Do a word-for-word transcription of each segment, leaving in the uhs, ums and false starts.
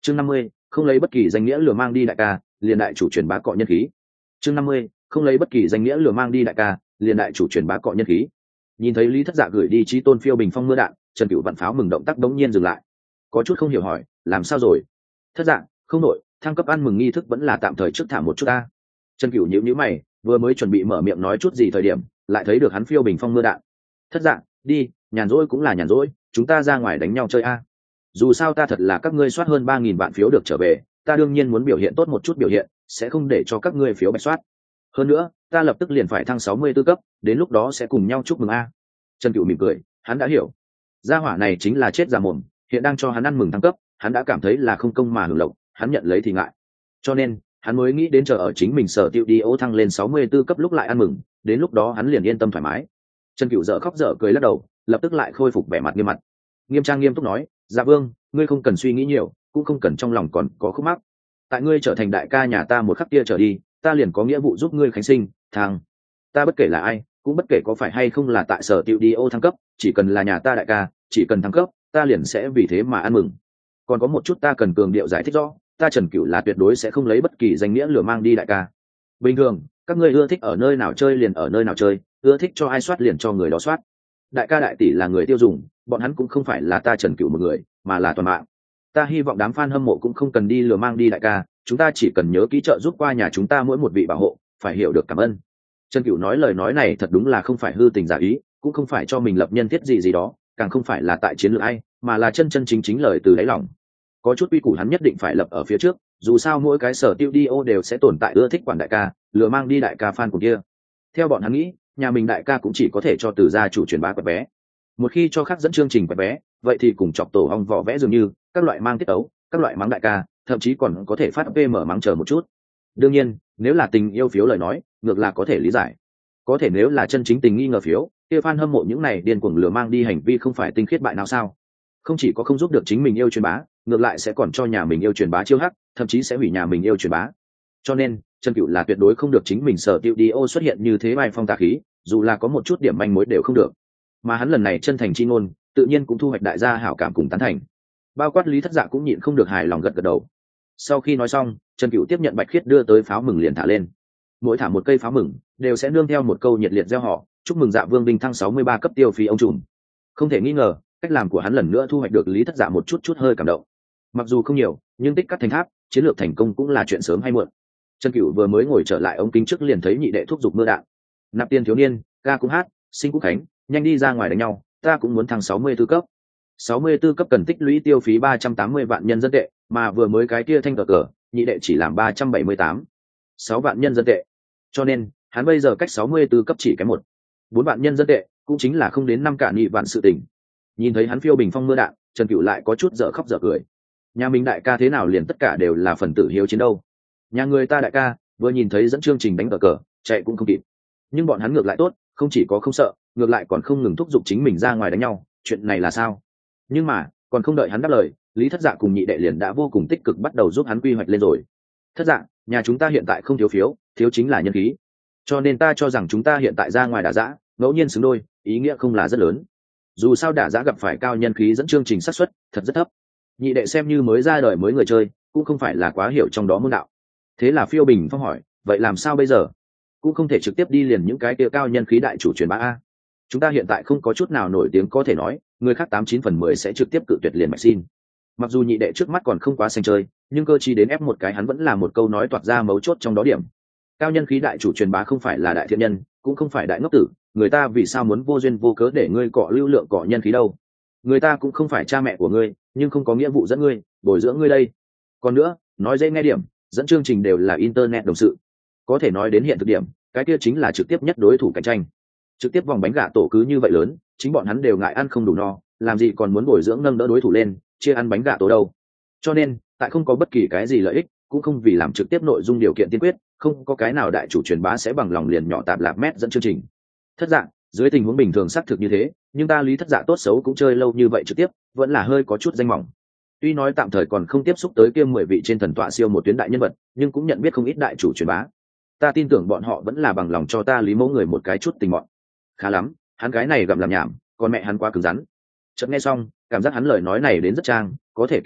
chương năm mươi, không lấy bất kỳ danh nghĩa lừa mang đi đại ca, liền đại chủ truyền bá cọ nhân khí. chương năm mươi, không lấy bất kỳ danh nghĩa lừa mang đi đại ca, liền đại chủ truyền bá cọ nhân khí. Nhìn thấy Lý Thất Dạ gửi đi Chí Tôn phiêu bình phong mưa đạn, Trần Cửu vặn pháo mừng động tác đống nhiên dừng lại, có chút không hiểu hỏi, làm sao rồi? Thất Dạ, không nội, thăng cấp ăn mừng nghi thức vẫn là tạm thời trước thả một chút ta. Trần Cửu nhíu nhíu mày, vừa mới chuẩn bị mở miệng nói chút gì thời điểm, lại thấy được hắn phiêu bình phong mưa đạn. Thất Dạ, đi, nhàn rỗi cũng là nhàn rỗi, chúng ta ra ngoài đánh nhau chơi a. Dù sao ta thật là các ngươi soát hơn ba nghìn vạn phiếu được trở về, ta đương nhiên muốn biểu hiện tốt một chút biểu hiện, sẽ không để cho các ngươi phiếu bạch soát. Hơn nữa, ta lập tức liền phải thăng sáu mươi tư cấp, đến lúc đó sẽ cùng nhau chúc mừng a. Trần Cửu mỉm cười, hắn đã hiểu. Gia hỏa này chính là chết già mồm, hiện đang cho hắn ăn mừng thăng cấp, hắn đã cảm thấy là không công mà hưởng lộc, hắn nhận lấy thì ngại. Cho nên, hắn mới nghĩ đến chờ ở chính mình sở tiêu đi ô thăng lên sáu mươi tư cấp lúc lại ăn mừng, đến lúc đó hắn liền yên tâm thoải mái. Trần Cửu dở khóc dở cười lắc đầu, lập tức lại khôi phục vẻ mặt nghiêm mặt. Nghiêm trang nghiêm túc nói, "Dạ Vương, ngươi không cần suy nghĩ nhiều, cũng không cần trong lòng còn có khúc mắc. Tại ngươi trở thành đại ca nhà ta một khắc kia trở đi, ta liền có nghĩa vụ giúp ngươi khánh sinh, thằng. Ta bất kể là ai, cũng bất kể có phải hay không là tại sở tiêu đi ô thăng cấp, chỉ cần là nhà ta đại ca, chỉ cần thăng cấp, ta liền sẽ vì thế mà ăn mừng. Còn có một chút ta cần cường điệu giải thích rõ, ta Trần Cửu là tuyệt đối sẽ không lấy bất kỳ danh nghĩa lừa mang đi đại ca. Bình thường, các ngươi ưa thích ở nơi nào chơi liền ở nơi nào chơi, ưa thích cho ai soát liền cho người đó soát. Đại ca đại tỷ là người tiêu dùng, bọn hắn cũng không phải là ta Trần Cửu một người, mà là toàn mạng. Ta hy vọng đám fan hâm mộ cũng không cần đi lừa mang đi đại ca, chúng ta chỉ cần nhớ ký trợ giúp qua nhà chúng ta mỗi một vị bảo hộ, phải hiểu được cảm ơn." Trần Cửu nói lời nói này thật đúng là không phải hư tình giả ý, cũng không phải cho mình lập nhân thiết gì gì đó, càng không phải là tại chiến lược ai, mà là chân chân chính chính lời từ đáy lòng. Có chút quy củ hắn nhất định phải lập ở phía trước, dù sao mỗi cái sở tiêu đi ô đều sẽ tồn tại ưa thích quản đại ca, lừa mang đi đại ca fan của kia. Theo bọn hắn nghĩ, nhà mình đại ca cũng chỉ có thể cho từ gia chủ truyền bá quẹt bé. Một khi cho khác dẫn chương trình quẹt bé, vậy thì cùng chọc tổ ong vỏ vẽ dường như, các loại mang tiết ấu, các loại mắng đại ca, thậm chí còn có thể phát pê em mắng chờ một chút. Đương nhiên, nếu là tình yêu phiếu lời nói, ngược là có thể lý giải. Có thể nếu là chân chính tình nghi ngờ phiếu, kia fan hâm mộ những này điên cuồng lừa mang đi hành vi không phải tinh khiết bại nào sao? Không chỉ có không giúp được chính mình yêu truyền bá, ngược lại sẽ còn cho nhà mình yêu truyền bá chiêu hắc, thậm chí sẽ hủy nhà mình yêu truyền bá. Cho nên, Trần Cửu là tuyệt đối không được chính mình sở tiêu đi ô xuất hiện như thế vai phong tà khí, dù là có một chút điểm manh mối đều không được. Mà hắn lần này chân thành chi ngôn, tự nhiên cũng thu hoạch đại gia hảo cảm cùng tán thành. Bao quát Lý Thất Dạ cũng nhịn không được hài lòng gật gật đầu. Sau khi nói xong, Trần Cửu tiếp nhận Bạch Khiết đưa tới pháo mừng liền thả lên. Mỗi thả một cây pháo mừng, đều sẽ nương theo một câu nhiệt liệt reo hò, chúc mừng Dạ Vương đinh thăng sáu mươi ba cấp tiêu phí ông trùm. Không thể nghi ngờ, cách làm của hắn lần nữa thu hoạch được Lý Thất Dạ một chút chút hơi cảm động. Mặc dù không nhiều, nhưng tích cắt thành tháp, chiến lược thành công cũng là chuyện sớm hay muộn. Trần Cửu vừa mới ngồi trở lại ống kính trước liền thấy nhị đệ thúc giục mưa đạn. Nạp tiền thiếu niên, ca cũng hát, sinh cũng khánh, nhanh đi ra ngoài đánh nhau, ta cũng muốn thăng sáu mươi tư cấp. sáu mươi tư cấp cần tích lũy tiêu phí ba trăm tám mươi vạn nhân dân tệ, mà vừa mới cái kia thanh cờ cờ, nhị đệ chỉ làm ba trăm bảy mươi tám, sáu vạn nhân dân tệ. Cho nên, hắn bây giờ cách sáu mươi tư cấp chỉ cái một, bốn vạn nhân dân tệ, cũng chính là không đến năm cả nhị vạn sự tình. Nhìn thấy hắn phiêu bình phong mưa đạn, Trần Cửu lại có chút dở khóc dở cười. Nhà mình đại ca thế nào liền tất cả đều là phần tử hiếu chiến đâu? Nhà người ta đại ca, vừa nhìn thấy dẫn chương trình đánh cờ cờ, chạy cũng không kịp. Nhưng bọn hắn ngược lại tốt, không chỉ có không sợ, ngược lại còn không ngừng thúc giục chính mình ra ngoài đánh nhau, chuyện này là sao? Nhưng mà, còn không đợi hắn đáp lời, Lý Thất Dạ cùng nhị đệ liền đã vô cùng tích cực bắt đầu giúp hắn quy hoạch lên rồi. Thất Dạ, nhà chúng ta hiện tại không thiếu phiếu, thiếu chính là nhân khí. Cho nên ta cho rằng chúng ta hiện tại ra ngoài đả giã, ngẫu nhiên xứng đôi, ý nghĩa không là rất lớn. Dù sao đả giã gặp phải cao nhân khí dẫn chương trình xác suất thật rất thấp. Nhị đệ xem như mới ra đời mới người chơi, cũng không phải là quá hiểu trong đó môn đạo. Thế là phiêu bình phong hỏi, vậy làm sao bây giờ? Cũng không thể trực tiếp đi liền những cái kia cao nhân khí đại chủ truyền bá a. Chúng ta hiện tại không có chút nào nổi tiếng có thể nói, người khác tám chín phần mười sẽ trực tiếp cự tuyệt liền mạch xin. Mặc dù nhị đệ trước mắt còn không quá xanh chơi, nhưng cơ chi đến ép một cái hắn vẫn là một câu nói toạc ra mấu chốt trong đó điểm. Cao nhân khí đại chủ truyền bá không phải là đại thiện nhân, cũng không phải đại ngốc tử, người ta vì sao muốn vô duyên vô cớ để ngươi cọ lưu lượng cọ nhân khí đâu? Người ta cũng không phải cha mẹ của ngươi, nhưng không có nghĩa vụ dẫn ngươi, bồi dưỡng ngươi đây. Còn nữa, nói dễ nghe điểm, dẫn chương trình đều là internet đồng sự. Có thể nói đến hiện thực điểm, cái kia chính là trực tiếp nhất đối thủ cạnh tranh. Trực tiếp vòng bánh gạ tổ cứ như vậy lớn, chính bọn hắn đều ngại ăn không đủ no, làm gì còn muốn bồi dưỡng nâng đỡ đối thủ lên, chia ăn bánh gạ tổ đâu. Cho nên, tại không có bất kỳ cái gì lợi ích, cũng không vì làm trực tiếp nội dung điều kiện tiên quyết, không có cái nào đại chủ truyền bá sẽ bằng lòng liền nhỏ tạp lạp mét dẫn chương trình. Thất Dạ, dưới tình huống bình thường xác thực như thế, nhưng ta Lý Thất Dạ tốt xấu cũng chơi lâu như vậy trực tiếp, vẫn là hơi có chút danh mỏng. Tuy nói tạm thời còn không tiếp xúc tới kia mười vị trên thần tọa siêu một tuyến đại nhân vật, nhưng cũng nhận biết không ít đại chủ truyền bá. Ta tin tưởng bọn họ vẫn là bằng lòng cho ta Lý Mẫu người một cái chút tình mọn. Khá lắm, hắn cái này gặm làm nhảm, còn mẹ hắn quá cứng rắn. Chợt nghe xong, cảm giác hắn lời nói này đến rất trang, có thể kỳ thực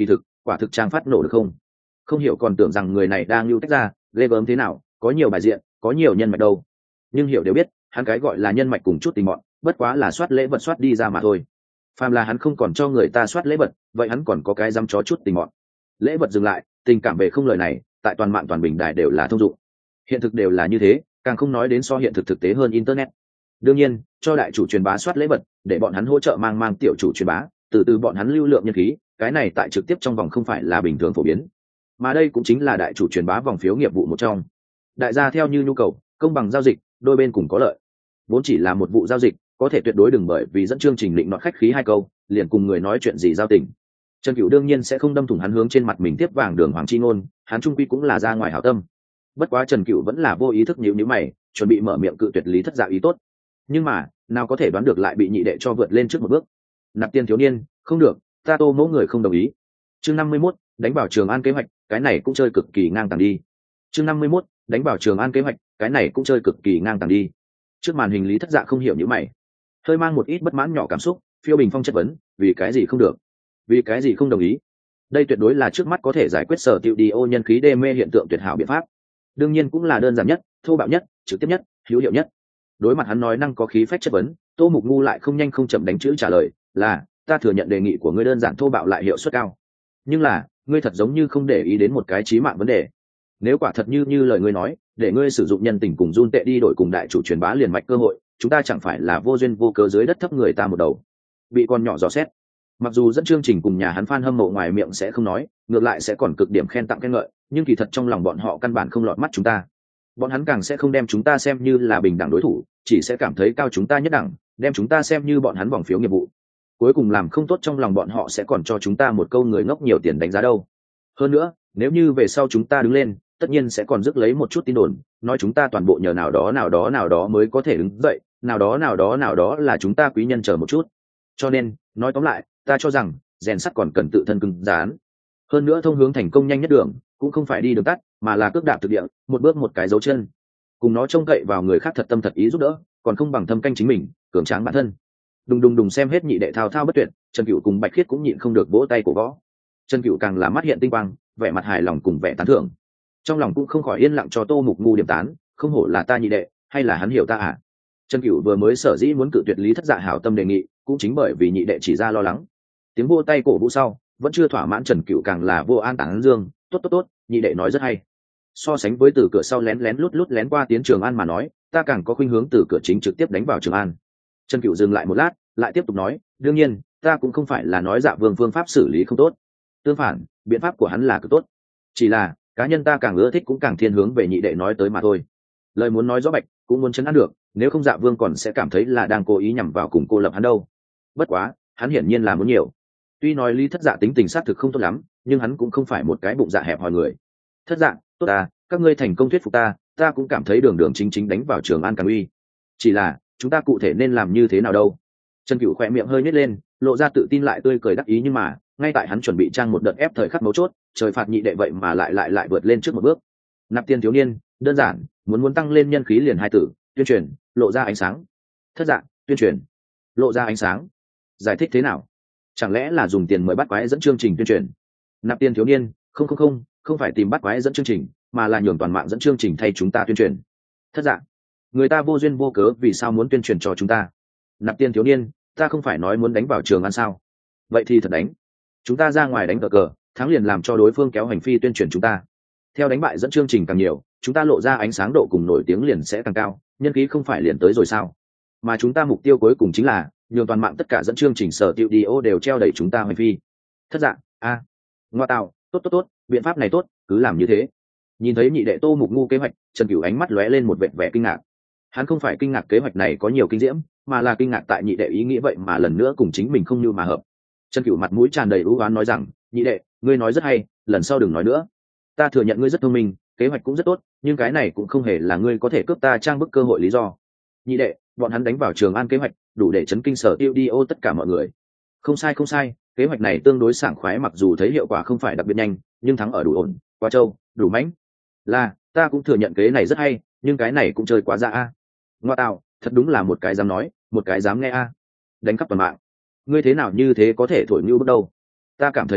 quả thực trang phát nổ được không? Không hiểu còn tưởng rằng người này đang lưu tách ra, ghê gớm thế nào, có nhiều bài diện, có nhiều nhân mạch đâu. Nhưng hiểu đều biết, hắn cái gọi là nhân mạch cùng chút tình mọn, bất quá là soát lễ vật soát đi ra mà thôi. Phàm là hắn không còn cho người ta soát lễ vật, vậy hắn còn có cái dám chó chút tình mọn. Lễ vật dừng lại, tình cảm về không lời này, tại toàn mạng toàn bình đài đều là thông dụng. Hiện thực đều là như thế, càng không nói đến so hiện thực thực tế hơn internet. Đương nhiên, cho đại chủ truyền bá soát lễ vật, để bọn hắn hỗ trợ mang mang tiểu chủ truyền bá, từ từ bọn hắn lưu lượng nhân khí, cái này tại trực tiếp trong vòng không phải là bình thường phổ biến, mà đây cũng chính là đại chủ truyền bá vòng phiếu nghiệp vụ một trong. Đại gia theo như nhu cầu, công bằng giao dịch, đôi bên cùng có lợi. Vốn chỉ là một vụ giao dịch, có thể tuyệt đối đừng bởi vì dẫn chương trình định nọt khách khí hai câu, liền cùng người nói chuyện gì giao tình. Trần Cửu đương nhiên sẽ không đâm thủng hắn hướng trên mặt mình tiếp vàng đường hoàng chi ngôn, hắn trung quy cũng là ra ngoài hảo tâm. Bất quá Trần Cửu vẫn là vô ý thức nhíu nhíu mày, chuẩn bị mở miệng cự tuyệt Lý Thất Dạ ý tốt. Nhưng mà, nào có thể đoán được lại bị nhị đệ cho vượt lên trước một bước. Nạp Tiên thiếu niên, không được, ta Tô mẫu người không đồng ý. Chương năm mươi mốt, đánh vào Trường An kế hoạch, cái này cũng chơi cực kỳ ngang tàng đi. Chương năm mươi mốt, đánh vào Trường An kế hoạch, cái này cũng chơi cực kỳ ngang tàng đi. Trước màn hình Lý Thất Dạ không hiểu nhíu mày, hơi mang một ít bất mãn nhỏ cảm xúc, phiêu bình phong chất vấn, vì cái gì không được? Vì cái gì không đồng ý? Đây tuyệt đối là trước mắt có thể giải quyết sở tiêu đi ô nhân khí đê mê hiện tượng tuyệt hảo biện pháp. Đương nhiên cũng là đơn giản nhất, thô bạo nhất, trực tiếp nhất, hữu hiệu nhất. Đối mặt hắn nói năng có khí phách chất vấn, Tô Mục Ngu lại không nhanh không chậm đánh chữ trả lời, là, ta thừa nhận đề nghị của ngươi đơn giản thô bạo lại hiệu suất cao. Nhưng là, ngươi thật giống như không để ý đến một cái chí mạng vấn đề. Nếu quả thật như như lời ngươi nói, để ngươi sử dụng nhân tình cùng run tệ đi đổi cùng đại chủ truyền bá liền mạch cơ hội, chúng ta chẳng phải là vô duyên vô cớ dưới đất thấp người ta một đầu. Bị con nhỏ dò xét. Mặc dù dẫn chương trình cùng nhà hắn fan hâm mộ ngoài miệng sẽ không nói, ngược lại sẽ còn cực điểm khen tặng khen ngợi, nhưng kỳ thật trong lòng bọn họ căn bản không lọt mắt chúng ta. Bọn hắn càng sẽ không đem chúng ta xem như là bình đẳng đối thủ, chỉ sẽ cảm thấy cao chúng ta nhất đẳng, đem chúng ta xem như bọn hắn vòng phiếu nghiệp vụ. Cuối cùng làm không tốt trong lòng bọn họ sẽ còn cho chúng ta một câu người ngốc nhiều tiền đánh giá đâu. Hơn nữa, nếu như về sau chúng ta đứng lên, tất nhiên sẽ còn rước lấy một chút tin đồn, nói chúng ta toàn bộ nhờ nào đó nào đó nào đó mới có thể đứng dậy, nào đó nào đó nào đó là chúng ta quý nhân chờ một chút. Cho nên, nói tóm lại, ta cho rằng rèn sắt còn cần tự thân cứng rắn. Hơn nữa thông hướng thành công nhanh nhất đường, cũng không phải đi đường tắt, mà là cước đạp thực địa, một bước một cái dấu chân. Cùng nó trông cậy vào người khác thật tâm thật ý giúp đỡ, còn không bằng thâm canh chính mình, cường tráng bản thân. Đùng đùng đùng xem hết nhị đệ thao thao bất tuyệt, Trần Cửu cùng Bạch Khiết cũng nhịn không được vỗ tay cổ võ. Trần Cửu càng là mắt hiện tinh quang, vẻ mặt hài lòng cùng vẻ tán thưởng. Trong lòng cũng không khỏi yên lặng cho Tô Mục Ngu điểm tán, không hổ là ta nhị đệ, hay là hắn hiểu ta à? Trần Cửu vừa mới sở dĩ muốn cự tuyệt Lý Thất Dạ hảo tâm đề nghị, cũng chính bởi vì nhị đệ chỉ ra lo lắng. Tiếng vỗ tay cổ vũ sau, vẫn chưa thỏa mãn, Trần Cửu càng là vô an tán dương, tốt tốt tốt, nhị đệ nói rất hay. So sánh với từ cửa sau lén lén lút lút lén qua tiến Trường An mà nói, ta càng có khuynh hướng từ cửa chính trực tiếp đánh vào Trường An. Trần Cửu dừng lại một lát, lại tiếp tục nói, đương nhiên, ta cũng không phải là nói Dạ Vương phương pháp xử lý không tốt. Tương phản, biện pháp của hắn là cực tốt. Chỉ là, cá nhân ta càng ưa thích cũng càng thiên hướng về nhị đệ nói tới mà thôi. Lời muốn nói rõ bạch, cũng muốn chấn an được, nếu không Dạ Vương còn sẽ cảm thấy là đang cố ý nhằm vào cùng cô lập hắn đâu. Bất quá, hắn hiển nhiên là muốn nhiều. Tuy nói Lý Thất Dạ tính tình sát thực không tốt lắm, nhưng hắn cũng không phải một cái bụng dạ hẹp hòi người. Thất Dạ, tốt ta, các ngươi thành công thuyết phục ta, ta cũng cảm thấy đường đường chính chính đánh vào Trường An càng uy. Chỉ là, chúng ta cụ thể nên làm như thế nào đâu? Trần Cửu khỏe miệng hơi nhếch lên, lộ ra tự tin lại tươi cười đắc ý, nhưng mà, ngay tại hắn chuẩn bị trang một đợt ép thời khắc mấu chốt, trời phạt nhị đệ vậy mà lại lại lại vượt lên trước một bước. Nạp Tiên thiếu niên, đơn giản, muốn muốn tăng lên nhân khí liền hai tử, tuyên truyền, lộ ra ánh sáng. Thất Dạ, tuyên truyền, lộ ra ánh sáng. Giải thích thế nào? Chẳng lẽ là dùng tiền mời bắt quái dẫn chương trình tuyên truyền? Nạp Tiên thiếu niên, không không không, không phải tìm bắt quái dẫn chương trình, mà là nhường toàn mạng dẫn chương trình thay chúng ta tuyên truyền. Thất Dạ, người ta vô duyên vô cớ vì sao muốn tuyên truyền cho chúng ta? Nạp Tiên thiếu niên, ta không phải nói muốn đánh vào Trường An sao? Vậy thì thật đánh. Chúng ta ra ngoài đánh cờ cờ, thắng liền làm cho đối phương kéo hành phi tuyên truyền chúng ta. Theo đánh bại dẫn chương trình càng nhiều, chúng ta lộ ra ánh sáng độ cùng nổi tiếng liền sẽ càng cao, nhân khí không phải liền tới rồi sao? Mà chúng ta mục tiêu cuối cùng chính là nhường toàn mạng tất cả dẫn chương trình sở tiêu đi ô đều treo đẩy chúng ta hành phi. Thất Dạ, a, à. Ngoa tạo, tốt tốt tốt, biện pháp này tốt, cứ làm như thế. Nhìn thấy nhị đệ Tô Mục Ngu kế hoạch, Trần Cửu ánh mắt lóe lên một vệt vẻ kinh ngạc. Hắn không phải kinh ngạc kế hoạch này có nhiều kinh diễm, mà là kinh ngạc tại nhị đệ ý nghĩ vậy mà lần nữa cùng chính mình không như mà hợp. Trần Cửu mặt mũi tràn đầy ưu oán nói rằng, nhị đệ, ngươi nói rất hay, lần sau đừng nói nữa. Ta thừa nhận ngươi rất thông minh, kế hoạch cũng rất tốt, nhưng cái này cũng không hề là ngươi có thể cướp ta trang bức cơ hội lý do. Nhị đệ, bọn hắn đánh vào Trường An kế hoạch, đủ để chấn kinh sở tiêu đi ô tất cả mọi người. Không sai không sai, kế hoạch này tương đối sảng khoái, mặc dù thấy hiệu quả không phải đặc biệt nhanh, nhưng thắng ở đủ ổn, quá trâu, đủ mãnh. Là, ta cũng thừa nhận kế này rất hay, nhưng cái này cũng chơi quá ra a. Ngoa tạo, thật đúng là một cái dám nói, một cái dám nghe a. Đánh cắp toàn mạng. Ngươi thế nào như thế có thể thổi như bước đâu? Ta cảm thấy rất tốt,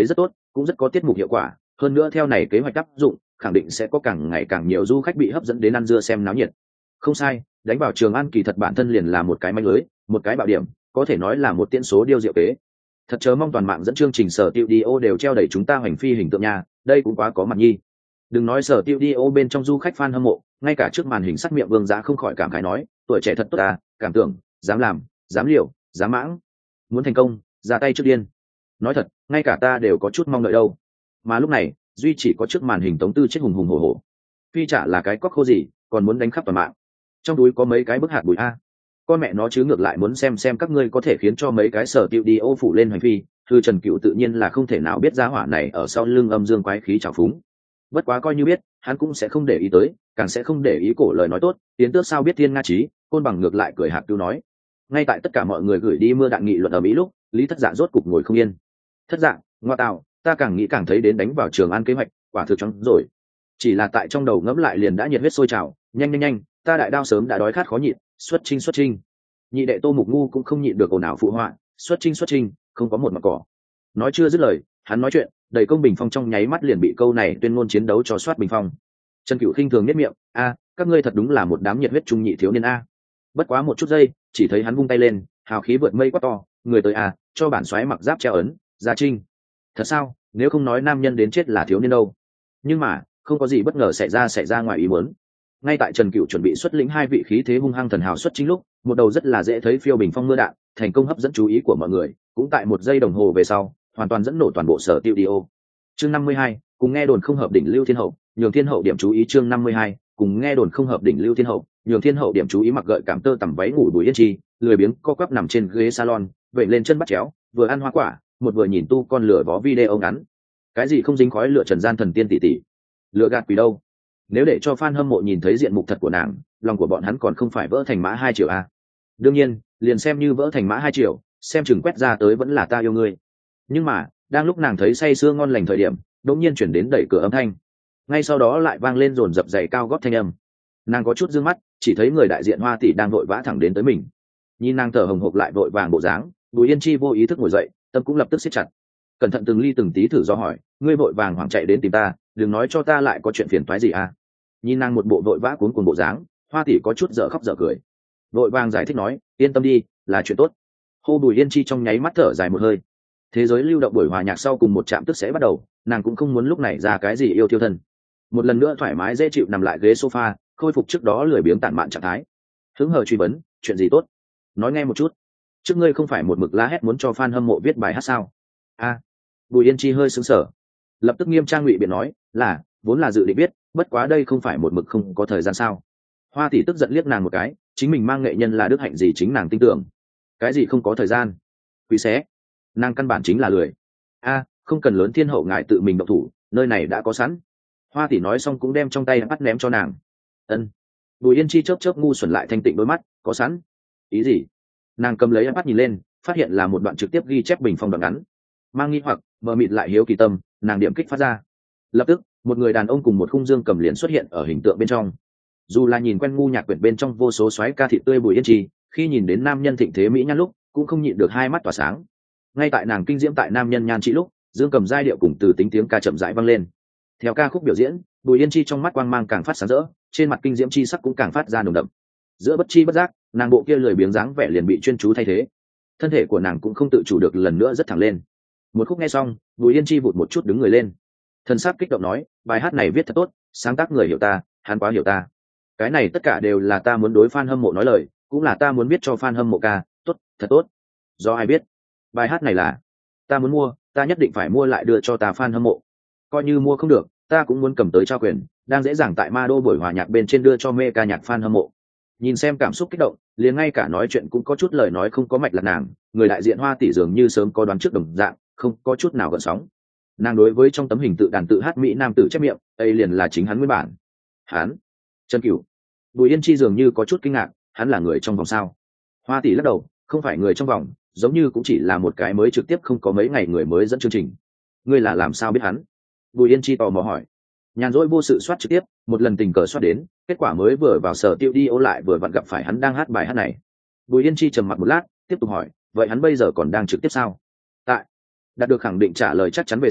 cũng rất có tiết mục hiệu quả, hơn nữa theo này kế hoạch áp dụng khẳng định sẽ có càng ngày càng nhiều du khách bị hấp dẫn đến ăn dưa xem náo nhiệt. Không sai, đánh vào Trường An kỳ thật bản thân liền là một cái manh lưới, một cái bạo điểm, có thể nói là một tiễn số điêu diệu kế. Thật chớ mong toàn mạng dẫn chương trình sở tiêu đi ô đều treo đẩy chúng ta hoành phi hình tượng nha, đây cũng quá có mặt nhi. Đừng nói sở tiêu đi ô bên trong du khách fan hâm mộ, ngay cả trước màn hình sắt miệng Vương Giá không khỏi cảm khái nói, tuổi trẻ thật tốt à, cảm tưởng, dám làm, dám liều, dám mãng, muốn thành công, ra tay trước điên. Nói thật, ngay cả ta đều có chút mong đợi đâu. Mà lúc này, duy chỉ có trước màn hình Tống Tư chết hùng hùng hổ hổ. Phi chả là cái cóc khô gì, còn muốn đánh khắp toàn mạng. Trong túi có mấy cái bức hạt bụi a. Con mẹ nó chứ ngược lại muốn xem xem các ngươi có thể khiến cho mấy cái sở tiêu đi ô phủ lên hành phi. Thư Trần Cựu tự nhiên là không thể nào biết giá hỏa này ở sau lưng âm dương quái khí trào phúng. Bất quá coi như biết, hắn cũng sẽ không để ý tới, càng sẽ không để ý cổ lời nói tốt. Tiến tước sao biết thiên nga trí, côn bằng ngược lại cười hạt cứu nói. Ngay tại tất cả mọi người gửi đi mưa đạn nghị luận ở Mỹ lúc, Lý Thất Dạ rốt cục ngồi không yên. Thất Dạ, ngoa tạo, ta càng nghĩ càng thấy đến đánh vào Trường An kế hoạch, quả thực chóng rồi. Chỉ là tại trong đầu ngẫm lại liền đã nhiệt huyết sôi trào, nhanh nhanh nhanh, ta đại đao sớm đã đói khát khó nhịn, xuất trinh xuất trinh. Nhị đệ Tô Mục Ngu cũng không nhịn được ồn ào phụ họa, xuất trinh xuất trinh, không có một mặt cỏ. Nói chưa dứt lời, hắn nói chuyện, đầy công bình phong trong nháy mắt liền bị câu này tuyên ngôn chiến đấu cho soát bình phong. Trần Cựu khinh thường nhếch miệng, a, các ngươi thật đúng là một đám nhiệt huyết trung nhị thiếu niên a. Bất quá một chút giây, chỉ thấy hắn vung tay lên, hào khí vượt mây quát to, người tới a, cho bản xoáy mặc giáp treo ấn, ra trinh. Thật sao? Nếu không nói nam nhân đến chết là thiếu niên đâu. Nhưng mà, không có gì bất ngờ xảy ra xảy ra ngoài ý muốn. Ngay tại Trần Cựu chuẩn bị xuất lĩnh hai vị khí thế hung hăng thần hào xuất chính lúc, một đầu rất là dễ thấy phiêu bình phong mưa đạn, thành công hấp dẫn chú ý của mọi người, cũng tại một giây đồng hồ về sau, hoàn toàn dẫn nổ toàn bộ sở tiêu đi ô. Chương năm mươi hai, cùng nghe đồn không hợp đỉnh lưu thiên hậu, nhường thiên hậu điểm chú ý. Chương năm mươi hai, cùng nghe đồn không hợp đỉnh lưu thiên hậu, nhường thiên hậu điểm chú ý. Mặc gợi cảm tơ tằm váy ngủ Bùi Yên Chi, lười biếng co quắp nằm trên ghế salon, vậy lên chân bắt chéo, vừa ăn hoa quả, một vừa nhìn tu con lửa vó video ngắn. Cái gì không dính khói lửa trần gian thần tiên tỷ tỷ, lựa gạt quỷ đâu. Nếu để cho fan hâm mộ nhìn thấy diện mục thật của nàng, lòng của bọn hắn còn không phải vỡ thành mã hai triệu a. Đương nhiên, liền xem như vỡ thành mã hai triệu, xem chừng quét ra tới vẫn là ta yêu ngươi. Nhưng mà, đang lúc nàng thấy say sưa ngon lành thời điểm, đột nhiên chuyển đến đẩy cửa âm thanh. Ngay sau đó lại vang lên dồn dập giày cao gót thanh âm. Nàng có chút dương mắt, chỉ thấy người đại diện Hoa tỷ đang vội vã thẳng đến tới mình. Nhìn nàng thở hồng hộc lại vội vàng bộ dáng, Bùi Yên Chi vô ý thức ngồi dậy, tâm cũng lập tức siết chặt. Cẩn thận từng ly từng tí thử do hỏi, ngươi vội vàng hoảng chạy đến tìm ta, đừng nói cho ta lại có chuyện phiền toái gì à? Nhìn nàng một bộ vội vã cuốn cuồng bộ dáng, Hoa tỷ có chút dở khóc dở cười, vội vàng giải thích nói, yên tâm đi, là chuyện tốt. Hô Bùi Yên Chi trong nháy mắt thở dài một hơi. Thế giới lưu động buổi hòa nhạc sau cùng một trạm tức sẽ bắt đầu, nàng cũng không muốn lúc này ra cái gì yêu thiêu thân. Một lần nữa thoải mái dễ chịu nằm lại ghế sofa, khôi phục trước đó lười biếng tản mạn trạng thái. Hứng hờ truy vấn, chuyện gì tốt? Nói nghe một chút. Trước ngươi không phải một mực la hét muốn cho fan hâm mộ viết bài hát sao? A. Bùi Yên Chi hơi sững sờ, lập tức nghiêm trang ngụy biện nói, là vốn là dự định viết, bất quá đây không phải một mực không có thời gian sao? Hoa tỷ tức giận liếc nàng một cái, chính mình mang nghệ nhân là đức hạnh gì chính nàng tin tưởng. Cái gì không có thời gian? Quý xé. Nàng căn bản chính là lười. A, không cần lớn thiên hậu ngài tự mình động thủ, nơi này đã có sẵn. Hoa tỷ nói xong cũng đem trong tay bắt ném cho nàng. Ân. Bùi Yên Chi chớp chớp ngu xuẩn lại thanh tịnh đôi mắt, có sẵn? Ý gì? Nàng cầm lấy bắt nhìn lên, phát hiện là một đoạn trực tiếp ghi chép bình phong đoạn ngắn. Mang nghi hoặc, mờ mịt lại hiếu kỳ tâm, nàng điểm kích phát ra. Lập tức, một người đàn ông cùng một khung dương cầm liền xuất hiện ở hình tượng bên trong. Dù là nhìn quen ngu nhạc quyển bên trong vô số xoáy ca thịt tươi Bùi Yên Chi, khi nhìn đến nam nhân thịnh thế mỹ nhan lúc, cũng không nhịn được hai mắt tỏa sáng. Ngay tại nàng kinh diễm tại nam nhân nhan trị lúc, dương cầm giai điệu cùng từ tính tiếng ca chậm rãi vang lên. Theo ca khúc biểu diễn, Bùi Yên Chi trong mắt quang mang càng phát sáng rỡ, trên mặt kinh diễm chi sắc cũng càng phát ra nồng đậm. Giữa bất chi bất giác, nàng bộ kia lười biếng dáng vẻ liền bị chuyên chú thay thế. Thân thể của nàng cũng không tự chủ được lần nữa rất thẳng lên. Một khúc nghe xong, Bùi Yên Chi vụt một chút đứng người lên. Thân sắc kích động nói, bài hát này viết thật tốt, sáng tác người hiểu ta, hắn quá hiểu ta. Cái này tất cả đều là ta muốn đối fan hâm mộ nói lời, cũng là ta muốn biết cho fan hâm mộ ca, tốt, thật tốt. Do ai biết? Bài hát này là ta muốn mua, ta nhất định phải mua lại đưa cho ta fan hâm mộ. Coi như mua không được, ta cũng muốn cầm tới trao quyền, đang dễ dàng tại Ma Đô buổi hòa nhạc bên trên đưa cho mê ca nhạc fan hâm mộ. Nhìn xem cảm xúc kích động, liền ngay cả nói chuyện cũng có chút lời nói không có mạch lạc nàng, người đại diện Hoa tỷ dường như sớm có đoán trước đồng dạng, không có chút nào gợn sóng. Nàng đối với trong tấm hình tự đàn tự hát mỹ nam tử chép miệng, đây liền là chính hắn nguyên bản. Hắn, Trần Cửu. Bùi Yên Chi dường như có chút kinh ngạc, hắn là người trong vòng sao? Hoa tỷ lắc đầu, không phải người trong vòng, giống như cũng chỉ là một cái mới trực tiếp không có mấy ngày người mới dẫn chương trình. Ngươi là làm sao biết hắn? Bùi Yên Chi tò mò hỏi. Nhàn rỗi vô sự soát trực tiếp, một lần tình cờ soát đến, kết quả mới vừa vào sở tiêu đi ô lại vừa vặn gặp phải hắn đang hát bài hát này. Bùi Yên Chi trầm mặc một lát, tiếp tục hỏi, vậy hắn bây giờ còn đang trực tiếp sao? Tại. Đạt được khẳng định trả lời chắc chắn về sau,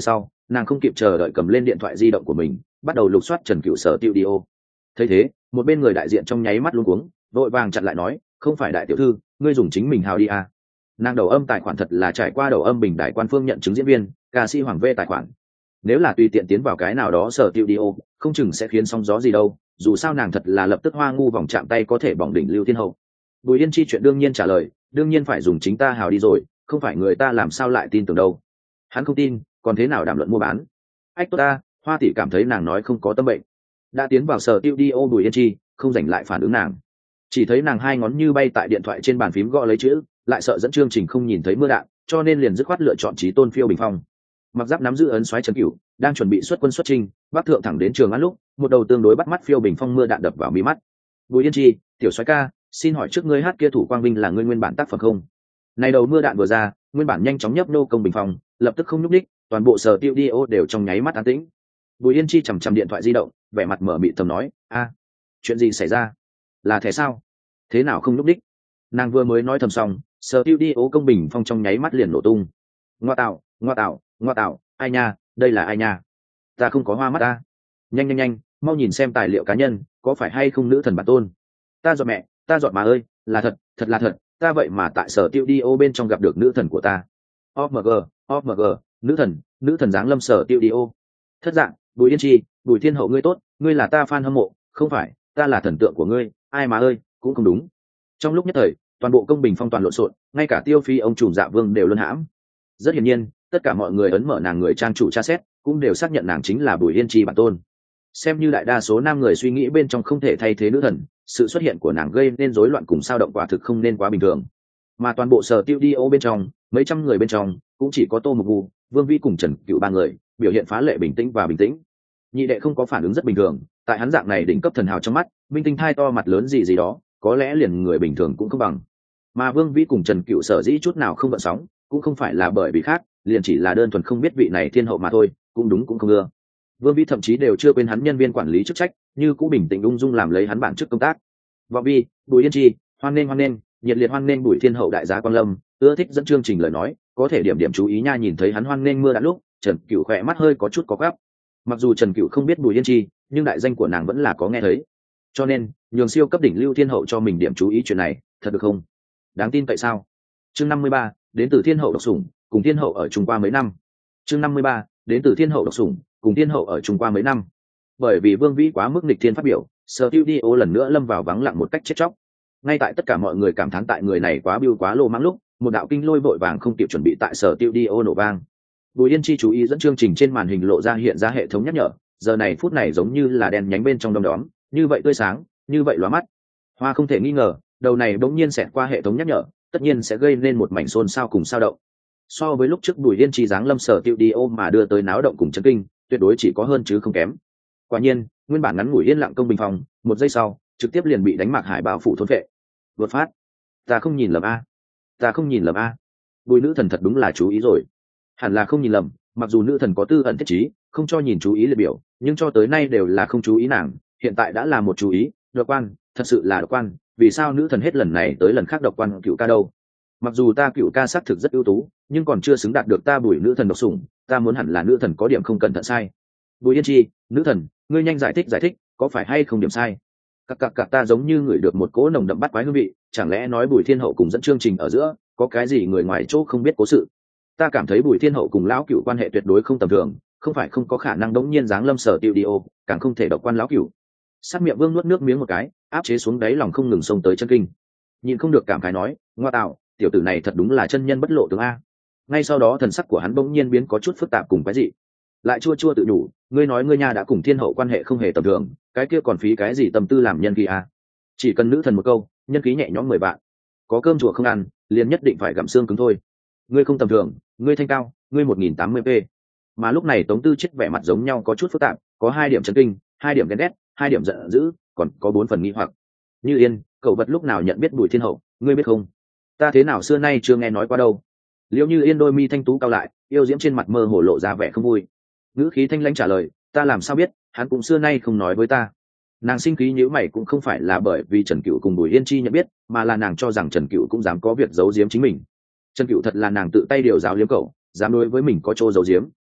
nàng không kịp chờ đợi cầm lên điện thoại di động của mình, bắt đầu lục soát Trần Cựu sở tiêu đi ô. Thấy thế, một bên người đại diện trong nháy mắt luống cuống, vội vàng chặn lại nói, không phải đại tiểu thư, ngươi dùng chính mình hào đi à. Nàng đầu âm tài khoản thật là trải qua đầu âm bình đại quan phương nhận chứng diễn viên, ca sĩ Hoàng V tài khoản. Nếu là tùy tiện tiến vào cái nào đó sở tiêu đi ô, không chừng sẽ khiến sóng gió gì đâu, dù sao nàng thật là lập tức hoa ngu vòng chạm tay có thể bỏng đỉnh Lưu Thiên Hậu. Bùi Yên Chi chuyện đương nhiên trả lời, đương nhiên phải dùng chính ta hào đi rồi, không phải người ta làm sao lại tin tưởng đâu. Hắn không tin, còn thế nào đàm luận mua bán. Ách tốt ta, Hoa tỷ cảm thấy nàng nói không có tâm bệnh. Đã tiến vào sở tiêu đi ô Bùi Yên Chi, không dành lại phản ứng nàng. Chỉ thấy nàng hai ngón như bay tại điện thoại trên bàn phím gõ lấy chữ, lại sợ dẫn chương trình không nhìn thấy mưa đạn, cho nên liền dứt khoát lựa chọn Chí Tôn phiêu bình phong. Mặc giáp nắm giữ ấn xoáy Trần Cửu, đang chuẩn bị xuất quân xuất chinh, bắc thượng thẳng đến Trường An lúc, một đầu tương đối bắt mắt phiêu bình phong mưa đạn đập vào mi mắt. Bùi Yên Chi, tiểu soái ca, xin hỏi trước ngươi hát kia thủ quang binh là ngươi nguyên bản tác phẩm không? Này đầu mưa đạn vừa ra, nguyên bản nhanh chóng nhấp nô công bình phong, lập tức không nhúc đích, toàn bộ sở tiêu đi ô đều trong nháy mắt an tĩnh. Bùi Yên Chi chằm chằm điện thoại di động, vẻ mặt mở mịt thầm nói, a, chuyện gì xảy ra? Là thế sao? Thế nào không nhúc đích? Nàng vừa mới nói thầm xong, sở tiêu đi ô công bình phong trong nháy mắt liền nổ tung. Ngoa tạo, ngoa tạo, ngoa tạo, ai nha, đây là ai nha? Ta không có hoa mắt ta. Nhanh nhanh nhanh, mau nhìn xem tài liệu cá nhân, có phải hay không nữ thần bản tôn? Ta dọn mẹ, ta dọn mà ơi, là thật, thật là thật, ta vậy mà tại sở tiêu đi ô bên trong gặp được nữ thần của ta. ô em giê, ô em giê, nữ thần, nữ thần giáng lâm sở tiêu đi ô. Thất dạng, Bùi Yên Chi, Bùi Thiên Hậu ngươi tốt, ngươi là ta fan hâm mộ, không phải, ta là thần tượng của ngươi, ai mà ơi, cũng không đúng. Trong lúc nhất thời, toàn bộ công bình phong toàn lộn xộn, ngay cả Tiêu Phi ông trùm Dạ Vương đều luân hãm. Rất hiển nhiên, tất cả mọi người ấn mở nàng người trang chủ tra xét, cũng đều xác nhận nàng chính là Bùi Yên Chi bản tôn. Xem như đại đa số nam người suy nghĩ bên trong không thể thay thế nữ thần, sự xuất hiện của nàng gây nên rối loạn cùng sao động quả thực không nên quá bình thường. Mà toàn bộ sở tiêu đi ô bên trong, mấy trăm người bên trong, cũng chỉ có Tô Mục Vu, Vương Vĩ cùng Trần Cựu ba người biểu hiện phá lệ bình tĩnh và bình tĩnh. Nhị đệ không có phản ứng rất bình thường, tại hắn dạng này đỉnh cấp thần hào trong mắt, minh tinh thai to mặt lớn gì gì đó, có lẽ liền người bình thường cũng không bằng. Mà Vương Vĩ cùng Trần Cựu sở dĩ chút nào không gợn sóng, cũng không phải là bởi vì khác, liền chỉ là đơn thuần không biết vị này thiên hậu mà thôi, cũng đúng cũng không ưa. Vương Vĩ thậm chí đều chưa quên hắn nhân viên quản lý chức trách, như cũ bình tĩnh ung dung làm lấy hắn bản chức công tác. Vọng Vi, Bùi Yên Chi, hoan nghênh hoan nghênh, nhiệt liệt hoan nghênh Bùi Thiên Hậu đại giá Quang Lâm, ưa thích dẫn chương trình lời nói, có thể điểm điểm chú ý nha. Nhìn thấy hắn hoan nghênh mưa đã lúc, Trần Cựu khỏe mắt hơi có chút có gắp. Mặc dù Trần Cựu không biết Bùi Yên Chi, nhưng đại danh của nàng vẫn là có nghe thấy. Cho nên, nhường siêu cấp đỉnh Lưu Thiên Hậu cho mình điểm chú ý chuyện này, thật được không? Đáng tin tại sao? Chương năm mươi ba, đến từ Thiên Hậu độc sủng, cùng Thiên Hậu ở Trung qua mấy năm. Chương năm mươi ba, đến từ Thiên Hậu độc sủng, cùng Thiên Hậu ở Trung qua mấy năm. Bởi vì Vương Vĩ quá mức nghịch thiên phát biểu, Sở Tiêu đi ô lần nữa lâm vào vắng lặng một cách chết chóc. Ngay tại tất cả mọi người cảm thán tại người này quá biêu quá lô mãng lúc, một đạo kinh lôi vội vàng không kịp chuẩn bị tại Sở Tiêu đi ô nổ vang. Bùi Yên Chi chú ý dẫn chương trình trên màn hình lộ ra hiện ra hệ thống nhắc nhở, giờ này phút này giống như là đèn nhánh bên trong đom đóm, như vậy tươi sáng, như vậy lóa mắt. Hoa không thể nghi ngờ, đầu này bỗng nhiên xẹt qua hệ thống nhắc nhở, tất nhiên sẽ gây nên một mảnh xôn xao cùng sao động. So với lúc trước Bùi Yên Chi giáng lâm Sở Tiêu đi ô mà đưa tới náo động cùng chấn kinh, tuyệt đối chỉ có hơn chứ không kém. Quả nhiên, nguyên bản ngắn ngủi yên lặng công bình phòng, một giây sau, trực tiếp liền bị đánh Mạc Hải bao phủ thôn vệ. Đột phát, ta không nhìn lầm a, ta không nhìn lầm a. Bùi nữ thần thật đúng là chú ý rồi. Hẳn là không nhìn lầm, mặc dù nữ thần có tư ẩn thiết trí, không cho nhìn chú ý liệt biểu, nhưng cho tới nay đều là không chú ý nàng, hiện tại đã là một chú ý, độc quan, thật sự là độc quan, vì sao nữ thần hết lần này tới lần khác độc quan Cựu ca đâu? Mặc dù ta Cựu ca xác thực rất ưu tú, nhưng còn chưa xứng đạt được ta Bùi nữ thần độc sủng, ta muốn hẳn là nữ thần có điểm không cẩn thận sai. Bùi Yên Chi, nữ thần, ngươi nhanh giải thích giải thích, có phải hay không điểm sai? Cặc cặc cặc, ta giống như ngửi được một cỗ nồng đậm bắt quái hương vị, chẳng lẽ nói Bùi Thiên Hậu cùng dẫn chương trình ở giữa có cái gì người ngoài chỗ không biết cố sự? Ta cảm thấy Bùi Thiên Hậu cùng lão Cựu quan hệ tuyệt đối không tầm thường, không phải không có khả năng đống nhiên giáng lâm Sở Tiêu đi ô, càng không thể độc quan lão Cựu. Sát miệng Vương nuốt nước miếng một cái, áp chế xuống đáy lòng không ngừng xông tới chân kinh. Nhìn không được cảm khái nói, ngoa tạo, tiểu tử này thật đúng là chân nhân bất lộ tướng a. Ngay sau đó thần sắc của hắn bỗng nhiên biến có chút phức tạp cùng cái gì, lại chua chua tự đủ, ngươi nói ngươi nha đã cùng Thiên Hậu quan hệ không hề tầm thường, cái kia còn phí cái gì tâm tư làm nhân khí a? Chỉ cần nữ thần một câu, nhân khí nhẹ nhõm mười vạn. Có cơm chùa không ăn, liền nhất định phải gặm xương cứng thôi. Ngươi không tầm thường, ngươi thanh cao, ngươi một nghìn tám mươi p. Mà lúc này Tống Tư chết vẻ mặt giống nhau có chút phức tạp, có hai điểm chấn kinh, hai điểm ghen ghét, hai điểm giận dữ, còn có bốn phần nghi hoặc. Như Yên, cậu vật lúc nào nhận biết Bùi Thiên Hậu, ngươi biết không? Ta thế nào xưa nay chưa nghe nói qua đâu. Liễu Như Yên đôi mi thanh tú cao lại, yêu diễm trên mặt mơ hồ lộ ra vẻ không vui. Ngữ khí thanh lãnh trả lời, ta làm sao biết, hắn cũng xưa nay không nói với ta. Nàng sinh khí nhíu mày cũng không phải là bởi vì Trần Cựu cùng Bùi Yên Chi nhận biết, mà là nàng cho rằng Trần Cựu cũng dám có việc giấu giếm chính mình. Trần Cựu thật là nàng tự tay điều giáo liếm cậu, dám đối với mình có chỗ giấu giếm,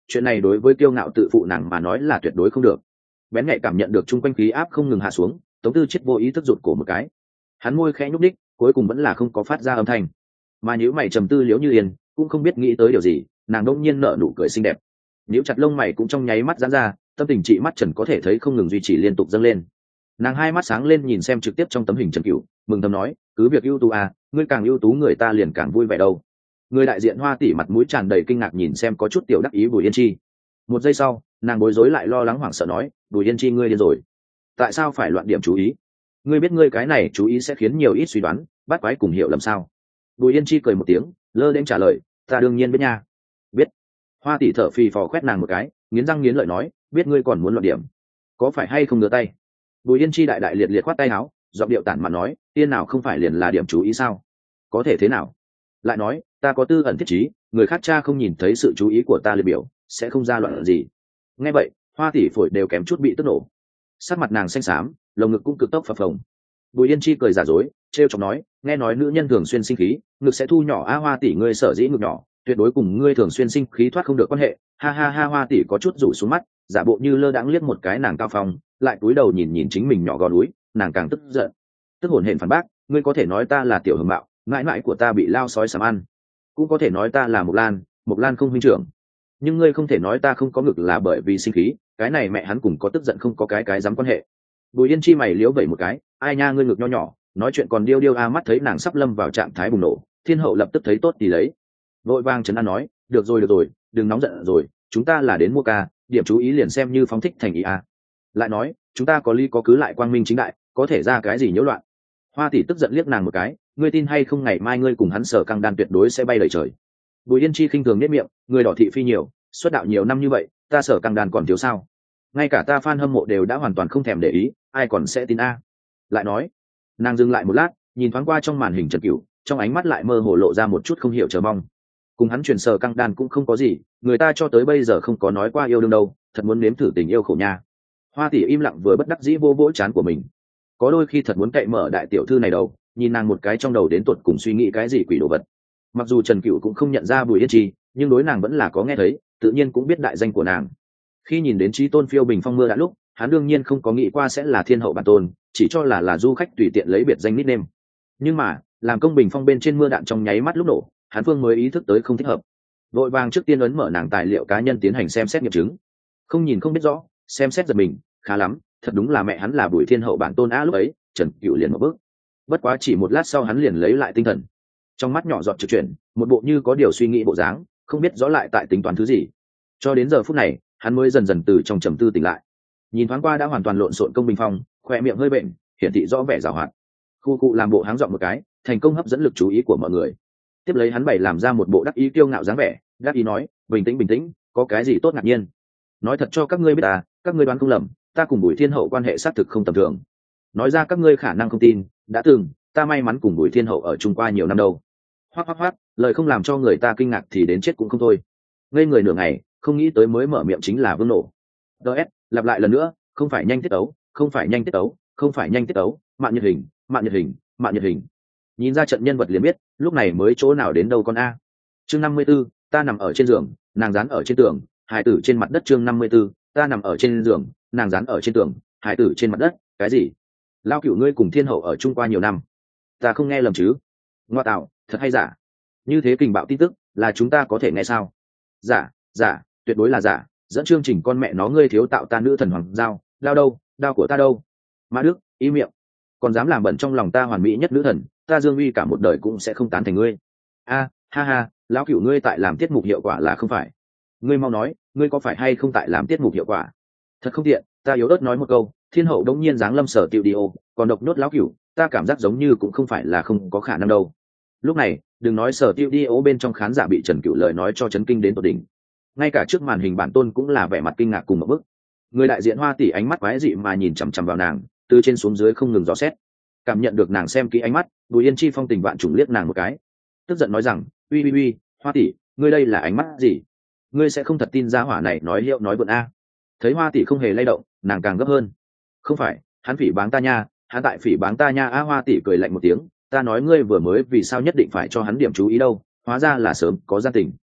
chuyện này đối với kiêu ngạo tự phụ nàng mà nói là tuyệt đối không được. Bén nhạy cảm nhận được chung quanh khí áp không ngừng hạ xuống, Tống Tư Chiết vô ý thức rụt cổ một cái. Hắn môi khẽ nhúc đích, cuối cùng vẫn là không có phát ra âm thanh. Mà nhíu mày trầm tư Liễu Như Yên, cũng không biết nghĩ tới điều gì, nàng đột nhiên nở nụ cười xinh đẹp. Nhíu chặt lông mày cũng trong nháy mắt giãn ra, tâm tình chị mắt Trần có thể thấy không ngừng duy trì liên tục dâng lên. Nàng hai mắt sáng lên nhìn xem trực tiếp trong tấm hình Trần Cửu, mừng thầm nói, cứ việc ưu tú à, ngươi càng ưu tú người ta liền càng vui vẻ đâu. Người đại diện Hoa tỷ mặt mũi tràn đầy kinh ngạc nhìn xem có chút tiểu đắc ý Bùi Yên Chi. Một giây sau, nàng bối rối lại lo lắng hoảng sợ nói, Bùi Yên Chi ngươi điên rồi, tại sao phải loạn điểm chú ý? Ngươi biết ngươi cái này chú ý sẽ khiến nhiều ít suy đoán, bắt quái cùng hiểu lầm sao? Bùi Yên Chi cười một tiếng, lơ đến trả lời, ta đương nhiên biết nha. Biết. Hoa tỷ thở phì phò quét nàng một cái, nghiến răng nghiến lợi nói, biết ngươi còn muốn loạn điểm, có phải hay không ngửa tay? Bùi Yên Chi đại đại liệt liệt khoát tay áo, giọng điệu tản mạn nói, tiên nào không phải liền là điểm chú ý sao? Có thể thế nào? Lại nói, ta có tư ẩn thiết trí, người khác cha không nhìn thấy sự chú ý của ta liệt biểu, sẽ không ra loạn gì. Nghe vậy, Hoa tỷ phổi đều kém chút bị tức nổ. Sắc mặt nàng xanh xám, lồng ngực cũng cực tốc phập phồng. Bùi Yên Chi cười giả dối, trêu chọc nói, nghe nói nữ nhân thường xuyên sinh khí, ngực sẽ thu nhỏ a. Hoa tỷ ngươi sở dĩ ngực nhỏ, tuyệt đối cùng ngươi thường xuyên sinh khí thoát không được quan hệ. Ha ha ha. Hoa tỷ có chút rủ xuống mắt, giả bộ như lơ đãng liếc một cái nàng cao phong, lại cúi đầu nhìn nhìn chính mình nhỏ gò núi, nàng càng tức giận, tức hổn hển phản bác, ngươi có thể nói ta là tiểu hưởng mạo, mãi mãi của ta bị lao sói sám ăn, cũng có thể nói ta là Mộc Lan, Mộc Lan không huynh trưởng, nhưng ngươi không thể nói ta không có ngực là bởi vì sinh khí, cái này mẹ hắn cùng có tức giận không có cái cái dám quan hệ. Bùi Yên Chi mày liếu vẩy một cái, ai nha ngươi ngực nho nhỏ, nói chuyện còn điêu điêu a. Mắt thấy nàng sắp lâm vào trạng thái bùng nổ, Thiên hậu lập tức thấy tốt thì lấy, vội vang trấn an nói, được rồi được rồi, đừng nóng giận rồi, chúng ta là đến mua ca, điểm chú ý liền xem như phóng thích thành ý a. Lại nói, chúng ta có lý có cứ lại quang minh chính đại, có thể ra cái gì nhiễu loạn. Hoa tỷ tức giận liếc nàng một cái, ngươi tin hay không ngày mai ngươi cùng hắn Sở Căng Đan tuyệt đối sẽ bay lời trời. Bùi Yên Chi khinh thường nhếch miệng, người đỏ thị phi nhiều, xuất đạo nhiều năm như vậy, ta Sở Căng Đan còn thiếu sao? Ngay cả ta fan hâm mộ đều đã hoàn toàn không thèm để ý, ai còn sẽ tin a? Lại nói, nàng dừng lại một lát, nhìn thoáng qua trong màn hình Trần Cửu, trong ánh mắt lại mơ hồ lộ ra một chút không hiểu chờ mong. Cùng hắn truyền Sở Căng Đan cũng không có gì, người ta cho tới bây giờ không có nói qua yêu đương đâu, thật muốn nếm thử tình yêu khổ nha. Hoa tỷ im lặng vừa bất đắc dĩ vô vỗ trán của mình, có đôi khi thật muốn cậy mở đại tiểu thư này đầu, nhìn nàng một cái trong đầu đến tuột cùng suy nghĩ cái gì quỷ đồ vật. Mặc dù Trần Cửu cũng không nhận ra Bùi Yên Chi, nhưng đối nàng vẫn là có nghe thấy, tự nhiên cũng biết đại danh của nàng. Khi nhìn đến Chí Tôn phiêu bình phong mưa đã lúc, hắn đương nhiên không có nghĩ qua sẽ là thiên hậu bản tôn, chỉ cho là là du khách tùy tiện lấy biệt danh nickname. Nhưng mà làm công bình phong bên trên mưa đạn trong nháy mắt lúc nổ, hắn phương mới ý thức tới không thích hợp, vội vàng trước tiên ấn mở nàng tài liệu cá nhân tiến hành xem xét nghiệm chứng. Không nhìn không biết rõ, xem xét giật mình, khá lắm, thật đúng là mẹ hắn là Bùi thiên hậu bản tôn á. Lúc ấy Trần Cửu liền một bước, bất quá chỉ một lát sau hắn liền lấy lại tinh thần, trong mắt nhỏ giọt trực chuyển, một bộ như có điều suy nghĩ bộ dáng, không biết rõ lại tại tính toán thứ gì. Cho đến giờ phút này hắn mới dần dần từ trong trầm tư tỉnh lại, nhìn thoáng qua đã hoàn toàn lộn xộn công bình phong, khoe miệng hơi bệnh, hiển thị rõ vẻ giảo hoạt. Khu cụ làm bộ háng giọng một cái, thành công hấp dẫn lực chú ý của mọi người. Tiếp lấy hắn bày làm ra một bộ đắc ý kiêu ngạo dáng vẻ, đắc ý nói, bình tĩnh bình tĩnh, có cái gì tốt ngạc nhiên. Nói thật cho các ngươi biết à, các ngươi đoán không lầm, ta cùng Bùi thiên hậu quan hệ xác thực không tầm thường. Nói ra các ngươi khả năng không tin, đã từng ta may mắn cùng Bùi thiên hậu ở chung qua nhiều năm đâu. Hoắc hoắc hoắc, lời không làm cho người ta kinh ngạc thì đến chết cũng không thôi. Ngây người nửa ngày, không nghĩ tới mới mở miệng chính là vương nổ. ds lặp lại lần nữa, không phải nhanh tiết tấu, không phải nhanh tiết tấu, không phải nhanh tiết tấu, mạn nhật hình, mạn nhật hình, mạn nhật hình. Nhìn ra trận nhân vật liền biết, lúc này mới chỗ nào đến đâu con a. Chương năm mươi 54, ta nằm ở trên giường, nàng dán ở trên tường, hải tử trên mặt đất. Chương năm mươi 54, ta nằm ở trên giường, nàng dán ở trên tường, hải tử trên mặt đất. Cái gì? Lao cửu ngươi cùng thiên hậu ở chung qua nhiều năm, ta không nghe lầm chứ? Ngoa tạo, thật hay giả? Như thế kình bạo tin tức là chúng ta có thể nghe sao? Giả, giả, tuyệt đối là giả. Dẫn chương trình con mẹ nó ngươi thiếu tạo ta nữ thần hoàng giao, đao đâu, đao của ta đâu? Mã Đức, im miệng, còn dám làm bẩn trong lòng ta hoàn mỹ nhất nữ thần, ta Dương Uy cả một đời cũng sẽ không tán thành ngươi. A, ha ha, lão cửu ngươi tại làm tiết mục hiệu quả là không phải? Ngươi mau nói, ngươi có phải hay không tại làm tiết mục hiệu quả? Thật không tiện, ta yếu ớt nói một câu, thiên hậu đống nhiên giáng lâm sở tiệu đi ô, còn độc nhốt lão cửu, ta cảm giác giống như cũng không phải là không có khả năng đâu. Lúc này đừng nói sở tiệu đi ô bên trong khán giả bị Trần Cửu lời nói cho chấn kinh đến tột đỉnh, ngay cả trước màn hình bản tôn cũng là vẻ mặt kinh ngạc cùng một bức. Người đại diện Hoa tỷ ánh mắt quái dị mà nhìn chằm chằm vào nàng, từ trên xuống dưới không ngừng dò xét. Cảm nhận được nàng xem kỹ ánh mắt, Bùi Yên Chi phong tình vạn trùng liếc nàng một cái, tức giận nói rằng, uy uy uy, Hoa tỷ, ngươi đây là ánh mắt gì? Ngươi sẽ không thật tin ra hỏa này nói hiệu nói vượn a? Thấy Hoa tỷ không hề lay động, nàng càng gấp hơn. Không phải, hắn phỉ báng ta nha, hắn tại phỉ báng ta nha. A. Hoa tỷ cười lạnh một tiếng, ta nói ngươi vừa mới vì sao nhất định phải cho hắn điểm chú ý đâu, hóa ra là sớm có gian tình.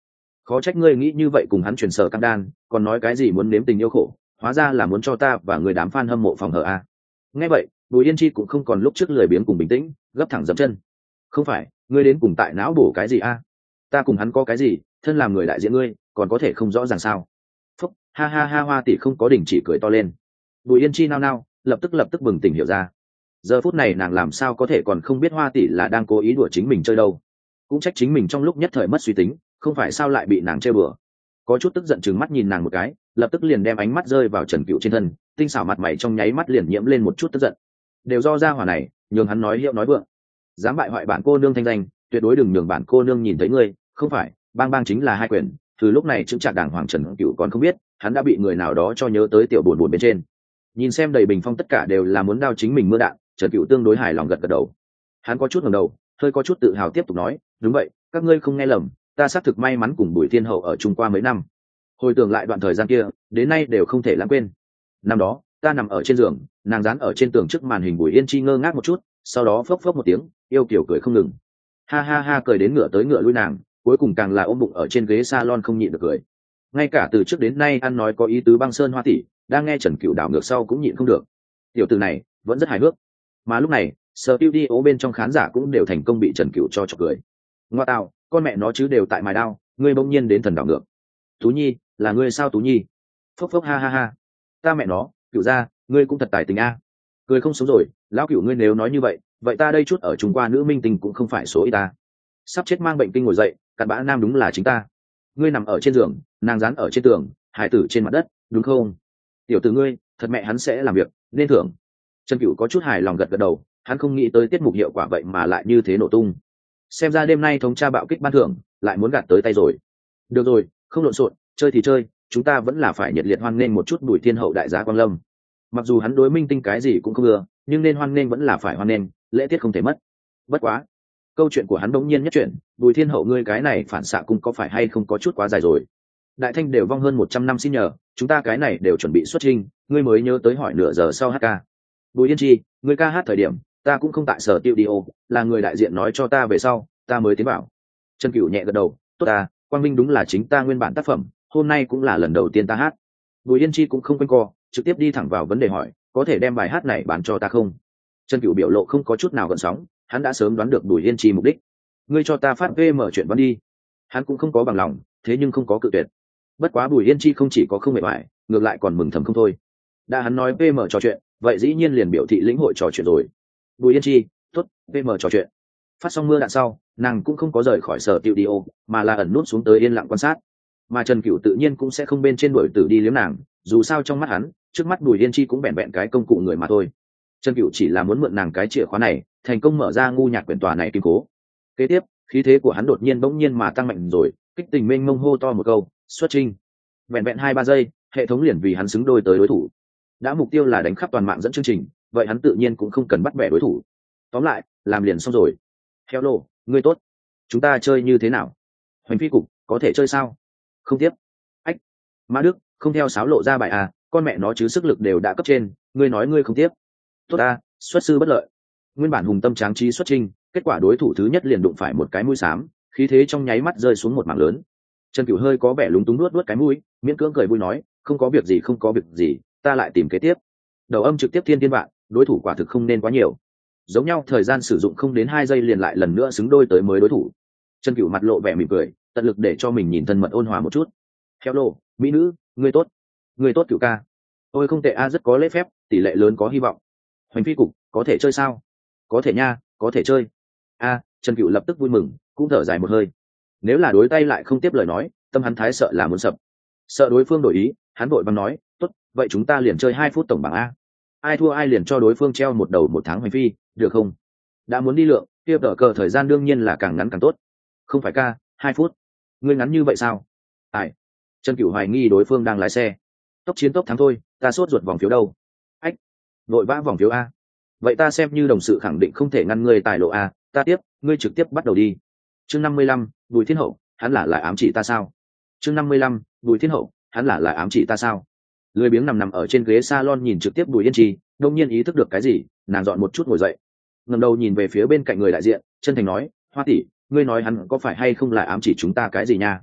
khó trách ngươi nghĩ như vậy, cùng hắn truyền sở cam đan, còn nói cái gì muốn nếm tình yêu khổ, hóa ra là muốn cho ta và người đám fan hâm mộ phòng hờ a. Nghe vậy Bùi Yên Chi cũng không còn lúc trước lười biếng cùng bình tĩnh, gấp thẳng dậm chân. Không phải, ngươi đến cùng tại não bổ cái gì a? Ta cùng hắn có cái gì, thân làm người đại diện ngươi còn có thể không rõ ràng sao? Phúc, ha ha ha, Hoa tỷ không có đình chỉ cười to lên. Bùi Yên Chi nao nao, lập tức lập tức bừng tỉnh hiểu ra. Giờ phút này nàng làm sao có thể còn không biết Hoa tỷ là đang cố ý đùa chính mình chơi đâu. Cũng trách chính mình trong lúc nhất thời mất suy tính, không phải sao lại bị nàng chơi bừa. Có chút tức giận chừng mắt nhìn nàng một cái, lập tức liền đem ánh mắt rơi vào Trần Cựu trên thân, tinh xảo mặt mày trong nháy mắt liền nhiễm lên một chút tức giận. Đều do gia hỏa này, nhường hắn nói hiệu nói vượng, dám bại hoại bản cô nương thanh danh, tuyệt đối đừng nhường bản cô nương nhìn thấy ngươi. Không phải, bang bang chính là hai quyền. Từ lúc này chứng trạc đảng hoàng Trần Cựu còn không biết, hắn đã bị người nào đó cho nhớ tới tiểu buồn buồn bên trên. Nhìn xem đầy bình phong tất cả đều là muốn đao chính mình mưa đạn, Trần Cựu tương đối hài lòng gật gật đầu. Hắn có chút ngẩng đầu, hơi có chút tự hào tiếp tục nói, đúng vậy, các ngươi không nghe lầm, ta xác thực may mắn cùng Bùi Thiên Hậu ở chung qua mấy năm. Hồi tưởng lại đoạn thời gian kia, đến nay đều không thể lãng quên. Năm đó ta nằm ở trên giường, nàng dán ở trên tường trước màn hình Bùi Yên Chi ngơ ngác một chút, sau đó phốc phốc một tiếng, yêu kiểu cười không ngừng. Ha ha ha, cười đến ngựa tới ngựa lui nàng, cuối cùng càng là ôm bụng ở trên ghế salon không nhịn được cười. Ngay cả từ trước đến nay ăn nói có ý tứ Băng Sơn Hoa tỷ, đang nghe Trần Cựu đảo ngược sau cũng nhịn không được. Tiểu tử này vẫn rất hài hước. Mà lúc này, studio bên trong khán giả cũng đều thành công bị Trần Cựu cho chọc cười. Ngoa tạo, con mẹ nó chứ đều tại mài đao, ngươi bỗng nhiên đến thần đảo ngược. Tú Nhi, là ngươi sao Tú Nhi? Phốc phốc ha ha ha. Ta mẹ nó, Cựu gia, ngươi cũng thật tài tình a. Cười không sống rồi, lão Cựu ngươi nếu nói như vậy, vậy ta đây chút ở Trung Qua nữ minh tình cũng không phải số ít ta. Sắp chết mang bệnh kinh ngồi dậy, cặn bã nam đúng là chính ta. Ngươi nằm ở trên giường, nàng dán ở trên tường, hải tử trên mặt đất, đúng không? Tiểu tử ngươi, thật mẹ hắn sẽ làm việc, nên thưởng. Trần Cựu có chút hài lòng gật gật đầu, hắn không nghĩ tới tiết mục hiệu quả vậy mà lại như thế nổ tung. Xem ra đêm nay thống tra bạo kích ban thưởng lại muốn gạt tới tay rồi. Được rồi, không lộn xộn, chơi thì chơi, chúng ta vẫn là phải nhiệt liệt hoan nghênh một chút Bùi Thiên Hậu đại giá quang lâm. Mặc dù hắn đối minh tinh cái gì cũng không ưa, nhưng nên hoan nghênh vẫn là phải hoan nghênh, lễ tiết không thể mất. Bất quá, câu chuyện của hắn đống nhiên nhất chuyển, Bùi Thiên Hậu ngươi cái này phản xạ cũng có phải hay không có chút quá dài rồi. Đại Thanh đều vong hơn một trăm năm xin nhờ, chúng ta cái này đều chuẩn bị xuất trình, ngươi mới nhớ tới hỏi nửa giờ sau hát ca. Bùi Yên Chi, ngươi ca hát thời điểm, ta cũng không tại sở tiêu đi ô, là người đại diện nói cho ta về sau, ta mới tiến bảo. Trần Cựu nhẹ gật đầu, tốt ta, Quang Minh đúng là chính ta nguyên bản tác phẩm, hôm nay cũng là lần đầu tiên ta hát. Bùi Yên Chi cũng không quanh co, trực tiếp đi thẳng vào vấn đề hỏi, có thể đem bài hát này bán cho ta không? Trần Cựu biểu lộ không có chút nào gợn sóng, hắn đã sớm đoán được Bùi Yên Chi mục đích. Ngươi cho ta phát vê mở chuyện văn đi. Hắn cũng không có bằng lòng, thế nhưng không có cự tuyệt. Bất quá Bùi Yên Chi không chỉ có không mệt mỏi, ngược lại còn mừng thầm không thôi. Đã hắn nói vê em trò chuyện, vậy dĩ nhiên liền biểu thị lĩnh hội trò chuyện rồi. Bùi Yên Chi, tốt, vê em trò chuyện. Phát xong mưa đạn sau, nàng cũng không có rời khỏi sở studio, mà là ẩn nút xuống tới yên lặng quan sát. Mà Trần Cựu tự nhiên cũng sẽ không bên trên đuổi tử đi liếm nàng, dù sao trong mắt hắn, trước mắt Bùi Yên Chi cũng bèn bèn cái công cụ người mà thôi. Trần Cựu chỉ là muốn mượn nàng cái chìa khóa này, thành công mở ra ngu nhạc quyển tòa này kim cố. Kế tiếp, khí thế của hắn đột nhiên bỗng nhiên mà tăng mạnh rồi, kích tình mênh mông hô to một câu, xuất trình. Vẹn vẹn hai ba giây, hệ thống liền vì hắn xứng đôi tới đối thủ. Đã mục tiêu là đánh khắp toàn mạng dẫn chương trình, vậy hắn tự nhiên cũng không cần bắt bẻ đối thủ. Tóm lại, làm liền xong rồi. Hello, ngươi tốt. Chúng ta chơi như thế nào? Hoành phi cục, có thể chơi sao? Không tiếp. Ách. Mã Đức, không theo sáo lộ ra bài à, con mẹ nó chứ sức lực đều đã cấp trên, ngươi nói ngươi không tiếp. Tốt ta, xuất sư bất lợi. Nguyên bản hùng tâm tráng trí xuất trình, kết quả đối thủ thứ nhất liền đụng phải một cái mũi xám, khí thế trong nháy mắt rơi xuống một mảng lớn. Trần Cửu hơi có vẻ lúng túng nuốt nuốt cái mũi, miễn cưỡng cười vui nói, không có việc gì không có việc gì, ta lại tìm kế tiếp. Đầu âm trực tiếp thiên tiên vạn, đối thủ quả thực không nên quá nhiều. Giống nhau thời gian sử dụng không đến hai giây liền lại lần nữa xứng đôi tới mới đối thủ. Trần Cửu mặt lộ vẻ mỉm cười, tận lực để cho mình nhìn thân mật ôn hòa một chút. Hello, mỹ nữ, ngươi tốt. Ngươi tốt Cửu ca. Ôi không tệ a, rất có lễ phép, tỷ lệ lớn có hy vọng. Hoành phi cục, có thể chơi sao? Có thể nha, có thể chơi. A, Trần Cửu lập tức vui mừng, cũng thở dài một hơi. Nếu là đối tay lại không tiếp lời nói, tâm hắn thái sợ là muốn sập. Sợ đối phương đổi ý, hắn vội vàng nói, tốt, vậy chúng ta liền chơi hai phút tổng bảng a. Ai thua ai liền cho đối phương treo một đầu một tháng hoành phi, được không? Đã muốn đi lượng, kia tờ cờ thời gian đương nhiên là càng ngắn càng tốt. Không phải ca, hai phút. Ngươi ngắn như vậy sao? Ai? Trần Cửu hoài nghi đối phương đang lái xe. Tốc chiến tốc thắng thôi, ta sốt ruột vòng phiếu đâu? Ách, vội vã vòng phiếu a. Vậy ta xem như đồng sự khẳng định không thể ngăn ngươi tài lộ a, ta tiếp, ngươi trực tiếp bắt đầu đi. Chương năm mươi lăm, Bùi Thiên Hậu, hắn là lại ám chỉ ta sao? Chương năm mươi lăm, Bùi Thiên Hậu, hắn là lại ám chỉ ta sao? Lười biếng nằm nằm ở trên ghế salon nhìn trực tiếp Bùi Yên Chi, đột nhiên ý thức được cái gì, nàng dọn một chút ngồi dậy. Ngẩng đầu nhìn về phía bên cạnh người đại diện, chân thành nói, Hoa tỷ, ngươi nói hắn có phải hay không lại ám chỉ chúng ta cái gì nha?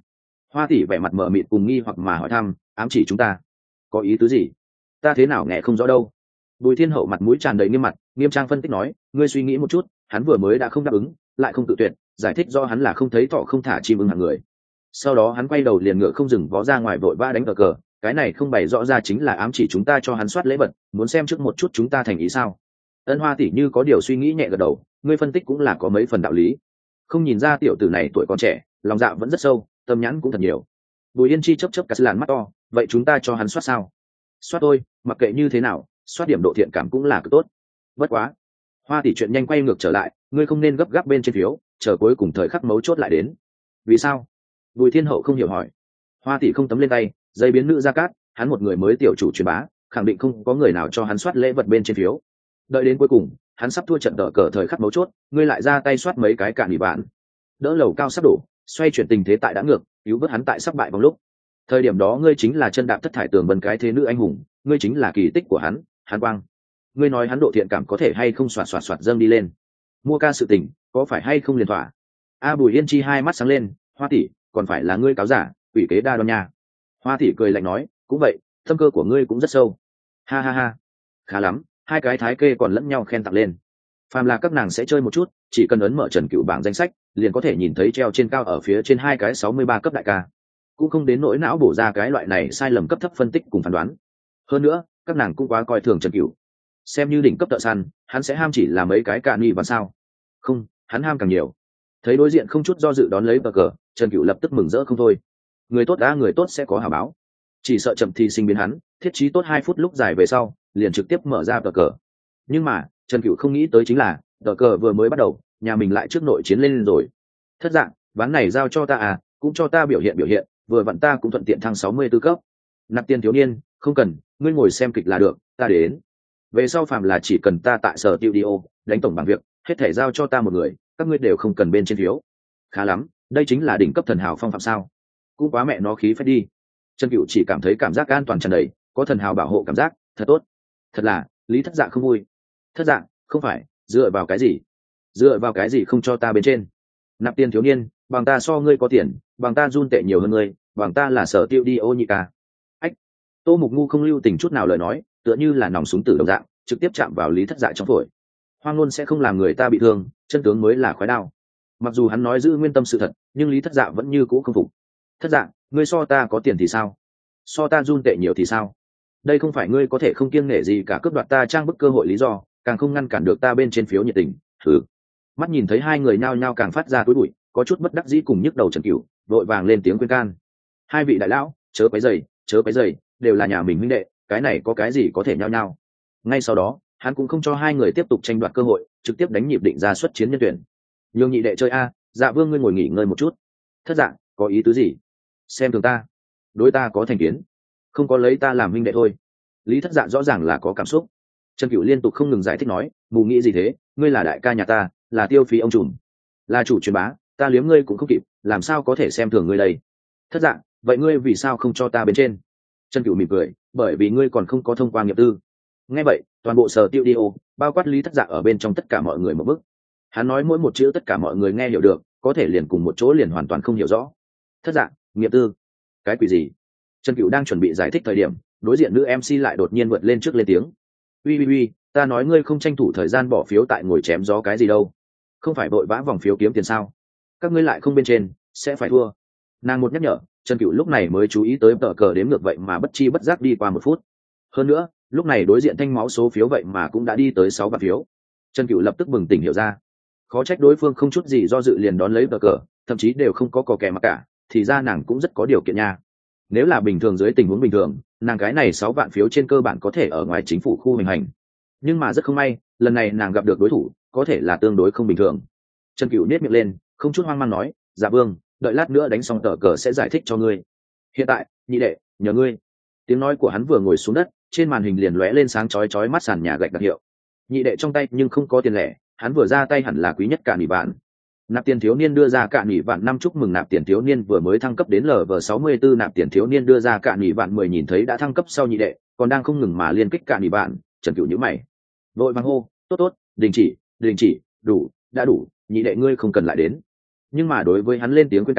Hoa tỷ vẻ mặt mờ mịt cùng nghi hoặc mà hỏi thăm, ám chỉ chúng ta có ý tứ gì? Ta thế nào nghe không rõ đâu. Bùi Thiên Hậu mặt mũi tràn đầy nghiêm mặt, nghiêm trang phân tích nói, ngươi suy nghĩ một chút, hắn vừa mới đã không đáp ứng, lại không tự tuyệt, giải thích do hắn là không thấy thọ không thả chim ưng hạng người. Sau đó hắn quay đầu liền ngựa không dừng vó ra ngoài vội vã đánh cờ cờ, cái này không bày rõ ra chính là ám chỉ chúng ta cho hắn soát lễ vật, muốn xem trước một chút chúng ta thành ý sao? Ân Hoa tỷ như có điều suy nghĩ nhẹ gật đầu, ngươi phân tích cũng là có mấy phần đạo lý. Không nhìn ra tiểu tử này tuổi còn trẻ, lòng dạ vẫn rất sâu, tâm nhãn cũng thật nhiều. Bùi Yên Chi chớp chớp cả làn mắt to, vậy chúng ta cho hắn soát sao? Soát tôi, mặc kệ như thế nào, soát điểm độ thiện cảm cũng là cực tốt. Bất quá, Hoa tỷ chuyện nhanh quay ngược trở lại, ngươi không nên gấp gáp bên trên phiếu, chờ cuối cùng thời khắc mấu chốt lại đến. Vì sao? Bùi Thiên Hậu không hiểu hỏi. Hoa tỷ không tấm lên tay, dây biến nữ ra cát, hắn một người mới tiểu chủ truyền bá, khẳng định không có người nào cho hắn soát lễ vật bên trên phiếu. Đợi đến cuối cùng, hắn sắp thua trận đỡ cờ thời khắc mấu chốt, ngươi lại ra tay soát mấy cái cạn ủy bạn. Đỡ lầu cao sắp đổ, xoay chuyển tình thế tại đã ngược, cứu vớt hắn tại sắp bại vòng lúc. Thời điểm đó ngươi chính là chân đạp thất thải tường vân cái thế nữ anh hùng, ngươi chính là kỳ tích của hắn, hắn quang. Ngươi nói hắn độ thiện cảm có thể hay không xoạt xoạt xoạt dâng đi lên. Mua ca sự tình, có phải hay không liền thỏa? A Bùi Yên Chi hai mắt sáng lên, Hoa tỷ, còn phải là ngươi cáo giả, quỷ kế đa đoan nha. Hoa tỷ cười lạnh nói, cũng vậy, thâm cơ của ngươi cũng rất sâu. Ha ha ha, khá lắm, hai cái thái kê còn lẫn nhau khen tặng lên. Phàm là các nàng sẽ chơi một chút, chỉ cần ấn mở Trần Cựu bảng danh sách, liền có thể nhìn thấy treo trên cao ở phía trên hai cái sáu mươi ba cấp đại ca. Cũng không đến nỗi não bổ ra cái loại này sai lầm cấp thấp phân tích cùng phán đoán. Hơn nữa, các nàng cũng quá coi thường Trần Cựu. Xem như đỉnh cấp thợ săn, hắn sẽ ham chỉ là mấy cái cạn nghi và sao? Không, hắn ham càng nhiều. Thấy đối diện không chút do dự đón lấy bờ cờ, Trần Cựu lập tức mừng rỡ không thôi. Người tốt đã người tốt sẽ có hảo báo. Chỉ sợ chậm thì sinh biến hắn, thiết trí tốt hai phút lúc dài về sau, liền trực tiếp mở ra bờ cờ. Nhưng mà, Trần Cựu không nghĩ tới chính là, bờ cờ vừa mới bắt đầu, nhà mình lại trước nội chiến lên rồi. Thất dạng, ván này giao cho ta à, cũng cho ta biểu hiện biểu hiện, vừa vặn ta cũng thuận tiện thăng sáu mươi tư cấp. Nạp Tiền thiếu niên, không cần, ngươi ngồi xem kịch là được, ta đến. Về sau phàm là chỉ cần ta tại sở studio đánh tổng bằng việc, hết thể giao cho ta một người, các ngươi đều không cần bên trên phiếu. Khá lắm, đây chính là đỉnh cấp thần hào phong phạm sao? Cũng quá mẹ nó khí phách đi. Trần Cựu chỉ cảm thấy cảm giác an toàn tràn đầy, có thần hào bảo hộ cảm giác, thật tốt. Thật là, Lý Thất Dạ không vui. Thất Dạ, không phải, dựa vào cái gì? Dựa vào cái gì không cho ta bên trên? Nạp Tiền thiếu niên, bằng ta so ngươi có tiền, bằng ta run tệ nhiều hơn ngươi, bằng ta là sở tiêu đi ô nhị ca. Ách, Tô Mục Ngu không lưu tình chút nào lời nói, tựa như là nòng súng tử đồng dạng, trực tiếp chạm vào Lý Thất Dạ trong phổi. Hoang ngôn sẽ không làm người ta bị thương, chân tướng mới là khói đao. Mặc dù hắn nói giữ nguyên tâm sự thật, nhưng Lý Thất Dạ vẫn như cũ không phục. Thất Dạ, ngươi so ta có tiền thì sao? So ta run tệ nhiều thì sao? Đây không phải ngươi có thể không kiêng nể gì cả cướp đoạt ta trang bức cơ hội lý do, càng không ngăn cản được ta bên trên phiếu nhiệt tình. Thử. Mắt nhìn thấy hai người nhao nhao càng phát ra túi bụi, có chút bất đắc dĩ cùng nhức đầu Trần Cửu, vội vàng lên tiếng khuyên can. Hai vị đại lão, chớ quấy rầy, chớ quấy rầy, đều là nhà mình huynh đệ, cái này có cái gì có thể nhao nhao. Ngay sau đó, hắn cũng không cho hai người tiếp tục tranh đoạt cơ hội, trực tiếp đánh nhịp định ra xuất chiến nhân tuyển. Nhường nhị đệ chơi a, Dạ Vương ngươi ngồi nghỉ ngơi một chút. Thất Dạ, có ý tứ gì? Xem thường ta, đối ta có thành kiến, không có lấy ta làm huynh đệ thôi. Lý Thất Dạ rõ ràng là có cảm xúc. Trần Cửu liên tục không ngừng giải thích nói, mù nghĩ gì thế, ngươi là đại ca nhà ta, là tiêu phí ông trùm, là chủ truyền bá, ta liếm ngươi cũng không kịp, làm sao có thể xem thường ngươi đây? Thất Dạ, vậy ngươi vì sao không cho ta bên trên? Trần Cửu mỉm cười, bởi vì ngươi còn không có thông qua nghiệp tư. Nghe vậy, toàn bộ sở tiêu đi ô, bao quát Lý Thất Dạ ở bên trong tất cả mọi người một bức. Hắn nói mỗi một chữ tất cả mọi người nghe hiểu được, có thể liền cùng một chỗ liền hoàn toàn không hiểu rõ. Thất Dạ, nghiệp tư, cái quỷ gì? Trần Cửu đang chuẩn bị giải thích thời điểm, đối diện nữ em xê lại đột nhiên vượt lên trước lên tiếng. Uy uy uy, ta nói ngươi không tranh thủ thời gian bỏ phiếu tại ngồi chém gió cái gì đâu? Không phải vội vã vòng phiếu kiếm tiền sao? Các ngươi lại không bên trên, sẽ phải thua. Nàng một nhắc nhở, Trần Cửu lúc này mới chú ý tới tờ cờ đếm ngược vậy mà bất chi bất giác đi qua một phút. Hơn nữa, lúc này đối diện thanh máu số phiếu vậy mà cũng đã đi tới sáu vạn phiếu. Trần Cửu lập tức bừng tỉnh hiểu ra, khó trách đối phương không chút gì do dự liền đón lấy tờ cờ, thậm chí đều không có cò kè mà cả, thì ra nàng cũng rất có điều kiện nha. Nếu là bình thường dưới tình huống bình thường, nàng cái này sáu vạn phiếu trên cơ bản có thể ở ngoài chính phủ khu hành hành. Nhưng mà rất không may, lần này nàng gặp được đối thủ, có thể là tương đối không bình thường. Trần Cửu nhếch miệng lên, không chút hoang mang nói, Dạ Vương, đợi lát nữa đánh xong tờ cờ sẽ giải thích cho ngươi. Hiện tại, nhị đệ, nhờ ngươi. Tiếng nói của hắn vừa ngồi xuống đất, trên màn hình liền lóe lên sáng chói chói mắt sàn nhà gạch đặc hiệu. Nhị đệ trong tay nhưng không có tiền lẻ, hắn vừa ra tay hẳn là quý nhất cả nỉ vạn. Nạp Tiền thiếu niên đưa ra cả nỉ vạn năm, chúc mừng Nạp Tiền thiếu niên vừa mới thăng cấp đến lv sáu mươi tư. Nạp Tiền thiếu niên đưa ra cả nỉ vạn mười, nhìn thấy đã thăng cấp sau nhị đệ, còn đang không ngừng mà liên kích cả nỉ vạn, Trần Cửu nhíu mày. Vội vàng hô, tốt tốt, đình chỉ, đình chỉ, đủ, đã đủ, nhị đệ ngươi không cần lại đến. Nhưng mà đối với hắn lên tiếng khuyên can, nhị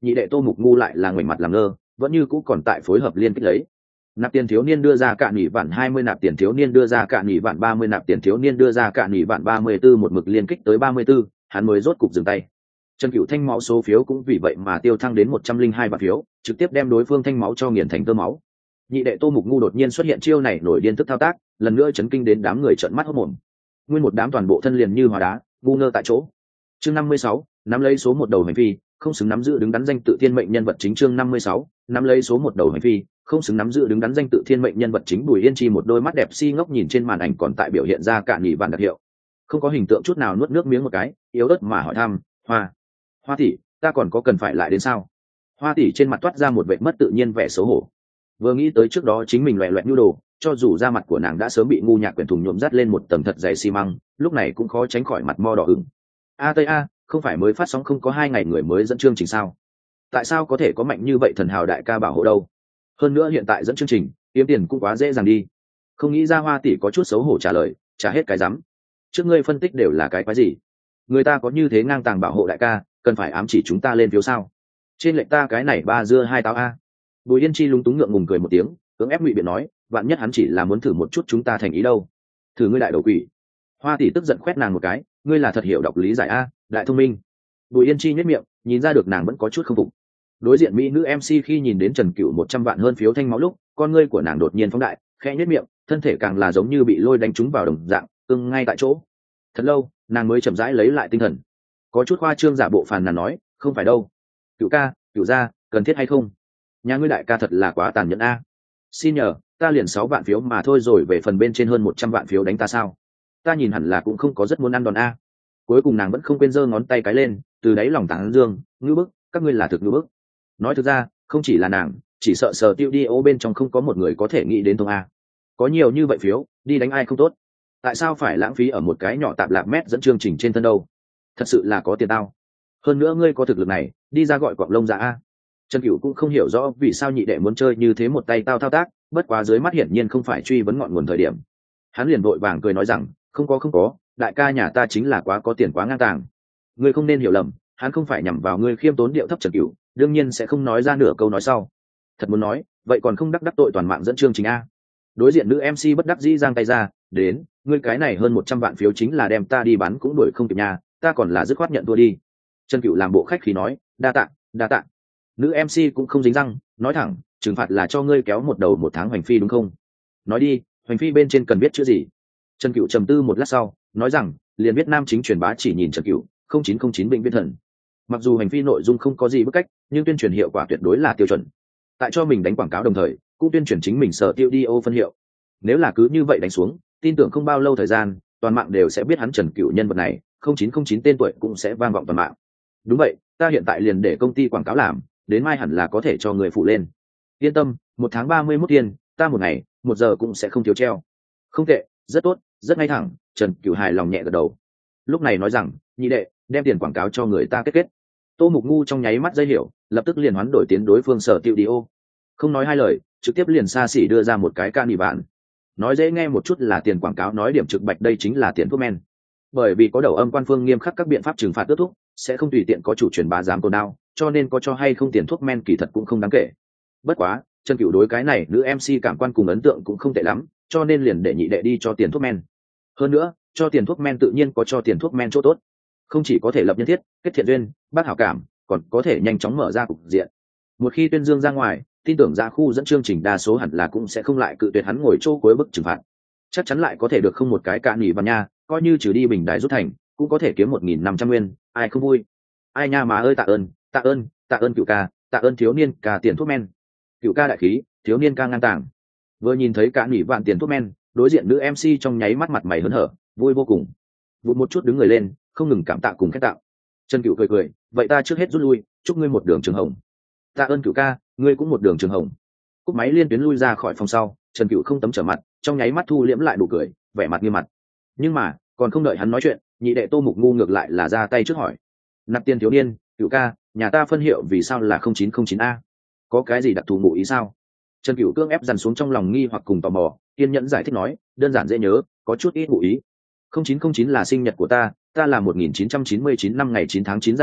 nhị đệ Tô Mục Ngu lại là ngoảnh mặt làm ngơ, vẫn như cũ còn tại phối hợp liên kích lấy. Nạp tiền thiếu niên đưa ra cạn nghỉ vạn hai mươi, nạp tiền thiếu niên đưa ra cạn nghỉ vạn ba mươi, nạp tiền thiếu niên đưa ra cạn nghỉ vạn ba mươi tư, một mực liên kích tới ba mươi tư, hắn mới rốt cục dừng tay. Trần Cửu thanh máu số phiếu cũng vì vậy mà tiêu thăng đến một trăm linh hai vạn phiếu, trực tiếp đem đối phương thanh máu cho nghiền thành tơ máu. Nhị đệ Tô Mục Ngu đột nhiên xuất hiện chiêu này nổi điên tức thao tác, lần nữa chấn kinh đến đám người trợn mắt hốt mồm. Nguyên một đám toàn bộ thân liền như hóa đá, ngu ngơ tại chỗ. Chương năm mươi sáu, nắm lấy số một đầu hành phi, không xứng nắm giữ đứng đắn danh tự thiên mệnh nhân vật chính. Chương năm mươi sáu, nắm lấy số một đầu hành phi, không xứng nắm giữ đứng đắn danh tự thiên mệnh nhân vật chính. Bùi Yên Chi một đôi mắt đẹp si ngốc nhìn trên màn ảnh còn tại biểu hiện ra cạn nhị vạn đặc hiệu, không có hình tượng chút nào, nuốt nước miếng một cái, yếu ớt mà hỏi thăm, hoa hoa tỷ, ta còn có cần phải lại đến sao? Hoa tỷ trên mặt toát ra một vẻ mất tự nhiên vẻ xấu hổ, vừa nghĩ tới trước đó chính mình loẹ loẹt nhu đồ, cho dù da mặt của nàng đã sớm bị ngu nhạc quyển thùng nhuộm dắt lên một tầng thật dày xi măng, lúc này cũng khó tránh khỏi mặt mo đỏ ửng. A tây a, không phải mới phát sóng không có hai ngày người mới dẫn chương trình sao? Tại sao có thể có mạnh như vậy thần hào đại ca bảo hộ đâu? Hơn nữa hiện tại dẫn chương trình kiếm tiền cũng quá dễ dàng đi. Không nghĩ ra Hoa tỷ có chút xấu hổ trả lời, trả hết cái rắm. Trước ngươi phân tích đều là cái quái gì? Người ta có như thế ngang tàng bảo hộ đại ca, cần phải ám chỉ chúng ta lên phiếu sao? Trên lệnh ta cái này ba dưa hai táo a. Bùi Yên Chi lúng túng ngượng ngùng cười một tiếng, cưỡng ép ngụy biện nói, vạn nhất hắn chỉ là muốn thử một chút chúng ta thành ý đâu. Thử ngươi đại đầu quỷ. Hoa tỷ tức giận quét nàng một cái, ngươi là thật hiểu đọc lý giải a, đại thông minh. Bùi Yên Chi nhếch miệng, nhìn ra được nàng vẫn có chút không phục. Đối diện mỹ nữ em xê khi nhìn đến Trần Cửu một trăm vạn hơn phiếu thanh máu lúc, con ngươi của nàng đột nhiên phóng đại, khẽ nhếch miệng, thân thể càng là giống như bị lôi đánh trúng vào đồng dạng, cứng ngay tại chỗ. Thật lâu, nàng mới chậm rãi lấy lại tinh thần. Có chút khoa trương giả bộ phàn nàn nói, không phải đâu. Cửu ca, Cửu gia, cần thiết hay không? Nhà ngươi đại ca thật là quá tàn nhẫn a. Xin nhờ, ta liền sáu vạn phiếu mà thôi rồi về phần bên trên hơn một trăm vạn phiếu đánh ta sao? Ta nhìn hẳn là cũng không có rất muốn ăn đòn a. Cuối cùng nàng vẫn không quên giơ ngón tay cái lên, từ đáy lòng tán dương, ngư bức, các ngươi là thực ngư bức. Nói thực ra, không chỉ là nàng, chỉ sợ sờ tiêu đi ô bên trong không có một người có thể nghĩ đến thông a. Có nhiều như vậy phiếu, đi đánh ai không tốt. Tại sao phải lãng phí ở một cái nhỏ tạp lạp mét dẫn chương trình trên thân đâu? Thật sự là có tiền tao. Hơn nữa ngươi có thực lực này, đi ra gọi quạng lông ra a. Trần Cửu cũng không hiểu rõ vì sao nhị đệ muốn chơi như thế một tay tao thao tác, bất quá dưới mắt hiển nhiên không phải truy vấn ngọn nguồn thời điểm. Hắn liền vội vàng cười nói rằng, không có không có, đại ca nhà ta chính là quá có tiền quá ngang tàng. Ngươi không nên hiểu lầm, hắn không phải nhằm vào ngươi khiêm tốn điệu thấp Trần Cửu, đương nhiên sẽ không nói ra nửa câu nói sau. Thật muốn nói, vậy còn không đắc đắc tội toàn mạng dẫn chương trình a. Đối diện nữ em xê bất đắc dĩ giang tay ra, đến, ngươi cái này hơn một trăm vạn phiếu chính là đem ta đi bán cũng đuổi không kịp nhà, ta còn là dứt khoát nhận thua đi. Trần Cửu làm bộ khách khí nói, đa tạ, đa tạ. Nữ em xê cũng không dính răng, nói thẳng, trừng phạt là cho ngươi kéo một đầu một tháng hoành phi đúng không? Nói đi, hoành phi bên trên cần biết chữ gì? Trần Cửu trầm tư một lát sau, nói rằng, liền biết nam chính truyền bá chỉ nhìn Trần Cửu, không chín không chín bệnh viên thần. Mặc dù hành phi nội dung không có gì bức cách, nhưng tuyên truyền hiệu quả tuyệt đối là tiêu chuẩn. Tại cho mình đánh quảng cáo đồng thời, cũng tuyên truyền chính mình sở tiêu đi ô phân hiệu. Nếu là cứ như vậy đánh xuống, tin tưởng không bao lâu thời gian, toàn mạng đều sẽ biết hắn Trần Cửu nhân vật này, không chín không chín tên tuổi cũng sẽ vang vọng toàn mạng. Đúng vậy, ta hiện tại liền để công ty quảng cáo làm, đến mai hẳn là có thể cho người phụ lên. Yên tâm, một tháng ba mươi mốt tiền, ta một ngày, một giờ cũng sẽ không thiếu treo. Không tệ, rất tốt, rất ngay thẳng. Trần Cửu hài lòng nhẹ gật đầu. Lúc này nói rằng, nhị đệ, đem tiền quảng cáo cho người ta kết kết. Tô Mục Ngu trong nháy mắt dây hiểu, lập tức liền hoán đổi tiến đối phương sở tiêu đi ô. Không nói hai lời, trực tiếp liền xa xỉ đưa ra một cái can bị bạn. Nói dễ nghe một chút là tiền quảng cáo, nói điểm trực bạch đây chính là tiền thuốc men. Bởi vì có đầu âm quan phương nghiêm khắc các biện pháp trừng phạt tước thúc, sẽ không tùy tiện có chủ truyền bá dám cồn đao, cho nên có cho hay không tiền thuốc men kỳ thật cũng không đáng kể. Bất quá, Trần Cửu đối cái này nữ em xê cảm quan cùng ấn tượng cũng không tệ lắm, cho nên liền để nhị đệ đi cho tiền thuốc men. Hơn nữa, cho tiền thuốc men tự nhiên có cho tiền thuốc men chỗ tốt, không chỉ có thể lập nhân thiết, kết thiện duyên, bắt hảo cảm, còn có thể nhanh chóng mở ra cục diện. Một khi tuyên dương ra ngoài, tin tưởng ra khu dẫn chương trình đa số hẳn là cũng sẽ không lại cự tuyệt hắn ngồi chỗ cuối bức trừng phạt, chắc chắn lại có thể được không một cái cạn nghỉ vào nha, coi như trừ đi bình đài rút thành, cũng có thể kiếm một nghìn năm trăm nguyên, ai không vui? Ai nha má ơi, tạ ơn, tạ ơn, tạ ơn Cửu ca, tạ ơn thiếu niên ca tiền thuốc men. Cửu ca đại khí, thiếu niên ca ngang tàng. Vừa nhìn thấy cạn nghỉ vạn tiền thuốc men, đối diện nữ em xê trong nháy mắt mặt mày hớn hở, vui vô cùng. Vụt một chút đứng người lên, không ngừng cảm tạ cùng khét tạo. Trần Cửu cười cười, vậy ta trước hết rút lui, chúc ngươi một đường trường hồng. Tạ ơn Cửu ca, ngươi cũng một đường trường hồng. Cúp máy liên tuyến lui ra khỏi phòng sau, Trần Cửu không tấm trở mặt, trong nháy mắt thu liễm lại nụ cười, vẻ mặt nghiêm mặt. Nhưng mà, còn không đợi hắn nói chuyện, nhị đệ Tô Mục Ngu ngược lại là ra tay trước hỏi. Nạp tiền thiếu niên, Cửu ca, nhà ta phân hiệu vì sao là không chín không chín a? Có cái gì đặc thù ngụ ý sao? Trần Cửu cương ép dằn xuống trong lòng nghi hoặc cùng tò mò, kiên nhẫn giải thích nói, đơn giản dễ nhớ, có chút ít ngụ ý. không chín không chín là sinh nhật của ta, ta là một nghìn chín trăm chín mươi chín năm ngày chín tháng chín ra đời,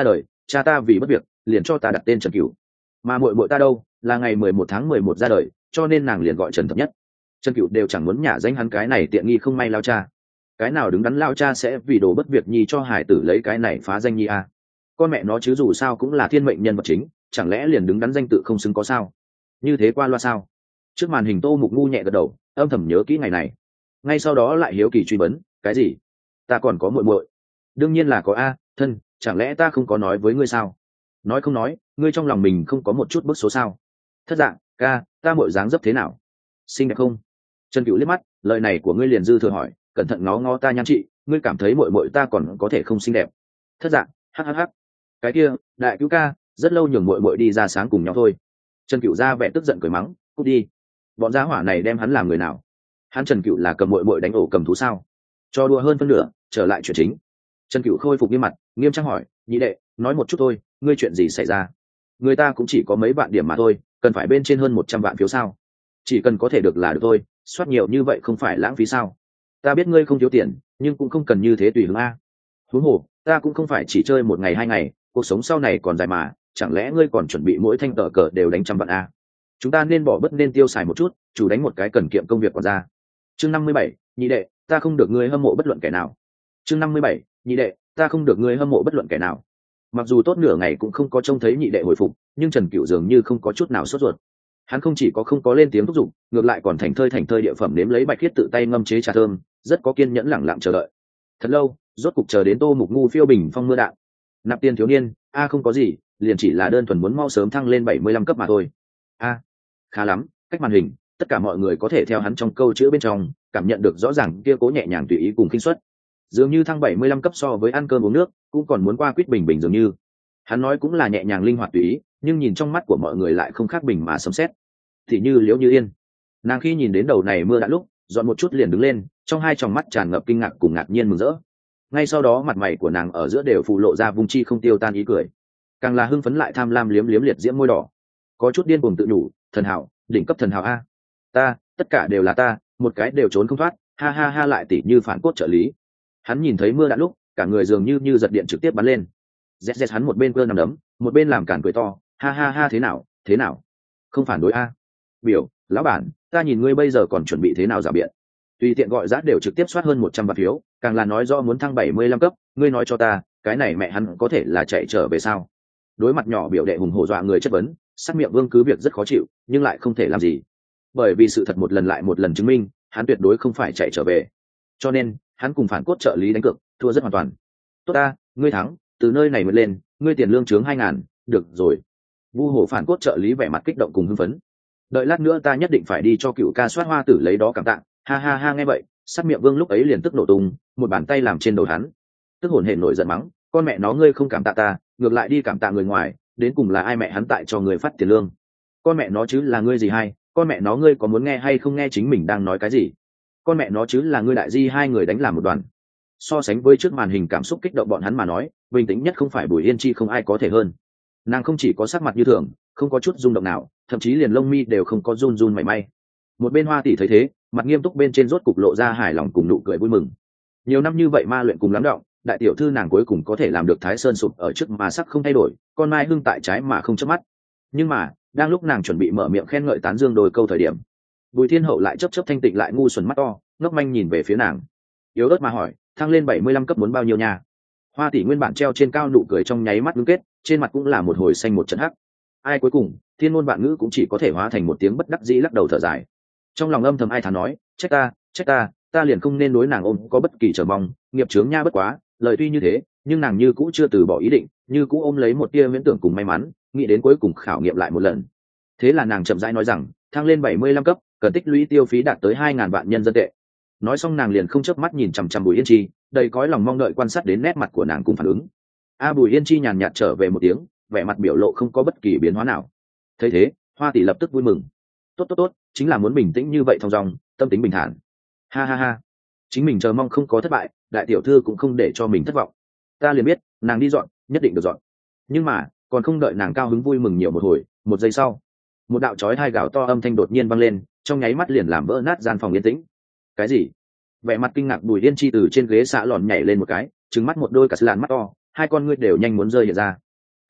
cha ta vì bất việc liền cho ta đặt tên Trần Cửu, mà muội muội ta đâu là ngày mười một tháng mười một ra đời, cho nên nàng liền gọi Trần Thập Nhất. Trần Cửu đều chẳng muốn nhả danh hắn cái này tiện nghi không may lao cha. Cái nào đứng đắn lao cha sẽ vì đồ bất việc nhi cho hải tử lấy cái này phá danh nhi à? Con mẹ nó chứ dù sao cũng là thiên mệnh nhân vật chính, chẳng lẽ liền đứng đắn danh tự không xứng có sao? Như thế qua loa sao? Trước màn hình Tô Mục ngu nhẹ gật đầu, âm thầm nhớ kỹ ngày này. Ngay sau đó lại hiếu kỳ truy vấn, cái gì? Ta còn có muội muội? Đương nhiên là có a, thân, chẳng lẽ ta không có nói với ngươi sao? Nói không nói, ngươi trong lòng mình không có một chút bức số sao? Thất dạng, ca, ta muội dáng dấp thế nào? Xinh đẹp không? Trần Cửu liếc mắt, lời này của ngươi liền dư thừa hỏi, cẩn thận ngó ngó ta nhan chị, ngươi cảm thấy muội muội ta còn có thể không xinh đẹp? Thất dạng, hắc hắc hắc. Cái kia, đại cứu ca, rất lâu nhường muội muội đi ra sáng cùng nhau thôi. Trần Cửu ra vẻ tức giận cười mắng, cút đi. Bọn gia hỏa này đem hắn làm người nào? Hắn Trần Cửu là cầm muội muội đánh ổ cầm thú sao? Cho đùa hơn phân nửa, trở lại chuyện chính. Trần Cửu khôi phục nghiêm mặt, nghiêm trang hỏi, nhị đệ, nói một chút thôi, ngươi chuyện gì xảy ra? Người ta cũng chỉ có mấy vạn điểm mà thôi, cần phải bên trên hơn một trăm vạn phiếu sao? Chỉ cần có thể được là được thôi, soát nhiều như vậy không phải lãng phí sao? Ta biết ngươi không thiếu tiền, nhưng cũng không cần như thế tùy hứng a. Huống hồ, ta cũng không phải chỉ chơi một ngày hai ngày, cuộc sống sau này còn dài mà, chẳng lẽ ngươi còn chuẩn bị mỗi thanh tờ cờ đều đánh trăm vạn a? Chúng ta nên bỏ bớt nên tiêu xài một chút, chủ đánh một cái cần kiệm công việc còn ra. Chương năm mươi bảy, nhị đệ, ta không được ngươi hâm mộ bất luận kẻ nào. Chương năm mươi bảy, nhị đệ, ta không được ngươi hâm mộ bất luận kẻ nào. Mặc dù tốt nửa ngày cũng không có trông thấy nhị đệ hồi phục, nhưng Trần Cửu dường như không có chút nào sốt ruột. Hắn không chỉ có không có lên tiếng thúc giục, ngược lại còn thành thơi thành thơi địa phẩm nếm lấy bạch khiết tự tay ngâm chế trà thơm, rất có kiên nhẫn lẳng lặng chờ đợi. Thật lâu, rốt cục chờ đến Tô Mục ngu phiêu bình phong mưa đạn. Nạp tiền thiếu niên, a không có gì, liền chỉ là đơn thuần muốn mau sớm thăng lên bảy mươi lăm cấp mà thôi. A, khá lắm, cách màn hình, tất cả mọi người có thể theo hắn trong câu chữ bên trong cảm nhận được rõ ràng kia cố nhẹ nhàng tùy ý cùng khinh suất. Dường như thăng bảy mươi lăm cấp so với ăn cơm uống nước cũng còn muốn qua quýt bình bình dường như. Hắn nói cũng là nhẹ nhàng linh hoạt tùy ý, nhưng nhìn trong mắt của mọi người lại không khác bình mà sấm sét. Thì như Liễu Như Yên, nàng khi nhìn đến đầu này mưa đã lúc, dọn một chút liền đứng lên, trong hai tròng mắt tràn ngập kinh ngạc cùng ngạc nhiên mừng rỡ. Ngay sau đó mặt mày của nàng ở giữa đều phụ lộ ra vùng chi không tiêu tan ý cười, càng là hưng phấn lại tham lam liếm liếm liệt diễm môi đỏ, có chút điên cuồng tự nhủ, thần hảo, đỉnh cấp thần hảo a, ta, tất cả đều là ta, một cái đều trốn không thoát, ha ha ha lại tỉ như phản cốt trợ lý. Hắn nhìn thấy mưa đã lúc, cả người dường như như giật điện trực tiếp bắn lên. Rét rét hắn một bên cơ nằm đấm, một bên làm cản cười to, ha ha ha thế nào, thế nào, không phản đối a? Biểu, lão bản, ta nhìn ngươi bây giờ còn chuẩn bị thế nào giả biện? Tùy tiện gọi giá đều trực tiếp soát hơn một trăm vạn phiếu, càng là nói rõ muốn thăng bảy mươi lăm cấp, ngươi nói cho ta, cái này mẹ hắn có thể là chạy trở về sao? Đối mặt nhỏ biểu đệ hùng hổ dọa người chất vấn, sát miệng Vương cứ việc rất khó chịu, nhưng lại không thể làm gì. Bởi vì sự thật một lần lại một lần chứng minh, hắn tuyệt đối không phải chạy trở về. Cho nên, hắn cùng phản cốt trợ lý đánh cược, thua rất hoàn toàn. Tốt ta, ngươi thắng, từ nơi này mới lên, ngươi tiền lương chướng hai ngàn, được rồi. Vu Hổ phản cốt trợ lý vẻ mặt kích động cùng hưng phấn. Đợi lát nữa ta nhất định phải đi cho cựu ca soát hoa tử lấy đó cảm tạ. Ha ha ha nghe vậy, sát miệng Vương lúc ấy liền tức nổ tung, một bàn tay làm trên đầu hắn. Tức hổn hển nổi giận mắng, con mẹ nó ngươi không cảm tạ ta, ngược lại đi cảm tạ người ngoài, đến cùng là ai mẹ hắn tại cho người phát tiền lương? Con mẹ nó chứ là ngươi gì hay, con mẹ nó ngươi có muốn nghe hay không nghe chính mình đang nói cái gì? Con mẹ nó chứ là ngươi đại di hai người đánh làm một đoàn. So sánh với trước màn hình cảm xúc kích động bọn hắn mà nói, bình tĩnh nhất không phải Bùi Yên Chi không ai có thể hơn. Nàng không chỉ có sắc mặt như thường, không có chút rung động nào, thậm chí liền lông mi đều không có run run mảy may. Một bên Hoa tỷ thấy thế, mặt nghiêm túc bên trên rốt cục lộ ra hài lòng cùng nụ cười vui mừng. Nhiều năm như vậy ma luyện cùng lắng động, đại tiểu thư nàng cuối cùng có thể làm được Thái Sơn sụp ở trước mà sắc không thay đổi, con mai hưng tại trái mà không chớp mắt. Nhưng mà, đang lúc nàng chuẩn bị mở miệng khen ngợi tán dương đôi câu thời điểm, Bùi Thiên Hậu lại chớp chớp thanh tịnh lại ngu xuẩn mắt to, ngốc manh nhìn về phía nàng, yếu ớt mà hỏi, thăng lên bảy mươi lăm cấp muốn bao nhiêu nha? Hoa tỷ nguyên bản treo trên cao nụ cười trong nháy mắt ngưng kết, trên mặt cũng là một hồi xanh một trận hắc. Ai cuối cùng, thiên ngôn vạn ngữ cũng chỉ có thể hóa thành một tiếng bất đắc dĩ lắc đầu thở dài. Trong lòng âm thầm ai thán nói, trách ta, trách ta, ta liền không nên đối nàng ôm có bất kỳ chờ mong, nghiệp chướng nha bất quá, lời tuy như thế, nhưng nàng như cũ chưa từ bỏ ý định, như cũ ôm lấy một tia miễn tưởng cùng may mắn, nghĩ đến cuối cùng khảo nghiệm lại một lần. Thế là nàng chậm rãi nói rằng, thăng lên bảy mươi lăm cấp, cần tích lũy tiêu phí đạt tới hai ngàn vạn nhân dân tệ. Nói xong nàng liền không chớp mắt nhìn chằm chằm Bùi Yên Chi, đầy cõi lòng mong đợi quan sát đến nét mặt của nàng cùng phản ứng. A Bùi Yên Chi nhàn nhạt trở về một tiếng, vẻ mặt biểu lộ không có bất kỳ biến hóa nào. Thấy thế, Hoa tỷ lập tức vui mừng. Tốt tốt tốt, chính là muốn bình tĩnh như vậy thong dong, tâm tính bình thản. Ha ha ha, chính mình chờ mong không có thất bại, đại tiểu thư cũng không để cho mình thất vọng. Ta liền biết, nàng đi dọn, nhất định được dọn. Nhưng mà, còn không đợi nàng cao hứng vui mừng nhiều một hồi, một giây sau, một đạo chói tai gào to âm thanh đột nhiên vang lên, trong nháy mắt liền làm vỡ nát gian phòng yên tĩnh. Cái gì? Vẻ mặt kinh ngạc Bùi Yên Chi từ trên ghế xạ lòn nhảy lên một cái, trừng mắt một đôi cả làn mắt to, hai con ngươi đều nhanh muốn rơi hiện ra.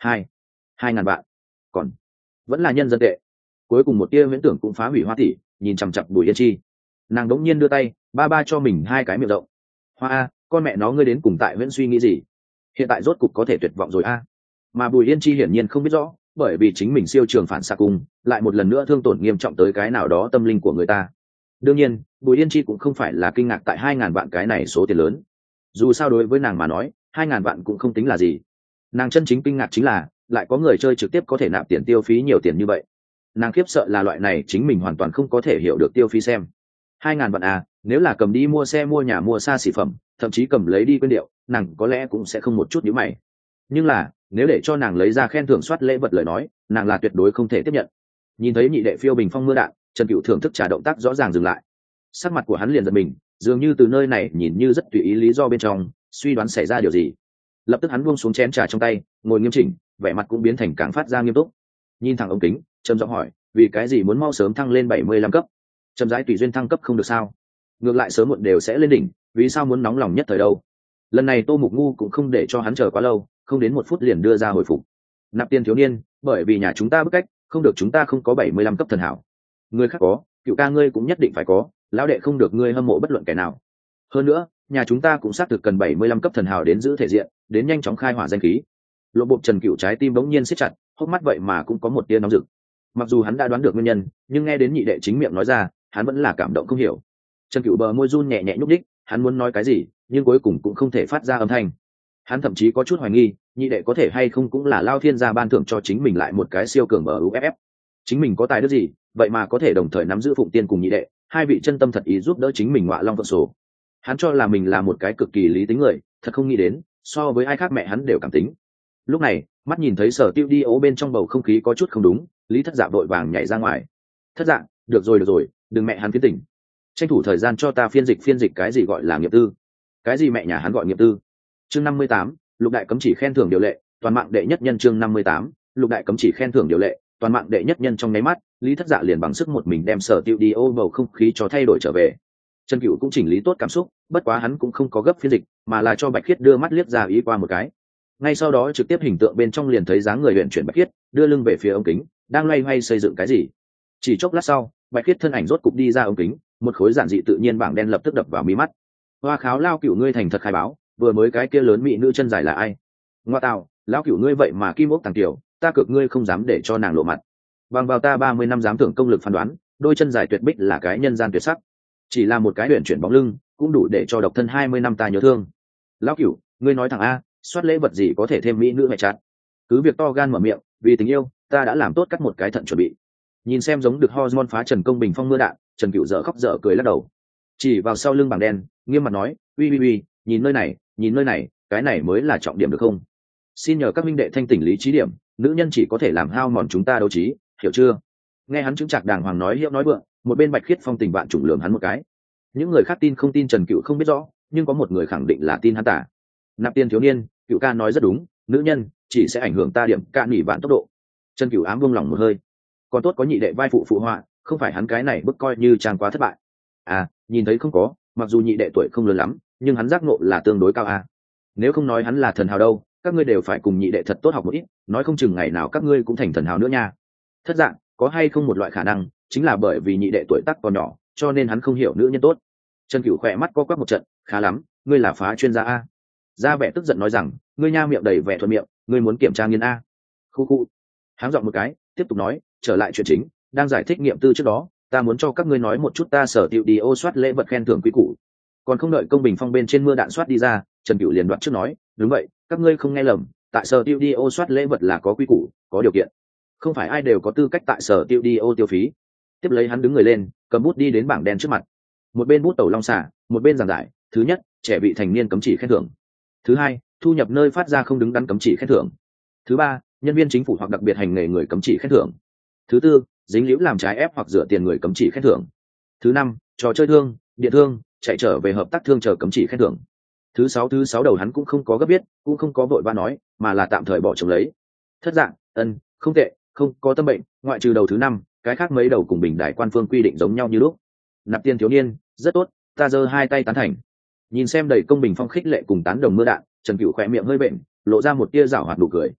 hai hai ngàn vạn, còn vẫn là nhân dân tệ. Cuối cùng một tia huyễn tưởng cũng phá hủy Hoa tỷ, nhìn chằm chặp Bùi Yên Chi, nàng đống nhiên đưa tay ba ba cho mình hai cái miệng rộng. Hoa a, con mẹ nó ngươi đến cùng tại huyễn suy nghĩ gì? Hiện tại rốt cục có thể tuyệt vọng rồi a. Mà Bùi Yên Chi hiển nhiên không biết rõ, bởi vì chính mình siêu trường phản xạ cung lại một lần nữa thương tổn nghiêm trọng tới cái nào đó tâm linh của người ta. Đương nhiên Bùi Yên Chi cũng không phải là kinh ngạc tại hai ngàn vạn cái này số tiền lớn, dù sao đối với nàng mà nói hai ngàn vạn cũng không tính là gì. Nàng chân chính kinh ngạc chính là lại có người chơi trực tiếp có thể nạp tiền tiêu phí nhiều tiền như vậy. Nàng khiếp sợ là loại này chính mình hoàn toàn không có thể hiểu được tiêu phí xem. Hai ngàn vạn à, nếu là cầm đi mua xe mua nhà mua xa xỉ phẩm, thậm chí cầm lấy đi quên điệu, nàng có lẽ cũng sẽ không một chút nhíu mày. Nhưng là nếu để cho nàng lấy ra khen thưởng soát lễ vật lời nói, nàng là tuyệt đối không thể tiếp nhận. Nhìn thấy nhị đệ phiêu bình phong mưa đạn, Trần Cựu thưởng thức trả động tác rõ ràng dừng lại. Sắc mặt của hắn liền giật mình, dường như từ nơi này nhìn như rất tùy ý lý do bên trong suy đoán xảy ra điều gì. Lập tức hắn buông xuống chén trà trong tay, ngồi nghiêm chỉnh, vẻ mặt cũng biến thành càng phát ra nghiêm túc. Nhìn thẳng ống kính, trầm giọng hỏi, vì cái gì muốn mau sớm thăng lên bảy mươi lăm cấp? Trầm rãi tùy duyên thăng cấp không được sao? Ngược lại sớm muộn đều sẽ lên đỉnh, vì sao muốn nóng lòng nhất thời đâu? Lần này Tô Mục Ngu cũng không để cho hắn chờ quá lâu, không đến một phút liền đưa ra hồi phục. Nạp tiền thiếu niên, bởi vì nhà chúng ta bức cách, không được, chúng ta không có bảy mươi lăm cấp thần hảo. Người khác có, Cựu ca ngươi cũng nhất định phải có, lão đệ không được ngươi hâm mộ bất luận kẻ nào. Hơn nữa, nhà chúng ta cũng xác thực cần bảy mươi lăm cấp thần hảo đến giữ thể diện, đến nhanh chóng khai hỏa danh khí. Lộ bộ Trần Cựu trái tim bỗng nhiên siết chặt, hốc mắt vậy mà cũng có một tia nóng rực. Mặc dù hắn đã đoán được nguyên nhân, nhưng nghe đến nhị đệ chính miệng nói ra, hắn vẫn là cảm động không hiểu. Trần Cựu bờ môi run nhẹ nhẹ nhúc nhích, hắn muốn nói cái gì, nhưng cuối cùng cũng không thể phát ra âm thanh. Hắn thậm chí có chút hoài nghi, nhị đệ có thể hay không cũng là Lao Thiên gia ban thưởng cho chính mình lại một cái siêu cường ở u ép ép. Chính mình có tài đức gì, vậy mà có thể đồng thời nắm giữ Phụng Tiên cùng nhị đệ, hai vị chân tâm thật ý giúp đỡ chính mình ngọa long vận số. Hắn cho là mình là một cái cực kỳ lý tính người, thật không nghĩ đến, so với ai khác mẹ hắn đều cảm tính. Lúc này, mắt nhìn thấy Sở Tiêu đi ố bên trong bầu không khí có chút không đúng, Lý Thất Dạ vội vàng nhảy ra ngoài. Thất Dạ, được rồi được rồi, đừng mẹ hắn phiến tỉnh. Tranh thủ thời gian cho ta phiên dịch phiên dịch cái gì gọi là nghiệp tư. Cái gì mẹ nhà hắn gọi nghiệp tư? Chương năm mươi tám, Lục đại cấm chỉ khen thưởng điều lệ, toàn mạng đệ nhất nhân. Chương năm mươi tám, Lục đại cấm chỉ khen thưởng điều lệ, toàn mạng đệ nhất nhân. Trong nháy mắt, Lý Thất Dạ liền bằng sức một mình đem Sở Tiêu đi ô bầu không khí cho thay đổi trở về. Trần Cựu cũng chỉnh lý tốt cảm xúc, bất quá hắn cũng không có gấp phiên dịch, mà là cho Bạch Khiết đưa mắt liếc ra ý qua một cái. Ngay sau đó trực tiếp hình tượng bên trong liền thấy dáng người luyện chuyển Bạch Khiết, đưa lưng về phía ống kính, đang loay hoay xây dựng cái gì. Chỉ chốc lát sau, Bạch Khiết thân ảnh rốt cục đi ra ống kính, một khối giản dị tự nhiên bảng đen lập tức đập vào mí mắt. Hoa kháo Lao Cựu ngươi thành thật khai báo, vừa mới cái kia lớn mỹ nữ chân dài là ai? Ngoa tạo, Lão Cựu ngươi vậy mà kim ốc tàng tiểu, ta cược ngươi không dám để cho nàng lộ mặt. Bằng vào ta ba mươi năm dám thưởng công lực phán đoán, đôi chân dài tuyệt bích là cái nhân gian tuyệt sắc. Chỉ là một cái luyện chuyển bóng lưng, cũng đủ để cho độc thân hai mươi năm ta nhớ thương. Lão Cựu, ngươi nói thẳng a, soát lễ vật gì có thể thêm mỹ nữ mẹ chặt? Cứ việc to gan mở miệng, vì tình yêu, ta đã làm tốt cắt một cái thận chuẩn bị. Nhìn xem giống được hormone phá Trần Công bình phong mưa đạn, Trần Cựu dở khóc dở cười lắc đầu, chỉ vào sau lưng bảng đen, nghiêm mặt nói, uy uy uy, nhìn nơi này, nhìn nơi này, cái này mới là trọng điểm được không? Xin nhờ các minh đệ thanh tỉnh lý trí điểm, nữ nhân chỉ có thể làm hao mòn chúng ta đấu trí, hiểu chưa? Nghe hắn chứng chạc đàng hoàng nói hiệu nói vượng, một bên Bạch Khiết phong tình bạn trùng lường hắn một cái. Những người khác tin không tin Trần Cựu không biết rõ, nhưng có một người khẳng định là tin hắn tả. Nạp tiền thiếu niên, Cựu ca nói rất đúng, nữ nhân chỉ sẽ ảnh hưởng ta điểm ca nghỉ vạn tốc độ. Trần Cựu ám buông lòng một hơi, còn tốt có nhị đệ vai phụ phụ họa, không phải hắn cái này bức coi như trang quá thất bại. À, nhìn thấy không có, mặc dù nhị đệ tuổi không lớn lắm, nhưng hắn giác ngộ là tương đối cao à. Nếu không nói hắn là thần hào đâu, các ngươi đều phải cùng nhị đệ thật tốt học một ít, nói không chừng ngày nào các ngươi cũng thành thần hào nữa nha. Thất dạng, có hay không một loại khả năng, chính là bởi vì nhị đệ tuổi tác còn nhỏ, cho nên hắn không hiểu nữ nhân tốt. Trần Cựu khỏe mắt co quắp một trận, khá lắm, ngươi là phá chuyên gia a. Gia vẻ tức giận nói rằng, ngươi nha miệng đầy vẻ thuận miệng, ngươi muốn kiểm tra nghiên a. Khu khu. Háng giọng một cái, tiếp tục nói, trở lại chuyện chính, đang giải thích nghiệm tư trước đó, ta muốn cho các ngươi nói một chút ta Sở Tiêu đi ô soát lễ vật khen thưởng quý củ. Còn không đợi công bình phong bên trên mưa đạn soát đi ra, Trần Cựu liền đoạt trước nói, đúng vậy, các ngươi không nghe lầm, tại Sở Tiêu đi ô soát lễ vật là có quý củ, có điều kiện, không phải ai đều có tư cách tại Sở Tiêu đi ô tiêu phí. Tiếp lấy hắn đứng người lên, cầm bút đi đến bảng đen trước mặt, một bên bút tẩu long xả, một bên giảng giải. Thứ nhất, trẻ vị thành niên cấm chỉ khen thưởng. Thứ hai, thu nhập nơi phát ra không đứng đắn cấm chỉ khen thưởng. Thứ ba, nhân viên chính phủ hoặc đặc biệt hành nghề người cấm chỉ khen thưởng. Thứ tư, dính líu làm trái ép hoặc rửa tiền người cấm chỉ khen thưởng. Thứ năm, trò chơi thương, điện thương, chạy trở về hợp tác thương chờ cấm chỉ khen thưởng. Thứ sáu thứ sáu đầu hắn cũng không có gấp biết, cũng không có vội vã nói, mà là tạm thời bỏ trống lấy. Thất dạng, ân, không tệ, không có tâm bệnh, ngoại trừ đầu thứ năm, cái khác mấy đầu cùng bình đại quan phương quy định giống nhau như lúc. Nạp tiền thiếu niên, rất tốt, ta giơ hai tay tán thành. Nhìn xem đầy công bình phong khích lệ cùng tán đồng mưa đạn, Trần Cựu khỏe miệng hơi bệnh, lộ ra một tia rảo hoạt nụ cười.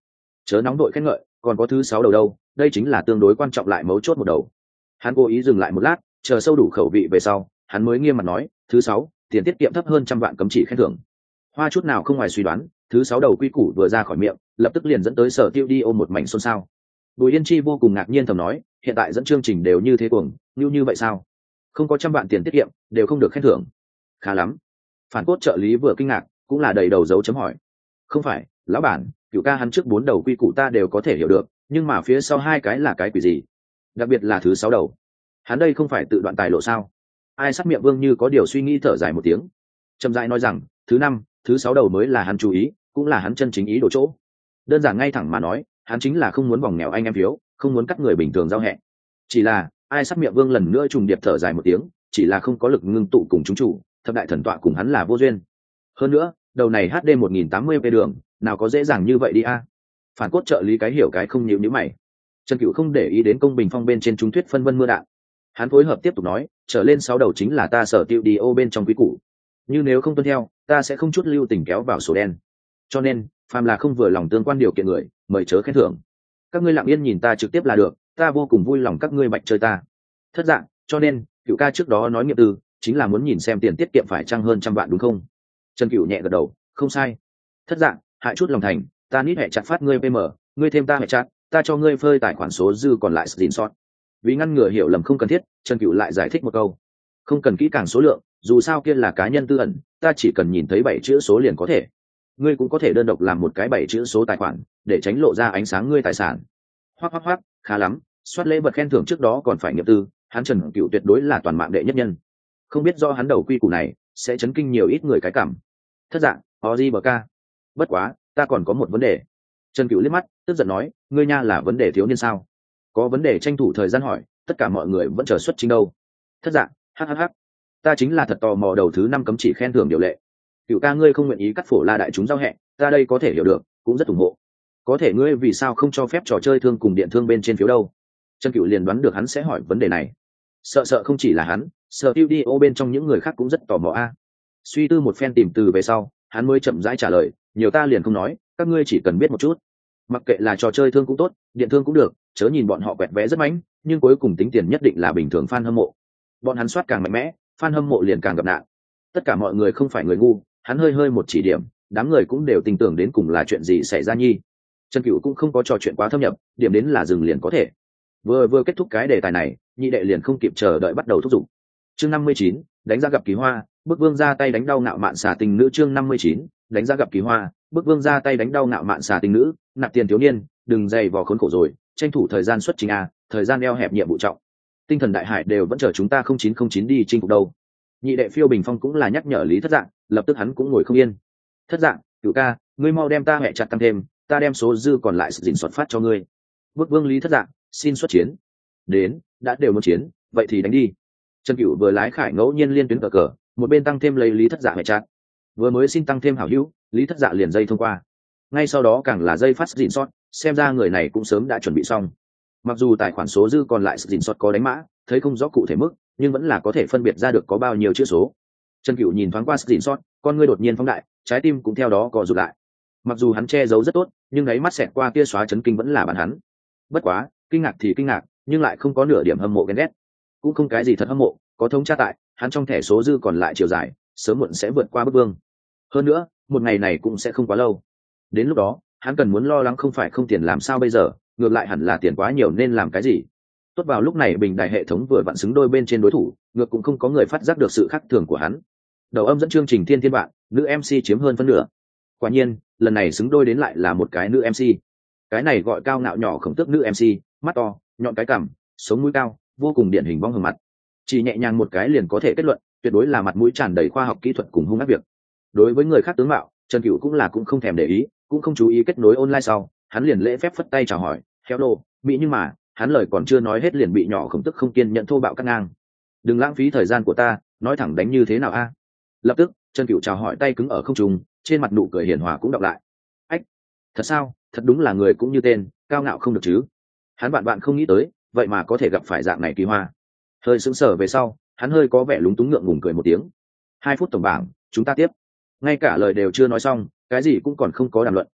chớ nóng đội khen ngợi, còn có thứ sáu đầu đâu, đây chính là tương đối quan trọng lại mấu chốt một đầu. Hắn cố ý dừng lại một lát, chờ sâu đủ khẩu vị về sau, hắn mới nghiêm mặt nói, thứ sáu, tiền tiết kiệm thấp hơn trăm vạn cấm chỉ khen thưởng. Hoa chút nào không ngoài suy đoán, thứ sáu đầu quy củ vừa ra khỏi miệng, lập tức liền dẫn tới Sở Tiêu đi ôm một mảnh xôn xao. Bùi Yên Chi vô cùng ngạc nhiên thầm nói, hiện tại dẫn chương trình đều như thế cuồng, như như vậy sao? Không có trăm vạn tiền tiết kiệm, đều không được khen thưởng. Khá lắm. Phản cốt trợ lý vừa kinh ngạc, cũng là đầy đầu dấu chấm hỏi. Không phải, lão bản, Cửu ca hắn trước bốn đầu quy củ ta đều có thể hiểu được, nhưng mà phía sau hai cái là cái quỷ gì? Đặc biệt là thứ sáu đầu. Hắn đây không phải tự đoạn tài lộ sao? Ai sát miệng Vương Như có điều suy nghĩ thở dài một tiếng. Trầm rãi nói rằng, thứ năm, thứ sáu đầu mới là hắn chú ý, cũng là hắn chân chính ý đồ chỗ. Đơn giản ngay thẳng mà nói, hắn chính là không muốn vòng nghèo anh em phiếu, không muốn cắt người bình thường giao hẹn. Chỉ là, ai sát miệng Vương lần nữa trùng điệp thở dài một tiếng, chỉ là không có lực ngưng tụ cùng chúng chủ, thập đại thần tọa cùng hắn là vô duyên. Hơn nữa, đầu này hát đê một nghìn tám mươi về đường, nào có dễ dàng như vậy đi a. Phản cốt trợ lý cái hiểu cái không nhíu nhíu mày. Trần Cửu không để ý đến công bình phong bên trên trung thuyết phân vân mưa đạn. Hắn phối hợp tiếp tục nói, trở lên sáu đầu chính là ta Sở Tiêu đi ô bên trong quý củ. Như nếu không tuân theo, ta sẽ không chút lưu tình kéo vào sổ đen. Cho nên, phàm là không vừa lòng tương quan điều kiện người, mời chớ khen thưởng. Các ngươi lặng yên nhìn ta trực tiếp là được, ta vô cùng vui lòng các ngươi bạch chơi ta. Thất dạng, cho nên, Cửu ca trước đó nói nghiệp tư, chính là muốn nhìn xem tiền tiết kiệm phải chăng hơn trăm vạn đúng không? Trần Cửu nhẹ gật đầu, không sai. Thất dạng, hại chút lòng thành, ta nít hệ chặt phát ngươi pê em, ngươi thêm ta hệ chặt, ta cho ngươi phơi tài khoản số dư còn lại xin sót. Vì ngăn ngừa hiểu lầm không cần thiết, Trần Cửu lại giải thích một câu, không cần kỹ càng số lượng, dù sao kia là cá nhân tư ẩn, ta chỉ cần nhìn thấy bảy chữ số liền có thể. Ngươi cũng có thể đơn độc làm một cái bảy chữ số tài khoản, để tránh lộ ra ánh sáng ngươi tài sản. Hoắc hoắc hoắc, khá lắm, soát lễ vật khen thưởng trước đó còn phải nghiệp tư, hắn Trần Cửu tuyệt đối là toàn mạng đệ nhất nhân. Không biết do hắn đầu quy củ này sẽ chấn kinh nhiều ít người cái cảm. Thất dạng, Oji bờ ca. Bất quá, ta còn có một vấn đề. Trần Cửu liếc mắt, tức giận nói, ngươi nha là vấn đề thiếu niên sao? Có vấn đề tranh thủ thời gian hỏi, tất cả mọi người vẫn chờ xuất chính đâu. Thất dạng, hhh, ta chính là thật tò mò đầu thứ năm cấm chỉ khen thưởng điều lệ. Cửu ca ngươi không nguyện ý cắt phổ la đại chúng giao hẹn, ta đây có thể hiểu được, cũng rất ủng hộ. Có thể ngươi vì sao không cho phép trò chơi thương cùng điện thương bên trên phiếu đâu? Trần Cửu liền đoán được hắn sẽ hỏi vấn đề này. Sợ sợ không chỉ là hắn, Sở Tiêu đi ô bên trong những người khác cũng rất tò mò a. Suy tư một phen tìm từ về sau, hắn mới chậm rãi trả lời, nhiều ta liền không nói, các ngươi chỉ cần biết một chút. Mặc kệ là trò chơi thương cũng tốt, điện thương cũng được, chớ nhìn bọn họ quẹt vé rất mãnh, nhưng cuối cùng tính tiền nhất định là bình thường fan hâm mộ. Bọn hắn soát càng mạnh mẽ, fan hâm mộ liền càng gặp nạn. Tất cả mọi người không phải người ngu, hắn hơi hơi một chỉ điểm, đám người cũng đều tin tưởng đến cùng là chuyện gì xảy ra nhi. Trần Cửu cũng không có trò chuyện quá thâm nhập, điểm đến là dừng liền có thể. Vừa vừa kết thúc cái đề tài này, nhị đệ liền không kịp chờ đợi bắt đầu thúc giục. Chương năm mươi chín, đánh ra gặp kỳ hoa, bức vương ra tay đánh đau ngạo mạn xà tình nữ. Chương năm mươi chín, đánh ra gặp kỳ hoa, bức vương ra tay đánh đau ngạo mạn xà tình nữ, nạp tiền thiếu niên, đừng dày vò khốn khổ rồi, tranh thủ thời gian xuất trình a, thời gian eo hẹp nhiệm vụ trọng. Tinh thần đại hải đều vẫn chờ chúng ta không chín không chín đi chinh phục đâu. Nhị đệ Phiêu Bình Phong cũng là nhắc nhở Lý Thất Dạng, lập tức hắn cũng ngồi không yên. Thất Dạng, Cửu ca, ngươi mau đem ta hẹ chặt tăng thêm, ta đem số dư còn lại dình soạt phát cho ngươi. Bức vương Lý Thất Dạng, xin xuất chiến. Đến, đã đều muốn chiến, vậy thì đánh đi. Trần Cửu vừa lái khải ngẫu nhiên liên tuyến cờ cờ, một bên tăng thêm lấy Lý Thất Dạ hệ chặt. Vừa mới xin tăng thêm hảo hữu, Lý Thất Dạ liền dây thông qua. Ngay sau đó càng là dây phát dình sót, xem ra người này cũng sớm đã chuẩn bị xong. Mặc dù tài khoản số dư còn lại dình sót có đánh mã, thấy không rõ cụ thể mức, nhưng vẫn là có thể phân biệt ra được có bao nhiêu chữ số. Trần Cửu nhìn thoáng qua dình sót, con ngươi đột nhiên phóng đại, trái tim cũng theo đó co rụt lại. Mặc dù hắn che giấu rất tốt, nhưng đáy mắt xẹt qua kia xóa chấn kinh vẫn là bản hắn. Bất quá, kinh ngạc thì kinh ngạc, nhưng lại không có nửa điểm hâm mộ ghen ghét. Cũng không cái gì thật hâm mộ, có thống tra tại, hắn trong thẻ số dư còn lại chiều dài, sớm muộn sẽ vượt qua bức vương. Hơn nữa, một ngày này cũng sẽ không quá lâu. Đến lúc đó, hắn cần muốn lo lắng không phải không tiền làm sao bây giờ, ngược lại hẳn là tiền quá nhiều nên làm cái gì. Tốt vào lúc này bình đài hệ thống vừa vặn xứng đôi bên trên đối thủ, ngược cũng không có người phát giác được sự khác thường của hắn. Đầu âm dẫn chương trình Thiên Thiên Bạn, nữ em xê chiếm hơn phân nửa. Quả nhiên, lần này xứng đôi đến lại là một cái nữ em xê. Cái này gọi cao ngạo nhỏ khổng tước nữ em xê, mắt to, nhọn cái cằm, sống mũi cao, vô cùng điển hình vong hồng mặt. Chỉ nhẹ nhàng một cái liền có thể kết luận, tuyệt đối là mặt mũi tràn đầy khoa học kỹ thuật cùng hung ác việc. Đối với người khác tướng mạo, Trần Cửu cũng là cũng không thèm để ý, cũng không chú ý kết nối online sau, hắn liền lễ phép phất tay chào hỏi, "Hello, mỹ nhưng mà." Hắn lời còn chưa nói hết liền bị nhỏ khổng tức không kiên nhận thô bạo cắt ngang. "Đừng lãng phí thời gian của ta, nói thẳng đánh như thế nào a?" Lập tức, Trần Cửu chào hỏi tay cứng ở không trung, trên mặt nụ cười hiền hòa cũng đọc lại. "Ách, thật sao? Thật đúng là người cũng như tên, cao ngạo không được chứ." Hắn bạn bạn không nghĩ tới, vậy mà có thể gặp phải dạng này kỳ hoa. Hơi sững sờ về sau, hắn hơi có vẻ lúng túng ngượng ngùng cười một tiếng. Hai phút tổng bảng, chúng ta tiếp. Ngay cả lời đều chưa nói xong, cái gì cũng còn không có đàm luận,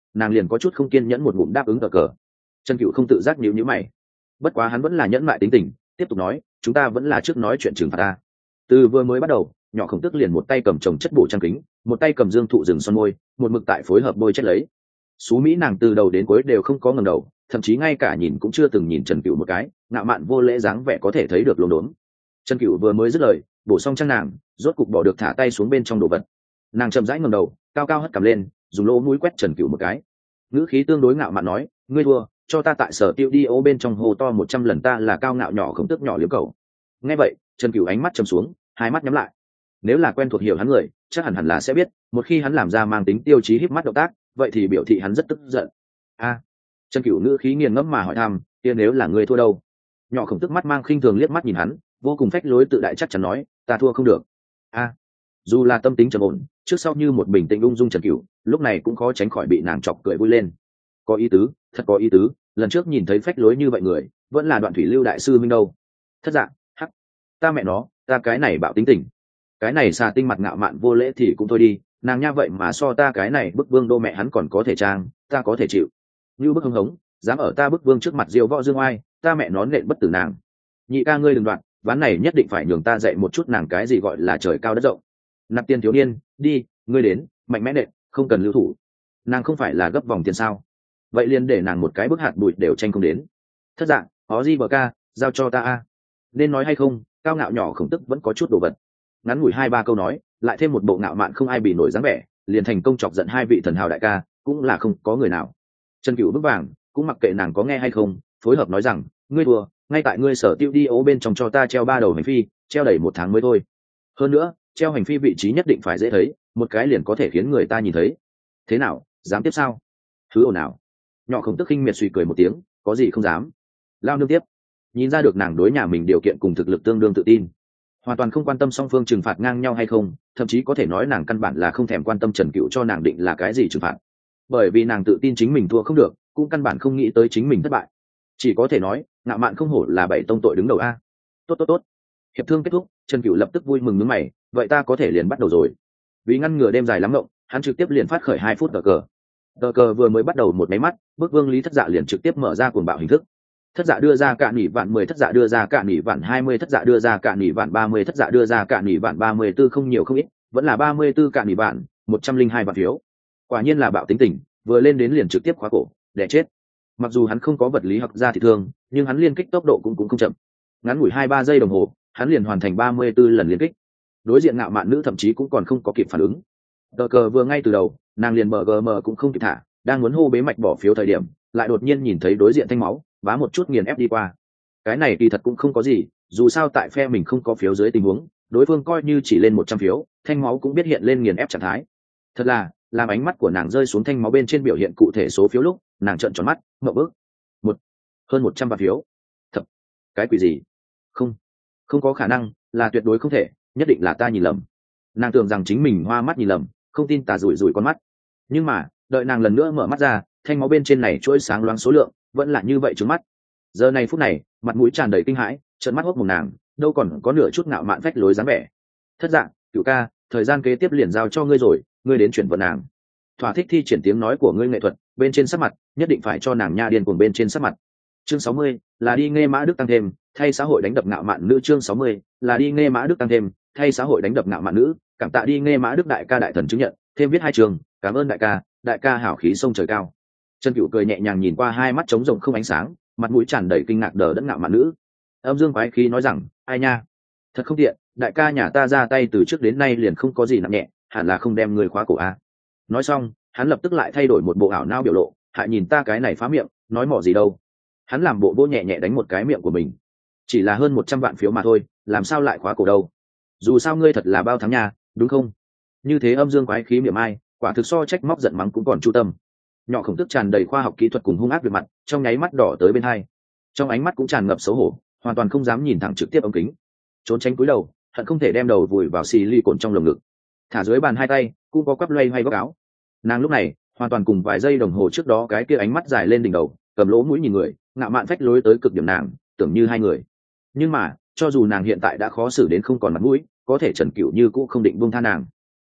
nàng liền có chút không kiên nhẫn một ngụm đáp ứng cờ cờ. Trần Cựu không tự giác nhíu nhíu mày, bất quá hắn vẫn là nhẫn mại tính tình, tiếp tục nói, chúng ta vẫn là trước nói chuyện trừng phạt ta. Từ vừa mới bắt đầu, nhỏ Khổng Tước liền một tay cầm chồng chất bổ trang kính, một tay cầm dương thụ rừng son môi, một mực tại phối hợp bôi chết lấy. Xú Mỹ nàng từ đầu đến cuối đều không có ngẩng đầu, thậm chí ngay cả nhìn cũng chưa từng nhìn Trần Cựu một cái, ngạo mạn vô lễ dáng vẻ có thể thấy được luống đốn. Trần Cựu vừa mới dứt lời, bổ xong trang nàng, rốt cục bỏ được thả tay xuống bên trong đồ vật. Nàng chậm rãi ngẩng đầu, cao cao hất cằm lên, dùng lỗ mũi quét Trần Cựu một cái. Ngữ khí tương đối ngạo mạn nói, ngươi thua, cho ta tại sở tiêu đi ô bên trong hồ to một trăm lần ta là cao ngạo nhỏ Khổng Tước nhỏ liếm cầu. Nghe vậy, Trần Cựu ánh mắt trầm xuống, hai mắt nhắm lại. Nếu là quen thuộc hiểu hắn người, chắc hẳn hẳn là sẽ biết, một khi hắn làm ra mang tính tiêu chí híp mắt động tác, vậy thì biểu thị hắn rất tức giận. A, Trần Cựu ngữ khí nghiền ngẫm mà hỏi thăm, kia nếu là ngươi thua đâu? Nhỏ Khổng Tước mắt mang khinh thường liếc mắt nhìn hắn, vô cùng phách lối tự đại chắc chắn nói, ta thua không được. A, dù là tâm tính trầm ổn, trước sau như một bình tĩnh ung dung Trần Cựu, lúc này cũng khó tránh khỏi bị nàng chọc cười vui lên. Có ý tứ, thật có ý tứ, lần trước nhìn thấy phách lối như vậy người, vẫn là Đoạn Thủy Lưu đại sư minh đâu. Thất Dạ, hắc, ta mẹ nó, ta cái này bạo tính tình, cái này xà tinh mặt ngạo mạn vô lễ thì cũng thôi đi, nàng nha vậy mà so ta cái này bức vương đô mẹ hắn còn có thể trang, ta có thể chịu. Như bức hưng hống, dám ở ta bức vương trước mặt diêu võ dương oai, ta mẹ nó nện bất tử nàng. Nhị ca ngươi đừng đoạn, ván này nhất định phải nhường ta dạy một chút nàng cái gì gọi là trời cao đất rộng. Nạp tiền thiếu niên, đi, ngươi đến, mạnh mẽ nện, không cần lưu thủ. Nàng không phải là gấp vòng tiền sao? Vậy liền để nàng một cái bức hạt bụi đều tranh không đến. Thất Dạng, ó di bờ ca, giao cho ta a. Nên nói hay không, cao ngạo nhỏ Khổng Tức vẫn có chút đồ vật. Ngắn ngủi hai ba câu nói, lại thêm một bộ ngạo mạn không ai bị nổi dáng vẻ, liền thành công chọc giận hai vị thần hào đại ca, cũng là không có người nào. Trần Cựu bước vàng, cũng mặc kệ nàng có nghe hay không, phối hợp nói rằng, ngươi thua, ngay tại ngươi sở tiêu đi ố bên trong cho ta treo ba đầu hành phi, treo đầy một tháng mới thôi. Hơn nữa, treo hành phi vị trí nhất định phải dễ thấy, một cái liền có thể khiến người ta nhìn thấy. Thế nào, dám tiếp sao? Thứ ồn nào? Nhỏ Khổng Tức khinh miệt suy cười một tiếng, có gì không dám. Lao nương tiếp. Nhìn ra được nàng đối nhà mình điều kiện cùng thực lực tương đương tự tin, hoàn toàn không quan tâm song phương trừng phạt ngang nhau hay không, thậm chí có thể nói nàng căn bản là không thèm quan tâm Trần Cựu cho nàng định là cái gì trừng phạt, bởi vì nàng tự tin chính mình thua không được, cũng căn bản không nghĩ tới chính mình thất bại. Chỉ có thể nói ngạo mạn không hổ là bảy tông tội đứng đầu a. Tốt tốt tốt, hiệp thương kết thúc, Trần Cựu lập tức vui mừng nhướng mày, vậy ta có thể liền bắt đầu rồi. Vì ngăn ngừa đêm dài lắm ngộng, hắn trực tiếp liền phát khởi hai phút cờ cờ. Cờ cờ vừa mới bắt đầu một máy mắt, bước vương Lý Thất Dạ liền trực tiếp mở ra cuồng bạo hình thức. Thất Dạ đưa ra cạn nỉ vạn mười, Thất Dạ đưa ra cạn nỉ vạn hai mươi, Thất Dạ đưa ra cạn nỉ vạn ba mươi, Thất Dạ đưa ra cạn nỉ vạn ba mươi tư, không nhiều không ít, vẫn là ba mươi tư cạn nỉ vạn, một trăm linh hai vạn phiếu. Quả nhiên là bạo tính tình, vừa lên đến liền trực tiếp khóa cổ, để chết. Mặc dù hắn không có vật lý học ra thì thương, nhưng hắn liên kích tốc độ cũng cũng không chậm. Ngắn ngủi hai ba giây đồng hồ, hắn liền hoàn thành ba mươi tư lần liên kích. Đối diện ngạo mạn nữ thậm chí cũng còn không có kịp phản ứng. Tờ cờ vừa ngay từ đầu, nàng liền mở gm cũng không kịp thả, đang muốn hô bế mạch bỏ phiếu thời điểm, lại đột nhiên nhìn thấy đối diện thanh máu, bá một chút nghiền ép đi qua. Cái này kỳ thật cũng không có gì, dù sao tại phe mình không có phiếu dưới tình huống, đối phương coi như chỉ lên một trăm phiếu, thanh máu cũng biết hiện lên nghiền ép trạng thái. Thật là, làm ánh mắt của nàng rơi xuống thanh máu bên trên biểu hiện cụ thể số phiếu lúc, nàng trợn tròn mắt, ngậm bức. Một, hơn một trăm vạn phiếu. Thật, cái quỷ gì? Không, không có khả năng, là tuyệt đối không thể, nhất định là ta nhìn lầm. Nàng tưởng rằng chính mình hoa mắt nhìn lầm, không tin tà rủi rủi con mắt. Nhưng mà, đợi nàng lần nữa mở mắt ra, thanh máu bên trên này chuỗi sáng loáng số lượng, vẫn là như vậy trước mắt. Giờ này phút này, mặt mũi tràn đầy kinh hãi, trợn mắt hốt mồm nàng, đâu còn có nửa chút ngạo mạn phách lối dáng vẻ. Thất Dạng, Cựu ca, thời gian kế tiếp liền giao cho ngươi rồi, ngươi đến chuyển vận nàng. Thỏa thích thi triển tiếng nói của ngươi nghệ thuật, bên trên sắc mặt, nhất định phải cho nàng nha điên cuồng bên trên sắc mặt. Chương sáu mươi, là đi nghe mã đức tăng thêm, thay xã hội đánh đập ngạo mạn nữ. Chương sáu mươi, là đi nghe mã đức tăng thêm, thay xã hội đánh đập ngạo mạn nữ. Cảm tạ đi nghe mã đức đại ca đại thần chứng nhận, thêm viết hai trường, cảm ơn đại ca, đại ca hảo khí sông trời cao. Trần Cựu cười nhẹ nhàng nhìn qua hai mắt trống rỗng không ánh sáng, mặt mũi tràn đầy kinh ngạc đờ đẫn ngạo mạn nữ. Âm dương quái khí nói rằng, ai nha, thật không tiện, đại ca nhà ta ra tay từ trước đến nay liền không có gì nặng nhẹ, hẳn là không đem người khóa cổ a. Nói xong, hắn lập tức lại thay đổi một bộ ảo nao biểu lộ, hại nhìn ta cái này phá miệng, nói mỏ gì đâu. Hắn làm bộ vô nhẹ nhẹ đánh một cái miệng của mình. Chỉ là hơn một trăm vạn phiếu mà thôi, làm sao lại khóa cổ đâu? Dù sao ngươi thật là bao thắng nhà, đúng không? Như thế âm dương quái khí miệng ai, quả thực so trách móc giận mắng cũng còn chu tâm. Nhỏ Khổng Tức tràn đầy khoa học kỹ thuật cùng hung ác về mặt, trong nháy mắt đỏ tới bên hai, trong ánh mắt cũng tràn ngập xấu hổ, hoàn toàn không dám nhìn thẳng trực tiếp ống kính, trốn tránh cúi đầu, hận không thể đem đầu vùi vào xì ly cồn trong lồng ngực. Thả dưới bàn hai tay, cũng có quắp loay hoay góc áo. Nàng lúc này hoàn toàn cùng vài giây đồng hồ trước đó cái kia ánh mắt dài lên đỉnh đầu, cầm lỗ mũi nhìn người, ngạo mạn phách lối tới cực điểm nàng, tưởng như hai người. Nhưng mà, cho dù nàng hiện tại đã khó xử đến không còn mặt mũi, có thể Trần Cựu như cũng không định buông tha nàng.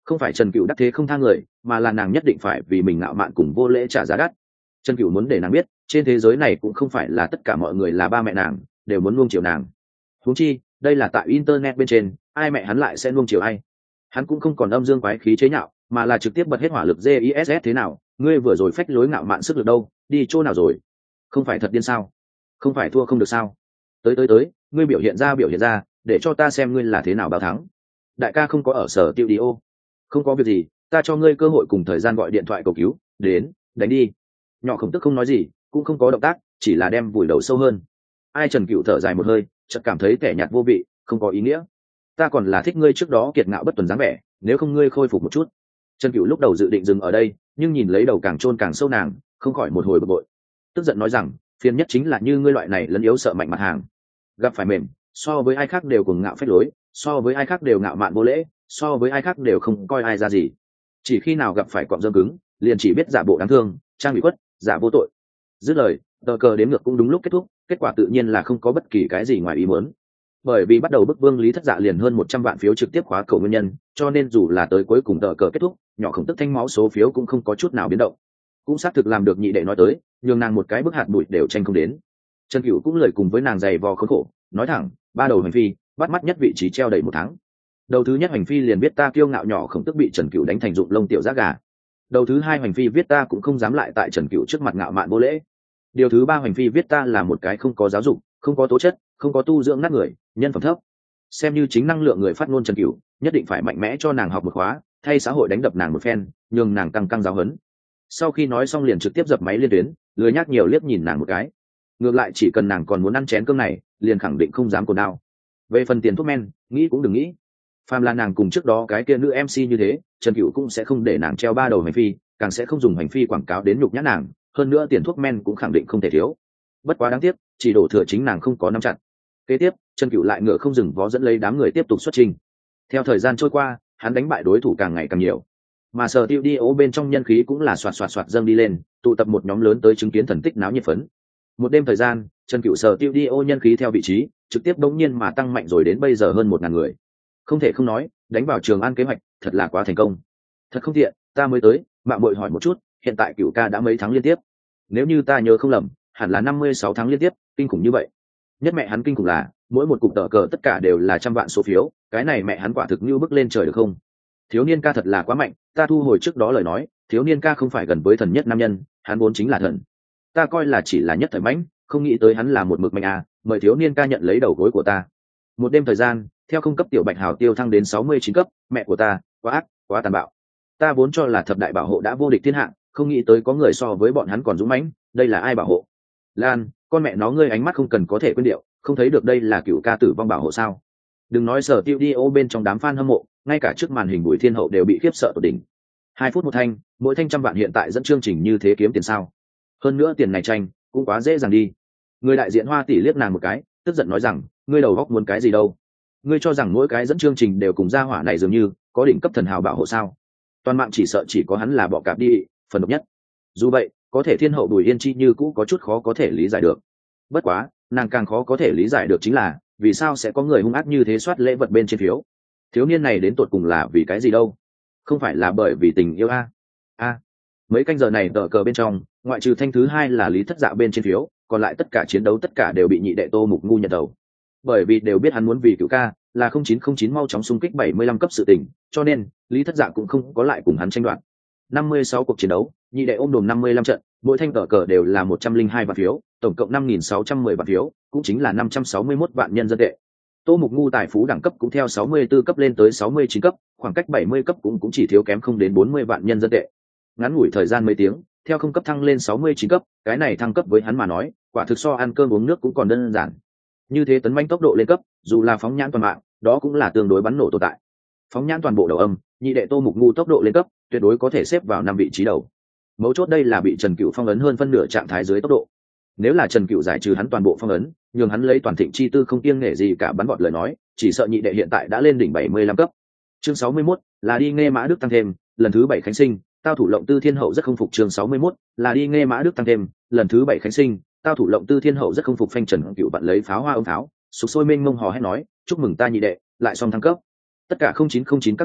Không phải Trần Cựu đắc thế không tha người, mà là nàng nhất định phải vì mình ngạo mạn cùng vô lễ trả giá đắt. Trần Cựu muốn để nàng biết, trên thế giới này cũng không phải là tất cả mọi người là ba mẹ nàng đều muốn nuông chiều nàng. Huống chi đây là tại internet bên trên, ai mẹ hắn lại sẽ nuông chiều ai. Hắn cũng không còn âm dương quái khí chế nhạo, mà là trực tiếp bật hết hỏa lực giss. Thế nào, ngươi vừa rồi phách lối ngạo mạn sức lực đâu, đi chỗ nào rồi? Không phải thật điên sao? Không phải thua không được sao? Tới tới tới, ngươi biểu hiện ra biểu hiện ra, để cho ta xem ngươi là thế nào báo thắng. Đại ca không có ở sở tiêu đi ô. Không có việc gì, ta cho ngươi cơ hội cùng thời gian gọi điện thoại cầu cứu. Đến, đánh đi. Nhỏ Khổng Tức không nói gì, cũng không có động tác, chỉ là đem vùi đầu sâu hơn. Ai Trần Cựu thở dài một hơi, chợt cảm thấy kẻ nhạt vô vị, không có ý nghĩa. Ta còn là thích ngươi trước đó kiệt ngạo bất tuần dáng vẻ, nếu không ngươi khôi phục một chút. Trần Cựu lúc đầu dự định dừng ở đây, nhưng nhìn lấy đầu càng chôn càng sâu nàng, không khỏi một hồi bực bội, tức giận nói rằng, phiền nhất chính là như ngươi loại này lấn yếu sợ mạnh mặt hàng, gặp phải mềm, so với ai khác đều cuồng ngạo phách lối, so với ai khác đều ngạo mạn vô lễ, so với ai khác đều không coi ai ra gì. Chỉ khi nào gặp phải cọm dâm cứng, liền chỉ biết giả bộ đáng thương, trang bị khuất, giả vô tội. Dứt lời, tờ cờ đếm ngược cũng đúng lúc kết thúc, kết quả tự nhiên là không có bất kỳ cái gì ngoài ý muốn. Bởi vì bắt đầu bức vương Lý Thất Dạ liền hơn một trăm vạn phiếu trực tiếp khóa cầu nguyên nhân, cho nên dù là tới cuối cùng tờ cờ kết thúc, Nhỏ Khổng Tức thanh máu số phiếu cũng không có chút nào biến động. Cũng xác thực làm được nhị đệ nói tới, nhường nàng một cái bức hạt bụi đều tranh không đến. Trần Cựu cũng lời cùng với nàng giày vò khốn khổ, nói thẳng, ba đầu hành phi, bắt mắt nhất vị trí treo đầy một tháng. Đầu thứ nhất hành phi liền biết ta kiêu ngạo Nhỏ Khổng Tức bị Trần Cựu đánh thành dụng lông tiểu giác gà. Đầu thứ hai hành phi viết ta cũng không dám lại tại Trần Cựu trước mặt ngạo mạn vô lễ. Điều thứ ba hành phi viết ta là một cái không có giáo dục, không có tố chất, không có tu dưỡng nát người, nhân phẩm thấp. Xem như chính năng lượng người phát ngôn Trần Cựu, nhất định phải mạnh mẽ cho nàng học một khóa, thay xã hội đánh đập nàng một phen, nhường nàng căng căng giáo huấn. Sau khi nói xong liền trực tiếp dập máy liên tuyến, lười nhác nhiều liếc nhìn nàng một cái. Ngược lại chỉ cần nàng còn muốn ăn chén cơm này, liền khẳng định không dám cồn đao. Về phần tiền thuốc men, nghĩ cũng đừng nghĩ. Phàm là nàng cùng trước đó cái kia nữ em xê như thế, Trần Cựu cũng sẽ không để nàng treo ba đầu hành phi, càng sẽ không dùng hành phi quảng cáo đến nhục nhã nàng, hơn nữa tiền thuốc men cũng khẳng định không thể thiếu. Bất quá đáng tiếc, chỉ đổ thừa chính nàng không có nắm chặt. Kế tiếp, Trần Cựu lại ngựa không dừng vó dẫn lấy đám người tiếp tục xuất trình. Theo thời gian trôi qua, hắn đánh bại đối thủ càng ngày càng nhiều, mà sở tiêu đi ố bên trong nhân khí cũng là xoạt xoạt xoạt dâng đi lên, tụ tập một nhóm lớn tới chứng kiến thần tích náo nhiệt phấn. Một đêm thời gian, Trần Cựu sở tiêu đi ô nhân khí theo vị trí trực tiếp đống nhiên mà tăng mạnh rồi đến bây giờ hơn một ngàn người. Không thể không nói, đánh vào Trường An kế hoạch thật là quá thành công. Thật không tiện, ta mới tới, mạng bội hỏi một chút, hiện tại Cựu ca đã mấy tháng liên tiếp? Nếu như ta nhớ không lầm, hẳn là năm mươi sáu tháng liên tiếp, kinh khủng như vậy. Nhất mẹ hắn kinh khủng là, mỗi một cục tờ cờ tất cả đều là trăm vạn số phiếu, cái này mẹ hắn quả thực như bước lên trời được không? Thiếu niên ca thật là quá mạnh, ta thu hồi trước đó lời nói, thiếu niên ca không phải gần với thần nhất nam nhân, hắn vốn chính là thần. Ta coi là chỉ là nhất thời mãnh, không nghĩ tới hắn là một mực mạnh à, mời thiếu niên ca nhận lấy đầu gối của ta. Một đêm thời gian, theo không cấp tiểu bạch hào tiêu thăng đến sáu mươi chín cấp, mẹ của ta, quá ác, quá tàn bạo. Ta vốn cho là thập đại bảo hộ đã vô địch thiên hạ, không nghĩ tới có người so với bọn hắn còn dũng mãnh, đây là ai bảo hộ? Lan, con mẹ nó ngươi ánh mắt không cần có thể quên điệu, không thấy được đây là Cựu ca tử vong bảo hộ sao? Đừng nói sở tiêu đi ô bên trong đám fan hâm mộ, ngay cả trước màn hình Bùi Thiên Hậu đều bị khiếp sợ tột đỉnh. Hai phút một thanh, mỗi thanh trăm vạn hiện tại dẫn chương trình như thế kiếm tiền sao? Hơn nữa tiền này tranh cũng quá dễ dàng đi. Người đại diện Hoa tỷ liếc nàng một cái, tức giận nói rằng, ngươi đầu góc muốn cái gì đâu? Ngươi cho rằng mỗi cái dẫn chương trình đều cùng gia hỏa này dường như có đỉnh cấp thần hào bảo hộ sao? Toàn mạng chỉ sợ chỉ có hắn là bọ cạp đi, phần độc nhất. Dù vậy, có thể Thiên Hậu Bùi Yên Chi như cũ có chút khó có thể lý giải được. Bất quá, nàng càng khó có thể lý giải được chính là, vì sao sẽ có người hung ác như thế soát lễ vật bên trên phiếu? Thiếu niên này đến tột cùng là vì cái gì đâu? Không phải là bởi vì tình yêu a? A, mấy canh giờ này tờ cờ bên trong, ngoại trừ thanh thứ hai là Lý Thất Dạ bên trên phiếu, còn lại tất cả chiến đấu tất cả đều bị nhị đệ Tô Mục Ngu nhận đầu. Bởi vì đều biết hắn muốn vì Cựu ca là không chín không chín mau chóng xung kích bảy mươi lăm cấp sự tình, cho nên Lý Thất Dạ cũng không có lại cùng hắn tranh đoạt. năm mươi sáu cuộc chiến đấu, nhị đệ ôm đồm năm mươi lăm trận, mỗi thanh tờ cờ đều là một trăm linh hai vạn phiếu, tổng cộng năm nghìn sáu trăm mười vạn phiếu, cũng chính là năm trăm sáu mươi mốt vạn nhân dân tệ. Tô Mục Ngu tài phú đẳng cấp cũng theo sáu mươi tư cấp lên tới sáu mươi chín cấp, khoảng cách bảy mươi cấp cũng cũng chỉ thiếu kém không đến bốn mươi vạn nhân dân tệ. Ngắn ngủi thời gian mấy tiếng, theo không cấp thăng lên sáu mươi chín cấp, cái này thăng cấp với hắn mà nói, quả thực so ăn cơm uống nước cũng còn đơn giản. Như thế tấn manh tốc độ lên cấp, dù là phóng nhãn toàn mạng, đó cũng là tương đối bắn nổ tồn tại. Phóng nhãn toàn bộ đầu âm, nhị đệ Tô Mục Ngu tốc độ lên cấp, tuyệt đối có thể xếp vào năm vị trí đầu. Mấu chốt đây là bị Trần Cựu phong ấn hơn phân nửa trạng thái dưới tốc độ. Nếu là Trần Cựu giải trừ hắn toàn bộ phong ấn, nhường hắn lấy toàn thịnh chi tư không kiêng nể gì cả bắn vọt lời nói, chỉ sợ nhị đệ hiện tại đã lên đỉnh bảy mươi lăm cấp. Chương sáu mươi mốt là đi nghe Mã Đức tăng thêm, lần thứ bảy khánh sinh, tao thủ lộng Tư Thiên Hậu rất không phục. Chương sáu mươi mốt là đi nghe Mã Đức tăng thêm, lần thứ bảy khánh sinh, tao thủ lộng Tư Thiên Hậu rất không phục. Phanh Trần Cựu vặn lấy pháo hoa ống tháo, sục sôi mênh mông hò hét nói, chúc mừng ta nhị đệ, lại xong thăng cấp. Tất cả không chín không chín các minh đệ,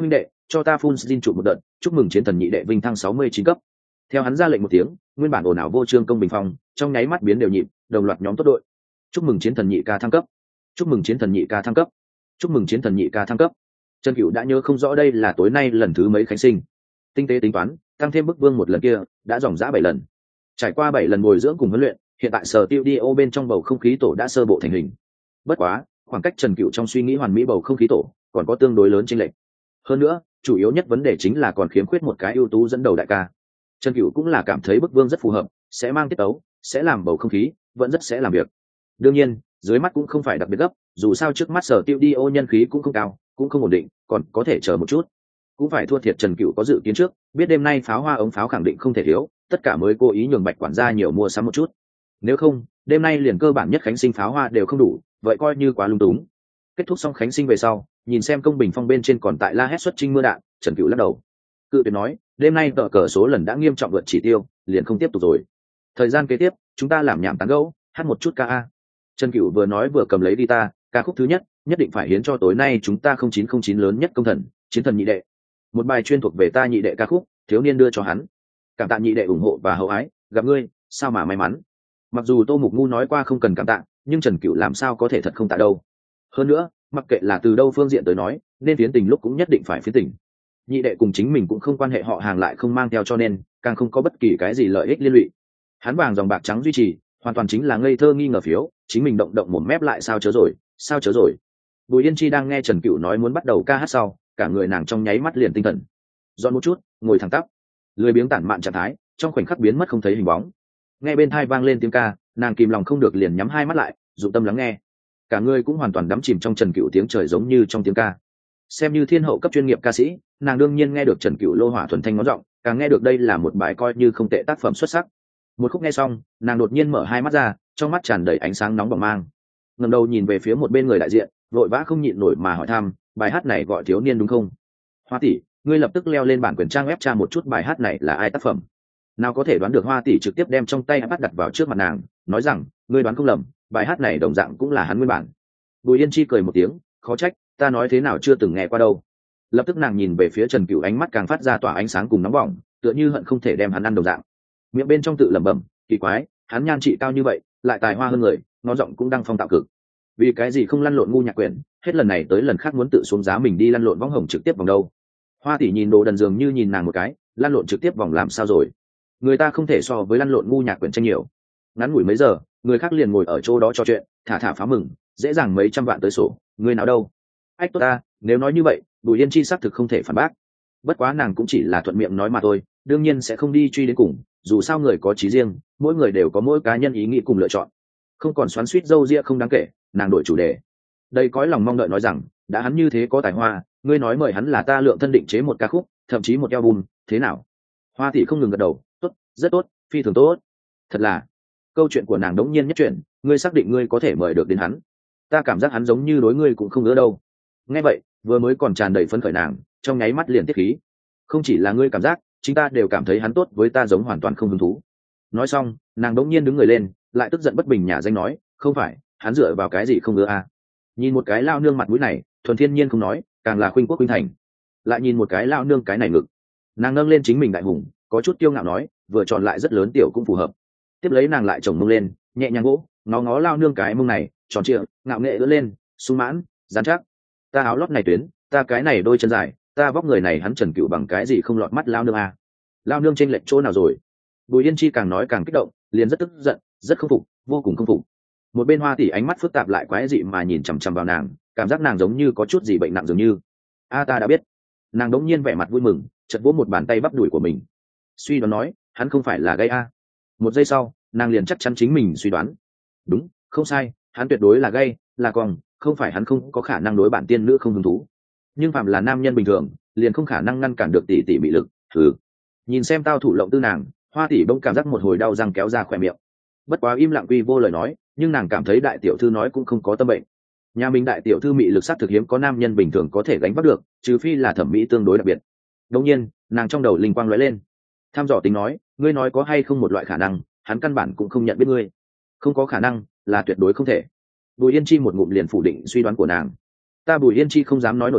cho ta phun xin trụ một đợt, chúc mừng chiến thần nhị đệ vinh thăng sáu mươi chín cấp. Theo hắn ra lệnh một tiếng, nguyên bản ồn ào vô trương công bình phong trong nháy mắt biến đều nhịp, đồng loạt nhóm tốt đội. Chúc mừng chiến thần nhị ca thăng cấp, chúc mừng chiến thần nhị ca thăng cấp, chúc mừng chiến thần nhị ca thăng cấp. Trần Cửu đã nhớ không rõ đây là tối nay lần thứ mấy khánh sinh, tinh tế tính toán, tăng thêm bức vương một lần kia đã dòng dã bảy lần. Trải qua bảy lần bồi dưỡng cùng huấn luyện, hiện tại sở tiêu đi ô bên trong bầu không khí tổ đã sơ bộ thành hình. Bất quá, khoảng cách Trần Cửu trong suy nghĩ hoàn mỹ bầu không khí tổ còn có tương đối lớn chênh lệch. Hơn nữa, chủ yếu nhất vấn đề chính là còn khiếm khuyết một cái ưu tú dẫn đầu đại ca. Trần Cửu cũng là cảm thấy bức vương rất phù hợp, sẽ mang tiết tấu, sẽ làm bầu không khí, vẫn rất sẽ làm việc. Đương nhiên, dưới mắt cũng không phải đặc biệt gấp, dù sao trước mắt sở tiêu đi ô nhân khí cũng không cao, cũng không ổn định, còn có thể chờ một chút. Cũng phải thua thiệt Trần Cửu có dự kiến trước, biết đêm nay pháo hoa ống pháo khẳng định không thể thiếu, tất cả mới cố ý nhường Bạch quản gia nhiều mua sắm một chút. Nếu không, đêm nay liền cơ bản nhất khánh sinh pháo hoa đều không đủ, vậy coi như quá lung túng. Kết thúc xong khánh sinh về sau, nhìn xem công bình phong bên trên còn tại la hét xuất trinh mưa đạn, Trần Cửu lắc đầu. Cự tuyệt nói, đêm nay tờ cờ số lần đã nghiêm trọng vượt chỉ tiêu, liền không tiếp tục rồi. Thời gian kế tiếp, chúng ta làm nhảm tán gẫu, hát một chút ca a. Trần Cửu vừa nói vừa cầm lấy guitar, ca khúc thứ nhất, nhất định phải hiến cho tối nay chúng ta không chín không chín lớn nhất công thần, chiến thần nhị đệ. Một bài chuyên thuộc về ta nhị đệ ca khúc, thiếu niên đưa cho hắn. Cảm tạ nhị đệ ủng hộ và hậu ái, gặp ngươi, sao mà may mắn. Mặc dù Tô Mục Ngu nói qua không cần cảm tạ, nhưng Trần Cửu làm sao có thể thật không tạ đâu. Hơn nữa, mặc kệ là từ đâu phương diện tới nói, nên phiến tình lúc cũng nhất định phải phiến tình. Nhị đệ cùng chính mình cũng không quan hệ họ hàng lại không mang theo, cho nên càng không có bất kỳ cái gì lợi ích liên lụy. Hắn vàng dòng bạc trắng duy trì, hoàn toàn chính là ngây thơ nghi ngờ phiếu, chính mình động động một mép lại sao chớ rồi, sao chớ rồi. Bùi Yên Chi đang nghe Trần Cửu nói muốn bắt đầu ca hát sau, cả người nàng trong nháy mắt liền tinh thần. Dọn một chút, ngồi thẳng tắp, lười biếng tản mạn trạng thái, trong khoảnh khắc biến mất không thấy hình bóng. Nghe bên tai vang lên tiếng ca, nàng kìm lòng không được liền nhắm hai mắt lại, dụng tâm lắng nghe. Cả người cũng hoàn toàn đắm chìm trong Trần Cửu tiếng trời giống như trong tiếng ca. Xem như thiên hậu cấp chuyên nghiệp ca sĩ, nàng đương nhiên nghe được Trần Cửu lô hỏa thuần thanh ngón giọng, càng nghe được đây là một bài coi như không tệ tác phẩm xuất sắc. Một khúc nghe xong, nàng đột nhiên mở hai mắt ra, trong mắt tràn đầy ánh sáng nóng bỏng mang. Ngẩng đầu nhìn về phía một bên người đại diện, vội vã không nhịn nổi mà hỏi thăm, bài hát này gọi thiếu niên đúng không? Hoa tỷ, ngươi lập tức leo lên bản quyền trang web tra một chút bài hát này là ai tác phẩm. Nào có thể đoán được Hoa tỷ trực tiếp đem trong tay iPad đặt vào trước mặt nàng, nói rằng, ngươi đoán không lầm, bài hát này đồng dạng cũng là hắn nguyên bản. Bùi Yên Chi cười một tiếng, khó trách, ta nói thế nào chưa từng nghe qua đâu. Lập tức nàng nhìn về phía Trần Cửu, ánh mắt càng phát ra tỏa ánh sáng cùng nóng bỏng, tựa như hận không thể đem hắn ăn đồng dạng. Miệng bên trong tự lẩm bẩm, kỳ quái, hắn nhan trị cao như vậy, lại tài hoa hơn người, ngón giọng cũng đang phong tạo cực. Vì cái gì không lăn lộn ngu nhạc quyển, hết lần này tới lần khác muốn tự xuống giá mình đi lăn lộn võng hồng trực tiếp vòng đâu. Hoa tỷ nhìn Đồ Đần dường như nhìn nàng một cái, lăn lộn trực tiếp vòng làm sao rồi? Người ta không thể so với lăn lộn ngu nhạc quyển tranh nhiều. Ngắn ngủi mấy giờ, người khác liền ngồi ở chỗ đó trò chuyện, thả thả phá mừng, dễ dàng mấy trăm vạn tới sổ, người nào đâu? Ách tốt ta, nếu nói như vậy, Bùi Yên Chi xác thực không thể phản bác. Bất quá nàng cũng chỉ là thuận miệng nói mà thôi, đương nhiên sẽ không đi truy đến cùng, dù sao người có chí riêng, mỗi người đều có mỗi cá nhân ý nghĩ cùng lựa chọn. Không còn xoắn xuýt dâu ria không đáng kể, nàng đổi chủ đề. Đây cõi lòng mong đợi nói rằng, đã hắn như thế có tài hoa, ngươi nói mời hắn là ta lượng thân định chế một ca khúc, thậm chí một album, thế nào? Hoa tỷ không ngừng gật đầu, tốt, rất tốt, phi thường tốt. Thật là, câu chuyện của nàng đống nhiên nhất chuyện, ngươi xác định ngươi có thể mời được đến hắn. Ta cảm giác hắn giống như đối ngươi cũng không ngứa đâu. Nghe vậy, vừa mới còn tràn đầy phấn khởi nàng, trong nháy mắt liền tiết khí. Không chỉ là ngươi cảm giác, chính ta đều cảm thấy hắn tốt với ta giống hoàn toàn không hứng thú. Nói xong, nàng đống nhiên đứng người lên, lại tức giận bất bình nhà danh nói, không phải, hắn dựa vào cái gì không ngứa à? Nhìn một cái lao nương mặt mũi này, thuần thiên nhiên không nói, càng là khuynh quốc khuynh thành. Lại nhìn một cái lao nương cái này ngực, nàng nâng lên chính mình đại hùng, có chút kiêu ngạo nói, vừa tròn lại rất lớn tiểu cũng phù hợp. Tiếp lấy nàng lại chồng mông lên, nhẹ nhàng gỗ, ngó ngó lao nương cái mông này, tròn trịa, ngạo nghệ ưỡn lên, sung mãn, dán chắc. Ta áo lót này tuyến, ta cái này đôi chân dài, ta vóc người này hắn Trần Cửu bằng cái gì không lọt mắt lao nương à? Lao nương chênh lệch chỗ nào rồi? Bùi Yên Chi càng nói càng kích động, liền rất tức giận, rất không phục, vô cùng không phục. Một bên Hoa tỷ ánh mắt phức tạp lại quái dị mà nhìn chằm chằm vào nàng, cảm giác nàng giống như có chút gì bệnh nặng dường như. A ta đã biết. Nàng đống nhiên vẻ mặt vui mừng, chợt vỗ một bàn tay bắp đùi của mình. Suy đoán nói, hắn không phải là gay a. Một giây sau, nàng liền chắc chắn chính mình suy đoán. Đúng, không sai, hắn tuyệt đối là gay, là còng, không phải hắn không có khả năng đối bản tiên nữ không hứng thú. Nhưng phạm là nam nhân bình thường, liền không khả năng ngăn cản được tỷ tỷ mị lực. Thử. Nhìn xem tao thủ lộng tư nàng, Hoa tỷ bỗng cảm giác một hồi đau răng kéo ra khỏe miệng. Bất quá im lặng quy vô lời nói, nhưng nàng cảm thấy đại tiểu thư nói cũng không có tâm bệnh. Nhà mình đại tiểu thư mị lực sắc thực hiếm có nam nhân bình thường có thể gánh vác được, trừ phi là thẩm mỹ tương đối đặc biệt. Đương nhiên, nàng trong đầu linh quang lóe lên. Tham dò tính nói, ngươi nói có hay không một loại khả năng, hắn căn bản cũng không nhận biết ngươi. Không có khả năng, là tuyệt đối không thể. Bùi Yên Chi một ngụm liền phủ định suy đoán của nàng. Ta Bùi Yên Chi không dám nói nổi tiếng,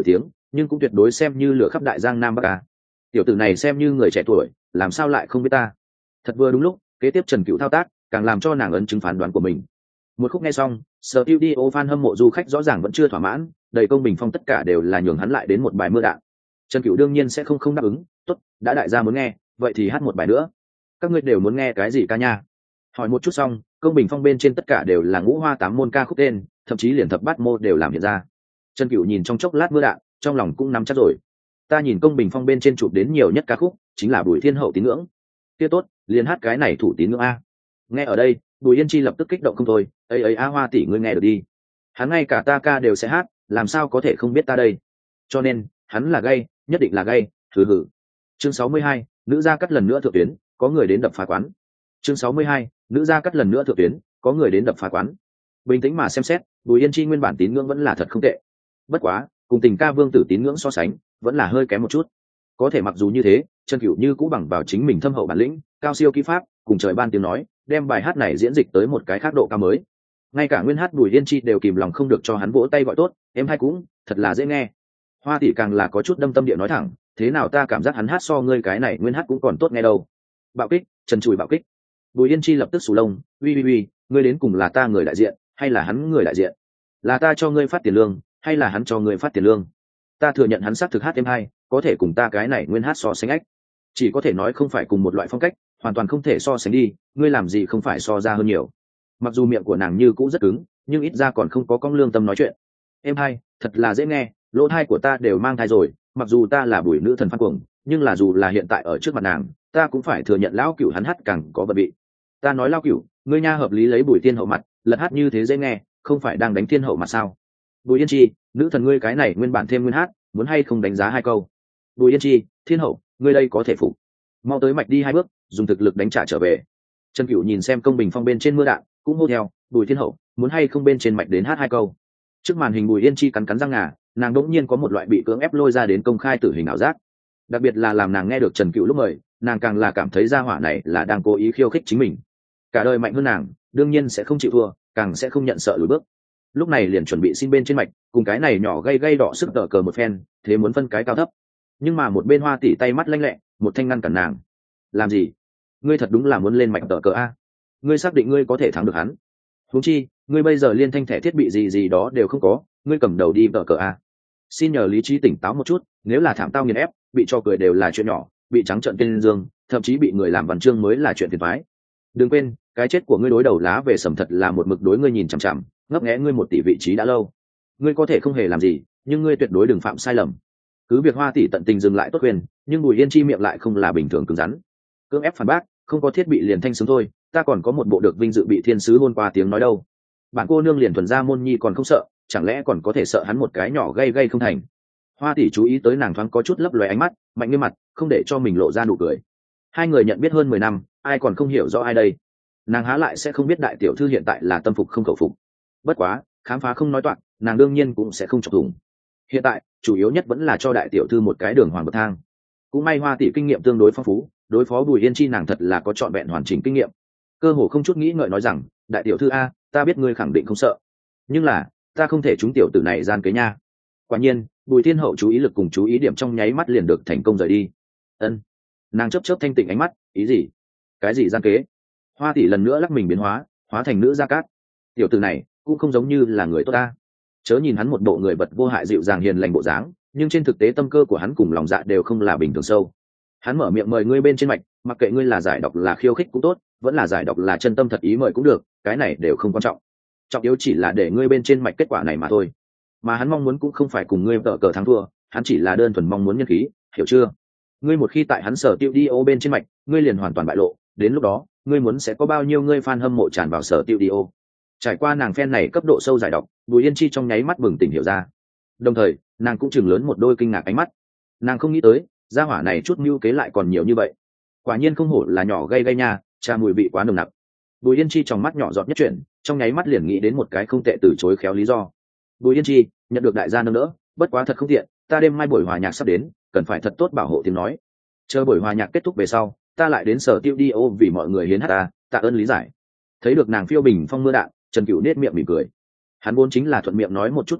nhưng cũng tuyệt đối xem như lửa khắp đại giang nam bắc ca. Tiểu tử này xem như người trẻ tuổi, làm sao lại không biết ta. Thật vừa đúng lúc, kế tiếp Trần Cựu thao tác càng làm cho nàng ấn chứng phán đoán của mình. Một khúc nghe xong, studio fan hâm mộ du khách rõ ràng vẫn chưa thỏa mãn, đầy công bình phong tất cả đều là nhường hắn lại đến một bài mưa đạn. Trần Cựu đương nhiên sẽ không không đáp ứng, tốt, đã đại gia muốn nghe, vậy thì hát một bài nữa. Các ngươi đều muốn nghe cái gì ca nha? Hỏi một chút xong, công bình phong bên trên tất cả đều là ngũ hoa tám môn ca khúc tên, thậm chí liền thập bát mô đều làm hiện ra. Trần Cựu nhìn trong chốc lát mưa đạn, trong lòng cũng nắm chắc rồi. Ta nhìn công bình phong bên trên chụp đến nhiều nhất ca khúc chính là Bùi Thiên Hậu tín ngưỡng. Kia tốt, liền hát cái này thủ tín ngưỡng a. Nghe ở đây, Bùi Yên Chi lập tức kích động không thôi, ấy ấy a Hoa tỷ ngươi nghe được đi. Hắn ngay cả ta ca đều sẽ hát, làm sao có thể không biết ta đây. Cho nên, hắn là gay, nhất định là gay, hừ hừ. Chương sáu mươi hai, nữ gia cắt lần nữa thượng tuyến, có người đến đập phá quán. Chương sáu mươi hai, nữ gia cắt lần nữa thượng tuyến, có người đến đập phá quán. Bình tĩnh mà xem xét, Bùi Yên Chi nguyên bản tín ngưỡng vẫn là thật không tệ. Bất quá, cùng tình ca vương tử tín ngưỡng so sánh, vẫn là hơi kém một chút. Có thể mặc dù như thế, Trần Cửu như cũng bằng vào chính mình thâm hậu bản lĩnh, cao siêu kỹ pháp, cùng trời ban tiếng nói, đem bài hát này diễn dịch tới một cái khác độ cao mới. Ngay cả nguyên hát Bùi Yên Chi đều kìm lòng không được cho hắn vỗ tay gọi tốt, em hay cũng, thật là dễ nghe. Hoa tỷ càng là có chút đâm tâm địa nói thẳng, thế nào ta cảm giác hắn hát so ngươi cái này nguyên hát cũng còn tốt nghe đâu. Bạo kích, Trần Chùi bạo kích. Bùi Yên Chi lập tức sù lông, uy uy uy, ngươi đến cùng là ta người đại diện, hay là hắn người đại diện? Là ta cho ngươi phát tiền lương, hay là hắn cho ngươi phát tiền lương? Ta thừa nhận hắn xác thực hát em hay, có thể cùng ta cái này nguyên hát so sánh ách. Chỉ có thể nói không phải cùng một loại phong cách, hoàn toàn không thể so sánh đi, ngươi làm gì không phải so ra hơn nhiều. Mặc dù miệng của nàng như cũ rất cứng, nhưng ít ra còn không có cong lương tâm nói chuyện. Em hay, thật là dễ nghe, lỗ thai của ta đều mang thai rồi, mặc dù ta là Bùi nữ thần fan cuồng, nhưng là dù là hiện tại ở trước mặt nàng, ta cũng phải thừa nhận lão cửu hắn hát càng có vật vị. Ta nói lão cửu, ngươi nha hợp lý lấy Bùi Thiên Hậu mặt, lật hát như thế dễ nghe, không phải đang đánh Thiên Hậu mặt sao? Bùi Yên Chi, nữ thần ngươi cái này nguyên bản thêm nguyên hát, muốn hay không đánh giá hai câu? Bùi Yên Chi, Thiên Hậu, ngươi đây có thể phục. Mau tới mạch đi hai bước, dùng thực lực đánh trả trở về. Trần Cửu nhìn xem công bình phong bên trên mưa đạn, cũng hô theo, Bùi Thiên Hậu, muốn hay không bên trên mạch đến hát hai câu. Trước màn hình Bùi Yên Chi cắn cắn răng ngà, nàng đỗng nhiên có một loại bị cưỡng ép lôi ra đến công khai tử hình ảo giác. Đặc biệt là làm nàng nghe được Trần Cửu lúc mời, nàng càng là cảm thấy gia hỏa này là đang cố ý khiêu khích chính mình. Cả đời mạnh hơn nàng, đương nhiên sẽ không chịu thua, càng sẽ không nhận sợ lùi bước. Lúc này liền chuẩn bị xin bên trên mạch, cùng cái này nhỏ gây gây đỏ sức tờ cờ một phen, thế muốn phân cái cao thấp. Nhưng mà một bên Hoa tỷ tay mắt lanh lẹ, một thanh ngăn cản nàng. Làm gì? Ngươi thật đúng là muốn lên mạch tờ cờ a? Ngươi xác định ngươi có thể thắng được hắn? Huống chi, ngươi bây giờ liên thanh thẻ thiết bị gì gì đó đều không có, ngươi cầm đầu đi tờ cờ a. Xin nhờ lý trí tỉnh táo một chút, nếu là thảm tao nghiền ép, bị cho cười đều là chuyện nhỏ, bị trắng trợn tên dương, thậm chí bị người làm văn chương mới là chuyện phiền toái. Đừng quên, cái chết của ngươi đối đầu lá về sầm thật là một mực đối ngươi nhìn chằm chằm, ngấp nghé ngươi một tỷ vị trí đã lâu. Ngươi có thể không hề làm gì, nhưng ngươi tuyệt đối đừng phạm sai lầm. Cứ việc Hoa tỷ tận tình dừng lại tốt quyền, nhưng Bùi Yên Chi miệng lại không là bình thường cứng rắn. Cưỡng ép phản bác, không có thiết bị liền thanh sướng thôi, ta còn có một bộ được vinh dự bị thiên sứ hôn qua tiếng nói đâu. Bản cô nương liền thuần ra môn nhi còn không sợ, chẳng lẽ còn có thể sợ hắn một cái nhỏ gây gây không thành. Hoa tỷ chú ý tới nàng thoáng có chút lấp lóe ánh mắt, mạnh nghiêm mặt, không để cho mình lộ ra nụ cười. Hai người nhận biết hơn mười năm, ai còn không hiểu rõ ai đây. Nàng há lại sẽ không biết đại tiểu thư hiện tại là tâm phục không khẩu phục. Bất quá, khám phá không nói toạc, nàng đương nhiên cũng sẽ không chọc thủng. Hiện tại, chủ yếu nhất vẫn là cho đại tiểu thư một cái đường hoàng bậc thang. Cũng may Hoa tỷ kinh nghiệm tương đối phong phú, đối phó Bùi Yên Chi nàng thật là có trọn vẹn hoàn chỉnh kinh nghiệm. Cơ hồ không chút nghĩ ngợi nói rằng, đại tiểu thư a, ta biết ngươi khẳng định không sợ, nhưng là ta không thể trúng tiểu tử này gian kế nha. Quả nhiên, Bùi Thiên Hậu chú ý lực cùng chú ý điểm trong nháy mắt liền được thành công rời đi. Ân. Nàng chớp chớp thanh tịnh ánh mắt, ý gì? Cái gì gian kế? Hoa tỷ lần nữa lắc mình biến hóa, hóa thành nữ gia cát. Tiểu tử này cũng không giống như là người tốt ta. Chớ nhìn hắn một bộ người bật vô hại dịu dàng hiền lành bộ dáng, nhưng trên thực tế tâm cơ của hắn cùng lòng dạ đều không là bình thường sâu. Hắn mở miệng mời ngươi bên trên mạch, mặc kệ ngươi là giải độc là khiêu khích cũng tốt, vẫn là giải độc là chân tâm thật ý mời cũng được, cái này đều không quan trọng. Trọng yếu chỉ là để ngươi bên trên mạch kết quả này mà thôi. Mà hắn mong muốn cũng không phải cùng ngươi tờ cờ thắng thua, hắn chỉ là đơn thuần mong muốn nhân khí, hiểu chưa? Ngươi một khi tại hắn sở tiêu đi ô bên trên mạch, ngươi liền hoàn toàn bại lộ, đến lúc đó, ngươi muốn sẽ có bao nhiêu ngươi fan hâm mộ tràn vào sở tiêu đi ô. Trải qua nàng fan này cấp độ sâu giải độc, Bùi Yên Chi trong nháy mắt bừng tỉnh hiểu ra. Đồng thời, nàng cũng chừng lớn một đôi kinh ngạc ánh mắt. Nàng không nghĩ tới, gia hỏa này chút mưu kế lại còn nhiều như vậy. Quả nhiên không hổ là nhỏ gây gây nha, cha mùi vị quá nồng nặc. Bùi Yên Chi trong mắt nhỏ giọt nhất chuyển, trong nháy mắt liền nghĩ đến một cái không tệ từ chối khéo lý do. Bùi Yên Chi, nhận được đại gia nâng đỡ, bất quá thật không tiện, ta đêm mai buổi hòa nhạc sắp đến, cần phải thật tốt bảo hộ tiếng nói. Chờ buổi hòa nhạc kết thúc về sau, ta lại đến sở tiêu đi ô vì mọi người hiến hát ta, tạ ơn lý giải. Thấy được nàng phiêu bình phong mưa đạn, Trần Cửu nết miệng mỉm cười. Hắn vốn chính là thuận miệng nói một chút mà thôi,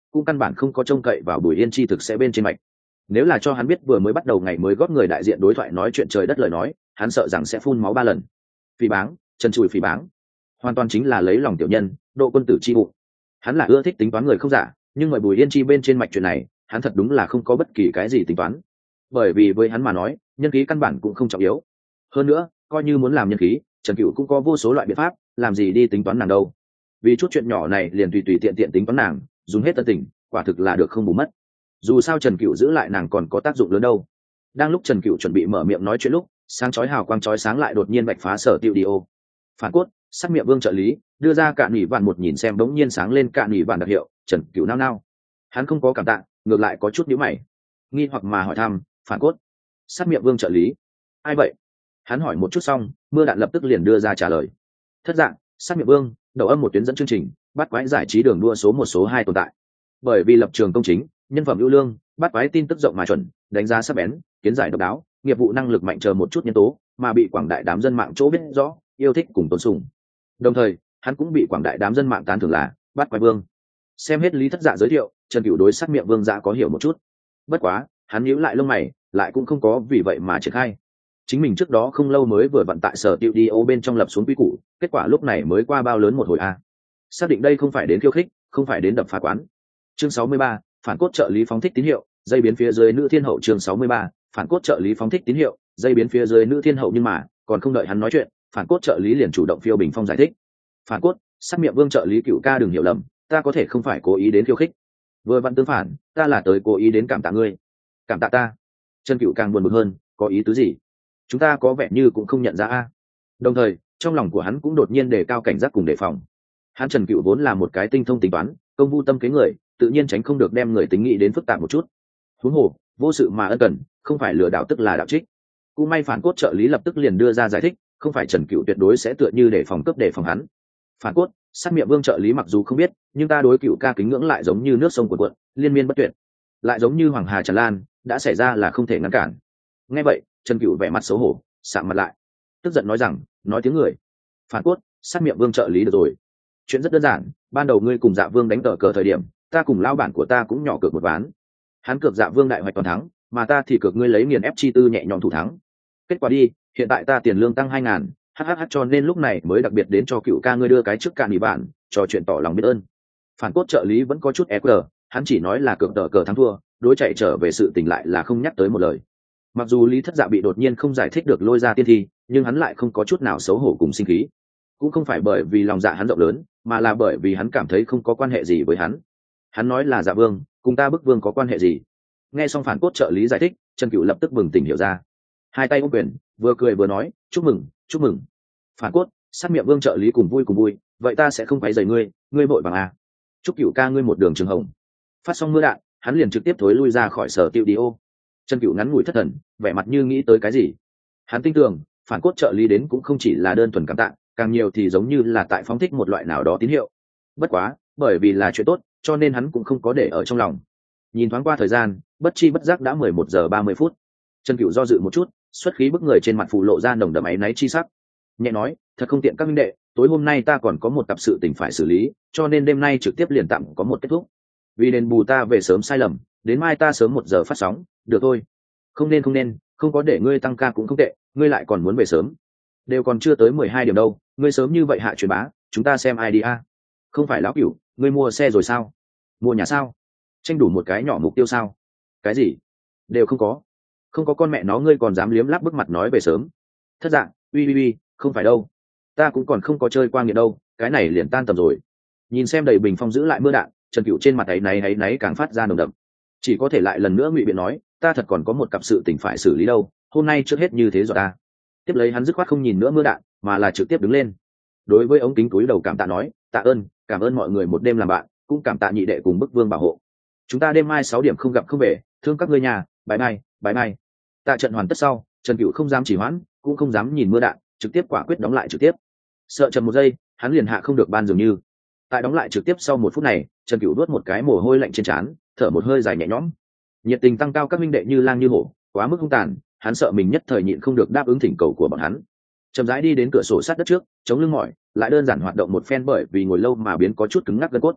cũng căn bản không có trông cậy vào Bùi Yên Chi thực sẽ bên trên mạch. Nếu là cho hắn biết vừa mới bắt đầu ngày mới góp người đại diện đối thoại nói chuyện trời đất lời nói, hắn sợ rằng sẽ phun máu ba lần. Phỉ báng, trần trụi phỉ báng, hoàn toàn chính là lấy lòng tiểu nhân, độ quân tử chi bụng. Hắn là ưa thích tính toán người không giả, nhưng mà Bùi Yên Chi bên trên mạch chuyện này, hắn thật đúng là không có bất kỳ cái gì tính toán. Bởi vì với hắn mà nói, nhân khí căn bản cũng không trọng yếu. Hơn nữa, coi như muốn làm nhân khí, Trần Cửu cũng có vô số loại biện pháp, làm gì đi tính toán nàng đâu. Vì chút chuyện nhỏ này liền tùy tùy tiện tiện tính toán nàng, dùng hết tân tình, quả thực là được không bù mất. Dù sao Trần Cửu giữ lại nàng còn có tác dụng lớn đâu. Đang lúc Trần Cửu chuẩn bị mở miệng nói chuyện lúc, sáng chói hào quang chói sáng lại đột nhiên bạch phá sở tiêu đi ô. Phản cốt, sát miệng vương trợ lý, đưa ra cạn nhỉ vạn một nhìn xem đống nhiên sáng lên cạn nhỉ vạn đặc hiệu, Trần Cửu nao nao. Hắn không có cảm tạ, ngược lại có chút nhíu mày. Nghi hoặc mà hỏi thăm, phản cốt, sát miệng vương trợ lý, ai vậy? Hắn hỏi một chút xong, mưa đạn lập tức liền đưa ra trả lời. Thất dạng, sát miệng vương, đầu âm một tuyến dẫn chương trình, bắt quái giải trí đường đua số một số hai tồn tại. Bởi vì lập trường công chính, nhân phẩm ưu lương, bắt quái tin tức rộng mà chuẩn, đánh giá sắc bén, kiến giải độc đáo, nghiệp vụ năng lực mạnh chờ một chút nhân tố, mà bị quảng đại đám dân mạng chỗ biết rõ, yêu thích cùng tôn sùng. Đồng thời, hắn cũng bị quảng đại đám dân mạng tán thưởng là bắt quái vương. Xem hết Lý Thất Dạ giới thiệu, Trần Cửu đối sát miệng vương dạ có hiểu một chút. Bất quá, hắn nhíu lại lông mày, lại cũng không có vì vậy mà triển khai. Chính mình trước đó không lâu mới vừa vận tại sở tiêu đi ô bên trong lập xuống quy củ, kết quả lúc này mới qua bao lớn một hồi a. Xác định đây không phải đến khiêu khích, không phải đến đập phá quán. Chương sáu mươi ba, phản cốt trợ lý phóng thích tín hiệu, dây biến phía dưới nữ thiên hậu. Chương sáu mươi ba, phản cốt trợ lý phóng thích tín hiệu, dây biến phía dưới nữ thiên hậu. Nhưng mà còn không đợi hắn nói chuyện, phản cốt trợ lý liền chủ động phiêu bình phong giải thích. Phản cốt, sát miệng vương trợ lý Cửu ca đừng hiểu lầm, ta có thể không phải cố ý đến khiêu khích, vừa vặn tương phản, ta là tới cố ý đến cảm tạ ngươi. Cảm tạ ta? Trần Cửu càng buồn bực hơn, có ý tứ gì? Chúng ta có vẻ như cũng không nhận ra a. Đồng thời trong lòng của hắn cũng đột nhiên đề cao cảnh giác cùng đề phòng. Hắn Trần Cửu vốn là một cái tinh thông tính toán, công vu tâm kế người, tự nhiên tránh không được đem người tính nghĩ đến phức tạp một chút. Huống hồ vô sự mà ân cần, không phải lừa đảo tức là đạo trích. Cũng may phản cốt trợ lý lập tức liền đưa ra giải thích, không phải Trần Cửu tuyệt đối sẽ tựa như để phòng cấp để phòng hắn. Phản cốt, sát miệng vương trợ lý mặc dù không biết, nhưng ta đối Cửu ca kính ngưỡng lại giống như nước sông cuồn cuộn, liên miên bất tuyệt, lại giống như hoàng hà tràn lan, đã xảy ra là không thể ngăn cản. Nghe vậy, Trần Cửu vẻ mặt xấu hổ, sạm mặt lại, tức giận nói rằng, nói tiếng người. Phản cốt, sát miệng vương trợ lý được rồi. Chuyện rất đơn giản, ban đầu ngươi cùng Dạ Vương đánh tờ cờ thời điểm, ta cùng lao bản của ta cũng nhỏ cược một ván. Hắn cược Dạ Vương đại hoạch toàn thắng, mà ta thì cược ngươi lấy nghiền ép chi tư nhẹ nhõm thủ thắng. Kết quả đi, hiện tại ta tiền lương tăng hai ngàn, hhh cho nên lúc này mới đặc biệt đến cho Cửu ca ngươi đưa cái trước cạn ủy bản, trò chuyện tỏ lòng biết ơn. Phản cốt trợ lý vẫn có chút e cờ, hắn chỉ nói là cược tờ cờ thắng thua, đối chạy trở về sự tình lại là không nhắc tới một lời. Mặc dù Lý Thất Dạ bị đột nhiên không giải thích được lôi ra tiên thi, nhưng hắn lại không có chút nào xấu hổ cùng sinh khí. Cũng không phải bởi vì lòng dạ hắn rộng lớn, mà là bởi vì hắn cảm thấy không có quan hệ gì với hắn. Hắn nói là Dạ Vương, cùng ta bức vương có quan hệ gì? Nghe xong phản cốt trợ lý giải thích, Trần Cửu lập tức bừng tỉnh hiểu ra. Hai tay ôm quyền, vừa cười vừa nói, chúc mừng, chúc mừng. Phản cốt, sát miệng vương trợ lý cùng vui cùng vui, vậy ta sẽ không quấy rầy ngươi, ngươi vội vàng à? Chúc Cửu ca ngươi một đường trường hồng. Phát xong mưa đạn, hắn liền trực tiếp thối lui ra khỏi sở tiêu đi ô. Trần Cửu ngắn ngủi thất thần, vẻ mặt như nghĩ tới cái gì. Hắn tin tưởng, phản cốt trợ lý đến cũng không chỉ là đơn thuần cảm tạ, càng nhiều thì giống như là tại phóng thích một loại nào đó tín hiệu. Bất quá, bởi vì là chuyện tốt, cho nên hắn cũng không có để ở trong lòng. Nhìn thoáng qua thời gian, bất chi bất giác đã mười một giờ ba mươi phút. Trần Cửu do dự một chút, xuất khí bức người trên mặt phụ lộ ra nồng đậm áy náy chi sắc. Nhẹ nói, thật không tiện các minh đệ, tối hôm nay ta còn có một cặp sự tình phải xử lý, cho nên đêm nay trực tiếp liền tạm có một kết thúc. Vì đền bù ta về sớm sai lầm, đến mai ta sớm một giờ phát sóng, được thôi. Không nên không nên, không có để ngươi tăng ca cũng không tệ, ngươi lại còn muốn về sớm. Đều còn chưa tới mười hai điểm đâu, ngươi sớm như vậy hạ truyền bá, chúng ta xem ai đi a. Không phải lão Cửu, ngươi mua xe rồi sao? Mua nhà sao? Tranh đủ một cái nhỏ mục tiêu sao? Cái gì? Đều không có. Không có con mẹ nó ngươi còn dám liếm láp bức mặt nói về sớm. Thất dạng, uy uy uy, không phải đâu. Ta cũng còn không có chơi qua nghiện đâu, cái này liền tan tầm rồi. Nhìn xem đầy bình phong giữ lại mưa đạn, Trần Cửu trên mặt ấy náy ấy náy càng phát ra nồng đậm. Chỉ có thể lại lần nữa ngụy biện nói, ta thật còn có một cặp sự tình phải xử lý đâu, hôm nay trước hết như thế rồi ta. Tiếp lấy hắn dứt khoát không nhìn nữa mưa đạn, mà là trực tiếp đứng lên. Đối với ống kính túi đầu cảm tạ nói, tạ ơn, cảm ơn mọi người một đêm làm bạn, cũng cảm tạ nhị đệ cùng bức vương bảo hộ. Chúng ta đêm mai sáu điểm không gặp không về, thương các ngươi nhà, bye bye, bye bye. Tạ trận hoàn tất sau, Trần Cửu không dám chỉ hoãn, cũng không dám nhìn mưa đạn, trực tiếp quả quyết đóng lại trực tiếp. Sợ chậm một giây, hắn liền hạ không được ban dường như. Tại đóng lại trực tiếp sau một phút này, Trần Cửu đuốt một cái mồ hôi lạnh trên trán, thở một hơi dài nhẹ nhõm. Nhiệt tình tăng cao các minh đệ như lang như hổ, quá mức hung tàn, hắn sợ mình nhất thời nhịn không được đáp ứng thỉnh cầu của bọn hắn. Chậm rãi đi đến cửa sổ sát đất trước, chống lưng mỏi, lại đơn giản hoạt động một phen bởi vì ngồi lâu mà biến có chút cứng ngắc gân cốt.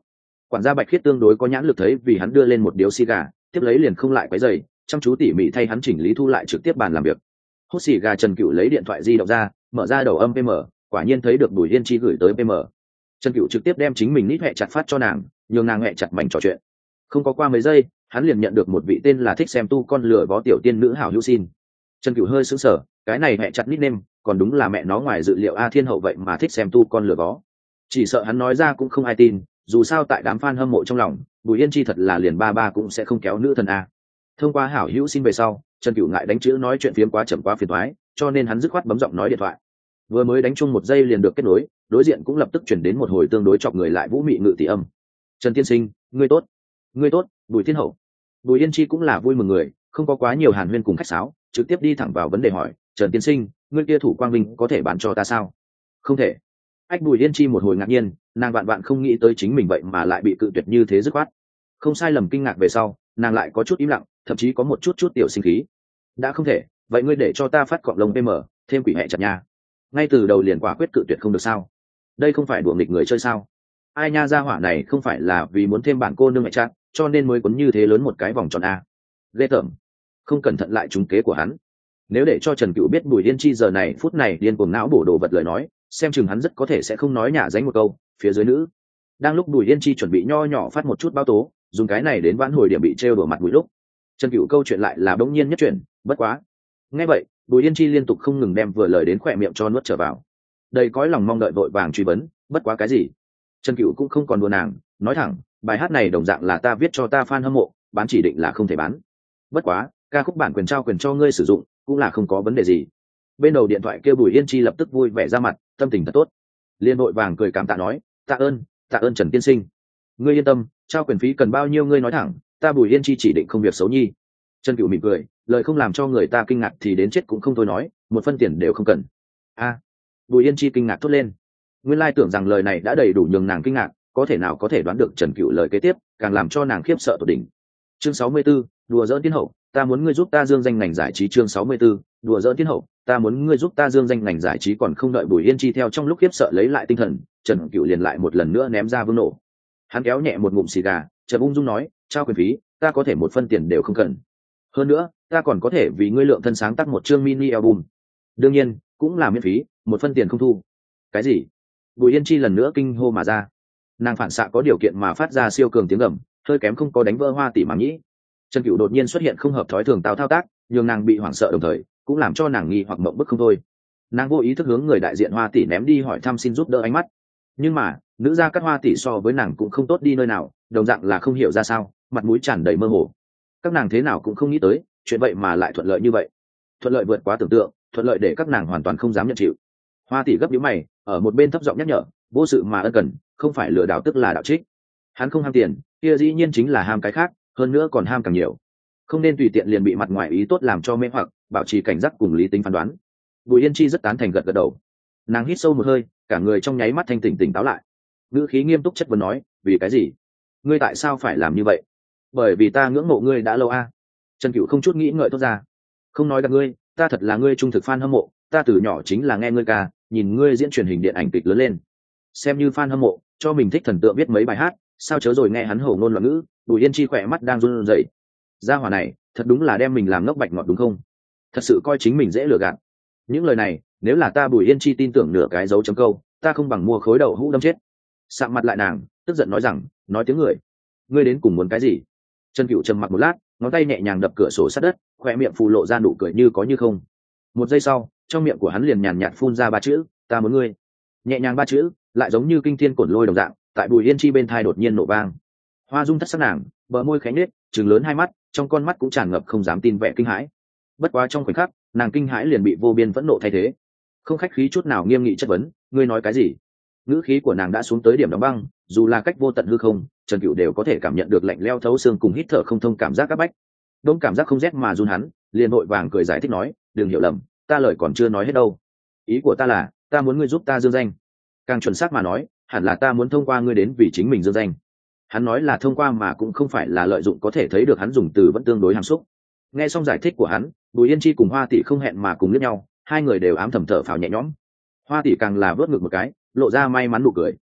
Quản gia Bạch Khiết tương đối có nhãn lực, thấy vì hắn đưa lên một điếu xì gà, tiếp lấy liền không lại quấy rầy, chăm chú tỉ mỉ thay hắn chỉnh lý thu lại trực tiếp bàn làm việc. Hút xì gà, Trần Cựu lấy điện thoại di động ra, mở ra đầu âm pê em, quả nhiên thấy được Bùi Yên Chi gửi tới pê em. Trần Cựu trực tiếp đem chính mình nít hẹ chặt phát cho nàng, nhường nàng hẹ chặt mảnh trò chuyện. Không có qua mấy giây, hắn liền nhận được một vị tên là thích xem tu con lừa vó tiểu tiên nữ hảo hữu xin. Trần Cựu hơi sững sờ, cái này hẹ chặt nickname, còn đúng là mẹ nó ngoài dự liệu a thiên hậu vậy mà thích xem tu con lừa vó. Chỉ sợ hắn nói ra cũng không ai tin, dù sao tại đám fan hâm mộ trong lòng, Bùi Yên Chi thật là liền ba ba cũng sẽ không kéo nữ thần a. Thông qua hảo hữu xin về sau, Trần Cựu ngại đánh chữ nói chuyện phiếm quá chậm quá phiền toái, cho nên hắn dứt khoát bấm giọng nói điện thoại. Vừa mới đánh chung một giây liền được kết nối, đối diện cũng lập tức chuyển đến một hồi tương đối chọc người lại vũ mị ngự tỷ âm. Trần tiên sinh, ngươi tốt. Ngươi tốt, Bùi thiên hậu. Bùi Yên Chi cũng là vui mừng người, không có quá nhiều hàn huyên cùng khách sáo, trực tiếp đi thẳng vào vấn đề hỏi, Trần tiên sinh, ngươi kia thủ quang minh có thể bán cho ta sao? Không thể. Ách. Bùi Yên Chi một hồi ngạc nhiên, nàng vạn vạn không nghĩ tới chính mình vậy mà lại bị cự tuyệt như thế dứt khoát. Không sai lầm kinh ngạc về sau, nàng lại có chút im lặng, thậm chí có một chút chút tiểu sinh khí. Đã không thể, vậy ngươi để cho ta phát cọng lông pê em, thêm quỷ hẹ chặt nha. Ngay từ đầu liền quả quyết cự tuyệt không được sao? Đây không phải đùa nghịch người chơi sao? Ai nha, gia hỏa này không phải là vì muốn thêm bản cô nương mẹ chặt, cho nên mới quấn như thế lớn một cái vòng tròn a. Ghê tởm. Không cẩn thận lại trúng kế của hắn. Nếu để cho Trần Cựu biết Bùi Yên Chi giờ này phút này điên cuồng não bổ đồ vật lời nói, xem chừng hắn rất có thể sẽ không nói nhả dánh một câu. Phía dưới nữ, đang lúc Bùi Yên Chi chuẩn bị nho nhỏ phát một chút báo tố, dùng cái này đến vãn hồi điểm bị trêu đổ mặt mũi lúc, Trần Cựu câu chuyện lại là bỗng nhiên nhất chuyện, bất quá. Nghe vậy, Bùi Yên Chi liên tục không ngừng đem vừa lời đến khỏe miệng cho nuốt trở vào. Đầy cõi lòng mong đợi vội vàng truy vấn, bất quá cái gì? Trần Cựu cũng không còn đùa nàng, nói thẳng, bài hát này đồng dạng là ta viết cho ta fan hâm mộ, bán chỉ định là không thể bán. Bất quá, ca khúc bản quyền trao quyền cho ngươi sử dụng, cũng là không có vấn đề gì. Bên đầu điện thoại kêu Bùi Yên Chi lập tức vui vẻ ra mặt, tâm tình thật tốt. Liên vội vàng cười cảm tạ nói, tạ ơn, tạ ơn Trần tiên sinh. Ngươi yên tâm, trao quyền phí cần bao nhiêu ngươi nói thẳng, ta Bùi Yên Chi chỉ định không việc xấu nhi. Trần Cựu mỉm cười, lời không làm cho người ta kinh ngạc thì đến chết cũng không thôi nói, một phân tiền đều không cần. A. Bùi Yên Chi kinh ngạc thốt lên. Nguyên lai tưởng rằng lời này đã đầy đủ nhường nàng kinh ngạc, có thể nào có thể đoán được Trần Cựu lời kế tiếp, càng làm cho nàng khiếp sợ tột đỉnh. Chương sáu mươi 64, đùa giỡn thiên hậu, ta muốn ngươi giúp ta dương danh ngành giải trí. Chương sáu mươi 64, đùa giỡn thiên hậu, ta muốn ngươi giúp ta dương danh ngành giải trí. Còn không đợi Bùi Yên Chi theo trong lúc khiếp sợ lấy lại tinh thần, Trần Cựu liền lại một lần nữa ném ra vương nổ. Hắn kéo nhẹ một ngụm xì gà, Trần ung dung nói, trao quyền phí, ta có thể một phân tiền đều không cần. Hơn nữa, ta còn có thể vì ngươi lượng thân sáng tác một chương mini album. Đương nhiên, cũng là miễn phí, một phân tiền không thu. Cái gì? Bùi Yên Chi lần nữa kinh hô mà ra. Nàng phản xạ có điều kiện mà phát ra siêu cường tiếng gầm, hơi kém không có đánh vỡ Hoa Tỷ màng nhĩ. Trần Cựu đột nhiên xuất hiện không hợp thói thường tao thao tác, nhường nàng bị hoảng sợ đồng thời, cũng làm cho nàng nghi hoặc mộng bức không thôi. Nàng vô ý thức hướng người đại diện Hoa Tỷ ném đi hỏi thăm xin giúp đỡ ánh mắt. Nhưng mà, nữ gia các Hoa Tỷ so với nàng cũng không tốt đi nơi nào, đồng dạng là không hiểu ra sao, mặt mũi tràn đầy mơ hồ. Các nàng thế nào cũng không nghĩ tới, chuyện vậy mà lại thuận lợi như vậy. Thuận lợi vượt quá tưởng tượng, thuận lợi để các nàng hoàn toàn không dám nhận chịu. Hoa Tỷ gấp nhíu mày, ở một bên thấp giọng nhắc nhở, vô sự mà ân cần, không phải lừa đảo tức là đạo trích. Hắn không ham tiền, kia dĩ nhiên chính là ham cái khác, hơn nữa còn ham càng nhiều. Không nên tùy tiện liền bị mặt ngoài ý tốt làm cho mê hoặc, bảo trì cảnh giác cùng lý tính phán đoán. Bùi Yên Chi rất tán thành gật gật đầu. Nàng hít sâu một hơi, cả người trong nháy mắt thanh tỉnh tỉnh táo lại. Ngữ khí nghiêm túc chất vấn nói, vì cái gì? Ngươi tại sao phải làm như vậy? Bởi vì ta ngưỡng mộ ngươi đã lâu a. Trần Cựu không chút nghĩ ngợi thốt ra. Không nói gặp ngươi, ta thật là ngươi trung thực fan hâm mộ, ta từ nhỏ chính là nghe ngươi ca, nhìn ngươi diễn truyền hình điện ảnh kịch lớn lên. Xem như fan hâm mộ, cho mình thích thần tượng viết mấy bài hát, sao chớ rồi nghe hắn hổ ngôn loạn ngữ. Bùi Yên Chi khỏe mắt đang run rẩy. Gia hỏa này, thật đúng là đem mình làm ngốc bạch ngọt đúng không? Thật sự coi chính mình dễ lừa gạt. Những lời này, nếu là ta Bùi Yên Chi tin tưởng nửa cái dấu chấm câu, ta không bằng mua khối đậu hũ đâm chết. Sạm mặt lại nàng, tức giận nói rằng, nói tiếng người, ngươi đến cùng muốn cái gì? Trần Cựu trầm mặc một lát, ngón tay nhẹ nhàng đập cửa sổ sát đất, khoe miệng phù lộ ra nụ cười như có như không. Một giây sau, trong miệng của hắn liền nhàn nhạt phun ra ba chữ, ta muốn ngươi. Nhẹ nhàng ba chữ, lại giống như kinh thiên cổn lôi đồng dạng, tại Bùi Yên Chi bên thai đột nhiên nổ vang. Hoa dung thất sắc nàng, bờ môi khẽ nhếch, trừng lớn hai mắt, trong con mắt cũng tràn ngập không dám tin vẻ kinh hãi. Bất quá trong khoảnh khắc, nàng kinh hãi liền bị vô biên phẫn nộ thay thế. Không khách khí chút nào nghiêm nghị chất vấn, ngươi nói cái gì? Ngữ khí của nàng đã xuống tới điểm đóng băng, dù là cách vô tận hư không, Trần Cựu đều có thể cảm nhận được lạnh leo thấu xương cùng hít thở không thông cảm giác các bách. Đông cảm giác không rét mà run hắn, liền vội vàng cười giải thích nói, đừng hiểu lầm, ta lời còn chưa nói hết đâu. Ý của ta là, ta muốn ngươi giúp ta dương danh. Càng chuẩn xác mà nói, hẳn là ta muốn thông qua ngươi đến vì chính mình dương danh. Hắn nói là thông qua mà cũng không phải là lợi dụng, có thể thấy được hắn dùng từ vẫn tương đối hàm xúc. Nghe xong giải thích của hắn, Bùi Yên Chi cùng Hoa Tỷ không hẹn mà cùng liếc nhau, hai người đều ám thầm thở phào nhẹ nhõm. Hoa Tỷ càng là vớt ngực một cái, lộ ra may mắn nụ cười.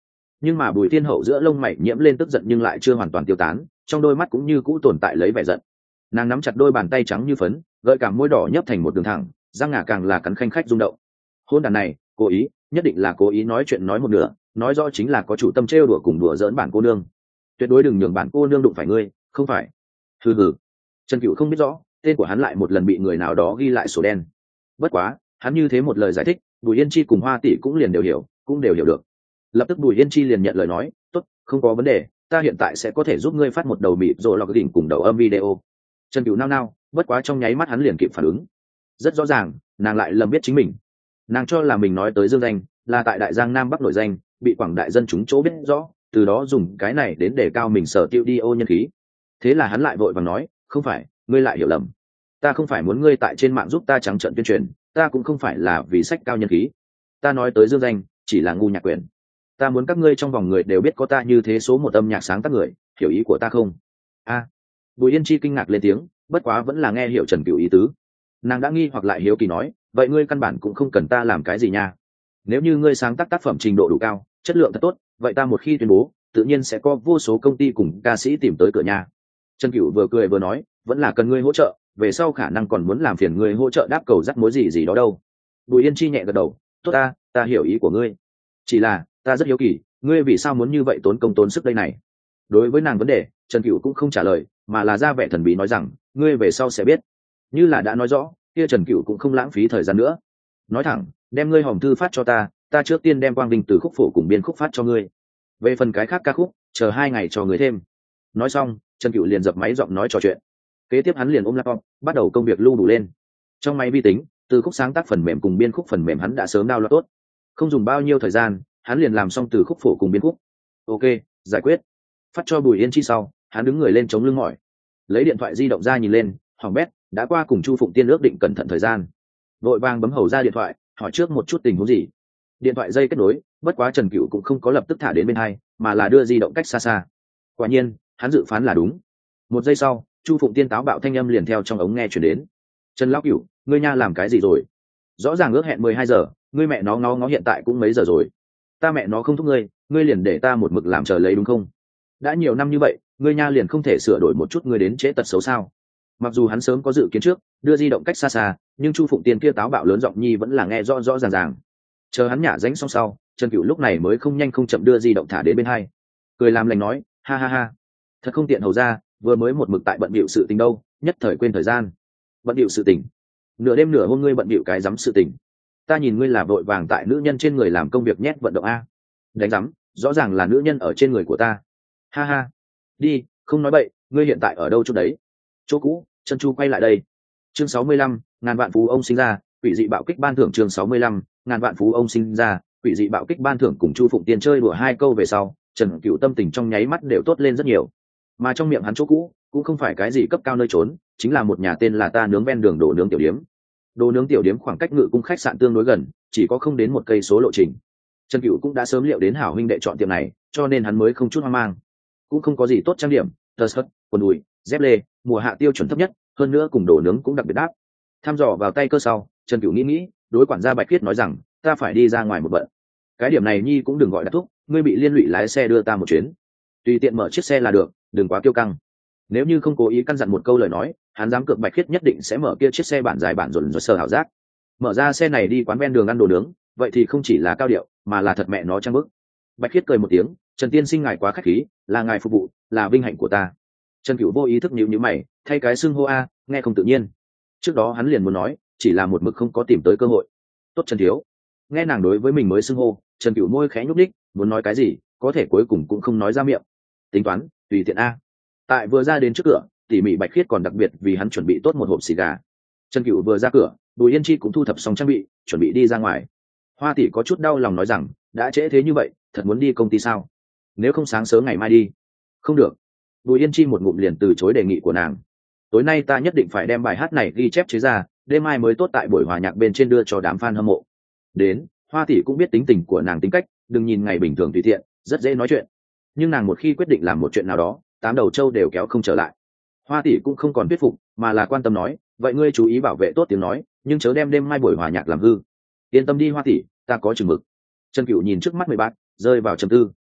Nhưng mà Bùi Thiên Hậu giữa lông mày nhiễm lên tức giận nhưng lại chưa hoàn toàn tiêu tán, trong đôi mắt cũng như cũ tồn tại lấy vẻ giận. Nàng nắm chặt đôi bàn tay trắng như phấn, gợi cảm môi đỏ nhấp thành một đường thẳng, răng ngà càng là cắn khanh khách rung động. Hôn đàn này cố ý, nhất định là cố ý nói chuyện nói một nửa, nói rõ chính là có chủ tâm trêu đùa cùng đùa giỡn bản cô nương. Tuyệt đối đừng nhường bản cô nương đụng phải ngươi, không phải. Hừ hừ. Trần Cửu không biết rõ tên của hắn lại một lần bị người nào đó ghi lại sổ đen. Bất quá hắn như thế một lời giải thích, Bùi Yên Chi cùng Hoa tỷ cũng liền đều hiểu, cũng đều hiểu được. Lập tức Bùi Yên Chi liền nhận lời nói, tốt, không có vấn đề, ta hiện tại sẽ có thể giúp ngươi phát một đầu mịt rồi lọc đỉnh cùng đầu âm video. Trần Cửu nao nao, bất quá trong nháy mắt hắn liền kịp phản ứng. Rất rõ ràng nàng lại lầm biết chính mình. Nàng cho là mình nói tới Dương Danh là tại Đại Giang Nam Bắc nổi danh, bị quảng đại dân chúng chỗ biết rõ, từ đó dùng cái này đến để cao mình sở tiêu đi ô nhân khí. Thế là hắn lại vội vàng nói, không phải, ngươi lại hiểu lầm, ta không phải muốn ngươi tại trên mạng giúp ta trắng trợn tuyên truyền, ta cũng không phải là vì sách cao nhân khí, ta nói tới Dương Danh chỉ là ngu nhạc quyền, ta muốn các ngươi trong vòng người đều biết có ta như thế số một âm nhạc sáng tác người, hiểu ý của ta không? A. Bùi Yên Chi kinh ngạc lên tiếng, bất quá vẫn là nghe hiểu Trần Cửu ý tứ. Nàng đã nghi hoặc lại hiếu kỳ nói, vậy ngươi căn bản cũng không cần ta làm cái gì nha, nếu như ngươi sáng tác tác phẩm trình độ đủ cao, chất lượng thật tốt, vậy ta một khi tuyên bố, tự nhiên sẽ có vô số công ty cùng ca sĩ tìm tới cửa nhà. Trần Cửu vừa cười vừa nói, vẫn là cần ngươi hỗ trợ, về sau khả năng còn muốn làm phiền ngươi hỗ trợ đáp cầu rắc mối gì gì đó đâu. Bùi Yên Chi nhẹ gật đầu, tốt, ta ta hiểu ý của ngươi, chỉ là ta rất hiếu kỳ, ngươi vì sao muốn như vậy tốn công tốn sức đây này? Đối với nàng vấn đề, Trần Cửu cũng không trả lời, mà là ra vẻ thần bí nói rằng, ngươi về sau sẽ biết. Như là đã nói rõ, kia Trần Cửu cũng không lãng phí thời gian nữa, nói thẳng, đem ngươi hòm thư phát cho ta, ta trước tiên đem quang vinh từ khúc phổ cùng biên khúc phát cho ngươi, về phần cái khác ca khúc chờ hai ngày cho người thêm. Nói xong Trần Cửu liền dập máy giọng nói trò chuyện, kế tiếp hắn liền ôm laptop bắt đầu công việc lưu đủ lên. Trong máy vi tính, từ khúc sáng tác phần mềm cùng biên khúc phần mềm hắn đã sớm download tốt, không dùng bao nhiêu thời gian hắn liền làm xong từ khúc phổ cùng biên khúc. Ok, giải quyết. Phát cho Bùi Yên Chi sau, hắn đứng người lên chống lưng mỏi, lấy điện thoại di động ra nhìn lên, hỏng bét, đã qua cùng Chu Phụng Tiên ước định cẩn thận thời gian, vội vàng bấm hầu ra điện thoại hỏi trước một chút tình huống gì. Điện thoại dây kết nối, bất quá Trần Cửu cũng không có lập tức thả đến bên hai, mà là đưa di động cách xa xa. Quả nhiên hắn dự phán là đúng. Một giây sau, Chu Phụng Tiên táo bạo thanh âm liền theo trong ống nghe chuyển đến, Trần lão Cửu, ngươi nha làm cái gì rồi? Rõ ràng ước hẹn mười hai giờ, ngươi mẹ nó ngó ngó hiện tại cũng mấy giờ rồi. Ta mẹ nó không thúc ngươi, ngươi liền để ta một mực làm chờ lấy đúng không? Đã nhiều năm như vậy, ngươi nha liền không thể sửa đổi một chút ngươi đến trễ tật xấu sao? Mặc dù hắn sớm có dự kiến trước, đưa di động cách xa xa, nhưng Chu Phụng Tiên kia táo bạo lớn giọng nhi vẫn là nghe rõ rõ ràng ràng. Chờ hắn nhả ránh xong sau, Trần Cửu lúc này mới không nhanh không chậm đưa di động thả đến bên hai, cười làm lành nói, ha ha ha, thật không tiện hầu ra, vừa mới một mực tại bận bịu sự tình đâu, nhất thời quên thời gian. Bận bịu sự tình? Nửa đêm nửa hôm ngươi bận bịu cái dám sự tình? Ta nhìn ngươi là vội vàng tại nữ nhân trên người làm công việc nhét vận động a. Đánh dám, rõ ràng là nữ nhân ở trên người của ta. Ha ha, đi, không nói bậy, ngươi hiện tại ở đâu chỗ đấy? Chỗ cũ. Chân Chu quay lại đây. Chương sáu mươi lăm, ngàn vạn phú ông sinh ra, quỷ dị bạo kích ban thưởng. Chương sáu mươi lăm, ngàn vạn phú ông sinh ra, quỷ dị bạo kích ban thưởng. Cùng Chu Phụng Tiên chơi đùa hai câu về sau, Trần Cửu tâm tình trong nháy mắt đều tốt lên rất nhiều. Mà trong miệng hắn chỗ cũ cũng không phải cái gì cấp cao nơi trốn, chính là một nhà tên là Ta Nướng ven đường đồ nướng tiểu điếm. Đồ nướng tiểu điếm khoảng cách ngự cung khách sạn tương đối gần, chỉ có không đến một cây số lộ trình. Trần Cửu cũng đã sớm liệu đến hảo huynh đệ chọn tiệm này, cho nên hắn mới không chút hoang mang. Cũng không có gì tốt trang điểm, tơ sợi, quần đùi, dép lê, mùa hạ tiêu chuẩn thấp nhất, hơn nữa cùng đồ nướng cũng đặc biệt đáp. Tham dò vào tay cơ sau, Trần Cửu nghĩ nghĩ, đối quản gia Bạch Khiết nói rằng, ta phải đi ra ngoài một bận. Cái điểm này nhi cũng đừng gọi là thúc, ngươi bị liên lụy lái xe đưa ta một chuyến, tùy tiện mở chiếc xe là được, đừng quá kiêu căng. Nếu như không cố ý căn dặn một câu lời nói, hắn dám cược Bạch Khiết nhất định sẽ mở kia chiếc xe bản dài bản rộn rồi sờ hảo giác. Mở ra xe này đi quán ven đường ăn đồ nướng, vậy thì không chỉ là cao điệu, mà là thật mẹ nó trang bức. Bạch Khiết cười một tiếng, Trần tiên sinh ngài quá khách khí, là ngài phục vụ, là vinh hạnh của ta. Trần Cửu vô ý thức nhíu nhíu mày, thay cái xưng hô a, nghe không tự nhiên. Trước đó hắn liền muốn nói, chỉ là một mực không có tìm tới cơ hội. Tốt Trần thiếu. Nghe nàng đối với mình mới xưng hô, Trần Cửu môi khẽ nhúc nhích, muốn nói cái gì, có thể cuối cùng cũng không nói ra miệng. Tính toán, tùy tiện a. Tại vừa ra đến trước cửa, tỉ mỉ Bạch Khiết còn đặc biệt vì hắn chuẩn bị tốt một hộp xì gà. Trần Cửu vừa ra cửa, Bùi Yên Chi cũng thu thập xong trang bị, chuẩn bị đi ra ngoài. Hoa tỷ có chút đau lòng nói rằng, đã trễ thế như vậy, thật muốn đi công ty sao? Nếu không sáng sớm ngày mai đi. Không được. Bùi Yên Chi một ngụm liền từ chối đề nghị của nàng. Tối nay ta nhất định phải đem bài hát này ghi chép chế ra, đêm mai mới tốt tại buổi hòa nhạc bên trên đưa cho đám fan hâm mộ. Đến, Hoa tỷ cũng biết tính tình của nàng tính cách, đừng nhìn ngày bình thường tùy tiện, rất dễ nói chuyện. Nhưng nàng một khi quyết định làm một chuyện nào đó, tám đầu trâu đều kéo không trở lại. Hoa tỷ cũng không còn thuyết phục, mà là quan tâm nói, vậy ngươi chú ý bảo vệ tốt tiếng nói, nhưng chớ đem đêm mai buổi hòa nhạc làm hư. Yên tâm đi Hoa tỷ, ta có chừng mực. Trần Cửu nhìn trước mắt mười bát, rơi vào trầm tư.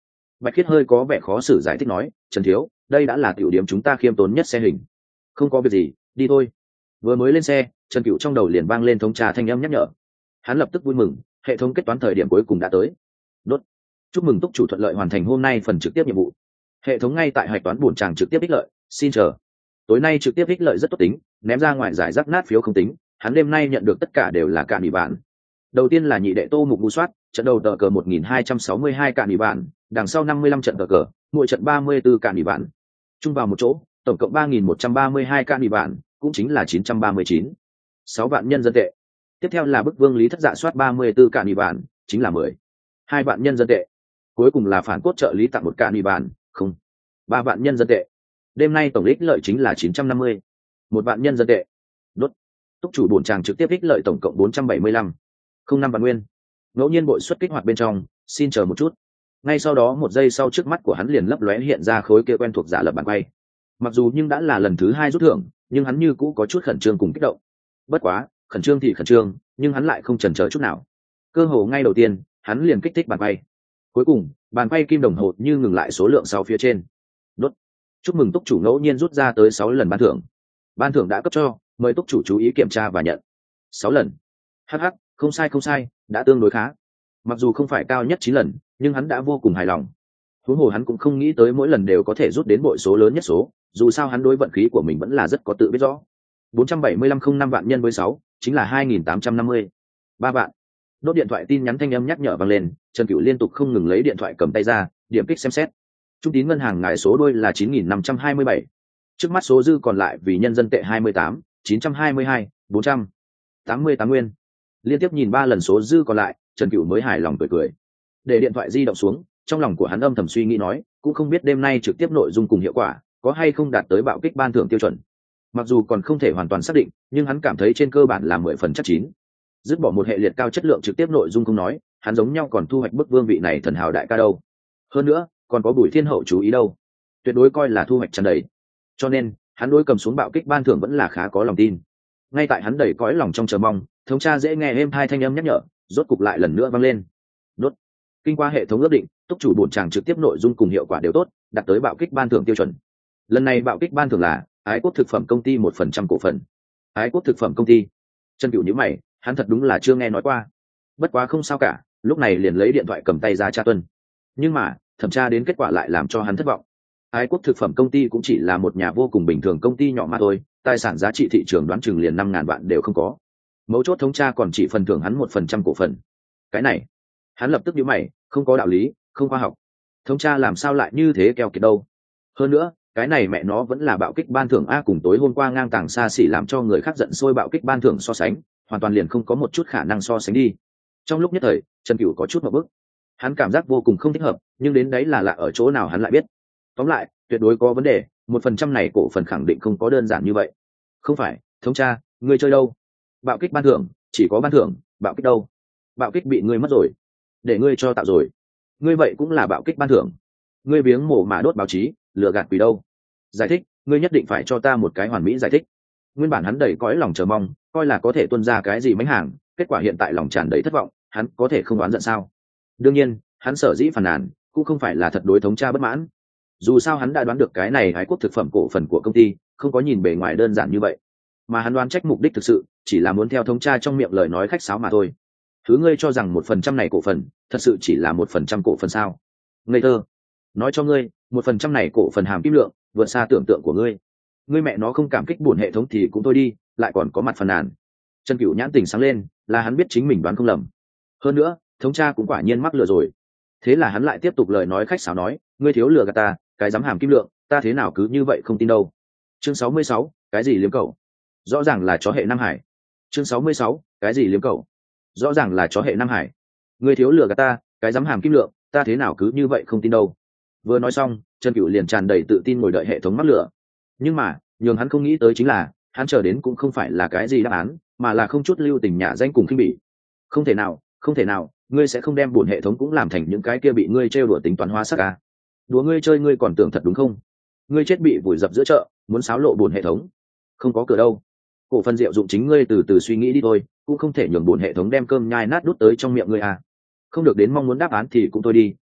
Bạch Khiết hơi có vẻ khó xử giải thích nói, Trần thiếu, đây đã là tiểu điểm chúng ta khiêm tốn nhất xe hình. Không có việc gì, đi thôi. Vừa mới lên xe, Trần Cựu trong đầu liền vang lên thống trà thanh âm nhắc nhở. Hắn lập tức vui mừng, hệ thống kết toán thời điểm cuối cùng đã tới. Đốt. Chúc mừng túc chủ thuận lợi hoàn thành hôm nay phần trực tiếp nhiệm vụ. Hệ thống ngay tại hạch toán buồn tràng trực tiếp ích lợi, xin chờ. Tối nay trực tiếp ích lợi rất tốt tính, ném ra ngoài giải rác nát phiếu không tính, hắn đêm nay nhận được tất cả đều là cạn ủy bản. Đầu tiên là nhị đệ Tô Mục bù soát, trận đầu tờ cờ một nghìn hai trăm sáu mươi hai cạn ủy bản, đằng sau năm mươi lăm trận tờ cờ, mỗi trận ba mươi tư cạn ủy bản. Chung vào một chỗ, tổng cộng ba nghìn một trăm ba mươi hai cạn ủy bản, cũng chính là chín trăm ba mươi chín. sáu vạn nhân dân tệ. Tiếp theo là bức vương lý thất dạ soát ba mươi tư cạn ủy bản, chính là mười. hai vạn nhân dân tệ. Cuối cùng là phản cốt trợ lý tặng một cạn ủy bản, không. ba vạn nhân dân tệ. Đêm nay tổng ích lợi chính là chín trăm năm mươi. một vạn nhân dân tệ. Đốt. Túc chủ bổn tràng trực tiếp ích lợi tổng cộng bốn trăm bảy mươi lăm. không năm vạn nguyên. Ngẫu nhiên bội suất kích hoạt bên trong, xin chờ một chút. Ngay sau đó một giây sau trước mắt của hắn liền lấp lóe hiện ra khối kia quen thuộc giả lập bản quay. Mặc dù nhưng đã là lần thứ hai rút thưởng, nhưng hắn như cũ có chút khẩn trương cùng kích động. Bất quá, khẩn trương thì khẩn trương, nhưng hắn lại không chần chờ chút nào. Cơ hồ ngay đầu tiên, hắn liền kích thích bàn quay. Cuối cùng, bàn quay kim đồng hồ như ngừng lại số lượng sáu phía trên. Đốt. Chúc mừng túc chủ ngẫu nhiên rút ra tới sáu lần ban thưởng. Ban thưởng đã cấp cho, mời túc chủ chú ý kiểm tra và nhận. sáu lần. Hh, không sai không sai, đã tương đối khá. Mặc dù không phải cao nhất chín lần, nhưng hắn đã vô cùng hài lòng. Huống hồ hắn cũng không nghĩ tới mỗi lần đều có thể rút đến bội số lớn nhất số, dù sao hắn đối vận khí của mình vẫn là rất có tự biết rõ. bốn trăm bảy mươi lăm không năm vạn nhân với sáu, chính là hai nghìn tám trăm năm mươi. ba vạn. Đốt điện thoại tin nhắn thanh âm nhắc nhở vang lên, Trần Cựu liên tục không ngừng lấy điện thoại cầm tay ra, điểm kích xem xét. Trung tín ngân hàng ngài số đôi là chín nghìn năm trăm hai mươi bảy. Trước mắt số dư còn lại vì nhân dân tệ hai mươi tám, chín trăm hai mươi hai, bốn trăm tám mươi tám nguyên. Liên tiếp nhìn ba lần số dư còn lại, Trần Cựu mới hài lòng cười cười. Để điện thoại di động xuống, trong lòng của hắn âm thầm suy nghĩ nói, cũng không biết đêm nay trực tiếp nội dung cùng hiệu quả có hay không đạt tới bạo kích ban thưởng tiêu chuẩn. Mặc dù còn không thể hoàn toàn xác định, nhưng hắn cảm thấy trên cơ bản là mười phần chắc chín. Dứt bỏ một hệ liệt cao chất lượng trực tiếp nội dung không nói, hắn giống nhau còn thu hoạch bức vương vị này thần hào đại ca đâu. Hơn nữa, còn có Bùi Thiên Hậu chú ý đâu. Tuyệt đối coi là thu hoạch tràn đầy. Cho nên, hắn đối cầm xuống bạo kích ban thưởng vẫn là khá có lòng tin. Ngay tại hắn đầy cõi lòng trong chờ mong, thống tra dễ nghe êm hai thanh âm nhắc nhở, rốt cục lại lần nữa vang lên. Đốt. Kinh qua hệ thống ước định, túc chủ bổn tràng trực tiếp nội dung cùng hiệu quả đều tốt, đạt tới bạo kích ban thưởng tiêu chuẩn. Lần này bạo kích ban thưởng là Ái Quốc thực phẩm công ty một phần trăm cổ phần. Ái Quốc thực phẩm công ty. Trần Cựu nhíu mày, hắn thật đúng là chưa nghe nói qua. Bất quá không sao cả, lúc này liền lấy điện thoại cầm tay ra tra tuân. Nhưng mà, thẩm tra đến kết quả lại làm cho hắn thất vọng. Ái Quốc thực phẩm công ty cũng chỉ là một nhà vô cùng bình thường công ty nhỏ mà thôi, tài sản giá trị thị trường đoán chừng liền năm ngàn vạn đều không có. Mấu chốt thống tra còn chỉ phần thưởng hắn một phần trăm cổ phần. Cái này, hắn lập tức nhíu mày, không có đạo lý, không khoa học. Thống tra làm sao lại như thế keo kiệt đâu? Hơn nữa, cái này mẹ nó vẫn là bạo kích ban thưởng a, cùng tối hôm qua ngang tàng xa xỉ làm cho người khác giận sôi bạo kích ban thưởng so sánh, hoàn toàn liền không có một chút khả năng so sánh đi. Trong lúc nhất thời, Trần Cựu có chút một bức. Hắn cảm giác vô cùng không thích hợp, nhưng đến đấy là lạ ở chỗ nào hắn lại biết. Tóm lại, tuyệt đối có vấn đề, một phần trăm này cổ phần khẳng định không có đơn giản như vậy. Không phải, thống tra, ngươi chơi đâu? Bạo kích ban thưởng, chỉ có ban thưởng, bạo kích đâu? Bạo kích bị ngươi mất rồi, để ngươi cho tạo rồi. Ngươi vậy cũng là bạo kích ban thưởng. Ngươi biếng mổ mà đốt báo chí, lừa gạt quỷ đâu? Giải thích, ngươi nhất định phải cho ta một cái hoàn mỹ giải thích. Nguyên bản hắn đầy cõi lòng chờ mong, coi là có thể tuân ra cái gì mánh hàng, kết quả hiện tại lòng tràn đầy thất vọng, hắn có thể không đoán giận sao? Đương nhiên, hắn sở dĩ phàn nàn, cũng không phải là thật đối thống tra bất mãn. Dù sao hắn đã đoán được cái này Ái Quốc thực phẩm cổ phần của công ty, không có nhìn bề ngoài đơn giản như vậy. Mà hắn đoán trách mục đích thực sự, chỉ là muốn theo thống tra trong miệng lời nói khách sáo mà thôi. Thứ ngươi cho rằng một phần trăm này cổ phần, thật sự chỉ là một phần trăm cổ phần sao? Ngây thơ. Nói cho ngươi, một phần trăm này cổ phần hàm kim lượng, vượt xa tưởng tượng của ngươi. Ngươi mẹ nó không cảm kích buồn hệ thống thì cũng thôi đi, lại còn có mặt phàn nàn. Trần Cựu nhãn tình sáng lên, là hắn biết chính mình đoán không lầm. Hơn nữa, thống tra cũng quả nhiên mắc lừa rồi. Thế là hắn lại tiếp tục lời nói khách sáo nói, ngươi thiếu lừa gạt ta, cái dám hàm kim lượng, ta thế nào cứ như vậy không tin đâu. Chương sáu mươi sáu, cái gì liếm cậu? Rõ ràng là chó hệ Nam Hải. Chương sáu mươi sáu, cái gì liếm cậu? Rõ ràng là chó hệ Nam Hải. Ngươi thiếu lừa gạt ta, cái dám hàm kim lượng, ta thế nào cứ như vậy không tin đâu. Vừa nói xong, Trần Cựu liền tràn đầy tự tin ngồi đợi hệ thống mắc lửa. Nhưng mà, nhường hắn không nghĩ tới chính là, hắn chờ đến cũng không phải là cái gì đáp án, mà là không chút lưu tình nhả danh cùng khinh bỉ. Không thể nào, không thể nào, ngươi sẽ không đem buồn hệ thống cũng làm thành những cái kia bị ngươi trêu đùa tính toán hóa sắc à? Đùa ngươi chơi ngươi còn tưởng thật đúng không? Ngươi chết bị vùi dập giữa chợ, muốn xáo lộ buồn hệ thống. Không có cửa đâu. Cổ phần diệu dụng chính ngươi từ từ suy nghĩ đi thôi, cũng không thể nhường buồn hệ thống đem cơm nhai nát đút tới trong miệng ngươi à. Không được đến mong muốn đáp án thì cũng thôi đi,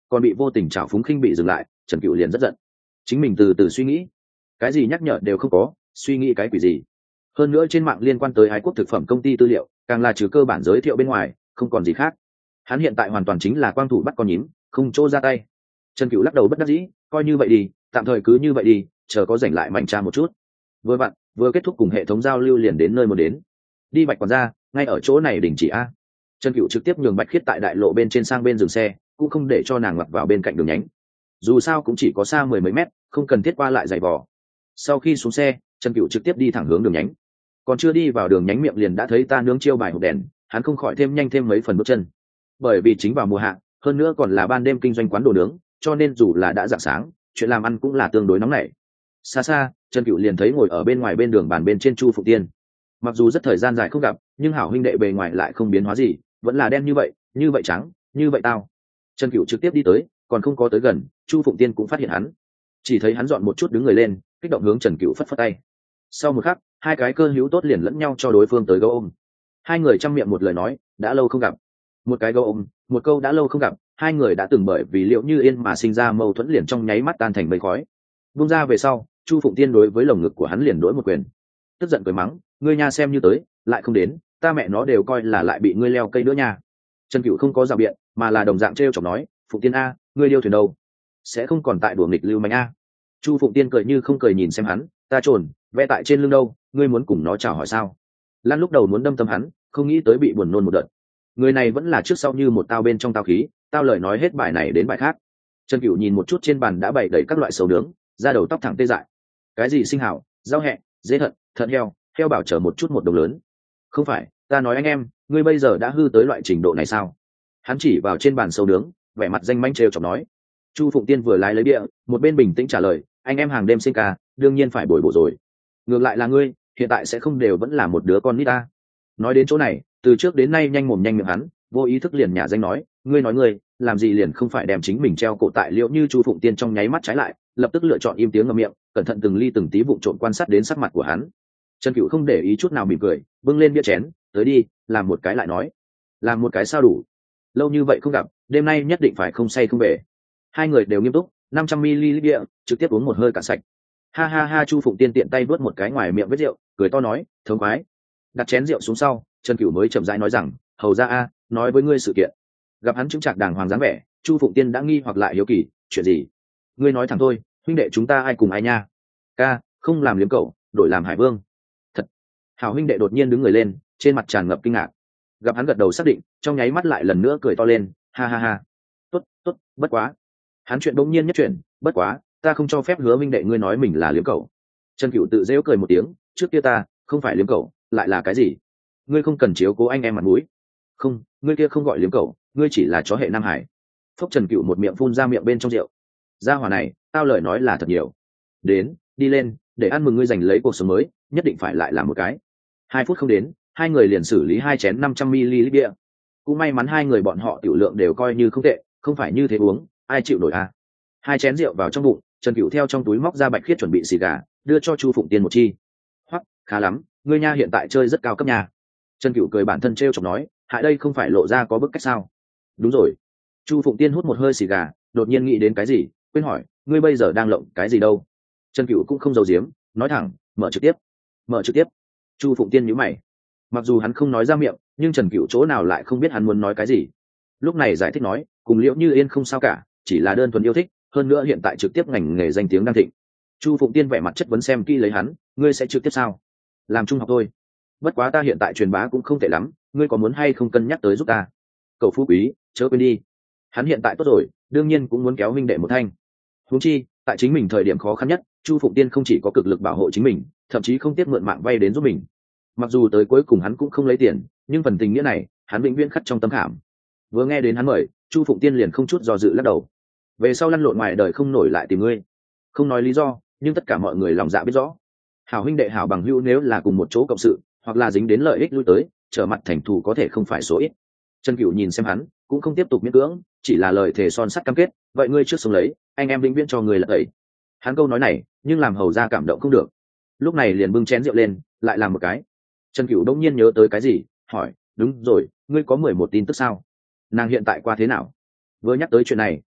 còn bị vô tình trào phúng khinh bị dừng lại, Trần Cựu liền rất giận. Chính mình từ từ suy nghĩ, cái gì nhắc nhở đều không có, suy nghĩ cái quỷ gì. Hơn nữa trên mạng liên quan tới Ái Quốc thực phẩm công ty tư liệu càng là trừ cơ bản giới thiệu bên ngoài không còn gì khác. Hắn hiện tại hoàn toàn chính là quang thủ bắt con nhím, không chỗ ra tay. Trần Cựu lắc đầu bất đắc dĩ, coi như vậy đi, tạm thời cứ như vậy đi, chờ có rảnh lại mạnh tra một chút. Vừa vặn vừa kết thúc cùng hệ thống giao lưu liền đến nơi muốn đến. Đi Bạch quản gia, ngay ở chỗ này đình chỉ a. Trần Cựu trực tiếp nhường Bạch Khiết tại đại lộ bên trên sang bên dừng xe, cũng không để cho nàng ngoặt vào bên cạnh đường nhánh. Dù sao cũng chỉ có xa mười mấy mét, không cần thiết qua lại dày vò. Sau khi xuống xe, Trần Cựu trực tiếp đi thẳng hướng đường nhánh. Còn chưa đi vào đường nhánh miệng liền đã thấy ta nướng chiêu bài hộp đèn, hắn không khỏi thêm nhanh thêm mấy phần bước chân. Bởi vì chính vào mùa hạ, hơn nữa còn là ban đêm kinh doanh quán đồ nướng, cho nên dù là đã rạng sáng, chuyện làm ăn cũng là tương đối nóng nảy. Xa xa, Trần Cựu liền thấy ngồi ở bên ngoài bên đường bàn bên trên Chu Phụng Tiên. Mặc dù rất thời gian dài không gặp, nhưng hảo huynh đệ bề ngoài lại không biến hóa gì, vẫn là đen như vậy, như vậy trắng, như vậy tao. Trần Cựu trực tiếp đi tới, còn không có tới gần, Chu Phụng Tiên cũng phát hiện hắn. Chỉ thấy hắn dọn một chút đứng người lên, kích động hướng Trần Cựu phất phất tay. Sau một khắc, hai cái cơ hữu tốt liền lẫn nhau cho đối phương tới gấu ôm. Hai người chăm miệng một lời nói, đã lâu không gặp. Một cái gấu ôm, một câu đã lâu không gặp, hai người đã từng bởi vì Liệu Như Yên mà sinh ra mâu thuẫn liền trong nháy mắt tan thành mây khói. Buông ra về sau, Chu Phụng Tiên đối với lồng ngực của hắn liền đỗi một quyền. Tức giận cười mắng, ngươi nha xem như tới, lại không đến, ta mẹ nó đều coi là lại bị ngươi leo cây nữa nha. Trần Cựu không có rào biện, mà là đồng dạng trêu chọc nói, Phụng Tiên a, ngươi điêu thuyền đâu? Sẽ không còn tại đùa nghịch lưu manh a. Chu Phụng Tiên cười như không cười nhìn xem hắn, ta trồn, vẽ tại trên lưng đâu, ngươi muốn cùng nó chào hỏi sao? Lan lúc đầu muốn đâm tâm hắn, không nghĩ tới bị buồn nôn một đợt. Người này vẫn là trước sau như một tao bên trong tao khí, tao lời nói hết bài này đến bài khác. Trần Cựu nhìn một chút trên bàn đã bày đầy các loại sầu nướng, da đầu tóc thẳng tê dại. Cái gì sinh hảo, rau hẹ, dế thận, thận heo, heo bảo chờ một chút một đồng lớn. Không phải, ta nói anh em, ngươi bây giờ đã hư tới loại trình độ này sao? Hắn chỉ vào trên bàn sầu nướng, vẻ mặt danh manh trêu chọc nói. Chu Phụng Tiên vừa lái lấy bia, một bên bình tĩnh trả lời, anh em hàng đêm sinh ca, đương nhiên phải bồi bổ rồi. Ngược lại là ngươi, hiện tại sẽ không đều vẫn là một đứa con nít ta. Nói đến chỗ này, từ trước đến nay nhanh mồm nhanh miệng hắn, vô ý thức liền nhả danh nói, ngươi nói ngươi, làm gì liền không phải đem chính mình treo cổ tại Liệu Như Chu Phụng Tiên trong nháy mắt trái lại, lập tức lựa chọn im tiếng ngậm miệng, cẩn thận từng ly từng tí vụng trộn quan sát đến sắc mặt của hắn. Trần Cựu không để ý chút nào mỉm cười, bưng lên bia chén, tới đi, làm một cái lại nói, làm một cái sao đủ? Lâu như vậy không gặp, đêm nay nhất định phải không say không về. Hai người đều nghiêm túc, năm trăm mi-li-lít bia, trực tiếp uống một hơi cạn sạch. Ha ha ha, Chu Phụng Tiên tiện tay vớt một cái ngoài miệng vết rượu, cười to nói, thống khoái. Đặt chén rượu xuống sau, Trần Cựu mới chậm rãi nói rằng, hầu ra a, nói với ngươi sự kiện. Gặp hắn chứng trạc đàng hoàng dáng vẻ, Chu Phụng Tiên đã nghi hoặc lại hiếu kỳ, chuyện gì? Ngươi nói thẳng thôi, huynh đệ chúng ta ai cùng ai nha? Ca, không làm liếm cậu, đổi làm hải vương. Thật. Hảo huynh đệ đột nhiên đứng người lên, trên mặt tràn ngập kinh ngạc. Gặp hắn gật đầu xác định, trong nháy mắt lại lần nữa cười to lên, ha ha ha. Tốt, tốt, bất quá. Hắn chuyện bỗng nhiên nhất chuyện, bất quá, ta không cho phép hứa huynh đệ ngươi nói mình là liếm cậu. Trần Cựu tự dễu cười một tiếng, trước kia ta không phải liếm cậu, lại là cái gì? Ngươi không cần chiếu cố anh em mặt mũi. Không, ngươi kia không gọi liếm cậu, ngươi chỉ là chó hệ Nam Hải. Phốc Trần Cựu một miệng phun ra miệng bên trong rượu. Gia hỏa này, tao lời nói là thật nhiều. Đến, đi lên, để ăn mừng ngươi giành lấy cuộc sống mới, nhất định phải lại làm một cái. Hai phút không đến, hai người liền xử lý hai chén năm trăm mi-li-lít bia. Cũng may mắn hai người bọn họ tiểu lượng đều coi như không tệ, không phải như thế uống, ai chịu nổi à? Hai chén rượu vào trong bụng, Trần Cựu theo trong túi móc ra Bạch Khiết chuẩn bị xì gà, đưa cho Chu Phụng Tiên một chi. Hoắc, khá lắm, ngươi nha hiện tại chơi rất cao cấp nha. Trần Cựu cười bản thân trêu chọc nói, hại đây không phải lộ ra có bức cách sao? Đúng rồi. Chu Phụng Tiên hút một hơi xì gà, đột nhiên nghĩ đến cái gì, quên hỏi, ngươi bây giờ đang lộng cái gì đâu? Trần Cựu cũng không giấu giếm, nói thẳng, mở trực tiếp. Mở trực tiếp. Chu Phụng Tiên nhíu mày. Mặc dù hắn không nói ra miệng, nhưng Trần Cựu chỗ nào lại không biết hắn muốn nói cái gì. Lúc này giải thích nói, cùng Liễu Như Yên không sao cả, chỉ là đơn thuần yêu thích, hơn nữa hiện tại trực tiếp ngành nghề danh tiếng đang thịnh. Chu Phụng Tiên vẻ mặt chất vấn xem kỹ lấy hắn, ngươi sẽ trực tiếp sao? Làm trung học thôi. Bất quá ta hiện tại truyền bá cũng không tệ lắm, ngươi có muốn hay không cân nhắc tới giúp ta? Cậu phú quý, chớ quên đi. Hắn hiện tại tốt rồi, đương nhiên cũng muốn kéo huynh đệ một thanh. Huống chi, tại chính mình thời điểm khó khăn nhất, Chu Phụng Tiên không chỉ có cực lực bảo hộ chính mình, thậm chí không tiếc mượn mạng vay đến giúp mình. Mặc dù tới cuối cùng hắn cũng không lấy tiền, nhưng phần tình nghĩa này, hắn vĩnh viễn khắc trong tâm khảm. Vừa nghe đến hắn mời, Chu Phụng Tiên liền không chút do dự lắc đầu. Về sau lăn lộn ngoài đời không nổi lại tìm ngươi. Không nói lý do, nhưng tất cả mọi người lòng dạ biết rõ. Hảo huynh đệ hảo bằng hữu nếu là cùng một chỗ cộng sự, hoặc là dính đến lợi ích lui tới, trở mặt thành thù có thể không phải số ít. Trần Cựu nhìn xem hắn, cũng không tiếp tục miễn cưỡng, chỉ là lời thề son sắt cam kết, vậy ngươi trước sống lấy, anh em vĩnh viễn cho người là ấy. Hắn câu nói này, nhưng làm hầu ra cảm động không được. Lúc này liền bưng chén rượu lên, lại làm một cái. Trần Cựu đông nhiên nhớ tới cái gì, hỏi, đúng rồi, ngươi có mười một tin tức sao? Nàng hiện tại qua thế nào? Vừa nhắc tới chuyện này,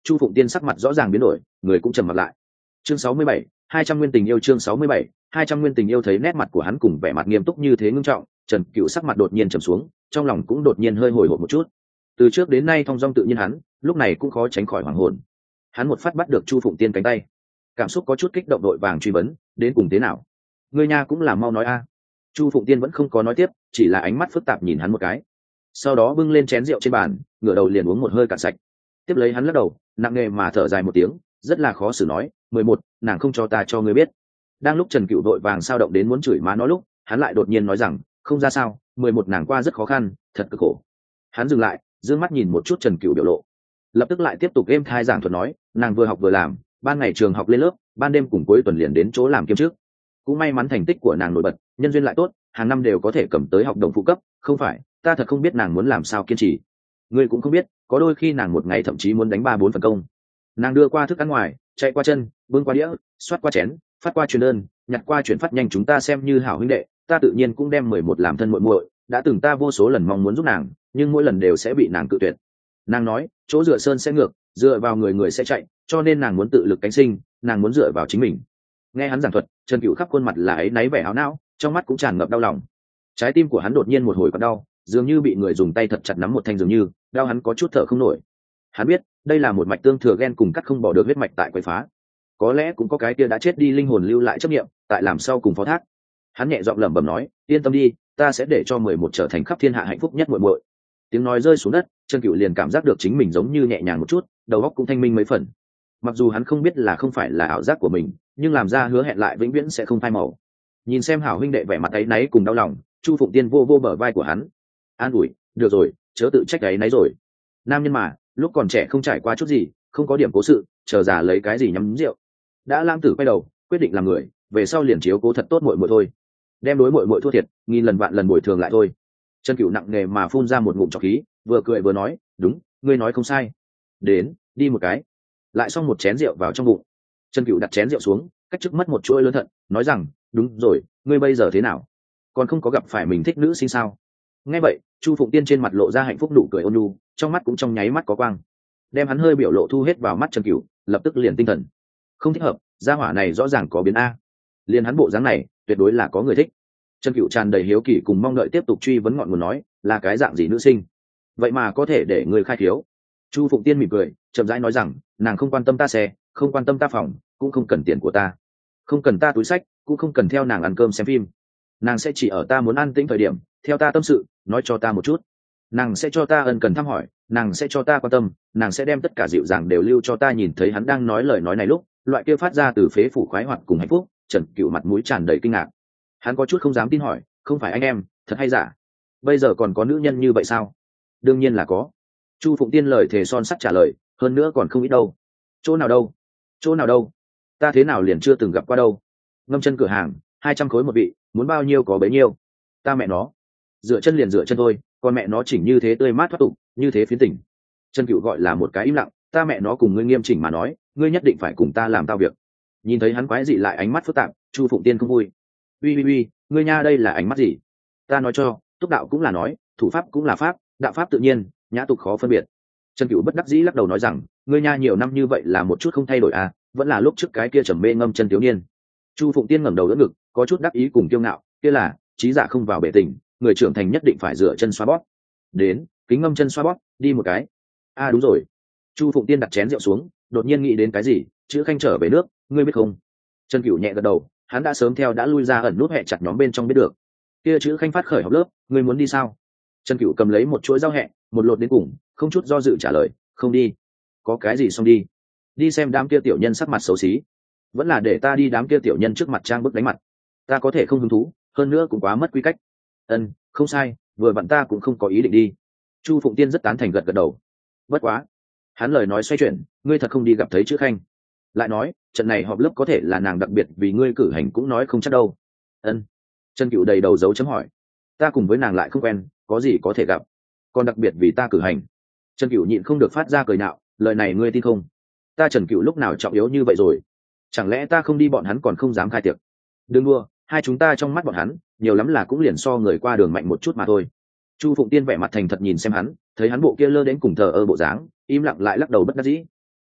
Chu Phụng Tiên sắc mặt rõ ràng biến đổi, người cũng trầm mặt lại. Chương sáu mươi bảy, hai trăm nguyên tình yêu. Chương sáu mươi bảy, hai trăm nguyên tình yêu. Thấy nét mặt của hắn cùng vẻ mặt nghiêm túc như thế ngưng trọng, Trần Cựu sắc mặt đột nhiên trầm xuống, trong lòng cũng đột nhiên hơi hồi hộp một chút. Từ trước đến nay thong dong tự nhiên hắn, lúc này cũng khó tránh khỏi hoảng hồn. Hắn một phát bắt được Chu Phụng Tiên cánh tay, cảm xúc có chút kích động đội vàng truy vấn, đến cùng thế nào? Ngươi nha cũng là mau nói a. Chu Phụng Tiên vẫn không có nói tiếp, chỉ là ánh mắt phức tạp nhìn hắn một cái. Sau đó bưng lên chén rượu trên bàn, ngửa đầu liền uống một hơi cạn sạch. Tiếp lấy hắn lắc đầu, nặng nề mà thở dài một tiếng, rất là khó xử nói, mười một, nàng không cho ta cho ngươi biết. Đang lúc Trần Cựu đội vàng sao động đến muốn chửi má nó lúc, hắn lại đột nhiên nói rằng, không ra sao, mười một nàng qua rất khó khăn, thật cực khổ. Hắn dừng lại, dương mắt nhìn một chút Trần Cựu biểu lộ, lập tức lại tiếp tục êm thai giảng thuật nói, nàng vừa học vừa làm, ban ngày trường học lên lớp, ban đêm cùng cuối tuần liền đến chỗ làm kiêm trước. Cũng may mắn thành tích của nàng nổi bật, nhân duyên lại tốt, hàng năm đều có thể cầm tới học đồng phụ cấp, không phải, ta thật không biết nàng muốn làm sao kiên trì. Ngươi cũng không biết, có đôi khi nàng một ngày thậm chí muốn đánh ba bốn phần công. Nàng đưa qua thức ăn ngoài, chạy qua chân, bưng qua đĩa, xoát qua chén, phát qua truyền đơn, nhặt qua chuyển phát nhanh, chúng ta xem như hảo huynh đệ, ta tự nhiên cũng đem mười một làm thân muội muội, đã từng ta vô số lần mong muốn giúp nàng, nhưng mỗi lần đều sẽ bị nàng cự tuyệt. Nàng nói, chỗ dựa sơn sẽ ngược, dựa vào người người sẽ chạy, cho nên nàng muốn tự lực cánh sinh, nàng muốn dựa vào chính mình. Nghe hắn giảng thuật, Trần Cựu khắp khuôn mặt là áy náy vẻ áo não, trong mắt cũng tràn ngập đau lòng. Trái tim của hắn đột nhiên một hồi còn đau, dường như bị người dùng tay thật chặt nắm một thanh, dường như đau hắn có chút thở không nổi. Hắn biết, đây là một mạch tương thừa ghen cùng cắt không bỏ được huyết mạch tại quấy phá. Có lẽ cũng có cái kia đã chết đi linh hồn lưu lại chấp niệm, tại làm sau cùng phó thác. Hắn nhẹ giọng lẩm bẩm nói, yên tâm đi, ta sẽ để cho mười một trở thành khắp thiên hạ hạnh phúc nhất muội muội. Tiếng nói rơi xuống đất, Trần Cựu liền cảm giác được chính mình giống như nhẹ nhàng một chút, đầu óc cũng thanh minh mấy phần. Mặc dù hắn không biết là không phải là ảo giác của mình, nhưng làm ra hứa hẹn lại vĩnh viễn sẽ không phai màu. Nhìn xem hảo huynh đệ vẻ mặt áy náy cùng đau lòng, Chu Phụng Tiên vô vô bờ vai của hắn, an ủi, được rồi, chớ tự trách áy náy rồi. Nam nhân mà, lúc còn trẻ không trải qua chút gì, không có điểm cố sự, chờ già lấy cái gì nhắm rượu. Đã Lam Tử quay đầu, quyết định làm người, về sau liền chiếu cố thật tốt muội muội thôi. Đem đối muội muội thua thiệt, nghìn lần vạn lần bồi thường lại thôi. Trần Cựu nặng nề mà phun ra một ngụm trọc khí, vừa cười vừa nói, đúng, ngươi nói không sai. Đến, đi một cái. Lại xong một chén rượu vào trong bụng. Trần Cựu đặt chén rượu xuống, cách trước mất một chuỗi lớn thận, nói rằng, đúng rồi, ngươi bây giờ thế nào? Còn không có gặp phải mình thích nữ sinh sao? Nghe vậy, Chu Phụng Tiên trên mặt lộ ra hạnh phúc nụ cười ôn nhu, trong mắt cũng trong nháy mắt có quang. Đem hắn hơi biểu lộ thu hết vào mắt Trần Cựu, lập tức liền tinh thần. Không thích hợp, gia hỏa này rõ ràng có biến a. Liền hắn bộ dáng này, tuyệt đối là có người thích. Trần Cựu tràn đầy hiếu kỳ cùng mong đợi tiếp tục truy vấn ngọn nguồn, nói, là cái dạng gì nữ sinh? Vậy mà có thể để người khai thiếu. Chu Phụng Tiên mỉm cười, chậm rãi nói rằng, nàng không quan tâm ta xe, không quan tâm ta phòng, cũng không cần tiền của ta, không cần ta túi sách, cũng không cần theo nàng ăn cơm xem phim. Nàng sẽ chỉ ở ta muốn ăn tĩnh thời điểm, theo ta tâm sự, nói cho ta một chút. Nàng sẽ cho ta ân cần thăm hỏi, nàng sẽ cho ta quan tâm, nàng sẽ đem tất cả dịu dàng đều lưu cho ta. Nhìn thấy hắn đang nói lời nói này lúc, loại kia phát ra từ phế phủ khoái hoạt cùng hạnh phúc, Trần Cựu mặt mũi tràn đầy kinh ngạc. Hắn có chút không dám tin hỏi, không phải anh em, thật hay giả? Bây giờ còn có nữ nhân như vậy sao? Đương nhiên là có. Chu Phụng Tiên lời thề son sắt trả lời, hơn nữa còn không ít đâu. Chỗ nào đâu? Chỗ nào đâu? Ta thế nào liền chưa từng gặp qua đâu? Ngâm chân cửa hàng, hai trăm khối một vị, muốn bao nhiêu có bấy nhiêu. Ta mẹ nó, dựa chân liền dựa chân thôi, còn mẹ nó chỉnh như thế tươi mát thoát tục, như thế phiến tỉnh. Trần Cựu gọi là một cái im lặng, ta mẹ nó cùng ngươi nghiêm chỉnh mà nói, ngươi nhất định phải cùng ta làm tao việc. Nhìn thấy hắn quái dị lại ánh mắt phức tạp, Chu Phụng Tiên không vui. Uy uy uy, ngươi nha, đây là ánh mắt gì? Ta nói cho, túc đạo cũng là nói, thủ pháp cũng là pháp, đạo pháp tự nhiên, nhã tục khó phân biệt. Trần Cựu bất đắc dĩ lắc đầu nói rằng, ngươi nha nhiều năm như vậy là một chút không thay đổi à, vẫn là lúc trước cái kia trầm mê ngâm chân thiếu niên. Chu Phụng Tiên ngẩng đầu đỡ ngực, có chút đắc ý cùng kiêu ngạo, kia là trí giả không vào bể tình, người trưởng thành nhất định phải dựa chân xoa bóp. Đến, kính ngâm chân xoa bóp, đi một cái. A à, đúng rồi. Chu Phụng Tiên đặt chén rượu xuống, đột nhiên nghĩ đến cái gì, chữ khanh trở về nước, ngươi biết không? Trần Cựu nhẹ gật đầu, hắn đã sớm theo đã lui ra ẩn nút hẹ chặt nhóm bên trong biết được. Kia chữ khanh phát khởi học lớp, ngươi muốn đi sao? Trần Cựu cầm lấy một chuỗi rau hẹ, một lột đến cùng, không chút do dự trả lời, không đi. Có cái gì xong đi? Đi xem đám kia tiểu nhân sắc mặt xấu xí, vẫn là để ta đi đám kia tiểu nhân trước mặt trang bức đánh mặt. Ta có thể không hứng thú, hơn nữa cũng quá mất quy cách. Ân, không sai, vừa vặn ta cũng không có ý định đi. Chu Phụng Tiên rất tán thành gật gật đầu. Bất quá, hắn lời nói xoay chuyển, ngươi thật không đi gặp thấy chữ khanh? Lại nói, trận này họp lớp có thể là nàng đặc biệt vì ngươi cử hành cũng nói không chắc đâu. Ân. Trần Cựu đầy đầu dấu chấm hỏi. Ta cùng với nàng lại không quen, có gì có thể gặp, còn đặc biệt vì ta cử hành. Trần Cựu nhịn không được phát ra cười nạo, lời này ngươi tin không? Ta Trần Cựu lúc nào trọng yếu như vậy rồi? Chẳng lẽ ta không đi bọn hắn còn không dám khai tiệc? Đừng đua, hai chúng ta trong mắt bọn hắn nhiều lắm là cũng liền so người qua đường mạnh một chút mà thôi. Chu Phụng Tiên vẻ mặt thành thật nhìn xem hắn, thấy hắn bộ kia lơ đến cùng thờ ơ bộ dáng, im lặng lại lắc đầu bất đắc dĩ.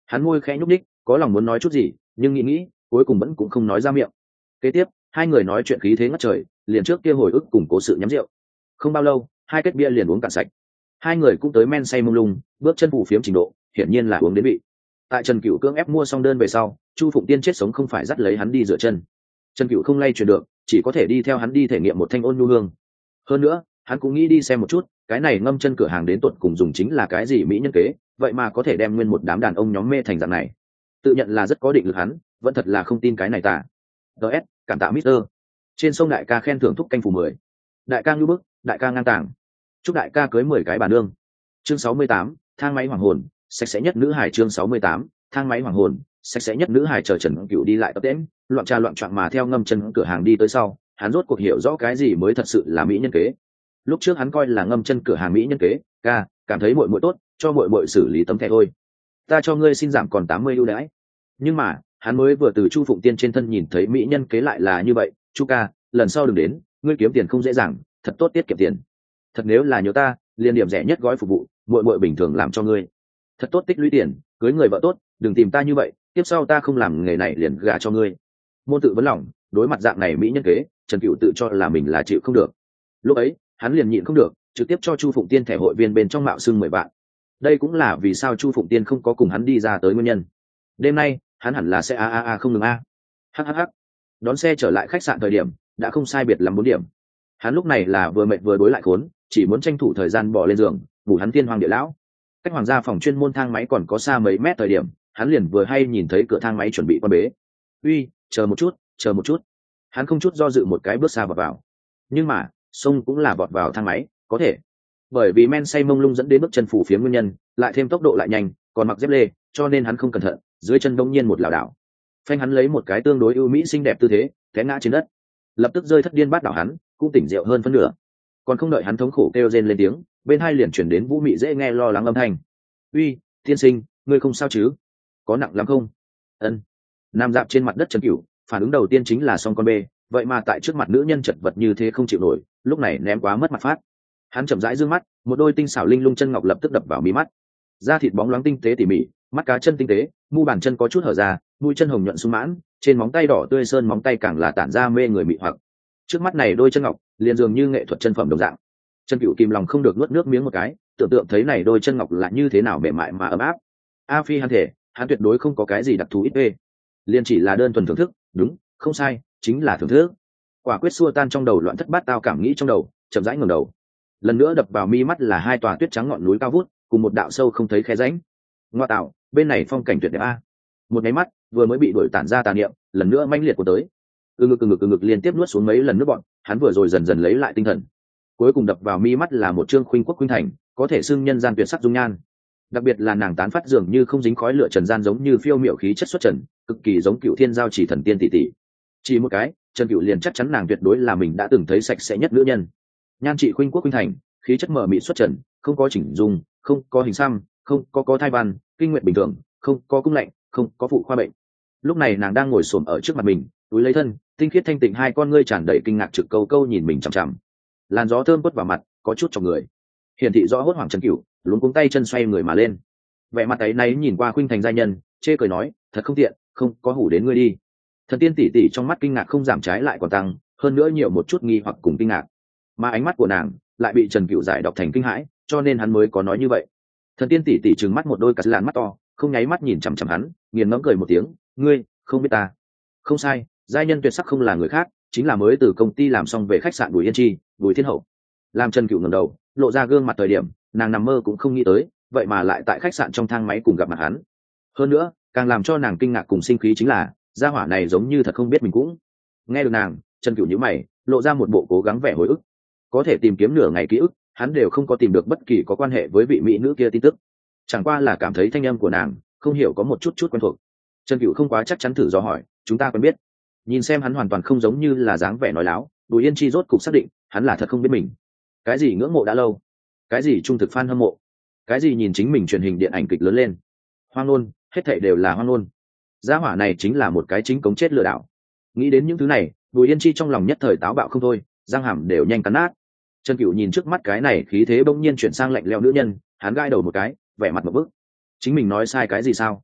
Hắn môi khẽ nhúc ních, có lòng muốn nói chút gì nhưng nghĩ nghĩ cuối cùng vẫn cũng không nói ra miệng. Kế tiếp hai người nói chuyện khí thế ngất trời, liền trước kia hồi ức cùng cố sự nhắm rượu. Không bao lâu hai kết bia liền uống cạn sạch. Hai người cũng tới men say mông lung, bước chân phủ phiếm trình độ hiển nhiên là uống đến vị. Tại Trần Cửu cưỡng ép mua xong đơn về sau, Chu Phụng Tiên chết sống không phải dắt lấy hắn đi rửa chân. Trần Cửu không lay chuyển được, chỉ có thể đi theo hắn đi thể nghiệm một thanh ôn nhu hương. Hơn nữa hắn cũng nghĩ đi xem một chút cái này ngâm chân cửa hàng đến tuột cùng dùng chính là cái gì mỹ nhân kế, vậy mà có thể đem nguyên một đám đàn ông nhóm mê thành dạng này. Tự nhận là rất có định lực hắn vẫn thật là không tin cái này tả. ts cảm tạ Mister Trên sông đại ca khen thưởng thúc canh phù mười. Đại ca ngưu bức, đại ca ngang tàng. Chúc đại ca cưới mười cái bà nương. Chương sáu mươi tám, thang máy hoàng hồn, sạch sẽ nhất nữ hải. Chương sáu mươi tám, thang máy hoàng hồn, sạch sẽ nhất nữ hải. Chờ Trần Cửu đi lại tập tễnh, loạn trà loạn trạng mà theo ngâm chân cửa hàng đi tới sau, hắn rốt cuộc hiểu rõ cái gì mới thật sự là mỹ nhân kế. Lúc trước hắn coi là ngâm chân cửa hàng mỹ nhân kế, ca, cảm thấy muội muội tốt, cho muội muội xử lý tấm thẻ thôi. Ta cho ngươi xin giảm còn tám mươi ưu đãi. Nhưng mà, hắn mới vừa từ Chu Phụng Tiên trên thân nhìn thấy mỹ nhân kế lại là như vậy, Chu ca, lần sau đừng đến, ngươi kiếm tiền không dễ dàng, thật tốt tiết kiệm tiền. Thật nếu là nhớ ta, liền điểm rẻ nhất gói phục vụ, muội muội bình thường làm cho ngươi. Thật tốt tích lũy tiền, cưới người vợ tốt, đừng tìm ta như vậy, tiếp sau ta không làm nghề này liền gả cho ngươi. Môn tự vấn lòng, đối mặt dạng này mỹ nhân kế, Trần Cửu tự cho là mình là chịu không được. Lúc ấy, hắn liền nhịn không được, trực tiếp cho Chu Phụng Tiên thẻ hội viên bên trong mạo xưng mười vạn. Đây cũng là vì sao Chu Phụng Tiên không có cùng hắn đi ra tới nguyên nhân. Đêm nay, hắn hẳn là sẽ a a a không ngừng a. Hhh. Đón xe trở lại khách sạn thời điểm, đã không sai biệt lắm bốn điểm. Hắn lúc này là vừa mệt vừa đối lại khốn, chỉ muốn tranh thủ thời gian bỏ lên giường, ngủ hắn thiên hoàng địa lão. Cách hoàng gia phòng chuyên môn thang máy còn có xa mấy mét thời điểm, hắn liền vừa hay nhìn thấy cửa thang máy chuẩn bị quan bế. Uy, chờ một chút, chờ một chút. Hắn không chút do dự một cái bước xa vào vào. Nhưng mà, sông cũng là vọt vào thang máy, có thể. Bởi vì men say mông lung dẫn đến bước chân phủ phía nguyên nhân, lại thêm tốc độ lại nhanh, còn mặc dép lê, cho nên hắn không cẩn thận, dưới chân đông nhiên một lảo đảo. Phanh hắn lấy một cái tương đối ưu mỹ xinh đẹp tư thế, té ngã trên đất. Lập tức rơi thất điên bát đảo hắn, cũng tỉnh rượu hơn phân nửa. Còn không đợi hắn thống khổ kêu rên lên tiếng, bên hai liền chuyển đến vũ mị dễ nghe lo lắng âm thanh. Uy, tiên sinh, ngươi không sao chứ? Có nặng lắm không? Ân. Nam dạp trên mặt đất Trần Cửu, phản ứng đầu tiên chính là song con bê, vậy mà tại trước mặt nữ nhân chật vật như thế không chịu nổi, lúc này ném quá mất mặt phát. Hắn chậm rãi dương mắt, một đôi tinh xảo linh lung chân ngọc lập tức đập vào mí mắt. Da thịt bóng loáng tinh tế tỉ mỉ, mắt cá chân tinh tế, mu bàn chân có chút hở ra, mũi chân hồng nhuận sung mãn, trên móng tay đỏ tươi sơn móng tay càng là tản ra mê người mị hoặc. Trước mắt này đôi chân ngọc, liền dường như nghệ thuật chân phẩm đồng dạng. Trần Cửu kìm lòng không được nuốt nước miếng một cái, tưởng tượng thấy này đôi chân ngọc là như thế nào mềm mại mà ấm áp. A phi hắn thể, hắn tuyệt đối không có cái gì đặc thù ít ê, liền chỉ là đơn thuần thưởng thức, đúng, không sai, chính là thưởng thức. Quả quyết xua tan trong đầu loạn thất bát tao cảm nghĩ trong đầu, chậm rãi ngẩng đầu. Lần nữa đập vào mi mắt là hai tòa tuyết trắng ngọn núi cao vút, cùng một đạo sâu không thấy khe rãnh. Ngoa tạo, bên này phong cảnh tuyệt đẹp a. Một cái mắt, vừa mới bị đuổi tản ra tà niệm, lần nữa manh liệt của tới. Ừ ngực ừ ngực ừ ngực liên tiếp nuốt xuống mấy lần nước bọn, hắn vừa rồi dần dần lấy lại tinh thần. Cuối cùng đập vào mi mắt là một trương khuynh quốc khuynh thành, có thể xưng nhân gian tuyệt sắc dung nhan. Đặc biệt là nàng tán phát dường như không dính khói lửa trần gian, giống như phiêu miểu khí chất xuất trần, cực kỳ giống Cựu Thiên giao chỉ thần tiên tỷ tỷ. Chỉ một cái, Trần Cựu liền chắc chắn nàng tuyệt đối là mình đã từng thấy sạch sẽ nhất nữ nhân. Nhan trị khuynh quốc khuynh thành, khí chất mờ mịt xuất trần, không có chỉnh dung, không có hình xăm, không có có thai văn, kinh nguyện bình thường, không có cung lạnh, không có phụ khoa bệnh. Lúc này nàng đang ngồi xổm ở trước mặt mình, túi lấy thân, tinh khiết thanh tịnh hai con ngươi tràn đầy kinh ngạc trực câu câu nhìn mình chằm chằm. Làn gió thơm quất vào mặt, có chút trong người. Hiển thị rõ hốt hoảng Trần Cửu, luống cuống tay chân xoay người mà lên. Vẻ mặt ấy náy nhìn qua khuynh thành giai nhân, chê cười nói, thật không tiện, không có hủ đến ngươi đi. Thần tiên tỷ tỷ trong mắt kinh ngạc không giảm trái lại còn tăng, hơn nữa nhiều một chút nghi hoặc cùng kinh ngạc. Mà ánh mắt của nàng lại bị Trần Cửu giải đọc thành kinh hãi, cho nên hắn mới có nói như vậy. Thần tiên tỷ tỷ trừng mắt một đôi cà làn mắt to, không nháy mắt nhìn chằm chằm hắn, nghiền ngẫm cười một tiếng, ngươi không biết ta? Không sai, giai nhân tuyệt sắc không là người khác, chính là mới từ công ty làm xong về khách sạn Bùi Yên Chi, Bùi Thiên Hậu. Làm Trần Cửu ngẩng đầu, lộ ra gương mặt thời điểm, nàng nằm mơ cũng không nghĩ tới, vậy mà lại tại khách sạn trong thang máy cùng gặp mặt hắn. Hơn nữa, càng làm cho nàng kinh ngạc cùng sinh khí chính là, gia hỏa này giống như thật không biết mình cũng. Nghe được nàng, Trần Cửu nhíu mày, lộ ra một bộ cố gắng vẻ hồi ức. Có thể tìm kiếm nửa ngày ký ức, hắn đều không có tìm được bất kỳ có quan hệ với vị mỹ nữ kia tin tức. Chẳng qua là cảm thấy thanh âm của nàng, không hiểu có một chút chút quen thuộc. Trần Cửu không quá chắc chắn thử dò hỏi, chúng ta quen biết? Nhìn xem hắn hoàn toàn không giống như là dáng vẻ nói láo, Bùi Yên Chi rốt cục xác định, hắn là thật không biết mình. Cái gì ngưỡng mộ đã lâu, cái gì trung thực fan hâm mộ, cái gì nhìn chính mình truyền hình điện ảnh kịch lớn lên, hoang ngôn, hết thảy đều là hoang ngôn. Gia hỏa này chính là một cái chính cống chết lừa đảo. Nghĩ đến những thứ này, Bùi Yên Chi trong lòng nhất thời táo bạo không thôi, răng hàm đều nhanh cắn nát. Trần Cửu nhìn trước mắt cái này khí thế bỗng nhiên chuyển sang lạnh lẽo nữ nhân, hắn gãi đầu một cái, vẻ mặt một bức. Chính mình nói sai cái gì sao?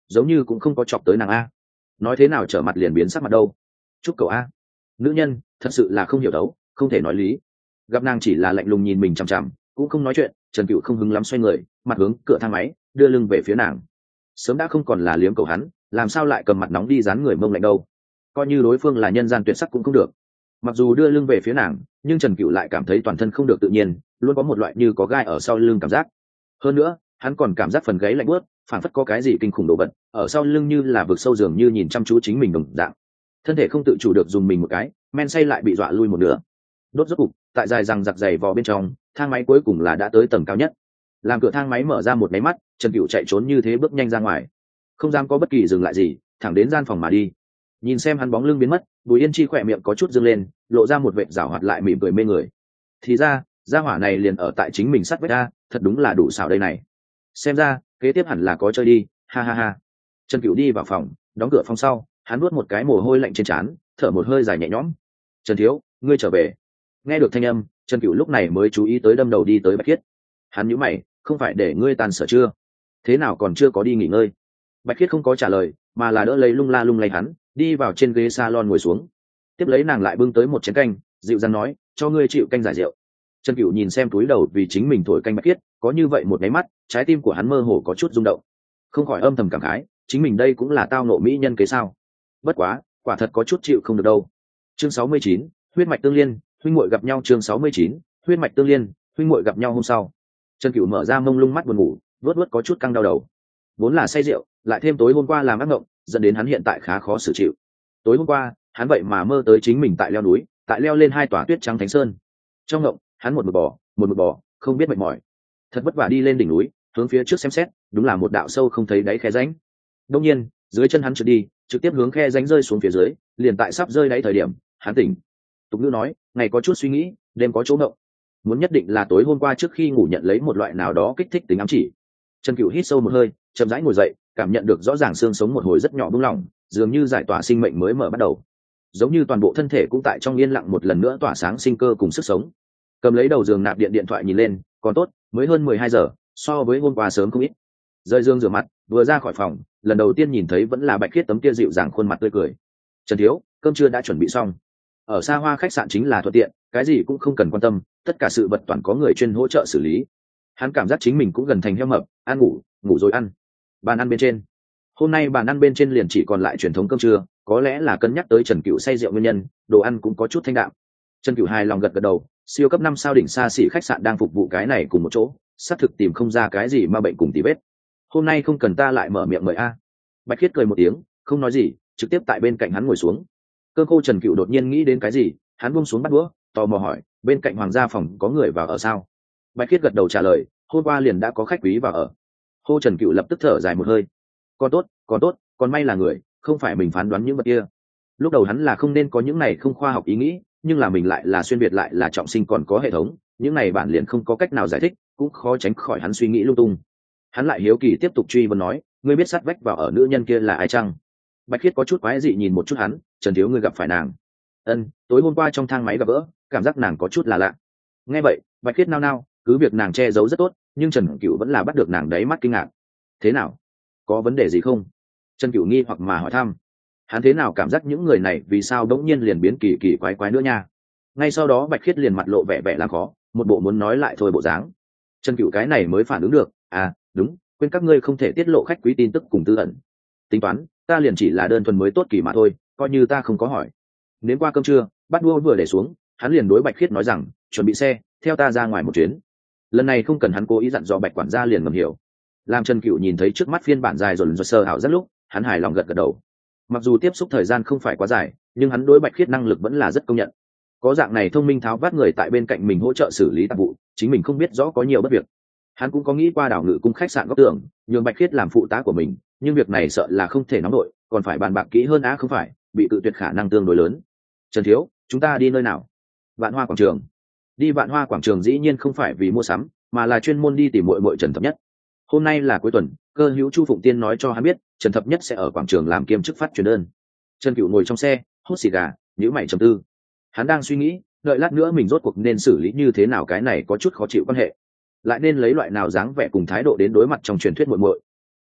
giống như cũng không có chọc tới nàng a. Nói thế nào trở mặt liền biến sắc mặt đâu. Chúc cậu a. Nữ nhân thật sự là không hiểu đấu, không thể nói lý. Gặp nàng chỉ là lạnh lùng nhìn mình chằm chằm, cũng không nói chuyện, Trần Cựu không hứng lắm xoay người, mặt hướng cửa thang máy, đưa lưng về phía nàng. Sớm đã không còn là liếm cầu hắn, làm sao lại cầm mặt nóng đi dán người mông lạnh đâu. Coi như đối phương là nhân gian tuyệt sắc cũng không được. Mặc dù đưa lưng về phía nàng, nhưng Trần Cựu lại cảm thấy toàn thân không được tự nhiên, luôn có một loại như có gai ở sau lưng cảm giác. Hơn nữa, hắn còn cảm giác phần gáy lạnh buốt, phản phất có cái gì kinh khủng đồ vật ở sau lưng, như là vực sâu dường như nhìn chăm chú chính mình đồng dạng. Thân thể không tự chủ được dùng mình một cái, men say lại bị dọa lui một nửa. Đốt rốt cục, tại dài rằng giặc dày vò bên trong, thang máy cuối cùng là đã tới tầng cao nhất. Làm cửa thang máy mở ra một máy mắt, Trần Cựu chạy trốn như thế bước nhanh ra ngoài, không dám có bất kỳ dừng lại gì, thẳng đến gian phòng mà đi. Nhìn xem hắn bóng lưng biến mất, Bùi Yên Chi khỏe miệng có chút dương lên, lộ ra một vệt rảo hoạt lại mỉm cười mê người. Thì ra, gia hỏa này liền ở tại chính mình sắt vách a, thật đúng là đủ xảo đây này. Xem ra, kế tiếp hẳn là có chơi đi, ha ha ha. Trần Cựu đi vào phòng, đóng cửa phòng sau, hắn nuốt một cái mồ hôi lạnh trên trán, thở một hơi dài nhẹ nhõm. Trần thiếu, ngươi trở về. Nghe được thanh âm, Trần Cựu lúc này mới chú ý tới đâm đầu đi tới Bạch Khiết. Hắn nhíu mày, không phải để ngươi tàn sở chưa? Thế nào còn chưa có đi nghỉ ngơi? Bạch Khiết không có trả lời, mà là đỡ lấy lung la lung lay hắn, đi vào trên ghế salon ngồi xuống. Tiếp lấy nàng lại bưng tới một chén canh, dịu dàng nói, cho ngươi chịu canh giải rượu. Trần Cựu nhìn xem túi đầu vì chính mình thổi canh Bạch Khiết, có như vậy một cái mắt, trái tim của hắn mơ hồ có chút rung động, không khỏi âm thầm cảm khái, chính mình đây cũng là tao nộ mỹ nhân kế sao? Bất quá, quả thật có chút chịu không được đâu. Chương sáu mươi chín, huyết mạch tương liên, huynh muội gặp nhau. Chương sáu mươi chín, huyết mạch tương liên, huynh muội gặp nhau. Hôm sau, Trần Cựu mở ra mông lung mắt buồn ngủ, vớt vớt có chút căng đau đầu. Vốn là say rượu, lại thêm tối hôm qua làm ác mộng, dẫn đến hắn hiện tại khá khó xử chịu. Tối hôm qua, hắn vậy mà mơ tới chính mình tại leo núi, tại leo lên hai tòa tuyết trắng thánh sơn. Trong mộng, hắn một mực bò, một mực bò, không biết mệt mỏi. Thật vất vả đi lên đỉnh núi, hướng phía trước xem xét, đúng là một đạo sâu không thấy đáy khe rãnh. Đông nhiên, dưới chân hắn trượt đi, trực tiếp hướng khe rãnh rơi xuống phía dưới, liền tại sắp rơi đáy thời điểm, hắn tỉnh. Tục ngữ nói, ngày có chút suy nghĩ, đêm có chỗ ngộng. Muốn nhất định là tối hôm qua trước khi ngủ nhận lấy một loại nào đó kích thích tính ám chỉ. Trần Cựu hít sâu một hơi, chậm rãi ngồi dậy, cảm nhận được rõ ràng xương sống một hồi rất nhỏ buông lỏng, dường như giải tỏa sinh mệnh mới mở bắt đầu. Giống như toàn bộ thân thể cũng tại trong yên lặng một lần nữa tỏa sáng sinh cơ cùng sức sống. Cầm lấy đầu giường nạp điện điện thoại nhìn lên, còn tốt, mới hơn mười hai giờ, so với hôm qua sớm không ít. Rời giường rửa mặt, vừa ra khỏi phòng, lần đầu tiên nhìn thấy vẫn là Bạch Khiết tấm kia dịu dàng khuôn mặt tươi cười. Trần thiếu, cơm trưa đã chuẩn bị xong. Ở xa hoa khách sạn chính là thuận tiện, cái gì cũng không cần quan tâm, tất cả sự vật toàn có người chuyên hỗ trợ xử lý. Hắn cảm giác chính mình cũng gần thành heo mập, ăn ngủ, ngủ rồi ăn. Bàn ăn bên trên, hôm nay bàn ăn bên trên liền chỉ còn lại truyền thống cơm trưa, có lẽ là cân nhắc tới Trần Cựu say rượu nguyên nhân, đồ ăn cũng có chút thanh đạm. Trần Cựu hài lòng gật gật đầu, siêu cấp năm sao đỉnh xa xỉ khách sạn đang phục vụ cái này cùng một chỗ, xác thực tìm không ra cái gì mà bệnh cùng tì vết. Hôm nay không cần ta lại mở miệng mời a. Bạch Khiết cười một tiếng, không nói gì, trực tiếp tại bên cạnh hắn ngồi xuống. Cơ cô Trần Cựu đột nhiên nghĩ đến cái gì, hắn buông xuống bắt đũa, tò mò hỏi, bên cạnh hoàng gia phòng có người vào ở sao? Bạch Khiết gật đầu trả lời, hôm qua liền đã có khách quý vào ở. Hô Trần Cựu lập tức thở dài một hơi. Còn tốt, còn tốt, còn may là người, không phải mình phán đoán những vật kia. Lúc đầu hắn là không nên có những này không khoa học ý nghĩ, nhưng là mình lại là xuyên việt lại là trọng sinh còn có hệ thống, những này bản liền không có cách nào giải thích, cũng khó tránh khỏi hắn suy nghĩ lung tung. Hắn lại hiếu kỳ tiếp tục truy vấn nói, ngươi biết sát vách vào ở nữ nhân kia là ai chăng? Bạch Khiết có chút quái dị nhìn một chút hắn, Trần thiếu ngươi gặp phải nàng? Ân, tối hôm qua trong thang máy gặp gỡ, cảm giác nàng có chút là lạ. Nghe vậy, Bạch Khiết nao nao, cứ việc nàng che giấu rất tốt, nhưng Trần Cựu vẫn là bắt được nàng đáy mắt kinh ngạc. Thế nào? Có vấn đề gì không? Trần Cựu nghi hoặc mà hỏi thăm. Hắn thế nào cảm giác những người này vì sao đống nhiên liền biến kỳ kỳ quái quái nữa nha? Ngay sau đó Bạch Khiết liền mặt lộ vẻ vẻ làm khó, một bộ muốn nói lại thôi bộ dáng. Trần Cựu cái này mới phản ứng được, à, đúng, quên các ngươi không thể tiết lộ khách quý tin tức cùng tư ẩn. Tính toán, ta liền chỉ là đơn thuần mới tốt kỳ mà thôi, coi như ta không có hỏi. Đến qua cơm trưa, bắt đua vừa để xuống, hắn liền đối Bạch Khiết nói rằng, chuẩn bị xe, theo ta ra ngoài một chuyến. Lần này không cần hắn cố ý dặn dò Bạch quản gia liền ngầm hiểu. Làm Trần Cựu nhìn thấy trước mắt phiên bản dài dồn dồn sơ ảo rất lúc, hắn hài lòng gật gật đầu. Mặc dù tiếp xúc thời gian không phải quá dài, nhưng hắn đối Bạch Khiết năng lực vẫn là rất công nhận. Có dạng này thông minh tháo vát người tại bên cạnh mình hỗ trợ xử lý tạp vụ, chính mình không biết rõ có nhiều bất việc. Hắn cũng có nghĩ qua đảo ngự cung khách sạn góc tường, nhường Bạch Khiết làm phụ tá của mình, nhưng việc này sợ là không thể nóng nổi, còn phải bàn bạc kỹ hơn á không phải, bị cự tuyệt khả năng tương đối lớn. Trần thiếu, chúng ta đi nơi nào? Vạn Hoa quảng trường. Đi Vạn Hoa quảng trường dĩ nhiên không phải vì mua sắm, mà là chuyên môn đi tìm muội muội Trần Thập Nhất. Hôm nay là cuối tuần, cơ hữu Chu Phụng Tiên nói cho hắn biết, Trần Thập Nhất sẽ ở quảng trường làm kiêm chức phát truyền đơn. Trần Cựu ngồi trong xe, hút xì gà, nhíu mày trầm tư. Hắn đang suy nghĩ, đợi lát nữa mình rốt cuộc nên xử lý như thế nào cái này có chút khó chịu quan hệ, lại nên lấy loại nào dáng vẻ cùng thái độ đến đối mặt trong truyền thuyết muội muội.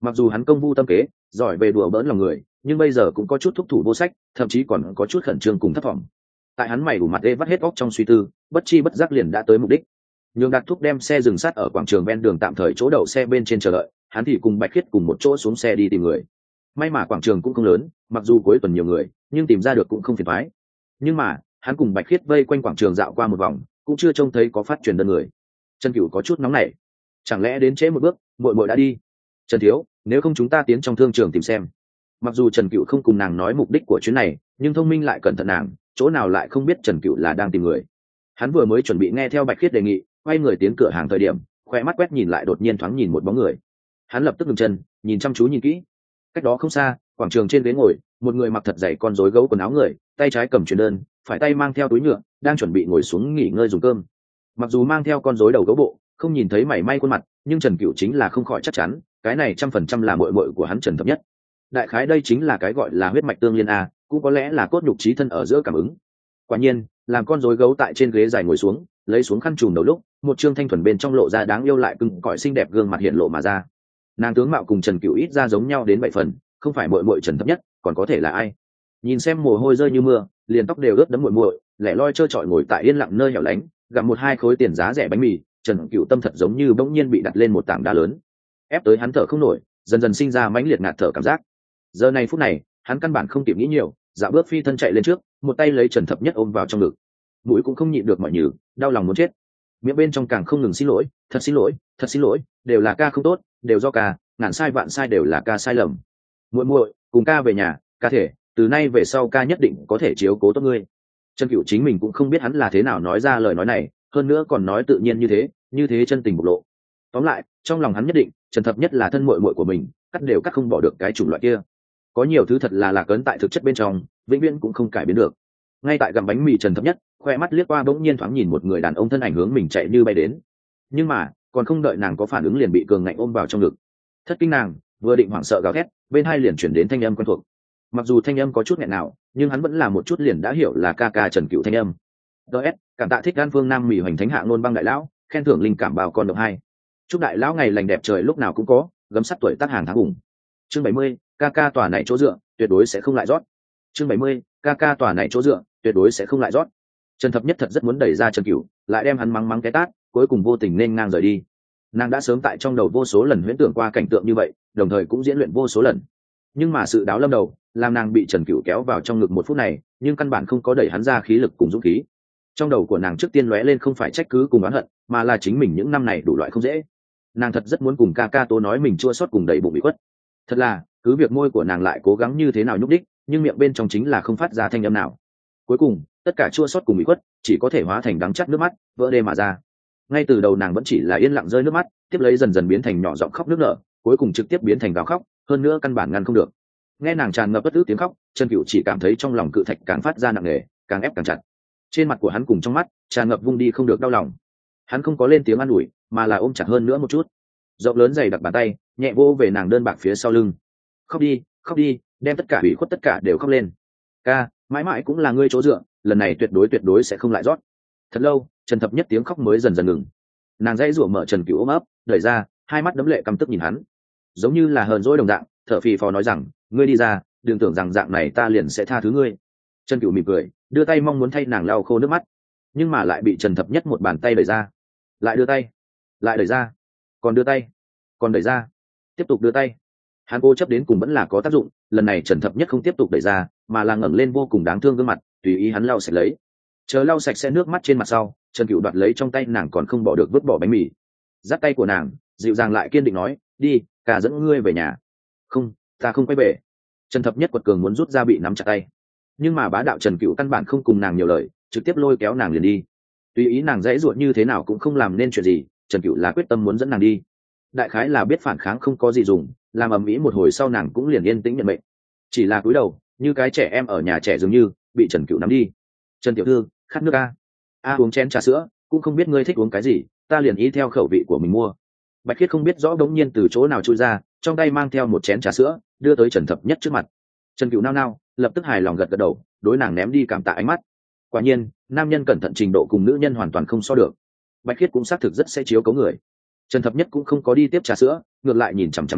Mặc dù hắn công vu tâm kế, giỏi về đùa bỡn lòng người, nhưng bây giờ cũng có chút thúc thủ vô sách, thậm chí còn có chút khẩn trương cùng thất vọng. Tại hắn mày ủ mặt ê vắt hết óc trong suy tư, bất chi bất giác liền đã tới mục đích. Nhường Đạt Thúc đem xe dừng sát ở quảng trường ven đường tạm thời chỗ đậu xe bên trên chờ đợi, hắn thì cùng Bạch Khiết cùng một chỗ xuống xe đi tìm người. May mà quảng trường cũng không lớn, mặc dù cuối tuần nhiều người, nhưng tìm ra được cũng không phiền toái. Nhưng mà, hắn cùng Bạch Khiết vây quanh quảng trường dạo qua một vòng, cũng chưa trông thấy có phát truyền đơn người. Trần Cửu có chút nóng nảy, chẳng lẽ đến trễ một bước, muội muội đã đi? Trần thiếu, nếu không chúng ta tiến trong thương trường tìm xem. Mặc dù Trần Cửu không cùng nàng nói mục đích của chuyến này, nhưng thông minh lại cẩn thận nàng, chỗ nào lại không biết Trần Cửu là đang tìm người. Hắn vừa mới chuẩn bị nghe theo Bạch Khiết đề nghị, quay người tiến cửa hàng thời điểm, khoe mắt quét nhìn lại đột nhiên thoáng nhìn một bóng người. Hắn lập tức ngừng chân, nhìn chăm chú nhìn kỹ. Cách đó không xa, quảng trường trên ghế ngồi, một người mặc thật dày con rối gấu quần áo người, tay trái cầm truyền đơn, phải tay mang theo túi nhựa, đang chuẩn bị ngồi xuống nghỉ ngơi dùng cơm. Mặc dù mang theo con rối đầu gấu bộ, không nhìn thấy mảy may khuôn mặt, nhưng Trần Cửu chính là không khỏi chắc chắn, cái này trăm phần trăm là muội muội của hắn Trần Thập Nhất. Đại khái đây chính là cái gọi là huyết mạch tương liên a, cũng có lẽ là cốt nhục chí thân ở giữa cảm ứng. Quả nhiên, làm con rối gấu tại trên ghế dài ngồi xuống, lấy xuống khăn trùm đầu lúc, một trương thanh thuần bên trong lộ ra đáng yêu lại cưng cõi xinh đẹp gương mặt hiện lộ mà ra. Nàng tướng mạo cùng Trần Cửu ít ra giống nhau đến bảy phần, không phải muội muội Trần Thập Nhất, còn có thể là ai? Nhìn xem mồ hôi rơi như mưa, liền tóc đều ướt đẫm muội muội, lẻ loi trơ trọi ngồi tại yên lặng nơi hẻo lánh, gặm một hai khối tiền giá rẻ bánh mì, Trần Cửu tâm thật giống như bỗng nhiên bị đặt lên một tảng đá lớn, ép tới hắn thở không nổi, dần dần sinh ra mãnh liệt ngạt thở cảm giác. Giờ này phút này, hắn căn bản không kịp nghĩ nhiều, dạo bước phi thân chạy lên trước, một tay lấy Trần Thập Nhất ôm vào trong ngực. Mũi cũng không nhịn được mọi nhừ, đau lòng muốn chết. Miệng bên trong càng không ngừng xin lỗi, thật xin lỗi, thật xin lỗi, đều là ca không tốt, đều do ca, ngàn sai vạn sai đều là ca sai lầm. Muội muội, cùng ca về nhà, ca thể, từ nay về sau ca nhất định có thể chiếu cố tốt ngươi. Trần Cửu chính mình cũng không biết hắn là thế nào nói ra lời nói này, hơn nữa còn nói tự nhiên như thế, như thế chân tình bộc lộ. Tóm lại, trong lòng hắn nhất định, Trần Thập Nhất là thân muội muội của mình, cắt đều cắt không bỏ được cái chủng loại kia. Có nhiều thứ thật là lạc ấn tại thực chất bên trong, vĩnh viễn cũng không cải biến được. Ngay tại gặm bánh mì Trần Thập Nhất, khoe mắt liếc qua bỗng nhiên thoáng nhìn một người đàn ông thân ảnh hướng mình chạy như bay đến. Nhưng mà, còn không đợi nàng có phản ứng liền bị cường ngạnh ôm vào trong ngực. Thất kinh nàng, vừa định hoảng sợ gào thét, bên hai liền chuyển đến thanh âm quen thuộc. Mặc dù thanh âm có chút nghẹn nào, nhưng hắn vẫn là một chút liền đã hiểu là ca ca Trần Cửu thanh âm. ds cảm tạ thích gan phương nam mì hoành thánh hạ nôn băng đại lão, khen thưởng linh cảm bào con động hai. Chúc đại lão ngày lành đẹp trời lúc nào cũng có, gấm sắt tuổi tác hàng tháng hùng. Chương bảy mươi, ca ca tòa này chỗ dựa, tuyệt đối sẽ không lại rót. Chương bảy mươi, ca ca tòa này chỗ dựa, tuyệt đối sẽ không lại rót. Trần Thập Nhất thật rất muốn đẩy ra Trần Cửu, lại đem hắn mắng mắng cái tát, cuối cùng vô tình nên ngang rời đi. Nàng đã sớm tại trong đầu vô số lần huyễn tưởng qua cảnh tượng như vậy, đồng thời cũng diễn luyện vô số lần. Nhưng mà sự đáo lâm đầu, làm nàng bị Trần Cửu kéo vào trong ngực một phút này, nhưng căn bản không có đẩy hắn ra khí lực cùng dũng khí. Trong đầu của nàng trước tiên lóe lên không phải trách cứ cùng oán hận, mà là chính mình những năm này đủ loại không dễ. Nàng thật rất muốn cùng ca ca tố nói mình chua xót cùng đầy bụng bị khuất. Thật là, cứ việc môi của nàng lại cố gắng như thế nào nhúc đích, nhưng miệng bên trong chính là không phát ra thanh âm nào. Cuối cùng, tất cả chua xót cùng bị khuất, chỉ có thể hóa thành đắng chát nước mắt, vỡ đê mà ra. Ngay từ đầu nàng vẫn chỉ là yên lặng rơi nước mắt, tiếp lấy dần dần biến thành nhỏ giọng khóc nước nở, cuối cùng trực tiếp biến thành gào khóc, hơn nữa căn bản ngăn không được. Nghe nàng tràn ngập bất ức tiếng khóc, Trần Cửu chỉ cảm thấy trong lòng cự thạch càng phát ra nặng nề, càng ép càng chặt. Trên mặt của hắn cùng trong mắt tràn ngập vung đi không được đau lòng. Hắn không có lên tiếng an ủi, mà là ôm chặt hơn nữa một chút, rộng lớn dày đặc bàn tay nhẹ vô về nàng đơn bạc phía sau lưng. Khóc đi, khóc đi, đem tất cả ủy khuất tất cả đều khóc lên. Ca, mãi mãi cũng là ngươi chỗ dựa, lần này tuyệt đối tuyệt đối sẽ không lại rót. Thật lâu, Trần Thập Nhất tiếng khóc mới dần dần ngừng. Nàng dãy rủa mở Trần Cửu ôm ấp, đẩy ra, hai mắt đấm lệ căm tức nhìn hắn, giống như là hờn dỗi đồng dạng, thở phì phò nói rằng, ngươi đi ra, đừng tưởng rằng dạng này ta liền sẽ tha thứ ngươi. Trần Cửu mỉm cười, đưa tay mong muốn thay nàng lau khô nước mắt, nhưng mà lại bị Trần Thập Nhất một bàn tay đẩy ra, lại đưa tay, lại đẩy ra, còn đưa tay, còn đẩy ra, tiếp tục đưa tay. Hắn cố chấp đến cùng vẫn là có tác dụng, lần này Trần Thập Nhất không tiếp tục đẩy ra, mà là ngẩng lên vô cùng đáng thương gương mặt, tùy ý hắn lau sạch lấy. Chờ lau sạch sẽ nước mắt trên mặt sau, Trần Cửu đoạt lấy trong tay nàng còn không bỏ được vứt bỏ bánh mì, dắt tay của nàng, dịu dàng lại kiên định nói, đi, cả dẫn ngươi về nhà. Không, ta không quay về. Trần Thập Nhất quật cường muốn rút ra bị nắm chặt tay, nhưng mà bá đạo Trần Cửu căn bản không cùng nàng nhiều lời, trực tiếp lôi kéo nàng liền đi. Tùy ý nàng dãy ruột như thế nào cũng không làm nên chuyện gì, Trần Cửu là quyết tâm muốn dẫn nàng đi. Đại khái là biết phản kháng không có gì dùng, làm ầm ĩ một hồi sau nàng cũng liền yên tĩnh nhận mệnh, chỉ là cúi đầu như cái trẻ em ở nhà trẻ dường như bị Trần Cửu nắm đi. Trần tiểu thư, khát nước a? A uống chén trà sữa, cũng không biết ngươi thích uống cái gì, ta liền ý theo khẩu vị của mình mua. Bạch Khiết không biết rõ đống nhiên từ chỗ nào chui ra, trong tay mang theo một chén trà sữa, đưa tới Trần Thập Nhất trước mặt. Trần Cửu nao nao, lập tức hài lòng gật gật đầu, đối nàng ném đi cảm tạ ánh mắt. Quả nhiên, nam nhân cẩn thận trình độ cùng nữ nhân hoàn toàn không so được. Bạch Khiết cũng xác thực rất sẽ chiếu cố người. Trần Thập Nhất cũng không có đi tiếp trà sữa, ngược lại nhìn chằm chằm nàng,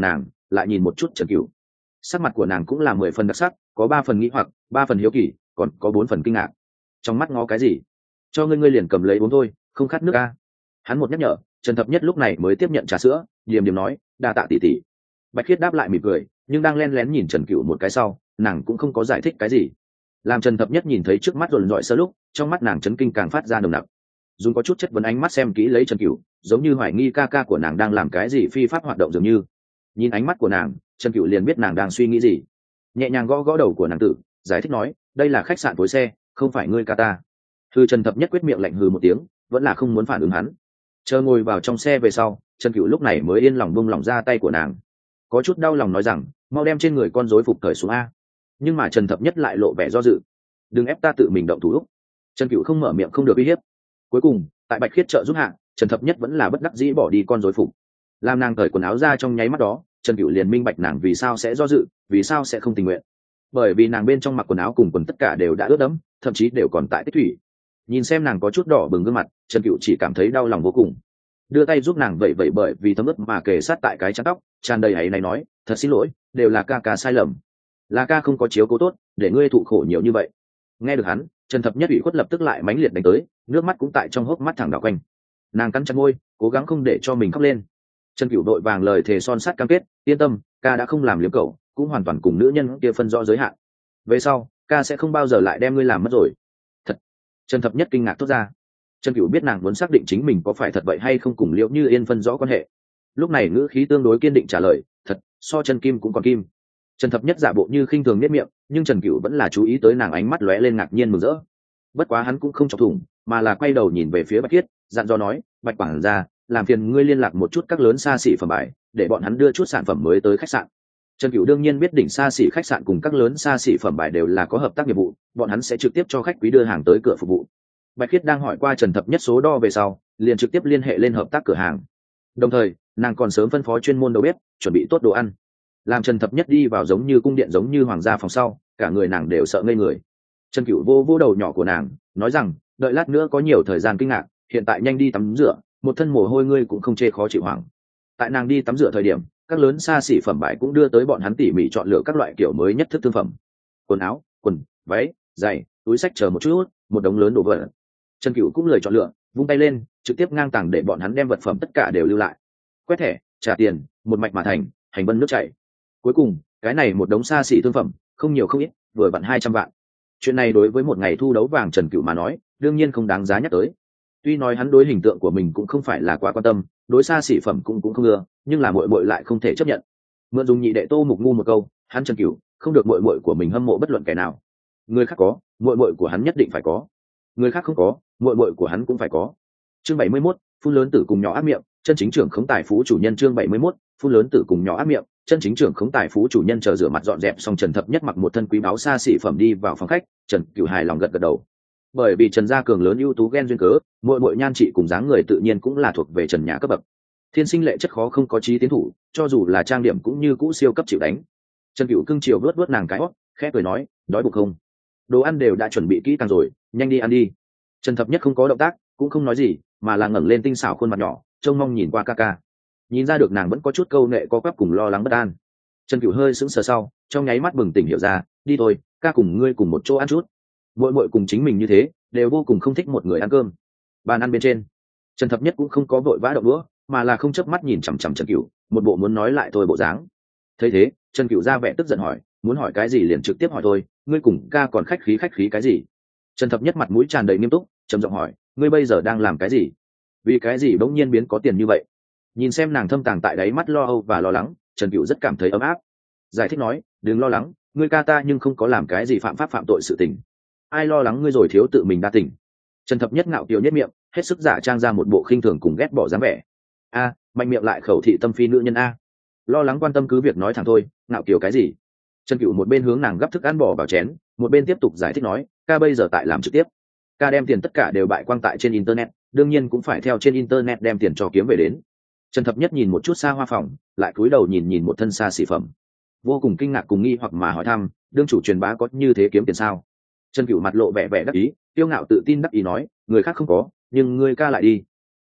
lại nhìn một chút Trần Cửu. Sắc mặt của nàng cũng là mười phần đặc sắc, có ba phần nghĩ hoặc, ba phần hiếu kỳ, còn có bốn phần kinh ngạc. Trong mắt ngó cái gì? Cho ngươi ngươi liền cầm lấy uống thôi, không khát nước a. Hắn một nhắc nhở, Trần Thập Nhất lúc này mới tiếp nhận trà sữa, điềm điềm nói, đa tạ tỷ tỷ. Bạch Khiết đáp lại mỉm cười, nhưng đang len lén nhìn Trần Cửu một cái sau, nàng cũng không có giải thích cái gì. Làm Trần Thập Nhất nhìn thấy trước mắt rồn rọi sơ lúc, trong mắt nàng chấn kinh càng phát ra nồng nặc. Dùng có chút chất vấn ánh mắt xem kỹ lấy Trần Cửu, giống như hoài nghi ca ca của nàng đang làm cái gì phi pháp hoạt động dường như. Nhìn ánh mắt của nàng, Trần Cửu liền biết nàng đang suy nghĩ gì. Nhẹ nhàng gõ gõ đầu của nàng tử, giải thích nói, đây là khách sạn phối xe, không phải ngươi ca ta. Hư Trần Thập Nhất quyết miệng lạnh hừ một tiếng, vẫn là không muốn phản ứng hắn. Chờ ngồi vào trong xe về sau, Trần Cửu lúc này mới yên lòng buông lỏng ra tay của nàng. Có chút đau lòng nói rằng, mau đem trên người con rối phục cởi xuống a. Nhưng mà Trần Thập Nhất lại lộ vẻ do dự. Đừng ép ta tự mình động thủ lúc. Trần Cửu không mở miệng không được uy hiếp. Cuối cùng, tại Bạch Khiết trợ giúp hạ, Trần Thập Nhất vẫn là bất đắc dĩ bỏ đi con rối phục. Làm nàng cởi quần áo ra trong nháy mắt đó, Trần Cửu liền minh bạch nàng vì sao sẽ do dự, vì sao sẽ không tình nguyện. Bởi vì nàng bên trong mặc quần áo cùng quần tất cả đều đã ướt đẫm, thậm chí đều còn tại tích thủy. Nhìn xem nàng có chút đỏ bừng gương mặt, Trần Cửu chỉ cảm thấy đau lòng vô cùng. Đưa tay giúp nàng vẩy vẩy bởi vì thấm ướt mà kề sát tại cái chắn tóc, tràn đầy áy náy nói, thật xin lỗi, đều là ca ca sai lầm. Là ca không có chiếu cố tốt, để ngươi thụ khổ nhiều như vậy. Nghe được hắn, Trần Thập Nhất ủy khuất lập tức lại mãnh liệt đánh tới, nước mắt cũng tại trong hốc mắt thẳng đảo quanh. Nàng cắn chặt môi, cố gắng không để cho mình khóc lên. Trần Cửu đội vàng lời thề son sắt cam kết, yên tâm, ca đã không làm liếm cậu, cũng hoàn toàn cùng nữ nhân kia phân rõ giới hạn. Về sau, ca sẽ không bao giờ lại đem ngươi làm mất rồi. Thật. Trần Thập Nhất kinh ngạc thốt ra. Trần Cửu biết nàng muốn xác định chính mình có phải thật vậy hay không cùng Liễu Như Yên phân rõ quan hệ. Lúc này ngữ khí tương đối kiên định trả lời, thật, so Trần Kim cũng còn kim. Trần Thập Nhất giả bộ như khinh thường nhếch miệng, nhưng Trần Cửu vẫn là chú ý tới nàng ánh mắt lóe lên ngạc nhiên mừng rỡ. Bất quá hắn cũng không chọc thủng, mà là quay đầu nhìn về phía Bạch Khiết, dặn dò nói, Bạch quản gia, làm phiền ngươi liên lạc một chút các lớn xa xỉ phẩm bài, để bọn hắn đưa chút sản phẩm mới tới khách sạn. Trần Cửu đương nhiên biết đỉnh xa xỉ khách sạn cùng các lớn xa xỉ phẩm bài đều là có hợp tác nghiệp vụ, bọn hắn sẽ trực tiếp cho khách quý đưa hàng tới cửa phục vụ. Bạch Khiết đang hỏi qua Trần Thập Nhất số đo về sau, liền trực tiếp liên hệ lên hợp tác cửa hàng. Đồng thời, nàng còn sớm phân phó chuyên môn đầu bếp, chuẩn bị tốt đồ ăn. Làm Trần Thập Nhất đi vào giống như cung điện giống như hoàng gia phòng sau, cả người nàng đều sợ ngây người. Trần Cửu vô vô đầu nhỏ của nàng, nói rằng, đợi lát nữa có nhiều thời gian kinh ngạc, hiện tại nhanh đi tắm rửa, một thân mồ hôi ngươi cũng không chê khó chịu hoảng. Tại nàng đi tắm rửa thời điểm, các lớn xa xỉ phẩm bài cũng đưa tới bọn hắn tỉ mỉ chọn lựa các loại kiểu mới nhất thức thương phẩm, quần áo, quần, váy, giày, túi xách chờ một chút, một đống lớn đồ vật. Trần Cửu cũng lười chọn lựa, vung tay lên, trực tiếp ngang tàng để bọn hắn đem vật phẩm tất cả đều lưu lại. Quét thẻ, trả tiền, một mạch mà thành, hành vân nước chảy. Cuối cùng, cái này một đống xa xỉ thương phẩm, không nhiều không ít, vừa vặn hai trăm vạn. Chuyện này đối với một ngày thu đấu vàng Trần Cửu mà nói, đương nhiên không đáng giá nhắc tới. Tuy nói hắn đối hình tượng của mình cũng không phải là quá quan tâm, đối xa xỉ phẩm cũng cũng không ưa, nhưng là muội muội lại không thể chấp nhận. Mượn dùng nhị đệ Tô Mục ngu một câu, hắn Trần Cửu không được muội muội của mình hâm mộ bất luận kẻ nào. Người khác có, muội muội của hắn nhất định phải có. Người khác không có, muội muội của hắn cũng phải có. Chương bảy mươi mốt, phun lớn tử cùng nhỏ ác miệng, chân chính trưởng khống tài phú chủ nhân. Chương bảy mươi mốt, phun lớn tử cùng nhỏ ác miệng, chân chính trưởng khống tài phú chủ nhân. Chờ rửa mặt dọn dẹp xong, Trần Thập Nhất mặc một thân quý báu xa xỉ phẩm đi vào phòng khách, Trần Cửu hài lòng gật gật đầu. Bởi vì Trần gia cường lớn ưu tú ghen duyên cớ, muội muội nhan trị cùng dáng người tự nhiên cũng là thuộc về Trần nhà cấp bậc. Thiên sinh lệ chất khó không có chí tiến thủ, cho dù là trang điểm cũng như cũ siêu cấp chịu đánh. Trần Cửu cưng chiều vớt vớt nàng cái hót, khẽ cười nói, đói bụng không? Đồ ăn đều đã chuẩn bị kỹ càng rồi, nhanh đi ăn đi. Trần Thập Nhất không có động tác, cũng không nói gì, mà là ngẩng lên tinh xảo khuôn mặt nhỏ, trông mong nhìn qua ca ca. Nhìn ra được nàng vẫn có chút câu nệ có quắp cùng lo lắng bất an. Trần Cửu hơi sững sờ sau, trong nháy mắt bừng tỉnh hiểu ra, đi thôi, ca cùng ngươi cùng một chỗ ăn chút. Muội muội cùng chính mình như thế, đều vô cùng không thích một người ăn cơm. Bàn ăn bên trên, Trần Thập Nhất cũng không có vội vã động đũa, mà là không chớp mắt nhìn chằm chằm Trần Cửu, một bộ muốn nói lại thôi bộ dáng. Thấy thế, Trần Cửu ra vẻ tức giận hỏi, muốn hỏi cái gì liền trực tiếp hỏi thôi, ngươi cùng ca còn khách khí khách khí cái gì? Trần Thập Nhất mặt mũi tràn đầy nghiêm túc, trầm giọng hỏi, ngươi bây giờ đang làm cái gì? Vì cái gì bỗng nhiên biến có tiền như vậy? Nhìn xem nàng thâm tàng tại đáy mắt lo âu và lo lắng, Trần Cửu rất cảm thấy ấm áp. Giải thích nói, đừng lo lắng, ngươi ca ta nhưng không có làm cái gì phạm pháp phạm tội sự tình. Ai lo lắng ngươi rồi thiếu tự mình đa tình. Trần Thập Nhất ngạo kiều nhất miệng, hết sức giả trang ra một bộ khinh thường cùng ghét bỏ dáng vẻ. A, mạnh miệng lại khẩu thị tâm phi nữ nhân a. Lo lắng quan tâm cứ việc nói thẳng thôi, ngạo kiều cái gì? Trần Cửu một bên hướng nàng gấp thức ăn bỏ vào chén, một bên tiếp tục giải thích nói, ca bây giờ tại làm trực tiếp, ca đem tiền tất cả đều bại quang tại trên internet, đương nhiên cũng phải theo trên internet đem tiền cho kiếm về đến. Trần Thập Nhất nhìn một chút xa hoa phòng, lại cúi đầu nhìn nhìn một thân xa xỉ phẩm, vô cùng kinh ngạc cùng nghi hoặc mà hỏi thăm, đương chủ truyền bá có như thế kiếm tiền sao? Trần Cửu mặt lộ vẻ vẻ đắc ý, tiêu ngạo tự tin đắc ý nói, người khác không có, nhưng ngươi ca lại đi.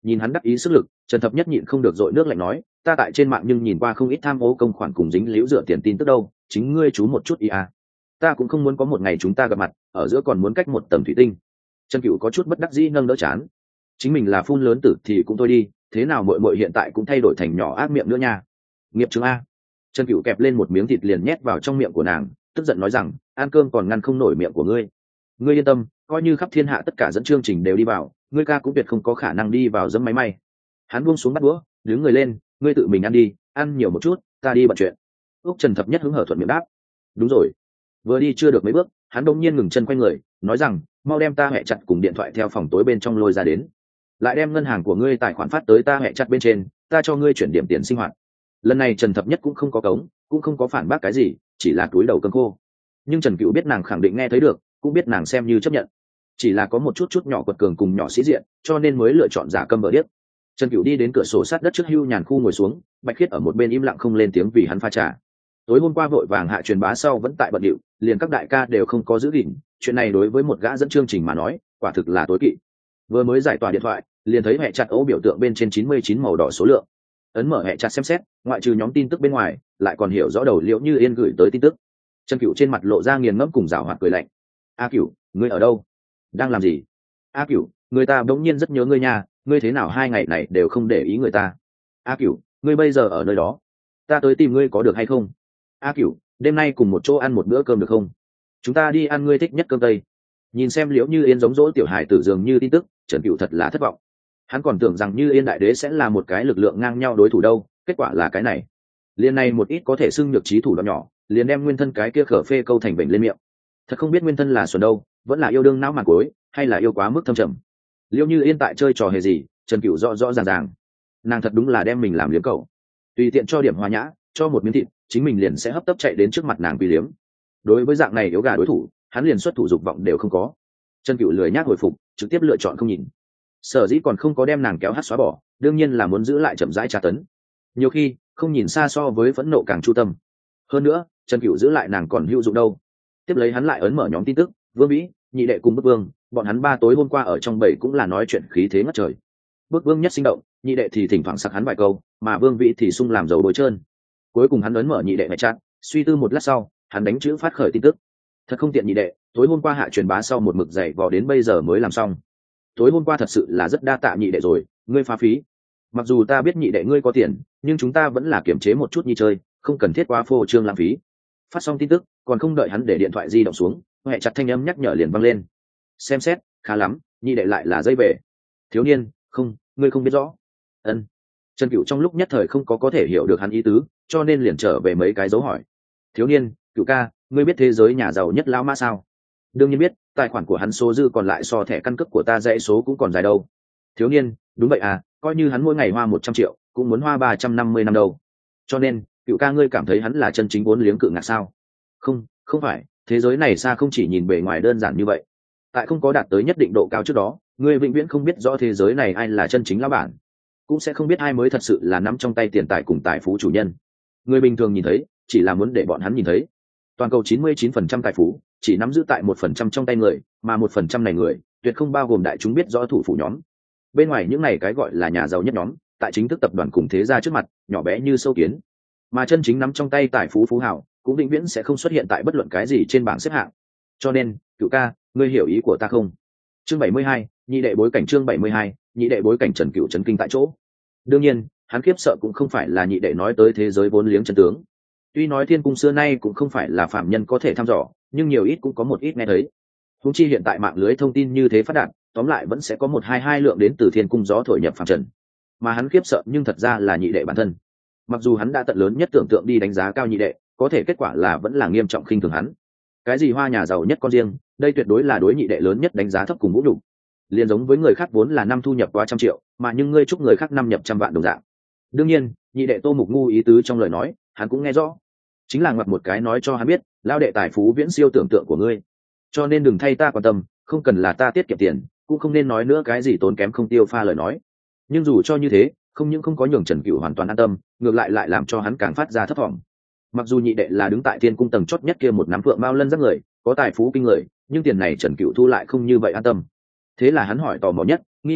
Nhìn hắn đắc ý sức lực, Trần Thập Nhất nhịn không được dội nước lạnh nói, ta tại trên mạng nhưng nhìn qua không ít tham ô công khoản cùng dính líu rửa tiền tin tức đâu, chính ngươi chú một chút ý à. Ta cũng không muốn có một ngày chúng ta gặp mặt, ở giữa còn muốn cách một tầng thủy tinh. Trần Cửu có chút bất đắc dĩ nâng đỡ chán. Chính mình là phun lớn tử thì cũng thôi đi, thế nào muội muội hiện tại cũng thay đổi thành nhỏ ác miệng nữa nha. Nghiệp chứng a. Trần Cửu kẹp lên một miếng thịt liền nhét vào trong miệng của nàng, tức giận nói rằng, ăn cơm còn ngăn không nổi miệng của ngươi. Ngươi yên tâm, coi như khắp thiên hạ tất cả dẫn chương trình đều đi vào, ngươi ca cũng tuyệt không có khả năng đi vào dẫm máy may. Hắn buông xuống bắt đũa, đứng người lên, ngươi tự mình ăn đi, ăn nhiều một chút, ta đi bận chuyện. Úc Trần Thập Nhất hứng hở thuận miệng đáp. Đúng rồi. Vừa đi chưa được mấy bước, hắn đột nhiên ngừng chân quay người, nói rằng, mau đem ta hẹ chặt cùng điện thoại theo phòng tối bên trong lôi ra đến, lại đem ngân hàng của ngươi tài khoản phát tới ta hẹ chặt bên trên, ta cho ngươi chuyển điểm tiền sinh hoạt. Lần này Trần Thập Nhất cũng không có cống, cũng không có phản bác cái gì, chỉ là túi đầu cơm khô. Nhưng Trần Cửu biết nàng khẳng định nghe thấy được, cũng biết nàng xem như chấp nhận, chỉ là có một chút chút nhỏ quật cường cùng nhỏ sĩ diện, cho nên mới lựa chọn giả câm vờ điếc. Trần Cửu đi đến cửa sổ sát đất trước hưu nhàn khu ngồi xuống, Bạch Khiết ở một bên im lặng không lên tiếng vì hắn pha trà. Tối hôm qua vội vàng hạ truyền bá sau vẫn tại bận điệu, liền các đại ca đều không có giữ gìn, chuyện này đối với một gã dẫn chương trình mà nói, quả thực là tối kỵ. Vừa mới giải tỏa điện thoại, liền thấy hệ chặt ố biểu tượng bên trên chín mươi chín màu đỏ số lượng. Ấn mở hệ chặt xem xét, ngoại trừ nhóm tin tức bên ngoài, lại còn hiểu rõ đầu Liễu Như Yên gửi tới tin tức. Trần Cửu trên mặt lộ ra nghiền ngẫm cùng giảo hoạt cười lạnh. A Cửu, ngươi ở đâu? Đang làm gì? A Cửu, người ta bỗng nhiên rất nhớ ngươi nha, ngươi thế nào hai ngày này đều không để ý người ta? A Cửu, ngươi bây giờ ở nơi đó, ta tới tìm ngươi có được hay không? A Cửu, đêm nay cùng một chỗ ăn một bữa cơm được không? Chúng ta đi ăn ngươi thích nhất cơm tây. Nhìn xem Liễu Như Yên giống dỗ tiểu hài tử dường như tin tức, Trần Cửu thật là thất vọng. Hắn còn tưởng rằng Như Yên đại đế sẽ là một cái lực lượng ngang nhau đối thủ đâu, kết quả là cái này. Liên này một ít có thể xưng nhược trí thủ đoạn nhỏ, liền đem nguyên thân cái kia khở phê câu thành bệnh lên miệng. Thật không biết nguyên thân là xuẩn đâu, vẫn là yêu đương não màn cối, hay là yêu quá mức thâm trầm. Liễu Như Yên tại chơi trò hề gì, Trần Cửu rõ rõ ràng ràng. Nàng thật đúng là đem mình làm liếm cẩu. Tùy tiện cho điểm hòa nhã, cho một miếng thịt, chính mình liền sẽ hấp tấp chạy đến trước mặt nàng vì liếm. Đối với dạng này yếu gà đối thủ, hắn liền xuất thủ dục vọng đều không có. Trần Cửu lười nhác hồi phục, trực tiếp lựa chọn không nhìn. Sở dĩ còn không có đem nàng kéo hát xóa bỏ, đương nhiên là muốn giữ lại chậm rãi tra tấn. Nhiều khi không nhìn xa so với phẫn nộ càng chu tâm. Hơn nữa, Trần Cửu giữ lại nàng còn hữu dụng đâu. Tiếp lấy hắn lại ấn mở nhóm tin tức, Vương Vĩ, Nhị Đệ cùng Bức Vương, bọn hắn ba tối hôm qua ở trong bầy cũng là nói chuyện khí thế ngất trời. Bức Vương nhất sinh động, Nhị Đệ thì thỉnh thoảng sặc hắn vài câu, mà Vương Vĩ thì sung làm dầu bôi trơn. Cuối cùng hắn ấn mở Nhị Đệ mẹ chat, suy tư một lát sau, hắn đánh chữ phát khởi tin tức. Thật không tiện Nhị Đệ, tối hôm qua hạ truyền bá sau một mực dày vò đến bây giờ mới làm xong. Tối hôm qua thật sự là rất đa tạ Nhị Đệ rồi, ngươi phá phí. Mặc dù ta biết Nhị Đệ ngươi có tiền, nhưng chúng ta vẫn là kiềm chế một chút nhi chơi, không cần thiết quá phô trương lãng phí. Phát xong tin tức, còn không đợi hắn để điện thoại di động xuống, hệ chặt thanh âm nhắc nhở liền vang lên. Xem xét, khá lắm, Nhị Đệ lại là dây về. Thiếu niên, không, ngươi không biết rõ. Ân. Trần Cửu trong lúc nhất thời không có có thể hiểu được hắn ý tứ, cho nên liền trở về mấy cái dấu hỏi. Thiếu niên, Cửu ca, ngươi biết thế giới nhà giàu nhất lão mã sao? Đương nhiên biết, tài khoản của hắn số dư còn lại so thẻ căn cước của ta dãy số cũng còn dài đâu. Thiếu niên, đúng vậy à, coi như hắn mỗi ngày hoa một trăm triệu, cũng muốn hoa ba trăm năm mươi năm đâu. Cho nên, Cửu ca ngươi cảm thấy hắn là chân chính vốn liếng cự ngạc sao? Không, không phải, thế giới này xa không chỉ nhìn bề ngoài đơn giản như vậy. Tại không có đạt tới nhất định độ cao trước đó, ngươi vĩnh viễn không biết rõ thế giới này ai là chân chính lão bản, cũng sẽ không biết ai mới thật sự là nắm trong tay tiền tài cùng tài phú chủ nhân. Người bình thường nhìn thấy, chỉ là muốn để bọn hắn nhìn thấy. Toàn cầu chín mươi chín phần trăm tài phú chỉ nắm giữ tại một phần trăm trong tay người, mà một phần trăm này người tuyệt không bao gồm đại chúng biết rõ thủ phủ nhóm. Bên ngoài những này cái gọi là nhà giàu nhất nhóm, tại chính thức tập đoàn cùng thế gia trước mặt, nhỏ bé như sâu kiến. Mà chân chính nắm trong tay tài phú phú hào, cũng vĩnh viễn sẽ không xuất hiện tại bất luận cái gì trên bảng xếp hạng. Cho nên, Cửu ca, ngươi hiểu ý của ta không? Chương bảy mươi hai, Nhị Đệ bối cảnh. Chương bảy mươi hai, Nhị Đệ bối cảnh. Trần Cửu chấn kinh tại chỗ. Đương nhiên, hắn khiếp sợ cũng không phải là Nhị Đệ nói tới thế giới vốn liếng chân tướng. Tuy nói thiên cung xưa nay cũng không phải là phạm nhân có thể thăm dò, nhưng nhiều ít cũng có một ít nghe thấy. Huống chi hiện tại mạng lưới thông tin như thế phát đạt, tóm lại vẫn sẽ có một hai hai lượng đến từ thiên cung gió thổi nhập phàm trần. Mà hắn khiếp sợ nhưng thật ra là Nhị Đệ bản thân. Mặc dù hắn đã tận lớn nhất tưởng tượng đi đánh giá cao Nhị Đệ, có thể kết quả là vẫn là nghiêm trọng khinh thường hắn. Cái gì hoa nhà giàu nhất con riêng, đây tuyệt đối là đối Nhị Đệ lớn nhất đánh giá thấp cùng vũ nhục. Liên giống với người khác vốn là năm thu nhập quá trăm triệu, mà nhưng ngươi chúc người khác năm nhập trăm vạn đồng dạng. Đương nhiên, Nhị Đệ Tô Mục ngu ý tứ trong lời nói, hắn cũng nghe rõ. Chính là ngoặt một cái nói cho hắn biết, lao đệ tài phú viễn siêu tưởng tượng của ngươi. Cho nên đừng thay ta quan tâm, không cần là ta tiết kiệm tiền, cũng không nên nói nữa cái gì tốn kém không tiêu pha lời nói. Nhưng dù cho như thế, không những không có nhường Trần Cửu hoàn toàn an tâm, ngược lại lại làm cho hắn càng phát ra thất vọng. Mặc dù Nhị Đệ là đứng tại thiên cung tầng chót nhất kia một nắm phượng bao lân giác người, có tài phú kinh người, nhưng tiền này Trần Cửu thu lại không như vậy an tâm. Thế là hắn hỏi tò mò nhất, nghi ngờ nhất,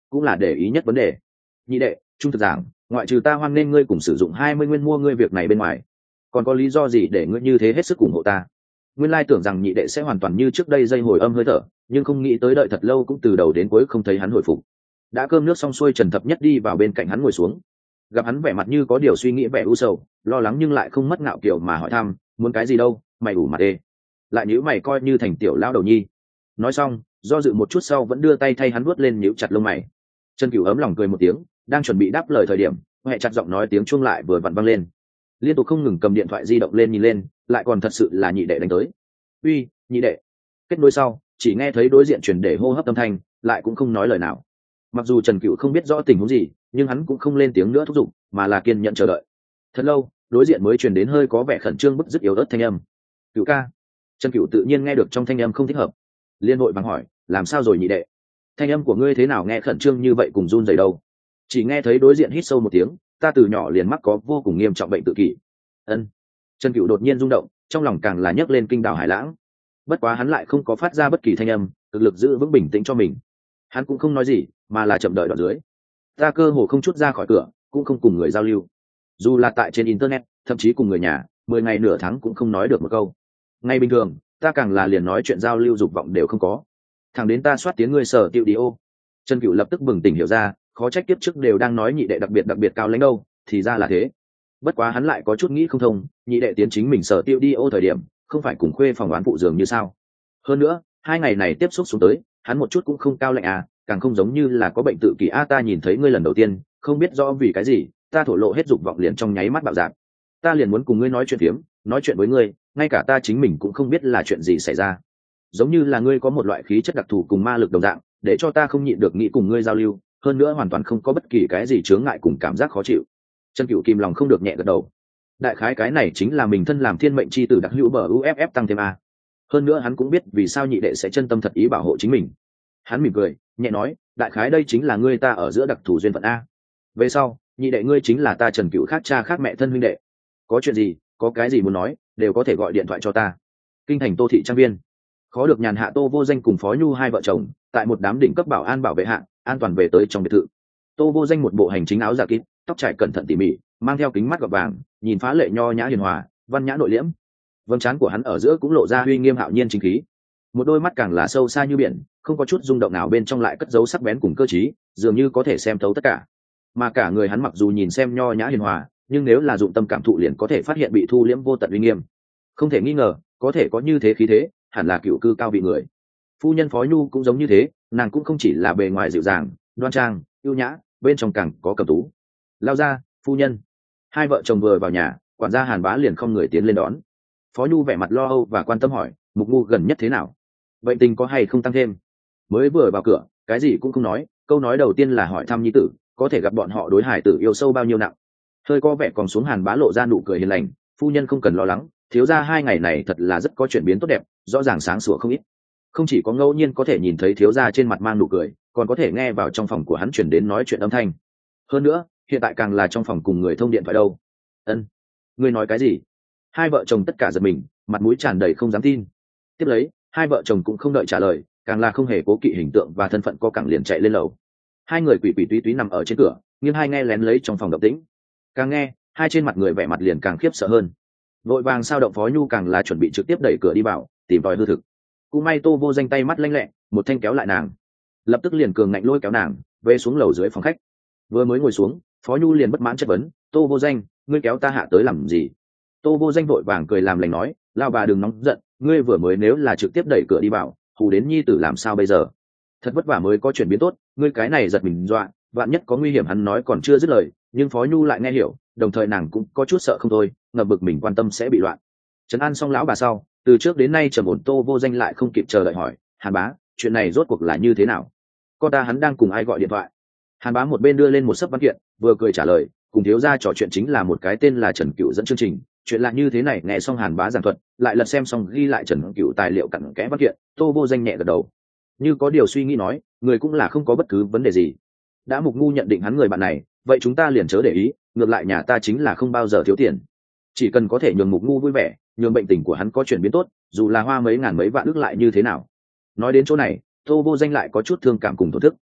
cũng là để ý nhất vấn đề. Nhị đệ, trung thực giảng, ngoại trừ ta hoan nên ngươi cùng sử dụng hai mươi nguyên mua ngươi việc này bên ngoài, còn có lý do gì để ngươi như thế hết sức ủng hộ ta? Nguyên lai tưởng rằng nhị đệ sẽ hoàn toàn như trước đây dây hồi âm hơi thở, nhưng không nghĩ tới đợi thật lâu cũng từ đầu đến cuối không thấy hắn hồi phục. Đã cơm nước xong xuôi, Trần Thập Nhất đi vào bên cạnh hắn ngồi xuống, gặp hắn vẻ mặt như có điều suy nghĩ, vẻ u sầu lo lắng nhưng lại không mất ngạo kiểu mà hỏi thăm, muốn cái gì đâu, mày ủ mặt ê, lại nhíu mày coi như thành tiểu lão đầu nhi. Nói xong do dự một chút sau vẫn đưa tay thay hắn vuốt lên nhíu chặt lông mày. Trần Cửu ấm lòng cười một tiếng, đang chuẩn bị đáp lời thời điểm huệ chặt giọng nói tiếng chuông lại vừa vặn vang lên, liên tục không ngừng cầm điện thoại di động lên nhìn lên, lại còn thật sự là nhị đệ đánh tới. Uy, nhị đệ. Kết nối sau chỉ nghe thấy đối diện truyền để hô hấp âm thanh, lại cũng không nói lời nào. Mặc dù Trần Cửu không biết rõ tình huống gì, nhưng hắn cũng không lên tiếng nữa thúc giục, mà là kiên nhẫn chờ đợi. Thật lâu đối diện mới truyền đến hơi có vẻ khẩn trương bức dứt yếu ớt thanh âm. Cửu ca. Trần Cửu tự nhiên nghe được trong thanh âm không thích hợp, liên vội vàng hỏi, làm sao rồi nhị đệ? Thanh âm của ngươi thế nào nghe khẩn trương như vậy cùng run rẩy đâu? Chỉ nghe thấy đối diện hít sâu một tiếng, ta từ nhỏ liền mắc có vô cùng nghiêm trọng bệnh tự kỷ. Ân. Trần Cửu đột nhiên rung động, trong lòng càng là nhấc lên kinh đảo hải lãng. Bất quá hắn lại không có phát ra bất kỳ thanh âm, cực lực giữ vững bình tĩnh cho mình. Hắn cũng không nói gì, mà là chậm đợi đoạn dưới. Ta cơ hồ không chút ra khỏi cửa, cũng không cùng người giao lưu. Dù là tại trên internet, thậm chí cùng người nhà, mười ngày nửa tháng cũng không nói được một câu. Ngay bình thường, ta càng là liền nói chuyện giao lưu dục vọng đều không có. Thằng đến ta soát tiếng ngươi sở tiêu đi ô. Trần Cửu lập tức bừng tỉnh hiểu ra, khó trách kiếp trước đều đang nói nhị đệ đặc biệt đặc biệt cao lãnh đâu, thì ra là thế. Bất quá hắn lại có chút nghĩ không thông, nhị đệ tiến chính mình sở tiêu đi ô thời điểm, không phải cùng khuê phòng oán phụ giường như sao? Hơn nữa, hai ngày này tiếp xúc xuống tới, hắn một chút cũng không cao lãnh à, càng không giống như là có bệnh tự kỷ a. Ta nhìn thấy ngươi lần đầu tiên, không biết rõ vì cái gì, ta thổ lộ hết dục vọng liền trong nháy mắt bạo dạn. Ta liền muốn cùng ngươi nói chuyện phiếm, nói chuyện với ngươi, ngay cả ta chính mình cũng không biết là chuyện gì xảy ra. Giống như là ngươi có một loại khí chất đặc thù cùng ma lực đồng dạng, để cho ta không nhịn được nghĩ cùng ngươi giao lưu, hơn nữa hoàn toàn không có bất kỳ cái gì chướng ngại cùng cảm giác khó chịu. Trần Cửu kìm lòng không được nhẹ gật đầu. Đại khái cái này chính là mình thân làm thiên mệnh chi tử đặc hữu bờ u ép ép tăng thêm a. Hơn nữa hắn cũng biết vì sao nhị đệ sẽ chân tâm thật ý bảo hộ chính mình. Hắn mỉm cười, nhẹ nói, đại khái đây chính là ngươi ta ở giữa đặc thù duyên phận a. Về sau, nhị đệ ngươi chính là ta Trần Cửu khác cha khác mẹ thân huynh đệ. Có chuyện gì, có cái gì muốn nói, đều có thể gọi điện thoại cho ta. Kinh thành Tô thị trang viên. Khó được nhàn hạ Tô Vô Danh cùng Phó Nhu hai vợ chồng, tại một đám đỉnh cấp bảo an bảo vệ hạ, an toàn về tới trong biệt thự. Tô Vô Danh một bộ hành chính áo giả kín, tóc trải cẩn thận tỉ mỉ, mang theo kính mắt gọt vàng, nhìn phá lệ nho nhã hiền hòa, văn nhã nội liễm. Vầng trán của hắn ở giữa cũng lộ ra uy nghiêm hạo nhiên chính khí. Một đôi mắt càng là sâu xa như biển, không có chút rung động nào bên trong lại cất giấu sắc bén cùng cơ trí, dường như có thể xem thấu tất cả. Mà cả người hắn mặc dù nhìn xem nho nhã hiền hòa, nhưng nếu là dụng tâm cảm thụ liền có thể phát hiện bị thu liễm vô tận uy nghiêm. Không thể nghi ngờ, có thể có như thế khí thế, hẳn là cựu cư cao vị người. Phu nhân Phó Nhu cũng giống như thế, nàng cũng không chỉ là bề ngoài dịu dàng, đoan trang, ưu nhã, bên trong càng có cầm tú. Lao ra, phu nhân. Hai vợ chồng vừa vào nhà, quản gia Hàn Bá liền không người tiến lên đón. Phó Nhu vẻ mặt lo âu và quan tâm hỏi, Mục Ngu gần nhất thế nào? Bệnh tình có hay không tăng thêm? Mới vừa vào cửa, cái gì cũng không nói, câu nói đầu tiên là hỏi thăm nhi tử, có thể gặp bọn họ đối hải tử yêu sâu bao nhiêu nặng. Hơi có vẻ còn xuống Hàn Bá lộ ra nụ cười hiền lành, phu nhân không cần lo lắng, thiếu gia hai ngày này thật là rất có chuyển biến tốt đẹp, rõ ràng sáng sủa không ít. Không chỉ có ngẫu nhiên có thể nhìn thấy thiếu gia trên mặt mang nụ cười, còn có thể nghe vào trong phòng của hắn chuyển đến nói chuyện âm thanh. Hơn nữa, hiện tại càng là trong phòng cùng người thông điện thoại đâu. Ân, ngươi nói cái gì? Hai vợ chồng tất cả giật mình, mặt mũi tràn đầy không dám tin. Tiếp lấy, hai vợ chồng cũng không đợi trả lời, càng là không hề cố kỵ hình tượng và thân phận co cẳng liền chạy lên lầu. Hai người quỷ quỷ túy túy nằm ở trên cửa, nhưng hai nghe lén lấy trong phòng động tĩnh. Càng nghe, hai trên mặt người vẻ mặt liền càng khiếp sợ hơn. Vội vàng sao động Phó Nhu càng là chuẩn bị trực tiếp đẩy cửa đi vào, tìm tòi hư thực. Cũng may Tô Vô Danh tay mắt lanh lẹ, một thanh kéo lại nàng, lập tức liền cường ngạnh lôi kéo nàng về xuống lầu dưới phòng khách. Vừa mới ngồi xuống, Phó Nhu liền bất mãn chất vấn, Tô Vô Danh, ngươi kéo ta hạ tới làm gì? Tô Vô Danh vội vàng cười làm lành nói, lao bà đừng nóng giận, ngươi vừa mới nếu là trực tiếp đẩy cửa đi vào, hù đến nhi tử làm sao bây giờ? Thật vất vả mới có chuyển biến tốt, ngươi cái này giật mình dọa, vạn nhất có nguy hiểm. Hắn nói còn chưa dứt lời, nhưng Phó Nhu lại nghe hiểu, đồng thời nàng cũng có chút sợ không thôi, ngập bực mình quan tâm sẽ bị loạn. Trấn an xong lão bà sau, từ trước đến nay trầm ổn Tô Vô Danh lại không kịp chờ đợi hỏi, Hàn Bá, chuyện này rốt cuộc là như thế nào? Con ta hắn đang cùng ai gọi điện thoại? Hàn Bá một bên đưa lên một sấp văn kiện, vừa cười trả lời, cùng thiếu gia trò chuyện chính là một cái tên là Trần Cửu dẫn chương trình. Chuyện là như thế này, nghe xong Hàn Bá giảng thuật, lại lật xem xong ghi lại Trần Cửu tài liệu cặn kẽ văn kiện, Tô Vô Danh nhẹ gật đầu, như có điều suy nghĩ nói, người cũng là không có bất cứ vấn đề gì. Đã Mục Ngu nhận định hắn người bạn này, vậy chúng ta liền chớ để ý, ngược lại nhà ta chính là không bao giờ thiếu tiền, chỉ cần có thể nhường Mục Ngu vui vẻ, nhường bệnh tình của hắn có chuyển biến tốt, dù là hoa mấy ngàn mấy vạn ức lại như thế nào. Nói đến chỗ này, Tô Vô Danh lại có chút thương cảm cùng thổ thức.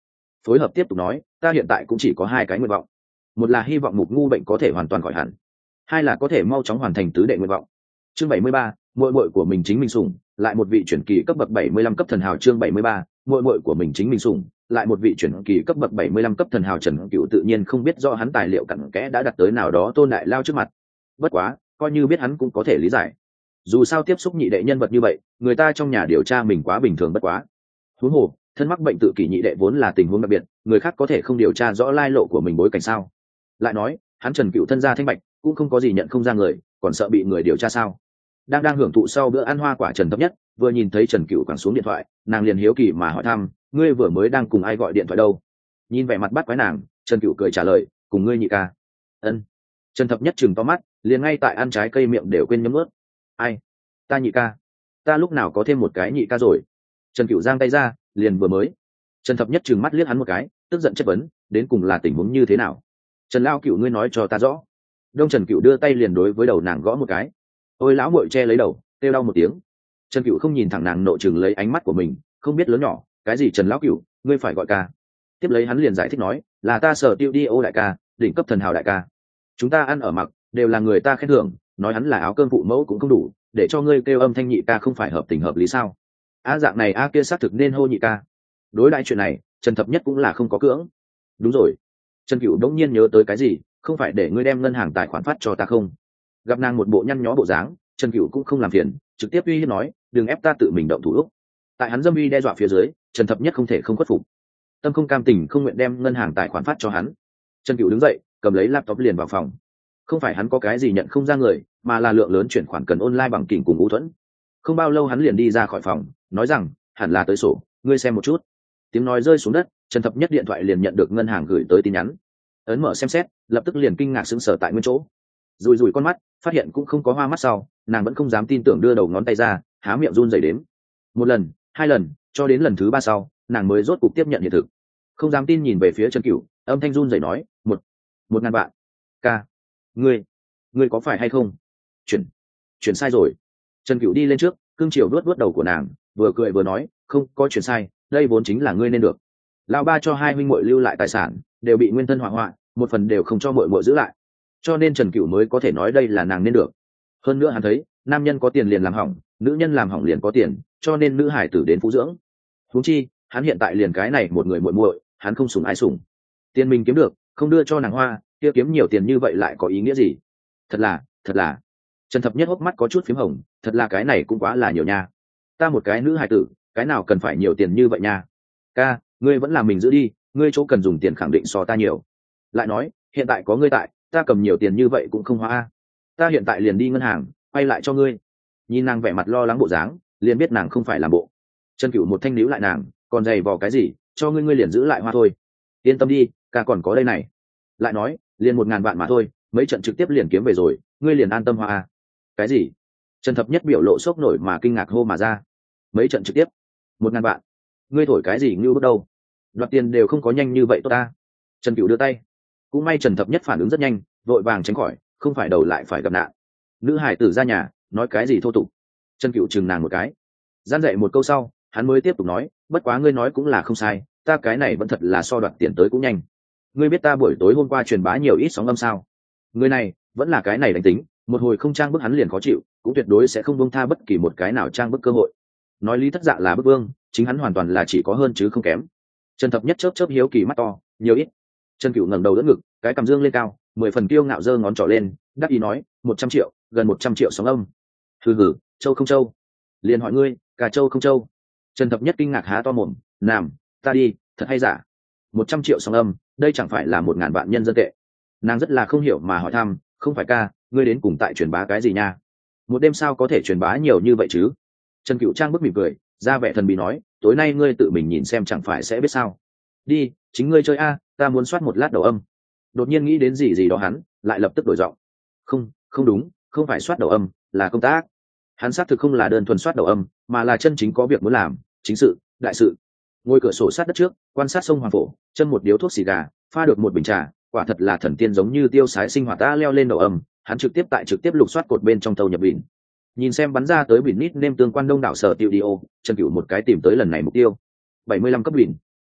phối hợp tiếp tục nói, ta hiện tại cũng chỉ có hai cái nguyện vọng, một là hy vọng mục ngu bệnh có thể hoàn toàn khỏi hẳn, hai là có thể mau chóng hoàn thành tứ đệ nguyện vọng. Chương bảy mươi ba, muội muội của mình chính mình sủng, lại một vị chuyển kỳ cấp bậc bảy mươi lăm cấp thần hào. Chương bảy mươi ba, muội muội của mình chính mình sủng, lại một vị chuyển kỳ cấp bậc bảy mươi lăm cấp thần hào. Trần Cựu tự nhiên không biết do hắn tài liệu cặn kẽ đã đặt tới nào đó tôn đại lao trước mặt, bất quá coi như biết hắn cũng có thể lý giải, dù sao tiếp xúc nhị đệ nhân vật như vậy, người ta trong nhà điều tra mình quá bình thường bất quá. Huống hồ thân mắc bệnh tự kỷ nhị đệ vốn là tình huống đặc biệt, người khác có thể không điều tra rõ lai lộ của mình bối cảnh sao? Lại nói hắn Trần Cựu thân gia thanh bạch, cũng không có gì nhận không ra người, còn sợ bị người điều tra sao? Đang đang hưởng thụ sau bữa ăn hoa quả Trần Thập Nhất vừa nhìn thấy Trần Cựu quẳng xuống điện thoại, nàng liền hiếu kỳ mà hỏi thăm, ngươi vừa mới đang cùng ai gọi điện thoại đâu? Nhìn vẻ mặt bắt quái nàng, Trần Cựu cười trả lời, cùng ngươi nhị ca. Ân. Trần Thập Nhất chừng to mắt, liền ngay tại ăn trái cây miệng đều quên nhấm ướt. Ai? Ta nhị ca? Ta lúc nào có thêm một cái nhị ca rồi? Trần Cựu giang tay ra, liền vừa mới. Trần Thập Nhất chừng mắt liếc hắn một cái, tức giận chất vấn, đến cùng là tình huống như thế nào? Trần Lao Cựu, ngươi nói cho ta rõ. Đông Trần Cựu đưa tay liền đối với đầu nàng gõ một cái. Ôi lão muội che lấy đầu, kêu đau một tiếng. Trần Cựu không nhìn thẳng nàng, nộ chừng lấy ánh mắt của mình, không biết lớn nhỏ, cái gì Trần Lão Cựu, ngươi phải gọi ca. Tiếp lấy hắn liền giải thích nói, là ta Sở Tiêu đi ô đại ca, đỉnh cấp thần hào đại ca. Chúng ta ăn ở mặc đều là người ta khen thưởng, nói hắn là áo cơm phụ mẫu cũng không đủ, để cho ngươi kêu âm thanh nhị ca không phải hợp tình hợp lý sao? A dạng này a kia xác thực nên hô nhị ca. Đối đãi chuyện này, Trần Thập Nhất cũng là không có cưỡng. Đúng rồi. Trần Cựu đống nhiên nhớ tới cái gì, không phải để ngươi đem ngân hàng tài khoản phát cho ta không? Gặp nàng một bộ nhăn nhó bộ dáng, Trần Cựu cũng không làm phiền, trực tiếp uy hiếp nói, đừng ép ta tự mình động thủ lúc. Tại hắn dâm uy đe dọa phía dưới, Trần Thập Nhất không thể không khuất phục, tâm không cam tình không nguyện đem ngân hàng tài khoản phát cho hắn. Trần Cựu đứng dậy, cầm lấy laptop liền vào phòng. Không phải hắn có cái gì nhận không ra người, mà là lượng lớn chuyển khoản cần online bằng kỉnh cùng u thuẫn. Không bao lâu hắn liền đi ra khỏi phòng, nói rằng, hẳn là tới sổ, ngươi xem một chút. Tiếng nói rơi xuống đất, Trần Thập Nhất điện thoại liền nhận được ngân hàng gửi tới tin nhắn. Ấn mở xem xét, lập tức liền kinh ngạc sững sờ tại nguyên chỗ. Rùi rùi con mắt, phát hiện cũng không có hoa mắt sau, nàng vẫn không dám tin tưởng đưa đầu ngón tay ra, há miệng run rẩy đếm. Một lần, hai lần, cho đến lần thứ ba sau, nàng mới rốt cục tiếp nhận hiện thực. Không dám tin nhìn về phía Trần Cựu, âm thanh run rẩy nói, một, một ngàn vạn. Ca, ngươi, ngươi có phải hay không? Chuyển, chuyển sai rồi. Trần Cựu đi lên trước, cương chiều vuốt vuốt đầu của nàng, vừa cười vừa nói, không có chuyển sai, đây vốn chính là ngươi nên được. Lão ba cho hai huynh muội lưu lại tài sản, đều bị nguyên thân hỏa hoạn, một phần đều không cho muội muội giữ lại, cho nên Trần Cựu mới có thể nói đây là nàng nên được. Hơn nữa hắn thấy, nam nhân có tiền liền làm hỏng, nữ nhân làm hỏng liền có tiền, cho nên nữ hải tử đến phú dưỡng. Huống chi, hắn hiện tại liền cái này một người muội muội, hắn không sủng ai sủng. Tiền mình kiếm được, không đưa cho nàng hoa, kia kiếm nhiều tiền như vậy lại có ý nghĩa gì? Thật là, thật là. Trần Thập Nhất hốc mắt có chút phím hồng, thật là cái này cũng quá là nhiều nha. Ta một cái nữ hải tử, cái nào cần phải nhiều tiền như vậy nha? Ca, ngươi vẫn làm mình giữ đi, ngươi chỗ cần dùng tiền khẳng định so ta nhiều. Lại nói, hiện tại có ngươi tại, ta cầm nhiều tiền như vậy cũng không hoa. Ta hiện tại liền đi ngân hàng, quay lại cho ngươi. Nhìn nàng vẻ mặt lo lắng bộ dáng, liền biết nàng không phải làm bộ. Trần Cựu một thanh níu lại nàng, còn giày vò cái gì, cho ngươi ngươi liền giữ lại hoa thôi. Yên tâm đi, ca còn có đây này. Lại nói, liền một ngàn vạn mà thôi, mấy trận trực tiếp liền kiếm về rồi, ngươi liền an tâm hoa. Cái gì? Trần Thập Nhất biểu lộ sốc nổi mà kinh ngạc hô mà ra. Mấy trận trực tiếp, một ngàn vạn, ngươi thổi cái gì ngưu bước đâu? Đoạt tiền đều không có nhanh như vậy tốt ta. Trần Cựu đưa tay, cũng may Trần Thập Nhất phản ứng rất nhanh, vội vàng tránh khỏi, không phải đầu lại phải gặp nạn. Nữ hải tử ra nhà, nói cái gì thô tục. Trần Cựu chừng nàng một cái, gian dạy một câu sau, hắn mới tiếp tục nói, bất quá ngươi nói cũng là không sai, ta cái này vẫn thật là so đoạt tiền tới cũng nhanh. Ngươi biết ta buổi tối hôm qua truyền bá nhiều ít sóng âm sao? Người này vẫn là cái này đánh tính, một hồi không trang bức hắn liền khó chịu, cũng tuyệt đối sẽ không buông tha bất kỳ một cái nào trang bức cơ hội. Nói lý thất dạ là bức vương, chính hắn hoàn toàn là chỉ có hơn chứ không kém. Trần Thập Nhất chớp chớp hiếu kỳ mắt to, nhiều ít. Trần Cựu ngẩng đầu đỡ ngực, cái cằm dương lên cao, mười phần kiêu ngạo giơ ngón trỏ lên, đắc ý nói, một trăm triệu, gần một trăm triệu sóng âm. Hừ hừ, châu không châu? Liền hỏi ngươi, cả châu không châu? Trần Thập Nhất kinh ngạc há to mồm, làm, ta đi, thật hay giả? Một trăm triệu sóng âm, đây chẳng phải là một ngàn vạn nhân dân tệ? Nàng rất là không hiểu mà hỏi thăm, không phải ca, ngươi đến cùng tại truyền bá cái gì nha? Một đêm sao có thể truyền bá nhiều như vậy chứ? Trần Cựu trang bức mỉm cười, ra vẻ thần bí nói, tối nay ngươi tự mình nhìn xem chẳng phải sẽ biết sao? Đi, chính ngươi chơi a, ta muốn soát một lát đầu âm. Đột nhiên nghĩ đến gì gì đó hắn lại lập tức đổi giọng, không, không đúng, không phải soát đầu âm, là công tác. Hắn xác thực không là đơn thuần soát đầu âm, mà là chân chính có việc muốn làm, chính sự, đại sự. Ngồi cửa sổ sát đất trước, quan sát sông Hoàng Phổ, châm một điếu thuốc xì gà, pha được một bình trà, quả thật là thần tiên giống như tiêu sái sinh hoạt. Ta leo lên đầu âm, hắn trực tiếp tại trực tiếp lục soát cột bên trong tàu nhập vịn. Nhìn xem bắn ra tới biển nít nêm tương quan đông đảo Sở Tiêu đi ô, Trần Cựu một cái tìm tới lần này mục tiêu bảy mươi lăm cấp vịn.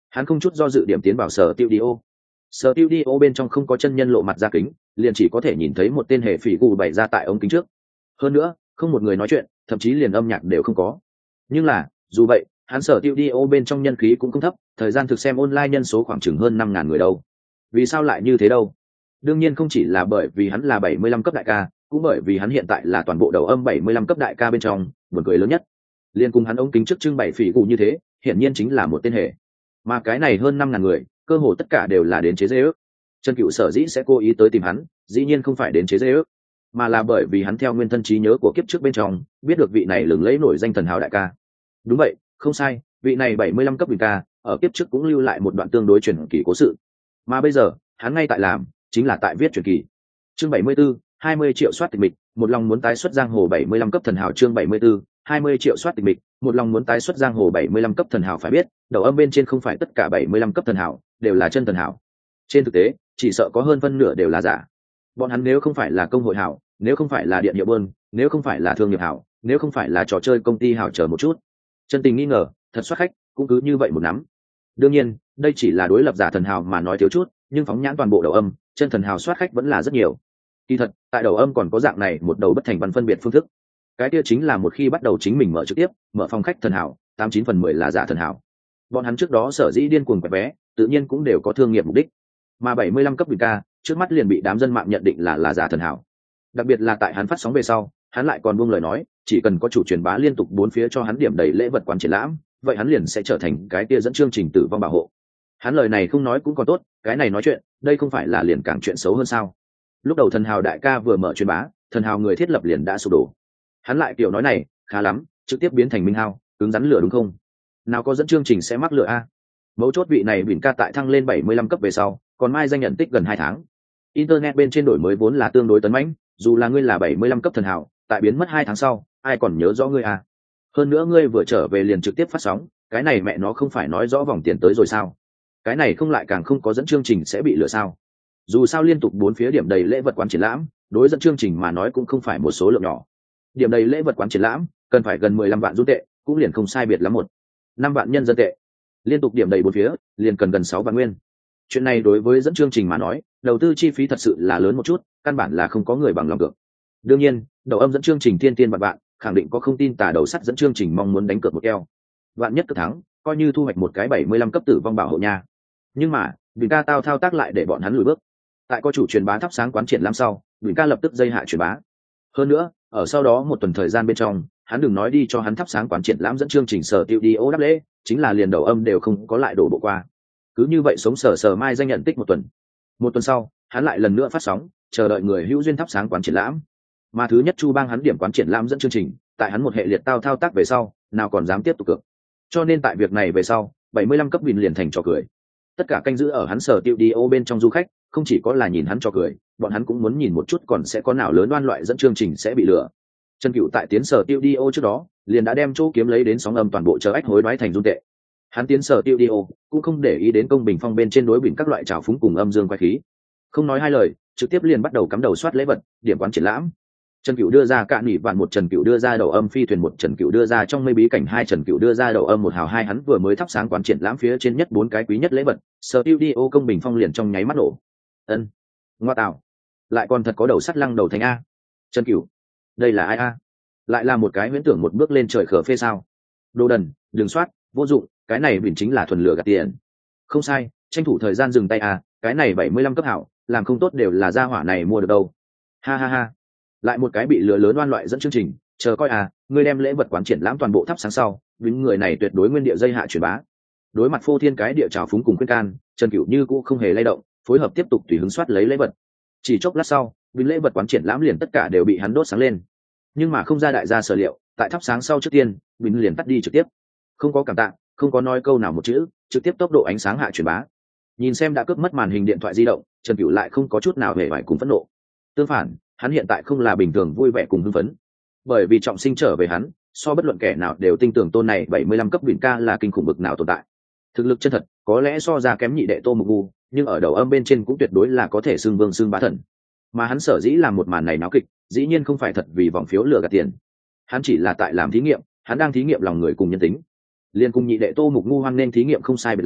hắn không chút do dự điểm tiến vào sở tiêu đi ô. Sở tiêu đi ô bên trong không có chân nhân lộ mặt ra kính, liền chỉ có thể nhìn thấy một tên hệ phỉ gù bày ra tại ống kính trước. Hơn nữa không một người nói chuyện, thậm chí liền âm nhạc đều không có. Nhưng là dù vậy, hắn sở tiêu đi ô bên trong nhân khí cũng không thấp, thời gian thực xem online nhân số khoảng chừng hơn năm ngàn người đâu. Vì sao lại như thế đâu? Đương nhiên không chỉ là bởi vì hắn là bảy mươi lăm cấp đại ca, cũng bởi vì hắn hiện tại là toàn bộ đầu âm bảy mươi lăm cấp đại ca bên trong buồn cười lớn nhất. Liên cùng hắn ống kính trước trưng bày phỉ gù như thế, hiển nhiên chính là một tên hệ. Mà cái này hơn năm ngàn người, cơ hồ tất cả đều là đến chế giễu. Trần Cựu sở dĩ sẽ cố ý tới tìm hắn, dĩ nhiên không phải đến chế giễu, mà là bởi vì hắn theo nguyên thân trí nhớ của kiếp trước bên trong, biết được vị này lừng lẫy nổi danh thần hào đại ca. Đúng vậy, không sai, vị này bảy mươi lăm cấp bình ca, ở kiếp trước cũng lưu lại một đoạn tương đối truyền kỳ cố sự. Mà bây giờ, hắn ngay tại làm, chính là tại viết truyền kỳ. Chương bảy mươi 74, hai mươi triệu soát tịch mịch, một lòng muốn tái xuất giang hồ bảy mươi lăm cấp thần hào. Chương bảy mươi 74, hai mươi triệu soát tịch mịch, một lòng muốn tái xuất giang hồ bảy mươi lăm cấp thần hào. Phải biết, đầu âm bên trên không phải tất cả bảy mươi lăm cấp thần hào đều là chân thần hào. Trên thực tế, chỉ sợ có hơn phân nửa đều là giả. Bọn hắn nếu không phải là công hội hảo, nếu không phải là điện hiệu bơn, nếu không phải là thương nghiệp hảo, nếu không phải là trò chơi công ty hảo, chờ một chút. Chân tình nghi ngờ, thật soát khách, cũng cứ như vậy một nắm. Đương nhiên, đây chỉ là đối lập giả thần hào mà nói thiếu chút, nhưng phóng nhãn toàn bộ đầu âm, chân thần hào soát khách vẫn là rất nhiều. Kỳ thật, tại đầu âm còn có dạng này một đầu bất thành văn phân biệt phương thức. Cái kia chính là một khi bắt đầu chính mình mở trực tiếp, mở phòng khách thần hào, tám chín phần mười là giả thần hào. Bọn hắn trước đó sở dĩ điên cuồng quẹt vé, tự nhiên cũng đều có thương nghiệp mục đích. Mà bảy mươi lăm cấp bình ca, trước mắt liền bị đám dân mạng nhận định là là giả thần hảo. Đặc biệt là tại hắn phát sóng về sau, hắn lại còn buông lời nói, chỉ cần có chủ truyền bá liên tục bốn phía cho hắn điểm đầy lễ vật quán triển lãm, vậy hắn liền sẽ trở thành cái kia dẫn chương trình tử vong bảo hộ. Hắn lời này không nói cũng còn tốt, cái này nói chuyện, đây không phải là liền càng chuyện xấu hơn sao? Lúc đầu thần hào đại ca vừa mở truyền bá, thần hào người thiết lập liền đã sụp đổ. Hắn lại kiểu nói này, khá lắm, trực tiếp biến thành minh hao, cứng rắn lửa đúng không? Nào có dẫn chương trình sẽ mắc lửa a? Mấu chốt vị này bình ca tại thăng lên bảy mươi lăm cấp về sau, còn mai danh nhận tích gần hai tháng. Internet bên trên đổi mới vốn là tương đối tấn mãnh, dù là ngươi là bảy mươi lăm cấp thần hảo, tại biến mất hai tháng sau, ai còn nhớ rõ ngươi à? Hơn nữa ngươi vừa trở về liền trực tiếp phát sóng, cái này mẹ nó không phải nói rõ vòng tiền tới rồi sao? Cái này không lại càng không có dẫn chương trình sẽ bị lừa sao? Dù sao liên tục bốn phía điểm đầy lễ vật quán triển lãm, đối dẫn chương trình mà nói cũng không phải một số lượng nhỏ. Điểm đầy lễ vật quán triển lãm, cần phải gần mười lăm vạn rút tệ, cũng liền không sai biệt lắm một năm vạn nhân dân tệ. Liên tục điểm đầy bốn phía, liền cần gần sáu vạn nguyên. Chuyện này đối với dẫn chương trình mà nói, đầu tư chi phí thật sự là lớn một chút, căn bản là không có người bằng lòng được. Đương nhiên, đầu âm dẫn chương trình thiên tiên bạn bạn, khẳng định có không tin tà đầu sắt dẫn chương trình mong muốn đánh cược một keo. Vạn nhất cực thắng, coi như thu hoạch một cái bảy mươi lăm cấp tử vong bảo hộ nha. Nhưng mà, Bình ca tao thao tác lại để bọn hắn lùi bước. Tại có chủ truyền bá thắp sáng quán triển lãm sau, Bình ca lập tức dây hạ truyền bá. Hơn nữa, ở sau đó một tuần thời gian bên trong, hắn đừng nói đi cho hắn thắp sáng quán triển lãm dẫn chương trình sở tiêu đi ô đáp lễ, chính là liền đầu âm đều không có lại đổ bộ qua. Cứ như vậy sống sờ sờ mai danh nhận tích một tuần. Một tuần sau, hắn lại lần nữa phát sóng, chờ đợi người hữu duyên thắp sáng quán triển lãm. Mà thứ nhất Chu Bang hắn điểm quán triển lãm dẫn chương trình, tại hắn một hệ liệt tao thao tác về sau, nào còn dám tiếp tục cược. Cho nên tại việc này về sau, bảy mươi lăm cấp Bình liền thành trò cười. Tất cả canh giữ ở hắn sở tiêu đi ô bên trong du khách, không chỉ có là nhìn hắn trò cười, bọn hắn cũng muốn nhìn một chút còn sẽ có nào lớn oan loại dẫn chương trình sẽ bị lừa. Trần Cựu tại tiến sở tiêu đi ô trước đó, liền đã đem chỗ kiếm lấy đến sóng âm toàn bộ chờ ách hối đoái thành dung tệ. Hắn tiến sở tiêu đi ô cũng không để ý đến công bình phong bên trên đối bình các loại trào phúng cùng âm dương quay khí, không nói hai lời, trực tiếp liền bắt đầu cắm đầu soát lễ vật, điểm quán triển lãm. Trần Cựu đưa ra cạn nỉ vạn một, Trần Cựu đưa ra đầu âm phi thuyền một, Trần Cựu đưa ra trong mây bí cảnh hai, Trần Cựu đưa ra đầu âm một hào hai. Hắn vừa mới thắp sáng quán triển lãm phía trên nhất bốn cái quý nhất lễ vật, sở tiêu đi ô công bình phong liền trong nháy mắt nổ. Ân, ngoa tạo, lại còn thật có đầu sắt lăng đầu thành a. Trần Cựu, đây là ai a? Lại là một cái huyễn tưởng một bước lên trời khở phê sao? Đồ đần, đừng soát, vô dụng, cái này bình chính là thuần lừa gạt tiền. Không sai, tranh thủ thời gian dừng tay à, cái này bảy mươi lăm cấp hảo, làm không tốt đều là gia hỏa này mua được đâu. Ha ha ha, lại một cái bị lừa lớn oan loại dẫn chương trình, chờ coi à, ngươi đem lễ vật quán triển lãm toàn bộ thắp sáng sau, những người này tuyệt đối nguyên địa dây hạ truyền bá. Đối mặt phô thiên cái địa trào phúng cùng khuyên can, Trần Cựu như cũ không hề lay động, phối hợp tiếp tục tùy hứng soát lấy lễ vật. Chỉ chốc lát sau, những lễ vật quán triển lãm liền tất cả đều bị hắn đốt sáng lên. Nhưng mà không ra đại gia sở liệu, tại thắp sáng sau trước tiên, bình liền tắt đi trực tiếp. Không có cảm tạ, không có nói câu nào một chữ, trực tiếp tốc độ ánh sáng hạ truyền bá. Nhìn xem đã cướp mất màn hình điện thoại di động, Trần Cựu lại không có chút nào hề vải cùng phẫn nộ. Tương phản, hắn hiện tại không là bình thường vui vẻ cùng hưng phấn, bởi vì trọng sinh trở về hắn, so bất luận kẻ nào đều tin tưởng tôn này bảy mươi lăm cấp Bình ca là kinh khủng bực nào tồn tại. Thực lực chân thật, có lẽ so ra kém nhị đệ Tô Mục Ngu, nhưng ở đầu âm bên trên cũng tuyệt đối là có thể xưng vương xưng bá thần. Mà hắn sở dĩ làm một màn này náo kịch, dĩ nhiên không phải thật vì vòng phiếu lừa gạt tiền. Hắn chỉ là tại làm thí nghiệm, hắn đang thí nghiệm lòng người cùng nhân tính. Liên cùng nhị đệ Tô Mục Ngu hoan nên thí nghiệm không sai biệt lắm,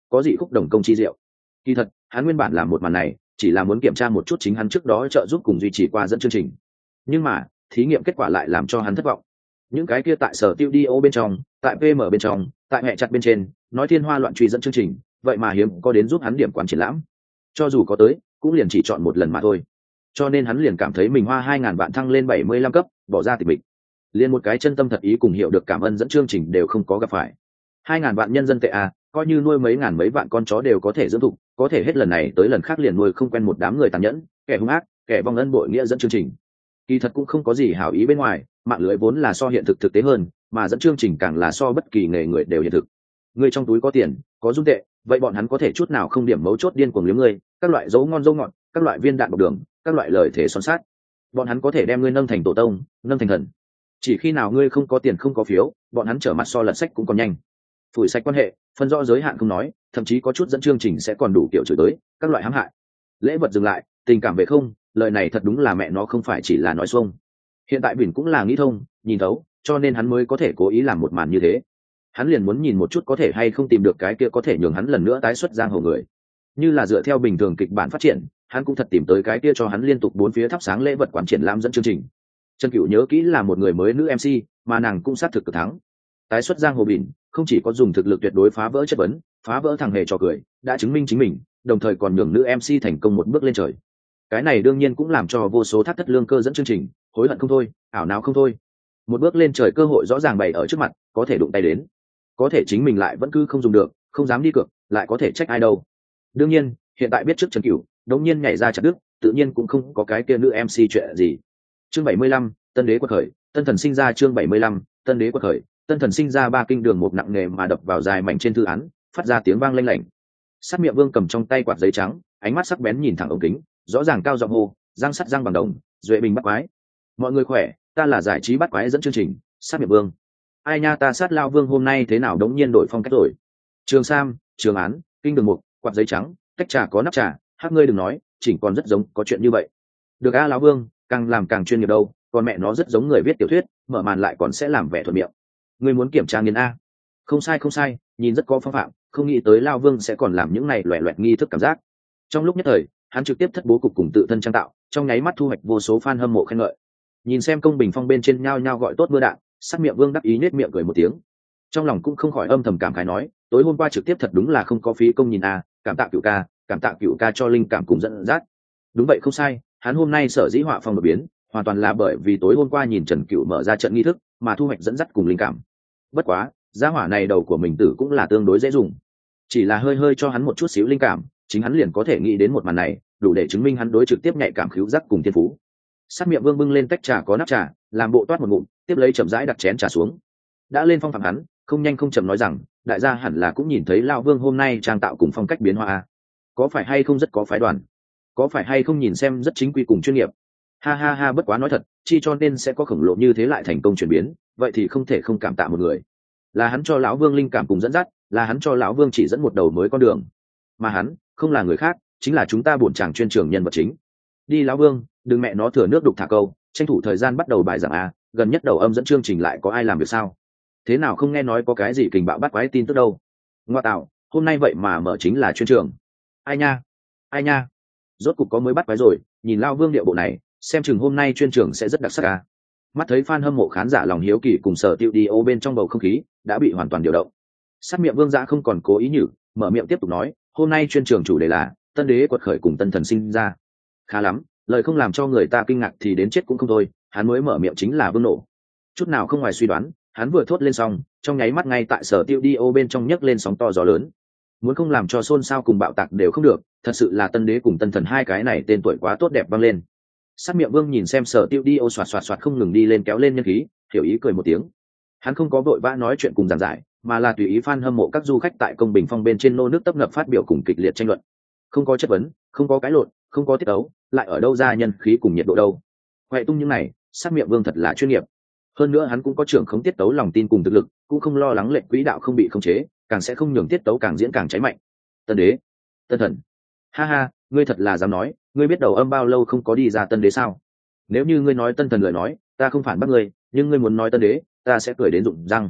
có dị khúc đồng công chi diệu. Kỳ thật hắn nguyên bản làm một màn này chỉ là muốn kiểm tra một chút chính hắn trước đó trợ giúp cùng duy trì qua dẫn chương trình, nhưng mà thí nghiệm kết quả lại làm cho hắn thất vọng. Những cái kia tại sở tiêu đi ô bên trong, tại pê em bên trong, tại mẹ chặt bên trên nói thiên hoa loạn truy dẫn chương trình, vậy mà hiếm có đến giúp hắn điểm quán triển lãm, cho dù có tới cũng liền chỉ chọn một lần mà thôi. Cho nên hắn liền cảm thấy mình hoa hai ngàn vạn thăng lên bảy mươi lăm cấp, bỏ ra tịch mịch, liền một cái chân tâm thật ý cùng hiểu được cảm ơn dẫn chương trình đều không có gặp phải. Hai ngàn vạn nhân dân tệ à, coi như nuôi mấy ngàn mấy vạn con chó đều có thể dưỡng thụ, có thể hết lần này tới lần khác liền nuôi không quen một đám người tàn nhẫn, kẻ hung ác, kẻ vong ân bội nghĩa dẫn chương trình. Kỳ thật cũng không có gì hảo ý bên ngoài, mạng lưới vốn là so hiện thực thực tế hơn, mà dẫn chương trình càng là so bất kỳ nghề người đều hiện thực. Người trong túi có tiền, có dung tệ, vậy bọn hắn có thể chút nào không điểm mấu chốt điên cuồng liếm ngươi, các loại dấu ngon dấu ngọt, các loại viên đạn bọc đường, các loại lời thể son sát. Bọn hắn có thể đem ngươi nâng thành tổ tông, nâng thành thần. Chỉ khi nào ngươi không có tiền không có phiếu, bọn hắn trở mặt so lật sách cũng còn nhanh. Phủi sạch quan hệ, phân rõ giới hạn không nói, thậm chí có chút dẫn chương trình sẽ còn đủ kiểu chửi tới, các loại hãm hại. Lễ vật dừng lại, tình cảm về không, lời này thật đúng là mẹ nó không phải chỉ là nói xuông. Hiện tại Bỉn cũng là nghĩ thông, nhìn thấu, cho nên hắn mới có thể cố ý làm một màn như thế. Hắn liền muốn nhìn một chút có thể hay không tìm được cái kia có thể nhường hắn lần nữa tái xuất giang hồ người. Như là dựa theo bình thường kịch bản phát triển, hắn cũng thật tìm tới cái kia cho hắn liên tục bốn phía thắp sáng lễ vật quán triển lãm dẫn chương trình. Trần Cửu nhớ kỹ là một người mới nữ em xê, mà nàng cũng xác thực cực thắng. Tái xuất giang hồ Bỉn không chỉ có dùng thực lực tuyệt đối phá vỡ chất vấn, phá vỡ thằng hề trò cười, đã chứng minh chính mình, đồng thời còn nhường nữ em xê thành công một bước lên trời. Cái này đương nhiên cũng làm cho vô số thác thất lương cơ dẫn chương trình hối hận không thôi, ảo não không thôi. Một bước lên trời cơ hội rõ ràng bày ở trước mặt, có thể đụng tay đến, có thể chính mình lại vẫn cứ không dùng được, không dám đi cược, lại có thể trách ai đâu. Đương nhiên hiện tại biết trước Trần Cửu đống nhiên nhảy ra chặt đứt, tự nhiên cũng không có cái kia nữ em xê chuyện gì. Chương bảy mươi lăm, tân đế quật khởi, tân thần sinh ra. Chương bảy mươi lăm, tân đế quật khởi, tân thần sinh ra. Ba kinh đường một nặng nề mà đập vào dài mảnh trên thư án, phát ra tiếng vang lanh lảnh. Sát Miệng Vương cầm trong tay quạt giấy trắng, ánh mắt sắc bén nhìn thẳng ống kính, rõ ràng cao giọng hô, răng sắt răng bằng đồng, duệ bình bắt quái. Mọi người khỏe, ta là giải trí bắt quái dẫn chương trình, Sát Miệng Vương. Ai nha, ta Sát Lao Vương hôm nay thế nào đống nhiên đổi phong cách rồi. Trường Sam, Trường Án, kinh đường mục, quạt giấy trắng, cách trà có nắp trà, hát ngươi đừng nói, chỉnh còn rất giống có chuyện như vậy. Được a Lão Vương, càng làm càng chuyên nghiệp đâu, còn mẹ nó rất giống người viết tiểu thuyết, mở màn lại còn sẽ làm vẻ thuận miệng. Ngươi muốn kiểm tra nghiên a? Không sai không sai, nhìn rất có phong phạm, không nghĩ tới Lao Vương sẽ còn làm những này loẻ loẹt nghi thức cảm giác. Trong lúc nhất thời, hắn trực tiếp thất bố cục cùng tự thân trang tạo, trong nháy mắt thu hoạch vô số fan hâm mộ khen ngợi. Nhìn xem công bình phong bên trên nhao nhao gọi tốt mưa đạn, Sát Miệng Vương đắc ý nết miệng cười một tiếng. Trong lòng cũng không khỏi âm thầm cảm khái nói, tối hôm qua trực tiếp thật đúng là không có phí công nhìn a, cảm tạ Cửu ca, cảm tạ Cửu ca cho linh cảm cùng dẫn dắt. Đúng vậy không sai, hắn hôm nay sở dĩ họa phong đột biến, hoàn toàn là bởi vì tối hôm qua nhìn Trần Cửu mở ra trận nghi thức, mà thu hoạch dẫn dắt cùng linh cảm. Bất quá, gia hỏa này đầu của mình tử cũng là tương đối dễ dùng, chỉ là hơi hơi cho hắn một chút xíu linh cảm, chính hắn liền có thể nghĩ đến một màn này, đủ để chứng minh hắn đối trực tiếp nhạy cảm khứu giác cùng thiên phú. Sát Miệng Vương bưng lên tách trà có nắp trà, làm bộ toát một ngụm, tiếp lấy chậm rãi đặt chén trà xuống. Đã lên phong phạm hắn, không nhanh không chậm nói rằng, đại gia hẳn là cũng nhìn thấy Lão Vương hôm nay trang tạo cùng phong cách biến hóa, có phải hay không rất có phái đoàn, có phải hay không nhìn xem rất chính quy cùng chuyên nghiệp. Ha ha ha, bất quá nói thật, chi cho nên sẽ có khổng lồ như thế lại thành công chuyển biến, vậy thì không thể không cảm tạ một người. Là hắn cho lão Vương linh cảm cùng dẫn dắt, là hắn cho lão Vương chỉ dẫn một đầu mới con đường. Mà hắn, không là người khác, chính là chúng ta bổn chàng chuyên trường nhân vật chính. Đi lão Vương, đừng mẹ nó thừa nước đục thả câu, tranh thủ thời gian bắt đầu bài giảng a, gần nhất đầu âm dẫn chương trình lại có ai làm việc sao? Thế nào không nghe nói có cái gì kình bạo bắt quái tin tức đâu? Ngoa tạo, hôm nay vậy mà mở chính là chuyên trường. Ai nha, ai nha, rốt cục có mới bắt quái rồi, nhìn lão Vương điệu bộ này, xem chừng hôm nay chuyên trường sẽ rất đặc sắc a. Mắt thấy fan hâm mộ khán giả lòng hiếu kỳ cùng sở tiêu đi ô bên trong bầu không khí đã bị hoàn toàn điều động. Sát Miệng Vương dã không còn cố ý nhử, mở miệng tiếp tục nói, hôm nay chuyên trường chủ đề là tân đế quật khởi cùng tân thần sinh ra. Khá lắm, lời không làm cho người ta kinh ngạc thì đến chết cũng không thôi, hắn mới mở miệng chính là vương nổ. Chút nào không ngoài suy đoán, hắn vừa thốt lên xong, trong nháy mắt ngay tại sở tiêu đi ô bên trong nhấc lên sóng to gió lớn. Muốn không làm cho xôn xao cùng bạo tạc đều không được, thật sự là tân đế cùng tân thần hai cái này tên tuổi quá tốt đẹp vang lên. Sát Miệng Vương nhìn xem sở tiêu đi ô xoạt xoạt xoạt không ngừng đi lên kéo lên nhân khí, hiểu ý cười một tiếng. Hắn không có vội vã nói chuyện cùng giảng giải, mà là tùy ý fan hâm mộ các du khách tại công bình phong bên trên nô nước tấp nập phát biểu cùng kịch liệt tranh luận. Không có chất vấn, không có cái lộn, không có tiết tấu, lại ở đâu ra nhân khí cùng nhiệt độ đâu. Hoại tung những này, Sát Miệng Vương thật là chuyên nghiệp. Hơn nữa hắn cũng có trưởng khống tiết tấu lòng tin cùng thực lực, cũng không lo lắng lệnh quỹ đạo không bị khống chế, càng sẽ không nhường tiết tấu càng diễn càng cháy mạnh. Tân đế, tân thần, ha ha, ngươi thật là dám nói, ngươi biết đầu âm bao lâu không có đi ra tân đế sao? Nếu như ngươi nói tân thần lời nói, ta không phản bác ngươi, nhưng ngươi muốn nói tân đế, ta sẽ cười đến rụng răng.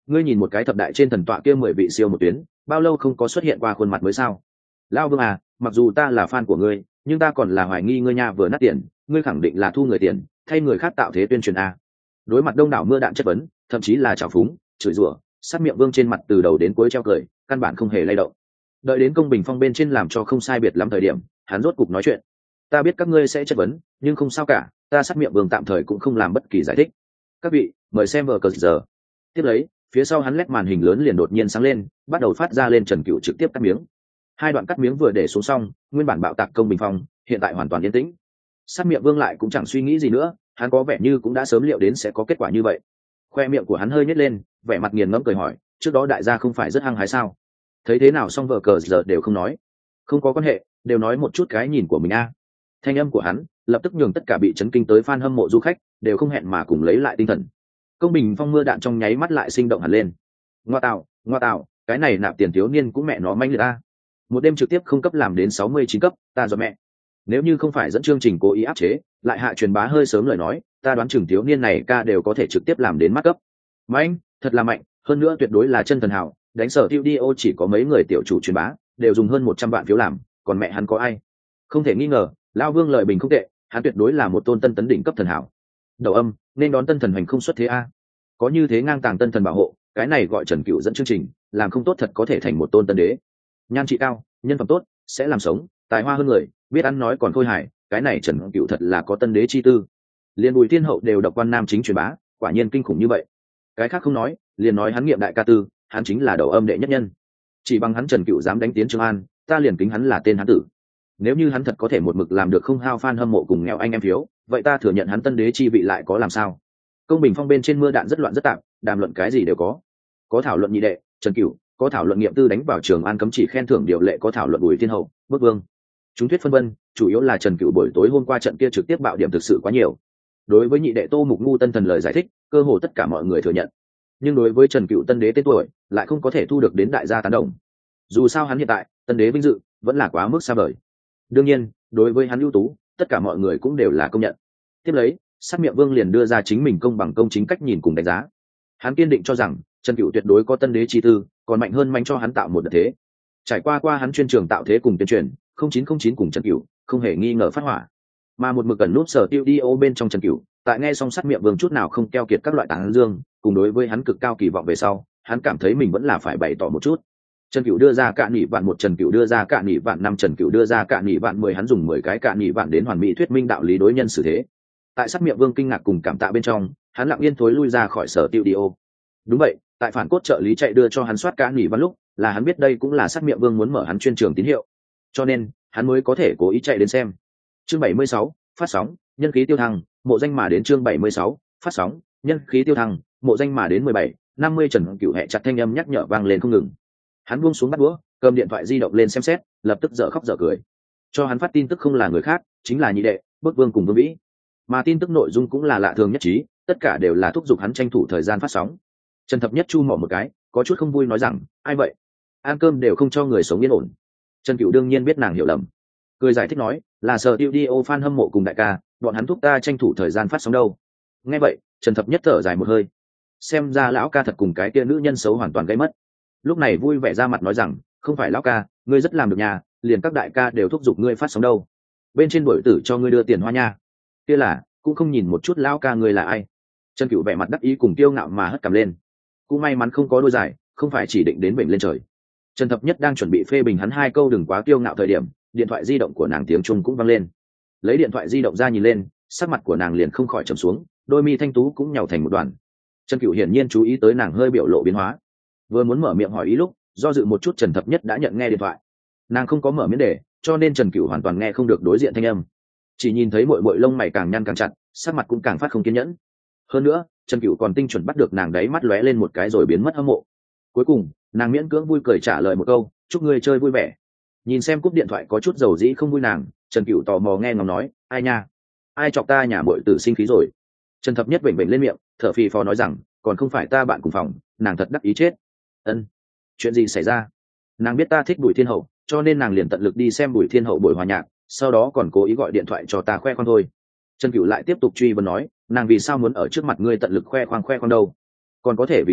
ngươi nhìn một cái thập đại trên thần tọa kia mười vị siêu một tuyến, bao lâu không có xuất hiện qua khuôn mặt mới sao? Lao Vương à, mặc dù ta là fan của ngươi, nhưng ta còn là hoài nghi ngươi nha vừa nát tiền, ngươi khẳng định là thu người tiền, thay người khác tạo thế tuyên truyền a. Đối mặt đông đảo mưa đạn chất vấn, thậm chí là trào phúng, chửi rủa, sát miệng Vương trên mặt từ đầu đến cuối treo cười, căn bản không hề lay động. Đợi đến công bình phong bên trên làm cho không sai biệt lắm thời điểm, hắn rốt cục nói chuyện. Ta biết các ngươi sẽ chất vấn, nhưng không sao cả, ta sát miệng Vương tạm thời cũng không làm bất kỳ giải thích. Các vị, mời xem vở cờ giờ. Tiếp lấy, phía sau hắn lét màn hình lớn liền đột nhiên sáng lên, bắt đầu phát ra lên Trần Cựu trực tiếp cắt miếng. Hai đoạn cắt miếng vừa để xuống xong, nguyên bản bạo tạc công bình phong hiện tại hoàn toàn yên tĩnh. Sát miệng Vương lại cũng chẳng suy nghĩ gì nữa, hắn có vẻ như cũng đã sớm liệu đến sẽ có kết quả như vậy. Khoe miệng của hắn hơi nhếch lên, vẻ mặt nghiền ngẫm cười hỏi, trước đó đại gia không phải rất hăng hái sao? Thấy thế nào xong vở cờ giờ đều không nói. Không có quan hệ, đều nói một chút cái nhìn của mình a. Thanh âm của hắn lập tức nhường tất cả bị chấn kinh tới fan hâm mộ du khách đều không hẹn mà cùng lấy lại tinh thần. Công bình phong mưa đạn trong nháy mắt lại sinh động hẳn lên. Ngoa tạo, ngoa tạo, cái này nạp tiền thiếu niên cũng mẹ nó manh liệt ta. Một đêm trực tiếp không cấp làm đến sáu mươi chín cấp, ta giọt mẹ. Nếu như không phải dẫn chương trình cố ý áp chế, lại hạ truyền bá hơi sớm lời nói, ta đoán chừng thiếu niên này ca đều có thể trực tiếp làm đến mắt cấp. Mạnh, thật là mạnh, hơn nữa tuyệt đối là chân thần hảo, đánh sở tiêu đi ô chỉ có mấy người tiểu chủ truyền bá, đều dùng hơn một trăm vạn phiếu làm, còn mẹ hắn có ai? Không thể nghi ngờ, Lão Vương lời bình không tệ, hắn tuyệt đối là một tôn tân tấn đỉnh cấp thần hảo. Đầu âm, nên đón tân thần hành không xuất thế a. Có như thế ngang tàng tân thần bảo hộ, cái này gọi Trần Cựu dẫn chương trình, làm không tốt thật có thể thành một tôn tân đế. Nhan trị cao, nhân phẩm tốt, sẽ làm sống, tài hoa hơn người, biết ăn nói còn khôi hài, cái này Trần Cựu thật là có tân đế chi tư. Liên Bùi Thiên Hậu đều độc quan nam chính truyền bá, quả nhiên kinh khủng như vậy. Cái khác không nói, liền nói hắn nghiệm đại ca tư, hắn chính là đầu âm đệ nhất nhân. Chỉ bằng hắn Trần Cựu dám đánh tiến Trường An, ta liền kính hắn là tên hắn tử. Nếu như hắn thật có thể một mực làm được không hao fan hâm mộ cùng nghèo anh em phiếu, vậy ta thừa nhận hắn tân đế chi vị lại có làm sao? Công bình phong bên trên mưa đạn rất loạn rất tạp, đàm luận cái gì đều có. Có thảo luận nhị đệ, Trần Cựu, có thảo luận nghiệm tư đánh vào Trường An cấm chỉ khen thưởng điều lệ, có thảo luận Bùi Thiên Hậu, Bức Vương. Chúng thuyết phân vân, chủ yếu là Trần Cựu buổi tối hôm qua trận kia trực tiếp bạo điểm thực sự quá nhiều. Đối với nhị đệ Tô Mục Ngu tân thần lời giải thích, cơ hồ tất cả mọi người thừa nhận. Nhưng đối với Trần Cựu tân đế tên tuổi, lại không có thể thu được đến đại gia tán đồng. Dù sao hắn hiện tại, tân đế vinh dự vẫn là quá mức xa vời. Đương nhiên, đối với hắn ưu tú, tất cả mọi người cũng đều là công nhận. Tiếp lấy, Sát miệng Vương liền đưa ra chính mình công bằng công chính cách nhìn cùng đánh giá. Hắn kiên định cho rằng Trần Cựu tuyệt đối có tân đế chi tư, còn mạnh hơn mạnh cho hắn tạo một đợt thế. Trải qua qua hắn chuyên trường tạo thế cùng tuyên truyền, không chín không chín cùng Trần Cựu không hề nghi ngờ phát hỏa. Mà một mực gần nút sở tiêu đi ô bên trong Trần Cựu, tại nghe xong Sát miệng Vương chút nào không keo kiệt các loại tán dương, cùng đối với hắn cực cao kỳ vọng về sau, hắn cảm thấy mình vẫn là phải bày tỏ một chút. Trần Cựu đưa ra cạn nhị vạn một, Trần Cựu đưa ra cạn nhị vạn năm, Trần Cựu đưa ra cạn nhị vạn mười, hắn dùng mười cái cạn nhị vạn đến hoàn mỹ thuyết minh đạo lý đối nhân xử thế. Tại Sát miệng Vương kinh ngạc cùng cảm tạ bên trong, hắn lặng yên thối lui ra khỏi sở tiêu đi ô. Đúng vậy, tại phản cốt trợ lý chạy đưa cho hắn soát cạn nhị vạn lúc, là hắn biết đây cũng là Sát miệng Vương muốn mở hắn chuyên trường tín hiệu, cho nên hắn mới có thể cố ý chạy đến xem. Chương bảy mươi sáu, phát sóng, nhân khí tiêu thăng, mộ danh mà đến. Chương bảy mươi sáu, phát sóng, nhân khí tiêu thăng, mộ danh mà đến. Mười bảy, năm mươi Trần Cựu hẹ chặt thanh âm nhắc nhở vang lên không ngừng. Hắn buông xuống bắt đũa, cầm điện thoại di động lên xem xét, lập tức dở khóc dở cười. Cho hắn phát tin tức không là người khác, chính là nhị đệ, Bức Vương cùng Vương Vĩ. Mà tin tức nội dung cũng là lạ thường nhất trí, tất cả đều là thúc giục hắn tranh thủ thời gian phát sóng. Trần Thập Nhất chu mỏ một cái, có chút không vui nói rằng, ai vậy? Ăn cơm đều không cho người sống yên ổn. Trần Cựu đương nhiên biết nàng hiểu lầm, cười giải thích nói, là sở tiêu đi ô fan hâm mộ cùng đại ca, bọn hắn thúc ta tranh thủ thời gian phát sóng đâu. Nghe vậy, Trần Thập Nhất thở dài một hơi, xem ra lão ca thật cùng cái kia nữ nhân xấu hoàn toàn gây mất. Lúc này vui vẻ ra mặt nói rằng, không phải lão ca, ngươi rất làm được nhà, liền các đại ca đều thúc giục ngươi phát sóng đâu. Bên trên buổi tử cho ngươi đưa tiền hoa nha. Kia là, cũng không nhìn một chút lão ca ngươi là ai. Trần Cựu vẻ mặt đắc ý cùng kiêu ngạo mà hất cằm lên. Cũng may mắn không có đôi dài, không phải chỉ định đến bệnh lên trời. Trần Thập Nhất đang chuẩn bị phê bình hắn hai câu đừng quá kiêu ngạo thời điểm, điện thoại di động của nàng tiếng Trung cũng vang lên. Lấy điện thoại di động ra nhìn lên, sắc mặt của nàng liền không khỏi trầm xuống, đôi mi thanh tú cũng nhàu thành một đoàn. Trần Cựu hiển nhiên chú ý tới nàng hơi biểu lộ biến hóa, vừa muốn mở miệng hỏi ý lúc, do dự một chút Trần Thập Nhất đã nhận nghe điện thoại. Nàng không có mở miễn đề, cho nên Trần Cựu hoàn toàn nghe không được đối diện thanh âm, chỉ nhìn thấy bội bội lông mày càng nhăn càng chặt, sắc mặt cũng càng phát không kiên nhẫn. Hơn nữa, Trần Cựu còn tinh chuẩn bắt được nàng đáy mắt lóe lên một cái rồi biến mất hâm mộ. Cuối cùng, nàng miễn cưỡng vui cười trả lời một câu, chúc ngươi chơi vui vẻ. Nhìn xem cúp điện thoại có chút dầu dĩ không vui nàng, Trần Cựu tò mò nghe ngóng nói, ai nha, ai chọc ta nhà bội tử sinh khí rồi. Trần Thập Nhất vểnh vểnh lên miệng, thở phì phò nói rằng, còn không phải ta bạn cùng phòng, nàng thật đắc ý chết. Ân, chuyện gì xảy ra? Nàng biết ta thích Bùi Thiên Hậu, cho nên nàng liền tận lực đi xem Bùi Thiên Hậu buổi hòa nhạc, sau đó còn cố ý gọi điện thoại cho ta khoe khoang thôi. Trần Cựu lại tiếp tục truy vấn nói, nàng vì sao muốn ở trước mặt ngươi tận lực khoe khoang khoe khoang đâu? Còn có thể vì sao?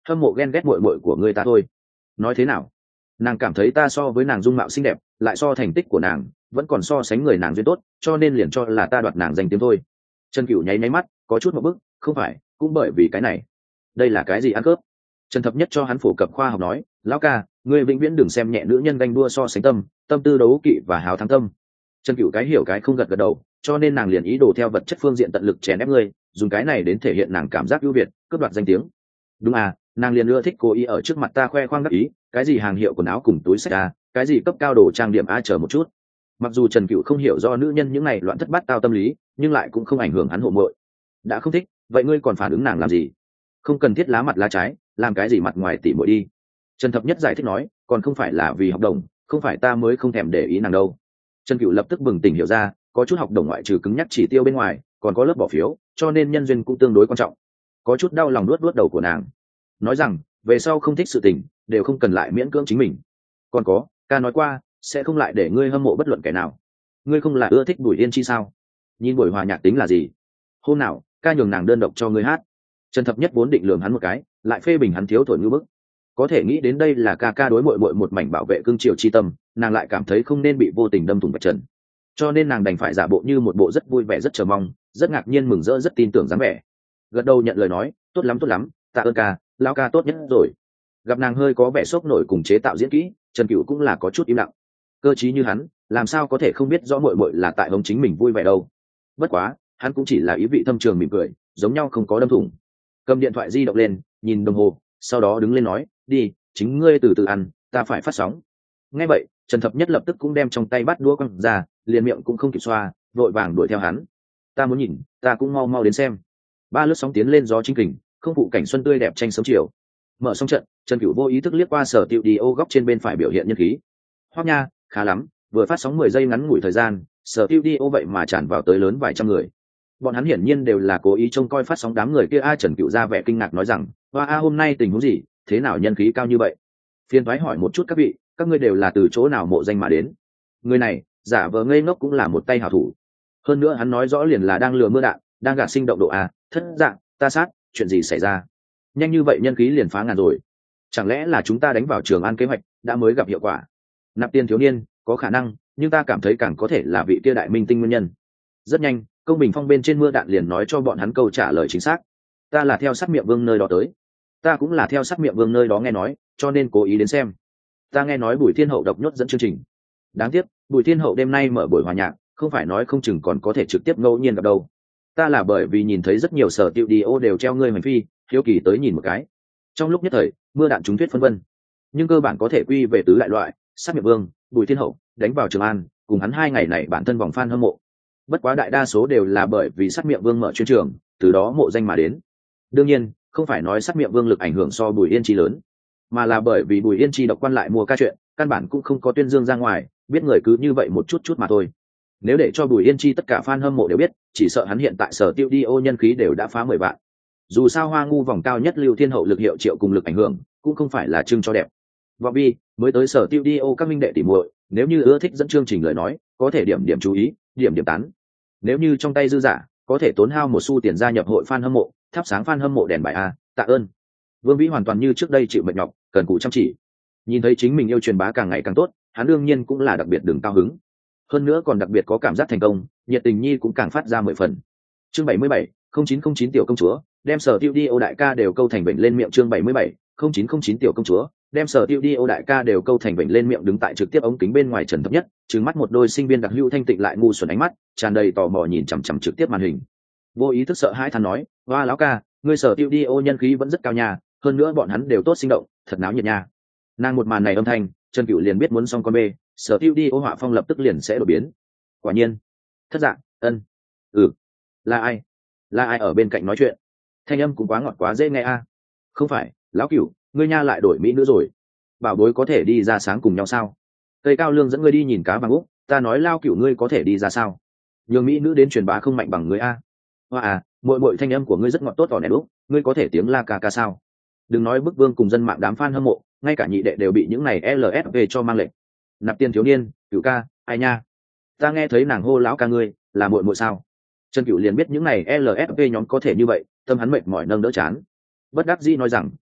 hâm mộ ghen ghét muội muội của ngươi ta thôi. Nói thế nào? Nàng cảm thấy ta so với nàng dung mạo xinh đẹp, lại so thành tích của nàng vẫn còn so sánh người nàng duyên tốt, cho nên liền cho là ta đoạt nàng danh tiếng thôi. Trần Cửu nháy nháy mắt, có chút một bức, không phải, cũng bởi vì cái này. Đây là cái gì ăn cướp? Trần Thập Nhất cho hắn phổ cập khoa học nói, lão ca, ngươi vĩnh viễn đừng xem nhẹ nữ nhân ganh đua so sánh tâm, tâm tư đấu kỵ và hào thắng tâm. Trần Cửu cái hiểu cái không gật gật đầu, cho nên nàng liền ý đồ theo vật chất phương diện tận lực chèn ép ngươi, dùng cái này đến thể hiện nàng cảm giác ưu việt, cướp đoạt danh tiếng. Đúng à, nàng liền ưa thích cố ý ở trước mặt ta khoe khoang đắc ý, cái gì hàng hiệu quần áo cùng túi xách a, cái gì cấp cao đồ trang điểm a, chờ một chút. Mặc dù Trần Cửu không hiểu do nữ nhân những này loạn thất bát tao tâm lý, nhưng lại cũng không ảnh hưởng hắn hộ muội. Đã không thích, vậy ngươi còn phản ứng nàng làm gì? Không cần thiết lá mặt lá trái, làm cái gì mặt ngoài tỉ muội đi. Trần Thập Nhất giải thích nói, còn không phải là vì học đồng, không phải ta mới không thèm để ý nàng đâu. Trần Cửu lập tức bừng tỉnh hiểu ra, có chút học đồng ngoại trừ cứng nhắc chỉ tiêu bên ngoài, còn có lớp bỏ phiếu, cho nên nhân duyên cũng tương đối quan trọng. Có chút đau lòng nuốt nuốt đầu của nàng, nói rằng về sau không thích sự tình đều không cần lại miễn cưỡng chính mình. Còn có, ca nói qua sẽ không lại để ngươi hâm mộ bất luận kẻ nào. Ngươi không là ưa thích Bùi Yên Chi sao? Nhìn buổi hòa nhạc tính là gì? Hôm nào ca nhường nàng đơn độc cho ngươi hát. Trần Thập Nhất vốn định lườm hắn một cái, lại phê bình hắn thiếu thổi ngư bức. Có thể nghĩ đến đây là ca ca đối muội muội một mảnh bảo vệ cương triều chi tâm, nàng lại cảm thấy không nên bị vô tình đâm thủng vạch trần, cho nên nàng đành phải giả bộ như một bộ rất vui vẻ, rất chờ mong, rất ngạc nhiên mừng rỡ, rất tin tưởng dáng vẻ. Gật đầu nhận lời nói, tốt lắm tốt lắm, tạ ơn ca, lão ca tốt nhất rồi. Gặp nàng hơi có vẻ sốc nổi cùng chế tạo diễn kỹ, Trần Cửu cũng là có chút im lặng. Cơ trí như hắn, làm sao có thể không biết rõ muội muội là tại hống chính mình vui vẻ đâu. Bất quá, hắn cũng chỉ là ý vị thâm trường mỉm cười, giống nhau không có đâm thủng. Cầm điện thoại di động lên, nhìn đồng hồ, sau đó đứng lên nói, đi, chính ngươi từ từ ăn, ta phải phát sóng. Nghe vậy, Trần Thập Nhất lập tức cũng đem trong tay bắt đũa quăng ra, liền miệng cũng không kịp xoa, vội vàng đuổi theo hắn. Ta muốn nhìn, ta cũng mau mau đến xem. Ba lướt sóng tiến lên gió chính kình, không phụ cảnh xuân tươi đẹp tranh sớm chiều. Mở xong trận, Trần Cửu vô ý thức liếc qua Sở Tiêu Đi ô góc trên bên phải biểu hiện nhân khí. Hoắc nha, khá lắm, vừa phát sóng mười giây ngắn ngủi thời gian, Sở Tiêu Đi ô vậy mà tràn vào tới lớn vài trăm người. Bọn hắn hiển nhiên đều là cố ý trông coi phát sóng đám người kia. A Trần Cửu ra vẻ kinh ngạc nói rằng, "Hoa a, hôm nay tình huống gì, thế nào nhân khí cao như vậy?" Phiên thoái hỏi một chút các vị, các ngươi đều là từ chỗ nào mộ danh mà đến? Người này, giả vờ ngây ngốc cũng là một tay hảo thủ. Hơn nữa hắn nói rõ liền là đang lừa mưa đạn, đang gạt sinh động độ a, thất dạng, ta sát, chuyện gì xảy ra? Nhanh như vậy nhân khí liền phá ngàn rồi. Chẳng lẽ là chúng ta đánh vào Trường An kế hoạch đã mới gặp hiệu quả? Nạp tiền thiếu niên, có khả năng, nhưng ta cảm thấy càng có thể là vị kia đại minh tinh nguyên nhân. Rất nhanh, công bình phong bên trên mưa đạn liền nói cho bọn hắn câu trả lời chính xác. Ta là theo sát miệng vương nơi đó tới. Ta cũng là theo sát miệng vương nơi đó nghe nói, cho nên cố ý đến xem. Ta nghe nói Bùi Thiên Hậu độc nhốt dẫn chương trình. Đáng tiếc, Bùi Thiên Hậu đêm nay mở buổi hòa nhạc, không phải nói không chừng còn có thể trực tiếp ngẫu nhiên gặp đâu. Ta là bởi vì nhìn thấy rất nhiều sở tiêu đi ô đều treo ngươi hành phi, hiếu kỳ tới nhìn một cái. Trong lúc nhất thời, mưa đạn trúng thuyết phân vân, nhưng cơ bản có thể quy về tứ lại loại, sát miệng vương, Bùi Thiên Hậu, đánh vào Trường An, cùng hắn hai ngày này bản thân vòng fan hâm mộ. Bất quá đại đa số đều là bởi vì sát miệng vương mở chuyên trường, từ đó mộ danh mà đến. Đương nhiên, không phải nói sát miệng vương lực ảnh hưởng so Bùi Yên Chi lớn, mà là bởi vì Bùi Yên Chi độc quan lại mua ca chuyện, căn bản cũng không có tuyên dương ra ngoài, biết người cứ như vậy một chút chút mà thôi. Nếu để cho Bùi Yên Chi tất cả fan hâm mộ đều biết, chỉ sợ hắn hiện tại Sở Tiêu Đi ô nhân khí đều đã phá mười vạn. Dù sao Hoa Ngu vòng cao nhất Lưu Thiên Hậu lực hiệu triệu cùng lực ảnh hưởng, cũng không phải là trưng cho đẹp. Vọng Vi mới tới Sở Tiêu Đi ô các minh đệ tỉ muội, nếu như ưa thích dẫn chương trình lời nói, có thể điểm điểm chú ý, điểm điểm tán. Nếu như trong tay dư giả, có thể tốn hao một xu tiền gia nhập hội fan hâm mộ, thắp sáng fan hâm mộ đèn bài a, tạ ơn. Vương Vĩ hoàn toàn như trước đây chịu mệt nhọc, cần cù chăm chỉ. Nhìn thấy chính mình yêu truyền bá càng ngày càng tốt, hắn đương nhiên cũng là đặc biệt đừng cao hứng. Hơn nữa còn đặc biệt có cảm giác thành công, nhiệt tình nhi cũng càng phát ra mười phần. Chương bảy mươi bảy, không chín không chín tiểu công chúa, đem Sở Tiêu Đi ô đại ca đều câu thành bệnh lên miệng. Chương bảy mươi bảy, không chín không chín tiểu công chúa, đem Sở Tiêu Đi ô đại ca đều câu thành bệnh lên miệng. Đứng tại trực tiếp ống kính bên ngoài Trần Thập Nhất, trừng mắt một đôi sinh viên đặc hữu thanh tịnh lại ngu xuẩn ánh mắt, tràn đầy tò mò nhìn chằm chằm trực tiếp màn hình. Vô ý thức sợ hãi than nói, "Hoa lão ca, ngươi Sở Tiêu Đi ô nhân khí vẫn rất cao nha, hơn nữa bọn hắn đều tốt sinh động, thật náo nhiệt nha." Nàng một màn này âm thanh, Trần Cửu liền biết muốn xong con bê, Sở Tiêu Đi ô họa phong lập tức liền sẽ đổi biến. Quả nhiên, thất dạng, ân, ừ, là ai? Là ai ở bên cạnh nói chuyện? Thanh âm cũng quá ngọt quá dễ nghe a. Không phải, lão Cửu, ngươi nha lại đổi mỹ nữa rồi. Bảo bối có thể đi ra sáng cùng nhau sao? Cây cao lương dẫn ngươi đi nhìn cá vàng úc, ta nói lao Cửu ngươi có thể đi ra sao? Nhường mỹ nữ đến truyền bá không mạnh bằng ngươi a. Hoa à, muội muội thanh âm của ngươi rất ngọt tốt tỏ nét úc, ngươi có thể tiếng la ca ca sao? Đừng nói bức vương cùng dân mạng đám fan hâm mộ, ngay cả nhị đệ đều bị những này lờ ét vê cho mang lệnh. Nạp tiền thiếu niên, Cửu ca, ai nha? Ta nghe thấy nàng hô lão ca ngươi, là muội muội sao? Trần Cửu liền biết những này lờ ét vê nhóm có thể như vậy, tâm hắn mệt mỏi nâng đỡ chán. Bất đắc dĩ nói rằng,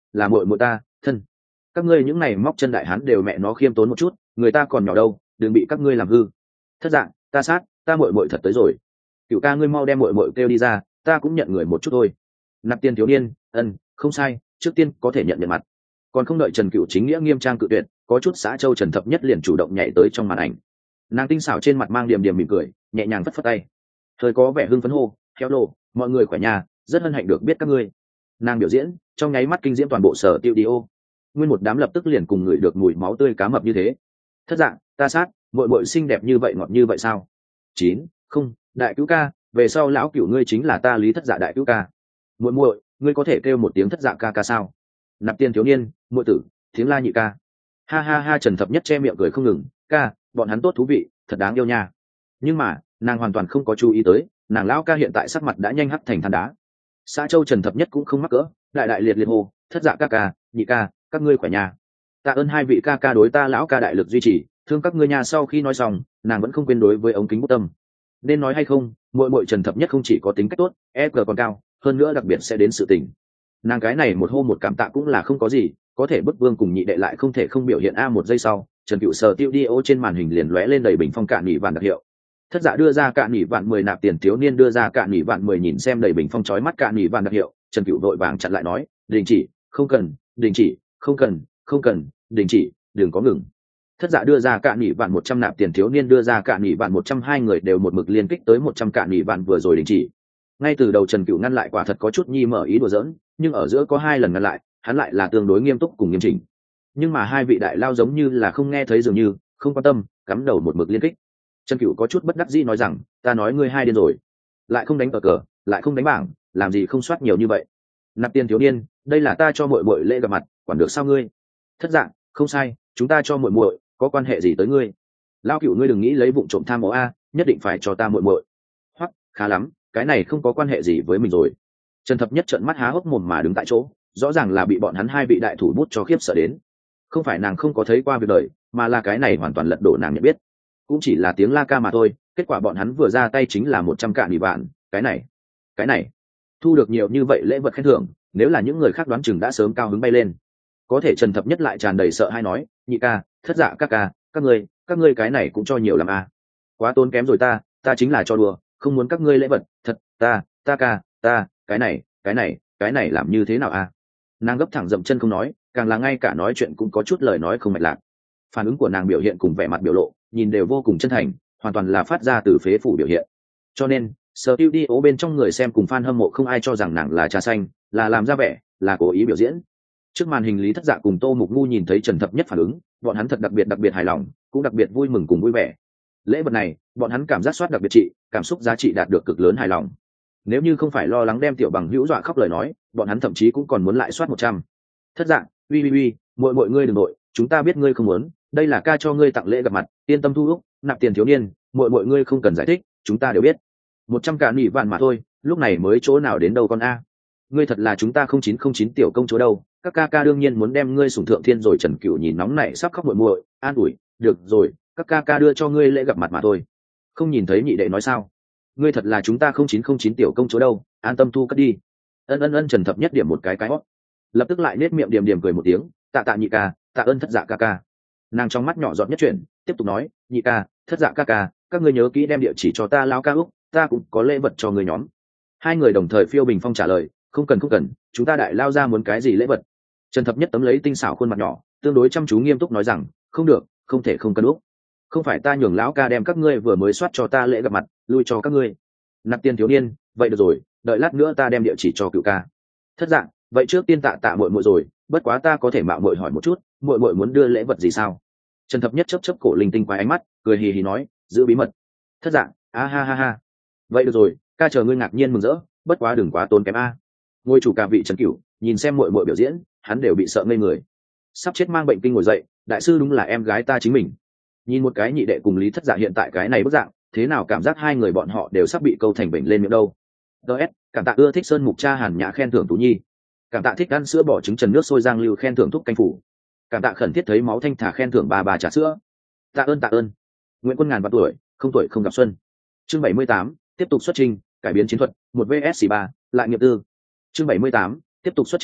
là muội muội ta thân. Các ngươi những này móc chân đại hán đều mẹ nó khiêm tốn một chút, người ta còn nhỏ đâu, đừng bị các ngươi làm hư. Thất dạng, ta sát, ta muội muội thật tới rồi. Cựu ca ngươi mau đem muội muội kêu đi ra, ta cũng nhận người một chút thôi. Nạp Tiền thiếu niên, ân, không sai, trước tiên có thể nhận nhận mặt. Còn không đợi Trần Cựu chính nghĩa nghiêm trang cự tuyệt, có chút xã châu Trần Thập Nhất liền chủ động nhảy tới trong màn ảnh. Nàng tinh xảo trên mặt mang điểm điểm mỉm cười, nhẹ nhàng phất phất tay. Thời có vẻ hưng phấn hô, "Khéo lộ, mọi người khỏe nhà, rất hân hạnh được biết các ngươi." Nàng biểu diễn, trong nháy mắt kinh diễm toàn bộ sở tiêu đi ô. Nguyên một đám lập tức liền cùng người được mùi máu tươi cá mập như thế. Thất dạng, ta sát, muội muội xinh đẹp như vậy ngọt như vậy sao? Chín, không, đại cứu ca, về sau lão cửu ngươi chính là ta Lý Thất Dạ đại cứu ca. Muội muội, ngươi có thể kêu một tiếng Thất Dạ ca ca sao? Nạp Tiền thiếu niên, muội tử, tiếng la nhị ca. Ha ha ha, Trần Thập Nhất che miệng cười không ngừng, ca, bọn hắn tốt thú vị, thật đáng yêu nha. Nhưng mà, nàng hoàn toàn không có chú ý tới, nàng lão ca hiện tại sắc mặt đã nhanh hắt thành than đá. Xã Châu Trần Thập Nhất cũng không mắc cỡ, đại đại liệt liệt hô, Thất Dạ ca ca, nhị ca, các ngươi khỏe nhà. Tạ ơn hai vị ca ca đối ta lão ca đại lực duy trì, thương các ngươi nhà. Sau khi nói xong, nàng vẫn không quên đối với ống kính bút tâm. Nên nói hay không, muội muội Trần Thập Nhất không chỉ có tính cách tốt, e cờ còn cao, hơn nữa đặc biệt sẽ đến sự tình. Nàng cái này một hô một cảm tạ cũng là không có gì, có thể bức vương cùng nhị đệ lại không thể không biểu hiện. A một giây sau, Trần Cựu sờ tiêu đi ô trên màn hình liền lóe lên đầy bình phong cạn nỉ vạn đặc hiệu. Thất Dạ đưa ra cạn nỉ vạn mười, Nạp Tiền thiếu niên đưa ra cạn nỉ vạn mười, nhìn xem đầy bình phong chói mắt cạn nỉ vạn đặc hiệu, Trần Cựu vội vàng chặn lại nói, đình chỉ, không cần, đình chỉ, không cần, không cần, đình chỉ, đừng có ngừng. Thất Dạ đưa ra cạn nỉ vạn một trăm, Nạp Tiền thiếu niên đưa ra cạn nỉ vạn một trăm, hai người đều một mực liên kích tới một trăm cạn nỉ vạn vừa rồi đình chỉ. Ngay từ đầu Trần Cựu ngăn lại quả thật có chút nhi mở ý đùa giỡn, nhưng ở giữa có hai lần ngăn lại, hắn lại là tương đối nghiêm túc cùng nghiêm chỉnh. Nhưng mà hai vị đại lao giống như là không nghe thấy dường như, không quan tâm, cắm đầu một mực liên kích. Trần Cựu có chút bất đắc dĩ nói rằng, ta nói ngươi hai điên rồi, lại không đánh cờ cờ, lại không đánh bảng, làm gì không soát nhiều như vậy. Nạp Tiền thiếu niên, đây là ta cho muội muội lễ gặp mặt, quản được sao ngươi? Thất Dạng, không sai, chúng ta cho muội muội, có quan hệ gì tới ngươi? Lao Cựu ngươi đừng nghĩ lấy vụng trộm tham mộ a, nhất định phải cho ta muội muội. Hoặc, khá lắm, cái này không có quan hệ gì với mình rồi. Trần Thập Nhất trợn mắt há hốc mồm mà đứng tại chỗ, rõ ràng là bị bọn hắn hai vị đại thủ bút cho khiếp sợ đến. Không phải nàng không có thấy qua việc đời, mà là cái này hoàn toàn lật đổ nàng nhận biết. Cũng chỉ là tiếng la ca mà thôi, kết quả bọn hắn vừa ra tay chính là một trăm cạn nỉ vạn, cái này, cái này, thu được nhiều như vậy lễ vật khen thưởng, nếu là những người khác đoán chừng đã sớm cao hứng bay lên. Có thể Trần Thập Nhất lại tràn đầy sợ hãi nói, nhị ca, Thất Dạ ca ca, các ngươi, các ngươi cái này cũng cho nhiều lắm à? Quá tốn kém rồi ta, ta chính là cho đùa, không muốn các ngươi lễ vật, thật, ta, ta ca, ta, cái này, cái này, cái này làm như thế nào à? Nàng gấp thẳng dậm chân không nói, càng là ngay cả nói chuyện cũng có chút lời nói không mạch lạc. Phản ứng của nàng biểu hiện cùng vẻ mặt biểu lộ, nhìn đều vô cùng chân thành, hoàn toàn là phát ra từ phế phủ biểu hiện. Cho nên, studio bên trong người xem cùng fan hâm mộ không ai cho rằng nàng là trà xanh, là làm ra vẻ, là cố ý biểu diễn. Trước màn hình Lý Thất Dạ cùng Tô Mục Ngu nhìn thấy Trần Thập Nhất phản ứng, bọn hắn thật đặc biệt đặc biệt hài lòng, cũng đặc biệt vui mừng cùng vui vẻ. Lễ vật này, bọn hắn cảm giác soát đặc biệt trị, cảm xúc giá trị đạt được cực lớn hài lòng. Nếu như không phải lo lắng đem tiểu bằng hữu dọa khóc lời nói, bọn hắn thậm chí cũng còn muốn lại soát một trăm. Thất Dạ, uy uy uy, mọi mọi ngươi đừng nội, chúng ta biết ngươi không muốn, đây là ca cho ngươi tặng lễ gặp mặt, yên tâm thu úc, Nạp Tiền thiếu niên, mọi mọi ngươi không cần giải thích, chúng ta đều biết. Một trăm cả nỉ vạn mà thôi, lúc này mới chỗ nào đến đâu con a. Ngươi thật là chúng ta không chín không chín tiểu công chúa đâu, các ca ca đương nhiên muốn đem ngươi sủng thượng thiên rồi. Trần Cựu nhìn nóng này sắp khóc muội muội, an ủi, được rồi, các ca ca đưa cho ngươi lễ gặp mặt mà thôi. Không nhìn thấy nhị đệ nói sao? Ngươi thật là chúng ta không chín không chín tiểu công chúa đâu, an tâm thu cất đi. Ân ân ân, Trần Thập Nhất điểm một cái cái hót, lập tức lại nết miệng điểm điểm cười một tiếng, tạ tạ nhị ca, tạ ơn Thất Dạ ca ca. Nàng trong mắt nhỏ giọt nhất chuyển, tiếp tục nói, nhị ca, Thất Dạ ca ca, các ngươi nhớ kỹ đem địa chỉ cho ta lão ca úc, ta cũng có lễ vật cho người nhóm. Hai người đồng thời phiêu bình phong trả lời, không cần không cần, chúng ta đại lao ra muốn cái gì lễ vật. Trần Thập Nhất tấm lấy tinh xảo khuôn mặt nhỏ, tương đối chăm chú nghiêm túc nói rằng, không được, không thể không cần úc. Không phải ta nhường lão ca đem các ngươi vừa mới soát cho ta lễ gặp mặt, lui cho các ngươi. Nạp Tiền thiếu niên, vậy được rồi, đợi lát nữa ta đem địa chỉ cho Cựu ca. Thất Dạng, vậy trước tiên tạ tạ muội muội rồi, bất quá ta có thể mạo muội hỏi một chút, muội muội muốn đưa lễ vật gì sao? Trần Thập Nhất chớp chớp cổ linh tinh quái ánh mắt, cười hì hì nói, giữ bí mật. Thất Dạng, a ha ha ha. Vậy được rồi, ca chờ ngươi ngạc nhiên mừng rỡ, bất quá đừng quá tốn kém a. Ngôi chủ cả vị Trần Cửu, nhìn xem muội muội biểu diễn, hắn đều bị sợ ngây người. Sắp chết mang bệnh kinh ngồi dậy, đại sư đúng là em gái ta chính mình. Nhìn một cái nhị đệ cùng Lý Thất Dạ hiện tại cái này bức dạng, thế nào cảm giác hai người bọn họ đều sắp bị câu thành bệnh lên miệng đâu. ds cảm tạ ưa thích sơn mục cha Hàn Nhã khen thưởng Tú Nhi, cảm tạ thích ăn sữa bò trứng trần nước sôi giang lưu khen thưởng thúc canh phủ, cảm tạ khẩn thiết thấy máu thanh thả khen thưởng bà bà trà sữa. Tạ ơn tạ ơn. Nguyễn Quân ngàn vạn tuổi, không tuổi không gặp xuân. Chương bảy mươi tám, tiếp tục xuất trình, cải biến chiến thuật, một vs ba, lại nghiệp tư. Chương bảy mươi tám, tiếp tục xuất trình,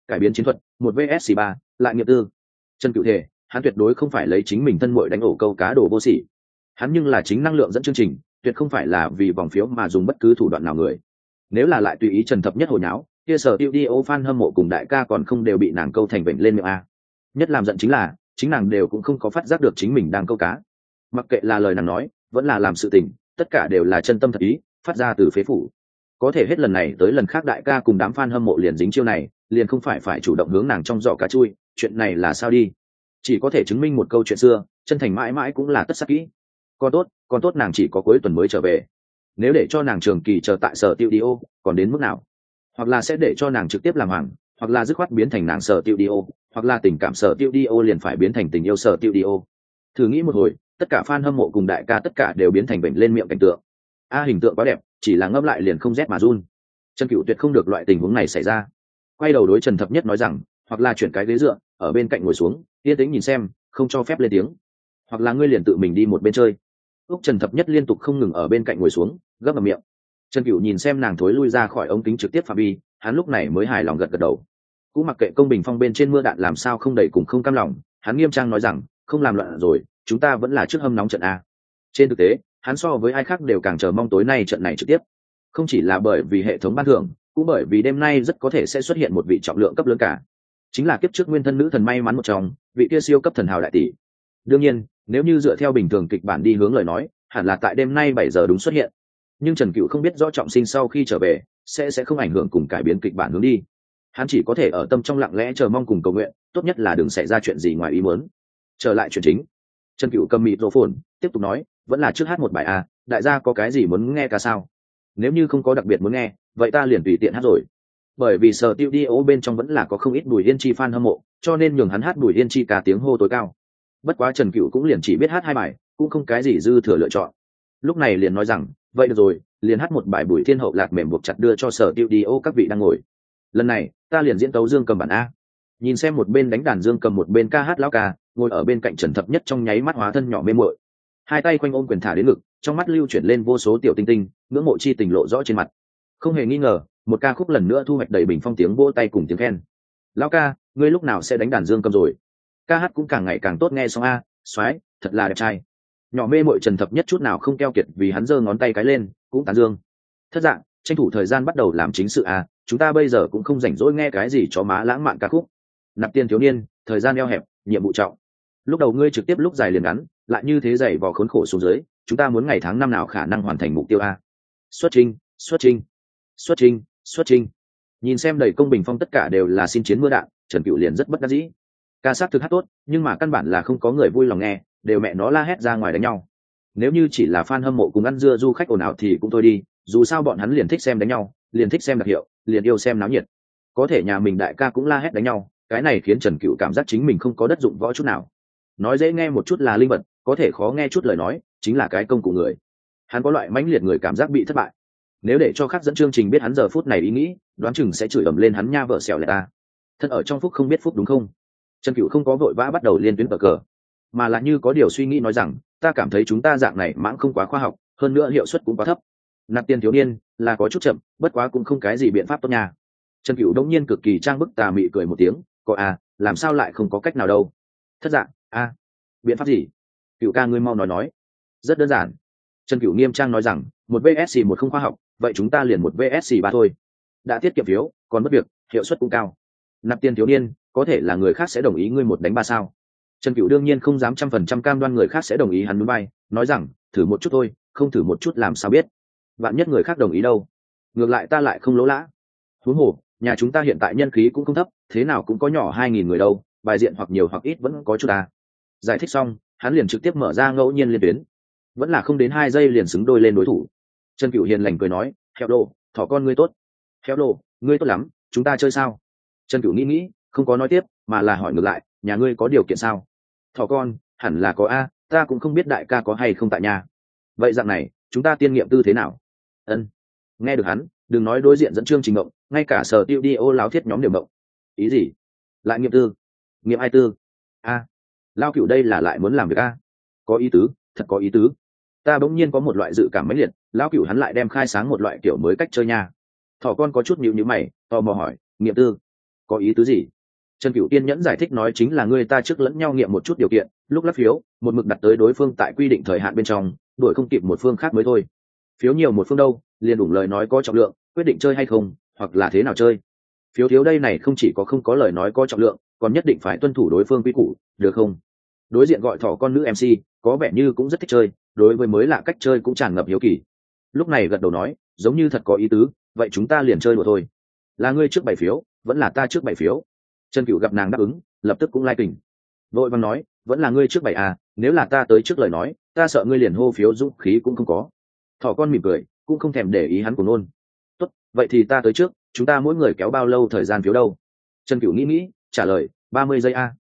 cải biến chiến thuật một vs ba lại nghiệp tư. Trần Cửu thể hắn tuyệt đối không phải lấy chính mình thân muội đánh ổ câu cá đồ vô sỉ, hắn nhưng là chính năng lượng dẫn chương trình, tuyệt không phải là vì vòng phiếu mà dùng bất cứ thủ đoạn nào người. Nếu là lại tùy ý Trần Thập Nhất hồi nháo, kia sở tiêu đi ô fan hâm mộ cùng đại ca còn không đều bị nàng câu thành bệnh lên miệng a. Nhất làm giận chính là chính nàng đều cũng không có phát giác được chính mình đang câu cá. Mặc kệ là lời nàng nói vẫn là làm sự tình, tất cả đều là chân tâm thật ý phát ra từ phế phủ. Có thể hết lần này tới lần khác đại ca cùng đám fan hâm mộ liền dính chiêu này, liền không phải phải chủ động hướng nàng trong giỏ cá chui, chuyện này là sao đi? Chỉ có thể chứng minh một câu chuyện xưa, chân thành mãi mãi cũng là tất sắc kỹ. Còn tốt, còn tốt nàng chỉ có cuối tuần mới trở về. Nếu để cho nàng trường kỳ chờ tại sở tiêu đi ô, còn đến mức nào? Hoặc là sẽ để cho nàng trực tiếp làm hoàng, hoặc là dứt khoát biến thành nàng sở tiêu đi ô, hoặc là tình cảm sở tiêu đi ô liền phải biến thành tình yêu sở tiêu đi ô. Thử nghĩ một hồi, tất cả fan hâm mộ cùng đại ca tất cả đều biến thành bệnh lên miệng cảnh tượng. A hình tượng quá đẹp, chỉ là ngâm lại liền không rét mà run. Trần Cửu tuyệt không được loại tình huống này xảy ra. Quay đầu đối Trần Thập Nhất nói rằng, hoặc là chuyển cái ghế dựa, ở bên cạnh ngồi xuống, yên tĩnh nhìn xem, không cho phép lên tiếng. Hoặc là ngươi liền tự mình đi một bên chơi. Úc Trần Thập Nhất liên tục không ngừng ở bên cạnh ngồi xuống, gấp vào miệng. Trần Cửu nhìn xem nàng thối lui ra khỏi ống kính trực tiếp phạm vi, hắn lúc này mới hài lòng gật gật đầu. Cũng mặc kệ công bình phong bên trên mưa đạn làm sao không đầy cùng không cam lòng, hắn nghiêm trang nói rằng, không làm loạn rồi, chúng ta vẫn là trước hâm nóng trận a. Trên thực tế, hắn so với ai khác đều càng chờ mong tối nay trận này trực tiếp. Không chỉ là bởi vì hệ thống ban thưởng, cũng bởi vì đêm nay rất có thể sẽ xuất hiện một vị trọng lượng cấp lớn cả. Chính là kiếp trước nguyên thân nữ thần may mắn một trong, vị kia siêu cấp thần hào đại tỷ. Đương nhiên, nếu như dựa theo bình thường kịch bản đi hướng lời nói, hẳn là tại đêm nay bảy giờ đúng xuất hiện. Nhưng Trần Cửu không biết rõ trọng sinh sau khi trở về sẽ sẽ không ảnh hưởng cùng cải biến kịch bản hướng đi. Hắn chỉ có thể ở tâm trong lặng lẽ chờ mong cùng cầu nguyện, tốt nhất là đừng xảy ra chuyện gì ngoài ý muốn. Trở lại chuyện chính, Trần Cửu cầm microphone, tiếp tục nói, vẫn là trước hát một bài à, đại gia có cái gì muốn nghe ca sao? Nếu như không có đặc biệt muốn nghe, vậy ta liền tùy tiện hát rồi. Bởi vì sở tiêu đi ô bên trong vẫn là có không ít Bùi Yên Chi fan hâm mộ, cho nên nhường hắn hát Bùi Yên Chi ca tiếng hô tối cao. Bất quá Trần Cửu cũng liền chỉ biết hát hai bài, cũng không cái gì dư thừa lựa chọn. Lúc này liền nói rằng, vậy được rồi, liền hát một bài Bùi Thiên Hậu lạc mềm buộc chặt đưa cho sở tiêu đi ô các vị đang ngồi. Lần này, ta liền diễn tấu dương cầm bản a. Nhìn xem một bên đánh đàn dương cầm một bên ca hát lão ca, ngồi ở bên cạnh Trần Thập Nhất trong nháy mắt hóa thân nhỏ mê muội, hai tay quanh ôm quyền thả đến ngực, trong mắt lưu chuyển lên vô số tiểu tinh tinh, ngưỡng mộ chi tình lộ rõ trên mặt. Không hề nghi ngờ, một ca khúc lần nữa thu hoạch đầy bình phong tiếng vỗ tay cùng tiếng khen. Lão ca, ngươi lúc nào sẽ đánh đàn dương cầm rồi? Ca hát cũng càng ngày càng tốt nghe xong a, soái, thật là đẹp trai. Nhỏ mê muội Trần Thập Nhất chút nào không keo kiệt vì hắn giơ ngón tay cái lên, cũng tán dương. Thất dạng, tranh thủ thời gian bắt đầu làm chính sự a, chúng ta bây giờ cũng không rảnh rỗi nghe cái gì cho má lãng mạn ca khúc. Nạp tiền thiếu niên, thời gian eo hẹp, nhiệm vụ trọng. Lúc đầu ngươi trực tiếp lúc dài liền ngắn, lại như thế dày vò khốn khổ xuống dưới, chúng ta muốn ngày tháng năm nào khả năng hoàn thành mục tiêu a? Xuất trình, xuất trình, xuất trình, xuất trình. Nhìn xem đầy công bình phong tất cả đều là xin chiến mưa đạn, Trần Cửu liền rất bất đắc dĩ. Ca sát thực hát tốt, nhưng mà căn bản là không có người vui lòng nghe, đều mẹ nó la hét ra ngoài đánh nhau. Nếu như chỉ là fan hâm mộ cùng ăn dưa du khách ồn ào thì cũng thôi đi, dù sao bọn hắn liền thích xem đánh nhau, liền thích xem đặc hiệu, liền yêu xem náo nhiệt. Có thể nhà mình đại ca cũng la hét đánh nhau, cái này khiến Trần Cửu cảm giác chính mình không có đất dụng võ chút nào. Nói dễ nghe một chút là linh vật, có thể khó nghe chút lời nói chính là cái công cụ người. Hắn có loại mãnh liệt người cảm giác bị thất bại. Nếu để cho khác dẫn chương trình biết hắn giờ phút này ý nghĩ, đoán chừng sẽ chửi ầm lên hắn nha vợ xẻo lẹ ta. Thân ở trong phúc không biết phúc đúng không? Trần Cửu không có vội vã bắt đầu liên tuyến cờ cờ, mà là như có điều suy nghĩ nói rằng, ta cảm thấy chúng ta dạng này mãng không quá khoa học, hơn nữa hiệu suất cũng quá thấp. Nạp tiền thiếu niên là có chút chậm, bất quá cũng không cái gì biện pháp tốt nha. Trần Cửu đống nhiên cực kỳ trang bức tà mị cười một tiếng, có à, làm sao lại không có cách nào đâu? Thất dạng, a, à, biện pháp gì? Cửu ca ngươi mau nói nói. Rất đơn giản. Trần Cửu nghiêm trang nói rằng, một vs một không khoa học, vậy chúng ta liền một vs ba thôi. Đã tiết kiệm phiếu, còn mất việc, hiệu suất cũng cao. Nạp tiền thiếu niên, có thể là người khác sẽ đồng ý ngươi một đánh ba sao? Trần Cửu đương nhiên không dám trăm phần trăm cam đoan người khác sẽ đồng ý hắn núi bay, nói rằng, thử một chút thôi, không thử một chút làm sao biết? Vạn nhất người khác đồng ý đâu? Ngược lại ta lại không lỗ lã. Huống hồ, nhà chúng ta hiện tại nhân khí cũng không thấp, thế nào cũng có nhỏ hai nghìn người đâu, bài diện hoặc nhiều hoặc ít vẫn có chút ta. Giải thích xong, hắn liền trực tiếp mở ra ngẫu nhiên liên tuyến, vẫn là không đến hai giây liền xứng đôi lên đối thủ. Trần Cửu hiền lành cười nói, heo đồ, thỏ con ngươi tốt. Heo đồ, ngươi tốt lắm, chúng ta chơi sao? Trần Cửu nghĩ nghĩ, không có nói tiếp, mà là hỏi ngược lại, nhà ngươi có điều kiện sao? Thỏ con, hẳn là có a, ta cũng không biết đại ca có hay không tại nhà. Vậy dạng này, chúng ta tiên nghiệm tư thế nào? Ân. Nghe được hắn, đừng nói đối diện dẫn chương trình mộng, ngay cả sở tiêu đi ô láo thiết nhóm đều mộng. Ý gì? Lại nghiệm tư? Nghiệm ai tư? A, Lao Cửu đây là lại muốn làm việc a? Có ý tứ, thật có ý tứ. Ta bỗng nhiên có một loại dự cảm mãnh liệt, Lao Cửu hắn lại đem khai sáng một loại kiểu mới cách chơi nha. Thỏ con có chút nhíu nhíu mày, tò mò hỏi, nghiệm tư? có ý tứ gì? Trần Cửu kiên nhẫn giải thích nói chính là ngươi ta trước lẫn nhau nghiệm một chút điều kiện, lúc lắp phiếu một mực đặt tới đối phương tại quy định thời hạn bên trong, đuổi không kịp một phương khác mới thôi. Phiếu nhiều một phương đâu, liền đủ lời nói có trọng lượng, quyết định chơi hay không, hoặc là thế nào chơi. Phiếu thiếu đây này không chỉ có không có lời nói có trọng lượng, còn nhất định phải tuân thủ đối phương quy củ, được không? Đối diện gọi thỏ con nữ em xê, có vẻ như cũng rất thích chơi, đối với mới lạ cách chơi cũng tràn ngập hiếu kỳ. Lúc này gật đầu nói, giống như thật có ý tứ, vậy chúng ta liền chơi đùa thôi. Là ngươi trước bảy phiếu, vẫn là ta trước bảy phiếu? Trần Cửu gặp nàng đáp ứng, lập tức cũng lai kình. Vội vàng nói, vẫn là ngươi trước bảy à, nếu là ta tới trước lời nói, ta sợ ngươi liền hô phiếu dũng khí cũng không có. Thỏ con mỉm cười, cũng không thèm để ý hắn của nôn. Tốt, vậy thì ta tới trước, chúng ta mỗi người kéo bao lâu thời gian phiếu đâu? Trần Cửu nghĩ nghĩ, trả lời, ba mươi giây a.